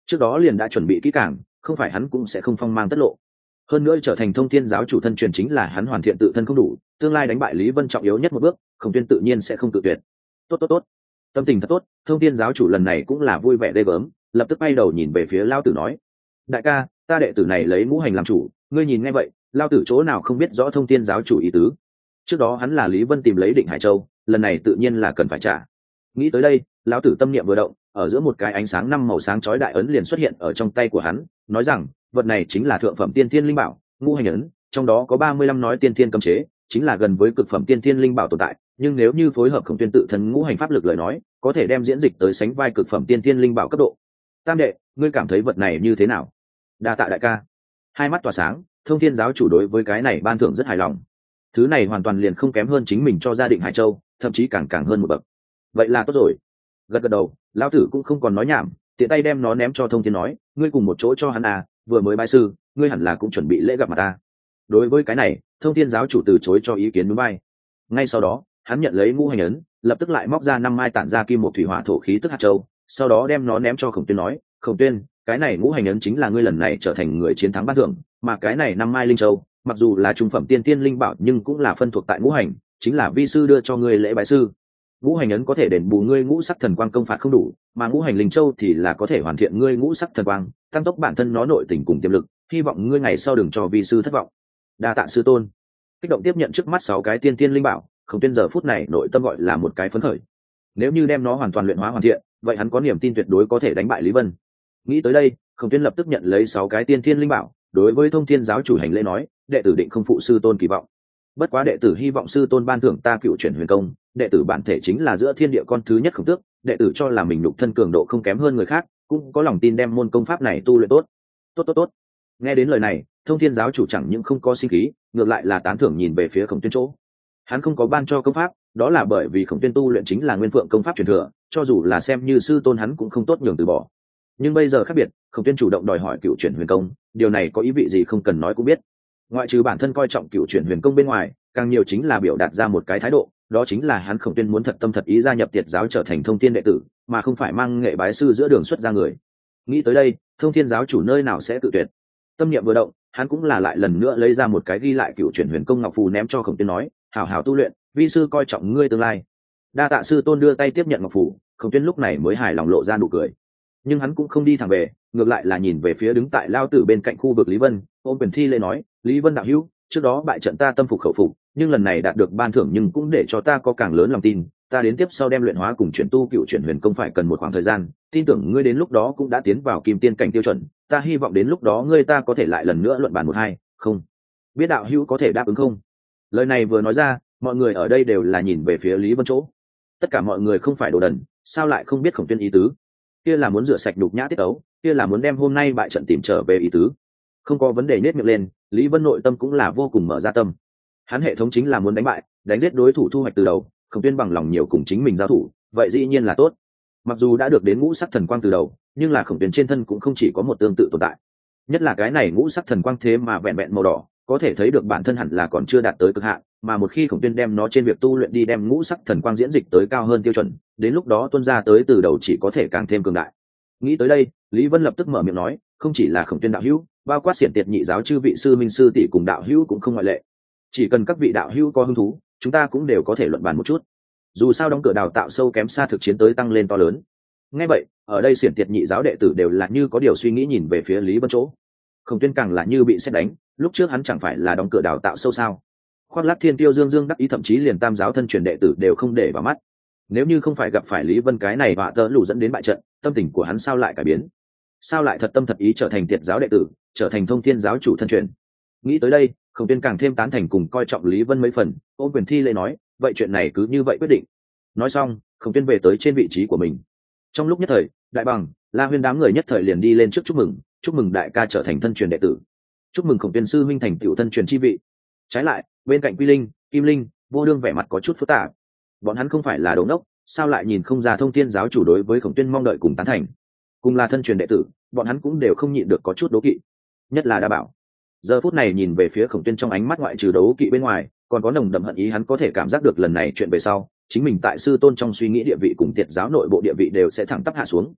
trước đó liền đã chuẩn bị kỹ càng, không phải hắn cũng sẽ không phong mang tất lộ. Hơn nữa trở thành thông thiên giáo chủ thân truyền chính là hắn hoàn thiện tự thân không đủ, tương lai đánh bại Lý Vân trọng yếu nhất một bước, Khổng Tuyên tự nhiên sẽ không tự tuyệt. Tốt tốt tốt, tâm tình thật tốt, thông thiên giáo chủ lần này cũng là vui vẻ ghê gớm, lập tức bay đầu nhìn về phía Lão tử nói: đại ca, ta đệ tử này lấy ngũ hành làm chủ, ngươi nhìn nghe vậy, Lão tử chỗ nào không biết rõ thông thiên giáo chủ ý tứ. Trước đó hắn là Lý Vân tìm lấy Định Hải Châu, lần này tự nhiên là cần phải trả. Nghĩ tới đây, Lão tử tâm niệm vừa động, ở giữa một cái ánh sáng năm màu sáng chói đại ấn liền xuất hiện ở trong tay của hắn, nói rằng vật này chính là thượng phẩm tiên thiên linh bảo ngũ hành ấn, trong đó có ba mươi lăm nói tiên thiên cấm chế, chính là gần với cực phẩm tiên thiên linh bảo tồn tại, nhưng nếu như phối hợp Khổng Tuyên tự thân ngũ hành pháp lực lời nói, có thể đem diễn dịch tới sánh vai cực phẩm tiên thiên linh bảo cấp độ. Tam đệ, ngươi cảm thấy vật này như thế nào? Đa tạ đại ca. Hai mắt tỏa sáng, thông thiên giáo chủ đối với cái này ban thưởng rất hài lòng. Thứ này hoàn toàn liền không kém hơn chính mình cho gia định Hải Châu, thậm chí càng càng hơn một bậc. Vậy là tốt rồi. Gật gật đầu, lão tử cũng không còn nói nhảm, tiện tay đem nó ném cho thông thiên nói: ngươi cùng một chỗ cho hắn à, vừa mới bái sư, ngươi hẳn là cũng chuẩn bị lễ gặp mặt ta. Đối với cái này, thông thiên giáo chủ từ chối cho ý kiến núi bay. Ngay sau đó, hắn nhận lấy ngũ hành ấn, lập tức lại móc ra năm mai tản ra kim một thủy hỏa thổ khí tức hạt châu, sau đó đem nó ném cho Khổng Tuyên nói: Khổng Tuyên, cái này ngũ hành ấn chính là ngươi lần này trở thành người chiến thắng ban thưởng, mà cái này năm mai linh châu, mặc dù là trung phẩm tiên tiên linh bảo nhưng cũng là phân thuộc tại ngũ hành, chính là vi sư đưa cho ngươi lễ bái sư. Ngũ hành ấn có thể đền bù ngươi ngũ sắc thần quang công phạt không đủ, mà ngũ hành linh châu thì là có thể hoàn thiện ngươi ngũ sắc thần quang, tăng tốc bản thân nó nội tình cùng tiềm lực, hy vọng ngươi ngày sau đừng cho vi sư thất vọng. Đa tạ sư tôn. Kích động tiếp nhận trước mắt sáu cái tiên tiên linh bảo, Khổng Tuyên giờ phút này nội tâm gọi là một cái phấn khởi. Nếu như đem nó hoàn toàn luyện hóa hoàn thiện, vậy hắn có niềm tin tuyệt đối có thể đánh bại Lý Vân. Nghĩ tới đây, Khổng Tuyên lập tức nhận lấy sáu cái tiên tiên linh bảo, đối với thông thiên giáo chủ hành lễ nói: đệ tử định không phụ sư tôn kỳ vọng. Bất quá đệ tử hy vọng sư tôn ban thưởng ta cựu chuyển huyền công, đệ tử bản thể chính là giữa thiên địa con thứ nhất Khổng Tước, đệ tử cho là mình nhục thân cường độ không kém hơn người khác, cũng có lòng tin đem môn công pháp này tu luyện tốt. Tốt tốt tốt. Nghe đến lời này, thông thiên giáo chủ chẳng những không có sinh khí, ngược lại là tán thưởng nhìn về phía Khổng Tuyên chỗ. Hắn không có ban cho công pháp, đó là bởi vì Khổng Tuyên tu luyện chính là nguyên phượng công pháp truyền thừa, cho dù là xem như sư tôn hắn cũng không tốt nhường từ bỏ. Nhưng bây giờ khác biệt, Khổng Tuyên chủ động đòi hỏi cựu chuyển huyền công, điều này có ý vị gì không cần nói cũng biết. Ngoại trừ bản thân coi trọng cựu chuyển huyền công bên ngoài, càng nhiều chính là biểu đạt ra một cái thái độ, đó chính là hắn Khổng Tuyên muốn thật tâm thật ý gia nhập Tiệt giáo trở thành thông thiên đệ tử, mà không phải mang nghệ bái sư giữa đường xuất ra người. Nghĩ tới đây, thông thiên giáo chủ nơi nào sẽ tự tuyệt. Tâm niệm vừa động, hắn cũng là lại lần nữa lấy ra một cái ghi lại cựu chuyển huyền công ngọc phù ném cho Khổng Tuyên nói: hảo hảo tu luyện, vi sư coi trọng ngươi tương lai. Đa tạ sư tôn. Đưa tay tiếp nhận ngọc phù, Khổng Tuyên lúc này mới hài lòng lộ ra nụ cười. Nhưng hắn cũng không đi thẳng về, ngược lại là nhìn về phía đứng tại lao tử bên cạnh khu vực Lý Vân, ôm quyền thi lễ nói: Lý Vân đạo hữu, trước đó bại trận ta tâm phục khẩu phục, nhưng lần này đạt được ban thưởng nhưng cũng để cho ta có càng lớn lòng tin, ta đến tiếp sau đem luyện hóa cùng chuyển tu cựu chuyển huyền công phải cần một khoảng thời gian, tin tưởng ngươi đến lúc đó cũng đã tiến vào kim tiên cảnh tiêu chuẩn, ta hy vọng đến lúc đó ngươi ta có thể lại lần nữa luận bàn một hai, không biết đạo hữu có thể đáp ứng không? Lời này vừa nói ra, mọi người ở đây đều là nhìn về phía Lý Vân chỗ. Tất cả mọi người không phải đồ đần, sao lại không biết Khổng Tuyên ý tứ? Kia là muốn rửa sạch đục nhã tiết ấu, kia là muốn đem hôm nay bại trận tìm trở về ý tứ. Không có vấn đề nết miệng lên, Lý Vân nội tâm cũng là vô cùng mở ra tâm. Hắn hệ thống chính là muốn đánh bại, đánh giết đối thủ thu hoạch từ đầu, Khổng Tuyên bằng lòng nhiều cùng chính mình giao thủ, vậy dĩ nhiên là tốt. Mặc dù đã được đến ngũ sắc thần quang từ đầu, nhưng là Khổng Tuyên trên thân cũng không chỉ có một tương tự tồn tại. Nhất là cái này ngũ sắc thần quang thế mà vẹn vẹn màu đỏ, có thể thấy được bản thân hẳn là còn chưa đạt tới cực hạn, mà một khi Khổng Tuyên đem nó trên việc tu luyện đi đem ngũ sắc thần quang diễn dịch tới cao hơn tiêu chuẩn, đến lúc đó tuôn ra tới từ đầu chỉ có thể càng thêm cường đại. Nghĩ tới đây, Lý Vân lập tức mở miệng nói: không chỉ là Khổng Tuyên đạo hữu, bao quát xiển tiệt nhị giáo chư vị sư minh sư tỷ cùng đạo hữu cũng không ngoại lệ. Chỉ cần các vị đạo hữu có hứng thú, chúng ta cũng đều có thể luận bàn một chút. Dù sao đóng cửa đào tạo sâu kém xa thực chiến tới tăng lên to lớn. Nghe vậy, ở đây xiển tiệt nhị giáo đệ tử đều là như có điều suy nghĩ nhìn về phía Lý Vân chỗ. Khổng Tuyên càng là như bị sét đánh, lúc trước hắn chẳng phải là đóng cửa đào tạo sâu sao? Khoác lác thiên tiêu dương dương đắc ý, thậm chí liền tam giáo thân truyền đệ tử đều không để vào mắt. Nếu như không phải gặp phải Lý Vân cái này họa tơ lù dẫn đến bại trận, tâm tình của hắn sao lại cải biến? Sao lại thật tâm thật ý trở thành Tiệt giáo đệ tử, trở thành thông thiên giáo chủ thân truyền? Nghĩ tới đây, Khổng Tuyên càng thêm tán thành cùng coi trọng Lý Vân mấy phần, ôm quyền thi lễ nói: vậy chuyện này cứ như vậy quyết định. Nói xong, Khổng Tuyên về tới trên vị trí của mình. Trong lúc nhất thời, Đại Bằng, La Huyên đám người nhất thời liền đi lên trước chúc mừng, chúc mừng đại ca trở thành thân truyền đệ tử, chúc mừng Khổng Tuyên sư huynh thành tựu thân truyền chi vị. Trái lại, bên cạnh Quy Linh, Kim Linh, Vô Đương vẻ mặt có chút phức tạp. Bọn hắn không phải là đồ ngốc, sao lại nhìn không ra thông thiên giáo chủ đối với Khổng Tuyên mong đợi cùng tán thành. Cùng là thân truyền đệ tử, bọn hắn cũng đều không nhịn được có chút đố kỵ. Nhất là Đa Bảo, giờ phút này nhìn về phía Khổng Tuyên trong ánh mắt ngoại trừ đấu kỵ bên ngoài, còn có nồng đậm hận ý. Hắn có thể cảm giác được lần này chuyện về sau, chính mình tại sư tôn trong suy nghĩ địa vị cùng Tiệt giáo nội bộ địa vị đều sẽ thẳng tắp hạ xuống.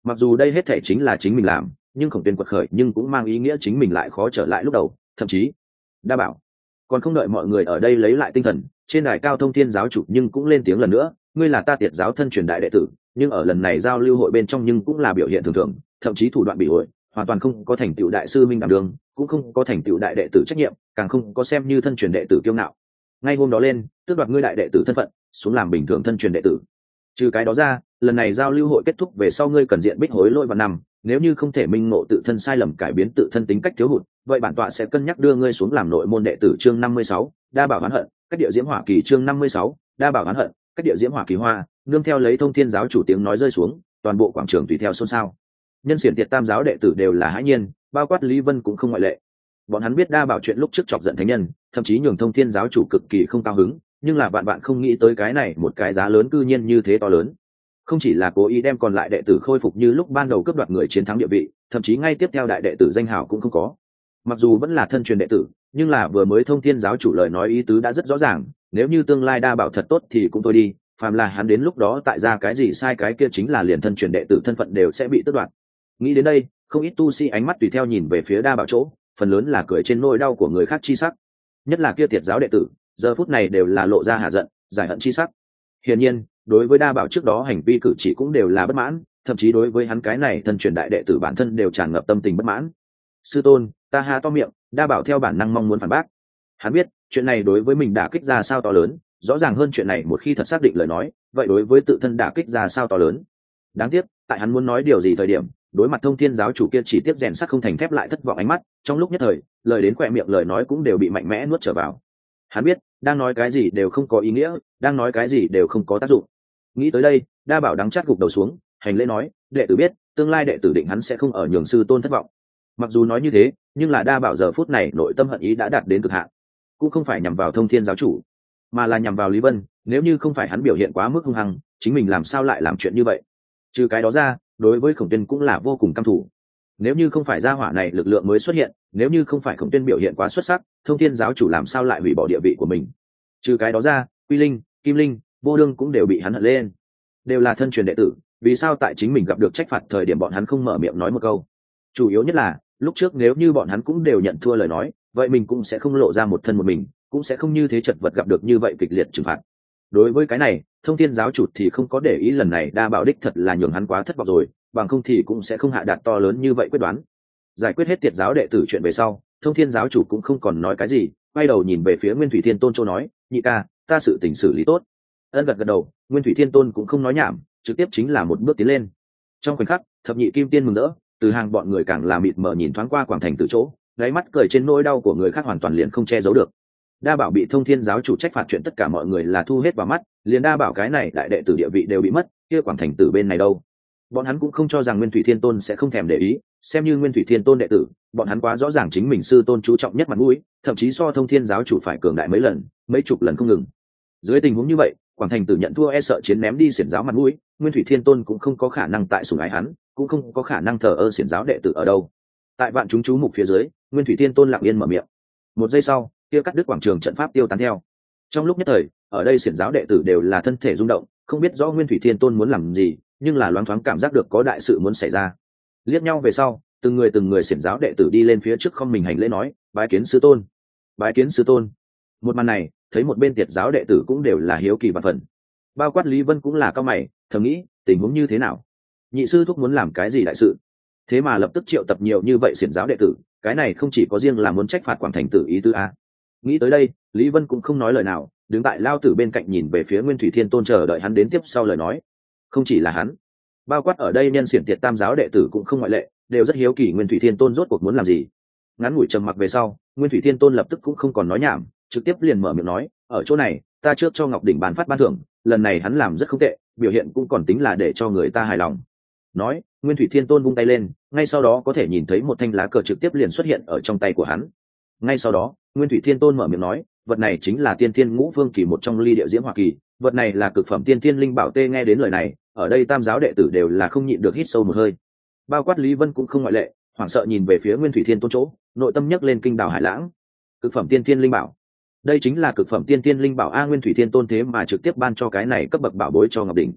Mặc dù đây hết thể chính là chính mình làm, nhưng khổng tuyên quật khởi nhưng cũng mang ý nghĩa chính mình lại khó trở lại lúc đầu. Thậm chí đa bảo còn không đợi mọi người ở đây lấy lại tinh thần, trên đài cao thông thiên giáo chủ nhưng cũng lên tiếng lần nữa: ngươi là ta tiệt giáo thân truyền đại đệ tử, nhưng ở lần này giao lưu hội bên trong nhưng cũng là biểu hiện thường thường, thậm chí thủ đoạn bị hội, hoàn toàn không có thành tựu đại sư minh đảm đường, cũng không có thành tựu đại đệ tử trách nhiệm, càng không có xem như thân truyền đệ tử kiêu ngạo. Ngay hôm đó lên tước đoạt ngươi đại đệ tử thân phận, xuống làm bình thường thân truyền đệ tử. Trừ cái đó ra, lần này giao lưu hội kết thúc về sau, ngươi cần diện bích hối lỗi vào năm, nếu như không thể minh ngộ tự thân sai lầm, cải biến tự thân tính cách thiếu hụt, vậy bản tọa sẽ cân nhắc đưa ngươi xuống làm nội môn đệ tử. Chương năm mươi sáu, đa bảo oán hận, cách địa diễm hỏa kỳ. Chương năm mươi sáu, đa bảo oán hận, cách địa diễm hỏa kỳ hoa. Nương theo lấy thông thiên giáo chủ tiếng nói rơi xuống, toàn bộ quảng trường tùy theo xôn xao. Nhân xiển tiệt tam giáo đệ tử đều là hãi nhiên, bao quát Lý Vân cũng không ngoại lệ. Bọn hắn biết đa bảo chuyện lúc trước chọc giận thánh nhân, thậm chí nhường thông thiên giáo chủ cực kỳ không cao hứng, nhưng là bạn bạn không nghĩ tới cái này một cái giá lớn cư nhiên như thế to lớn. Không chỉ là cố ý đem còn lại đệ tử khôi phục như lúc ban đầu cướp đoạt người chiến thắng địa vị, thậm chí ngay tiếp theo đại đệ tử danh hào cũng không có. Mặc dù vẫn là thân truyền đệ tử, nhưng là vừa mới thông thiên giáo chủ lời nói ý tứ đã rất rõ ràng, nếu như tương lai đa bảo thật tốt thì cũng thôi đi, phàm là hắn đến lúc đó tại ra cái gì sai cái kia chính là liền thân truyền đệ tử thân phận đều sẽ bị tước đoạt. Nghĩ đến đây, không ít tu sĩ ánh mắt tùy theo nhìn về phía đa bảo chỗ, phần lớn là cười trên nỗi đau của người khác chi sắc. Nhất là kia tiệt giáo đệ tử, giờ phút này đều là lộ ra hạ giận, giải hận chi sắc. Hiển nhiên, đối với đa bảo trước đó hành vi cử chỉ cũng đều là bất mãn, thậm chí đối với hắn cái này thân truyền đại đệ tử bản thân đều tràn ngập tâm tình bất mãn. Sư tôn, ta há to miệng, đa bảo theo bản năng mong muốn phản bác. Hắn biết chuyện này đối với mình đả kích ra sao to lớn, rõ ràng hơn chuyện này một khi thật xác định lời nói, vậy đối với tự thân đả kích ra sao to lớn. Đáng tiếc, tại hắn muốn nói điều gì thời điểm, đối mặt thông thiên giáo chủ kia chỉ tiếp rèn sắt không thành thép lại thất vọng ánh mắt, trong lúc nhất thời, lời đến khỏe miệng lời nói cũng đều bị mạnh mẽ nuốt trở vào. Hắn biết, đang nói cái gì đều không có ý nghĩa, đang nói cái gì đều không có tác dụng. Nghĩ tới đây, đa bảo đắng chát gục đầu xuống, hành lễ nói: đệ tử biết, tương lai đệ tử định hắn sẽ không ở nhường sư tôn thất vọng. Mặc dù nói như thế, nhưng là đa bảo giờ phút này nội tâm hận ý đã đạt đến cực hạn, cũng không phải nhằm vào thông thiên giáo chủ, mà là nhằm vào Lý Vân. Nếu như không phải hắn biểu hiện quá mức hung hăng, chính mình làm sao lại làm chuyện như vậy? Trừ cái đó ra, đối với Khổng Tuyên cũng là vô cùng căm thù. Nếu như không phải gia hỏa này lực lượng mới xuất hiện, nếu như không phải Khổng Tuyên biểu hiện quá xuất sắc, thông thiên giáo chủ làm sao lại hủy bỏ địa vị của mình? Trừ cái đó ra, Quy Linh, Kim Linh, Vô Đương cũng đều bị hắn hận lên. Đều là thân truyền đệ tử, vì sao tại chính mình gặp được trách phạt thời điểm bọn hắn không mở miệng nói một câu? Chủ yếu nhất là, lúc trước nếu như bọn hắn cũng đều nhận thua lời nói, vậy mình cũng sẽ không lộ ra một thân một mình, cũng sẽ không như thế chật vật gặp được như vậy kịch liệt trừng phạt. Đối với cái này, thông thiên giáo chủ thì không có để ý, lần này đa bảo đích thật là nhường hắn quá thất vọng rồi, bằng không thì cũng sẽ không hạ đạt to lớn như vậy quyết đoán. Giải quyết hết tiệt giáo đệ tử chuyện về sau, thông thiên giáo chủ cũng không còn nói cái gì, quay đầu nhìn về phía Nguyên Thủy Thiên Tôn Châu nói: nhị ca, ta sự tình xử lý tốt. Ân gật gật đầu, Nguyên Thủy Thiên Tôn cũng không nói nhảm, trực tiếp chính là một bước tiến lên. Trong khoảnh khắc, thập nhị kim tiên mừng rỡ, từ hàng bọn người càng là mịt mờ nhìn thoáng qua quảng thành từ chỗ, đáy mắt cười trên nỗi đau của người khác hoàn toàn liền không che giấu được. Đa bảo bị thông thiên giáo chủ trách phạt chuyện tất cả mọi người là thu hết vào mắt, liền đa bảo cái này đại đệ tử địa vị đều bị mất, kia quảng thành tử bên này đâu? Bọn hắn cũng không cho rằng Nguyên Thủy Thiên Tôn sẽ không thèm để ý, xem như Nguyên Thủy Thiên Tôn đệ tử, bọn hắn quá rõ ràng chính mình sư tôn chú trọng nhất mặt mũi, thậm chí so thông thiên giáo chủ phải cường đại mấy lần, mấy chục lần không ngừng. Dưới tình huống như vậy, quảng thành tử nhận thua e sợ chiến ném đi xiển giáo mặt mũi, Nguyên Thủy Thiên Tôn cũng không có khả năng tại sủng ái hắn, cũng không có khả năng thờ ơ xiển giáo đệ tử ở đâu. Tại vạn chúng chú mục phía dưới, Nguyên Thủy Thiên Tôn lặng yên mở miệng. Một giây sau, kia cắt đứt quảng trường trận pháp tiêu tán theo. Trong lúc nhất thời, ở đây xiển giáo đệ tử đều là thân thể rung động, không biết rõ Nguyên Thủy Thiên Tôn muốn làm gì, nhưng là loáng thoáng cảm giác được có đại sự muốn xảy ra. Liếc nhau về sau, từng người từng người xiển giáo đệ tử đi lên phía trước không mình hành lễ nói: bái kiến sư tôn, bái kiến sư tôn. Một màn này, thấy một bên tiệt giáo đệ tử cũng đều là hiếu kỳ và phần. Bao quát Lý Vân cũng là cao mày, thầm nghĩ tình huống như thế nào, nhị sư thúc muốn làm cái gì đại sự, thế mà lập tức triệu tập nhiều như vậy xiển giáo đệ tử, cái này không chỉ có riêng là muốn trách phạt quảng thành tử ý tứ a. Nghĩ tới đây, Lý Vân cũng không nói lời nào, đứng tại lao tử bên cạnh nhìn về phía Nguyên Thủy Thiên Tôn chờ đợi hắn đến tiếp sau lời nói. Không chỉ là hắn, bao quát ở đây nhân xiển tiệt tam giáo đệ tử cũng không ngoại lệ, đều rất hiếu kỳ Nguyên Thủy Thiên Tôn rốt cuộc muốn làm gì. Ngắn ngủi trầm mặc về sau, Nguyên Thủy Thiên Tôn lập tức cũng không còn nói nhảm, trực tiếp liền mở miệng nói: ở chỗ này, ta trước cho Ngọc Đỉnh bàn phát ban thưởng, lần này hắn làm rất không tệ, biểu hiện cũng còn tính là để cho người ta hài lòng. Nói, Nguyên Thủy Thiên Tôn vung tay lên, ngay sau đó có thể nhìn thấy một thanh lá cờ trực tiếp liền xuất hiện ở trong tay của hắn. Ngay sau đó, Nguyên Thủy Thiên Tôn mở miệng nói: vật này chính là Tiên Thiên Ngũ Vương Kỳ một trong ly địa diễm hỏa kỳ, vật này là cực phẩm tiên thiên linh bảo tê. Nghe đến lời này, ở đây tam giáo đệ tử đều là không nhịn được hít sâu một hơi. Bao quát Lý Vân cũng không ngoại lệ, hoảng sợ nhìn về phía Nguyên Thủy Thiên Tôn chỗ, nội tâm nhấc lên kinh đảo hải lãng. Cực phẩm tiên thiên linh bảo, đây chính là cực phẩm tiên thiên linh bảo a. Nguyên Thủy Thiên Tôn thế mà trực tiếp ban cho cái này cấp bậc bảo bối cho Ngọc Đỉnh.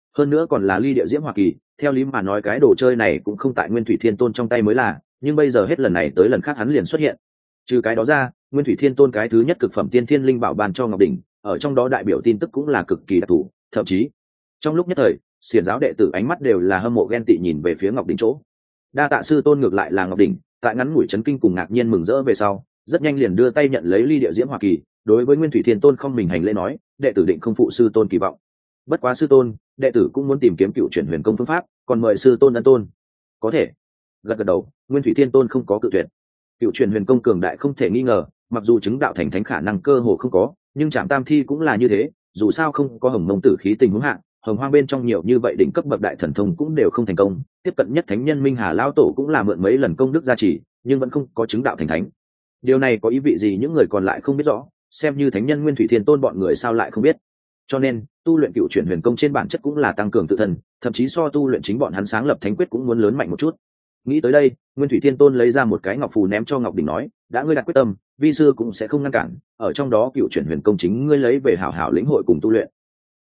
hơn nữa còn là ly địa diễm hoa kỳ. Theo lý mà nói cái đồ chơi này cũng không tại Nguyên Thủy Thiên Tôn trong tay mới là, nhưng bây giờ hết lần này tới lần khác hắn liền xuất hiện. Trừ cái đó ra, Nguyên Thủy Thiên Tôn cái thứ nhất cực phẩm tiên thiên linh bảo ban cho Ngọc Đỉnh, ở trong đó đại biểu tin tức cũng là cực kỳ đặc thù, thậm chí trong lúc nhất thời, xiển giáo đệ tử ánh mắt đều là hâm mộ ghen tị nhìn về phía Ngọc Đỉnh chỗ. Đa Tạ sư tôn ngược lại là Ngọc Đỉnh, tại ngắn ngủi chấn kinh cùng ngạc nhiên mừng rỡ về sau, rất nhanh liền đưa tay nhận lấy ly địa diễm hoa kỳ, đối với Nguyên Thủy Thiên Tôn không mình hành lễ nói, đệ tử định không phụ sư tôn kỳ vọng. Bất quá sư tôn, đệ tử cũng muốn tìm kiếm cựu chuyển huyền công phương pháp, còn mời sư tôn ân tôn. Có thể. Gật gật đầu, Nguyên Thủy Thiên Tôn không có cự tuyệt. Cựu chuyển huyền công cường đại không thể nghi ngờ, mặc dù chứng đạo thành thánh khả năng cơ hồ không có, nhưng Trảm Tam Thi cũng là như thế, dù sao không có Hồng Mông Tử khí tình huống hạng, Hồng Hoang bên trong nhiều như vậy đỉnh cấp bậc đại thần thông cũng đều không thành công, tiếp cận nhất thánh nhân Minh Hà lão tổ cũng là mượn mấy lần công đức gia trì, nhưng vẫn không có chứng đạo thành thánh. Điều này có ý vị gì những người còn lại không biết rõ, xem như thánh nhân Nguyên Thủy Thiên Tôn bọn người sao lại không biết. Cho nên, tu luyện cựu chuyển huyền công trên bản chất cũng là tăng cường tự thân, thậm chí so tu luyện chính bọn hắn sáng lập thánh quyết cũng muốn lớn mạnh một chút. Nghĩ tới đây, Nguyên Thủy Thiên Tôn lấy ra một cái ngọc phù ném cho Ngọc Đỉnh nói, đã ngươi đặt quyết tâm, vi sư cũng sẽ không ngăn cản, ở trong đó cựu chuyển huyền công chính ngươi lấy về hảo hảo lĩnh hội cùng tu luyện.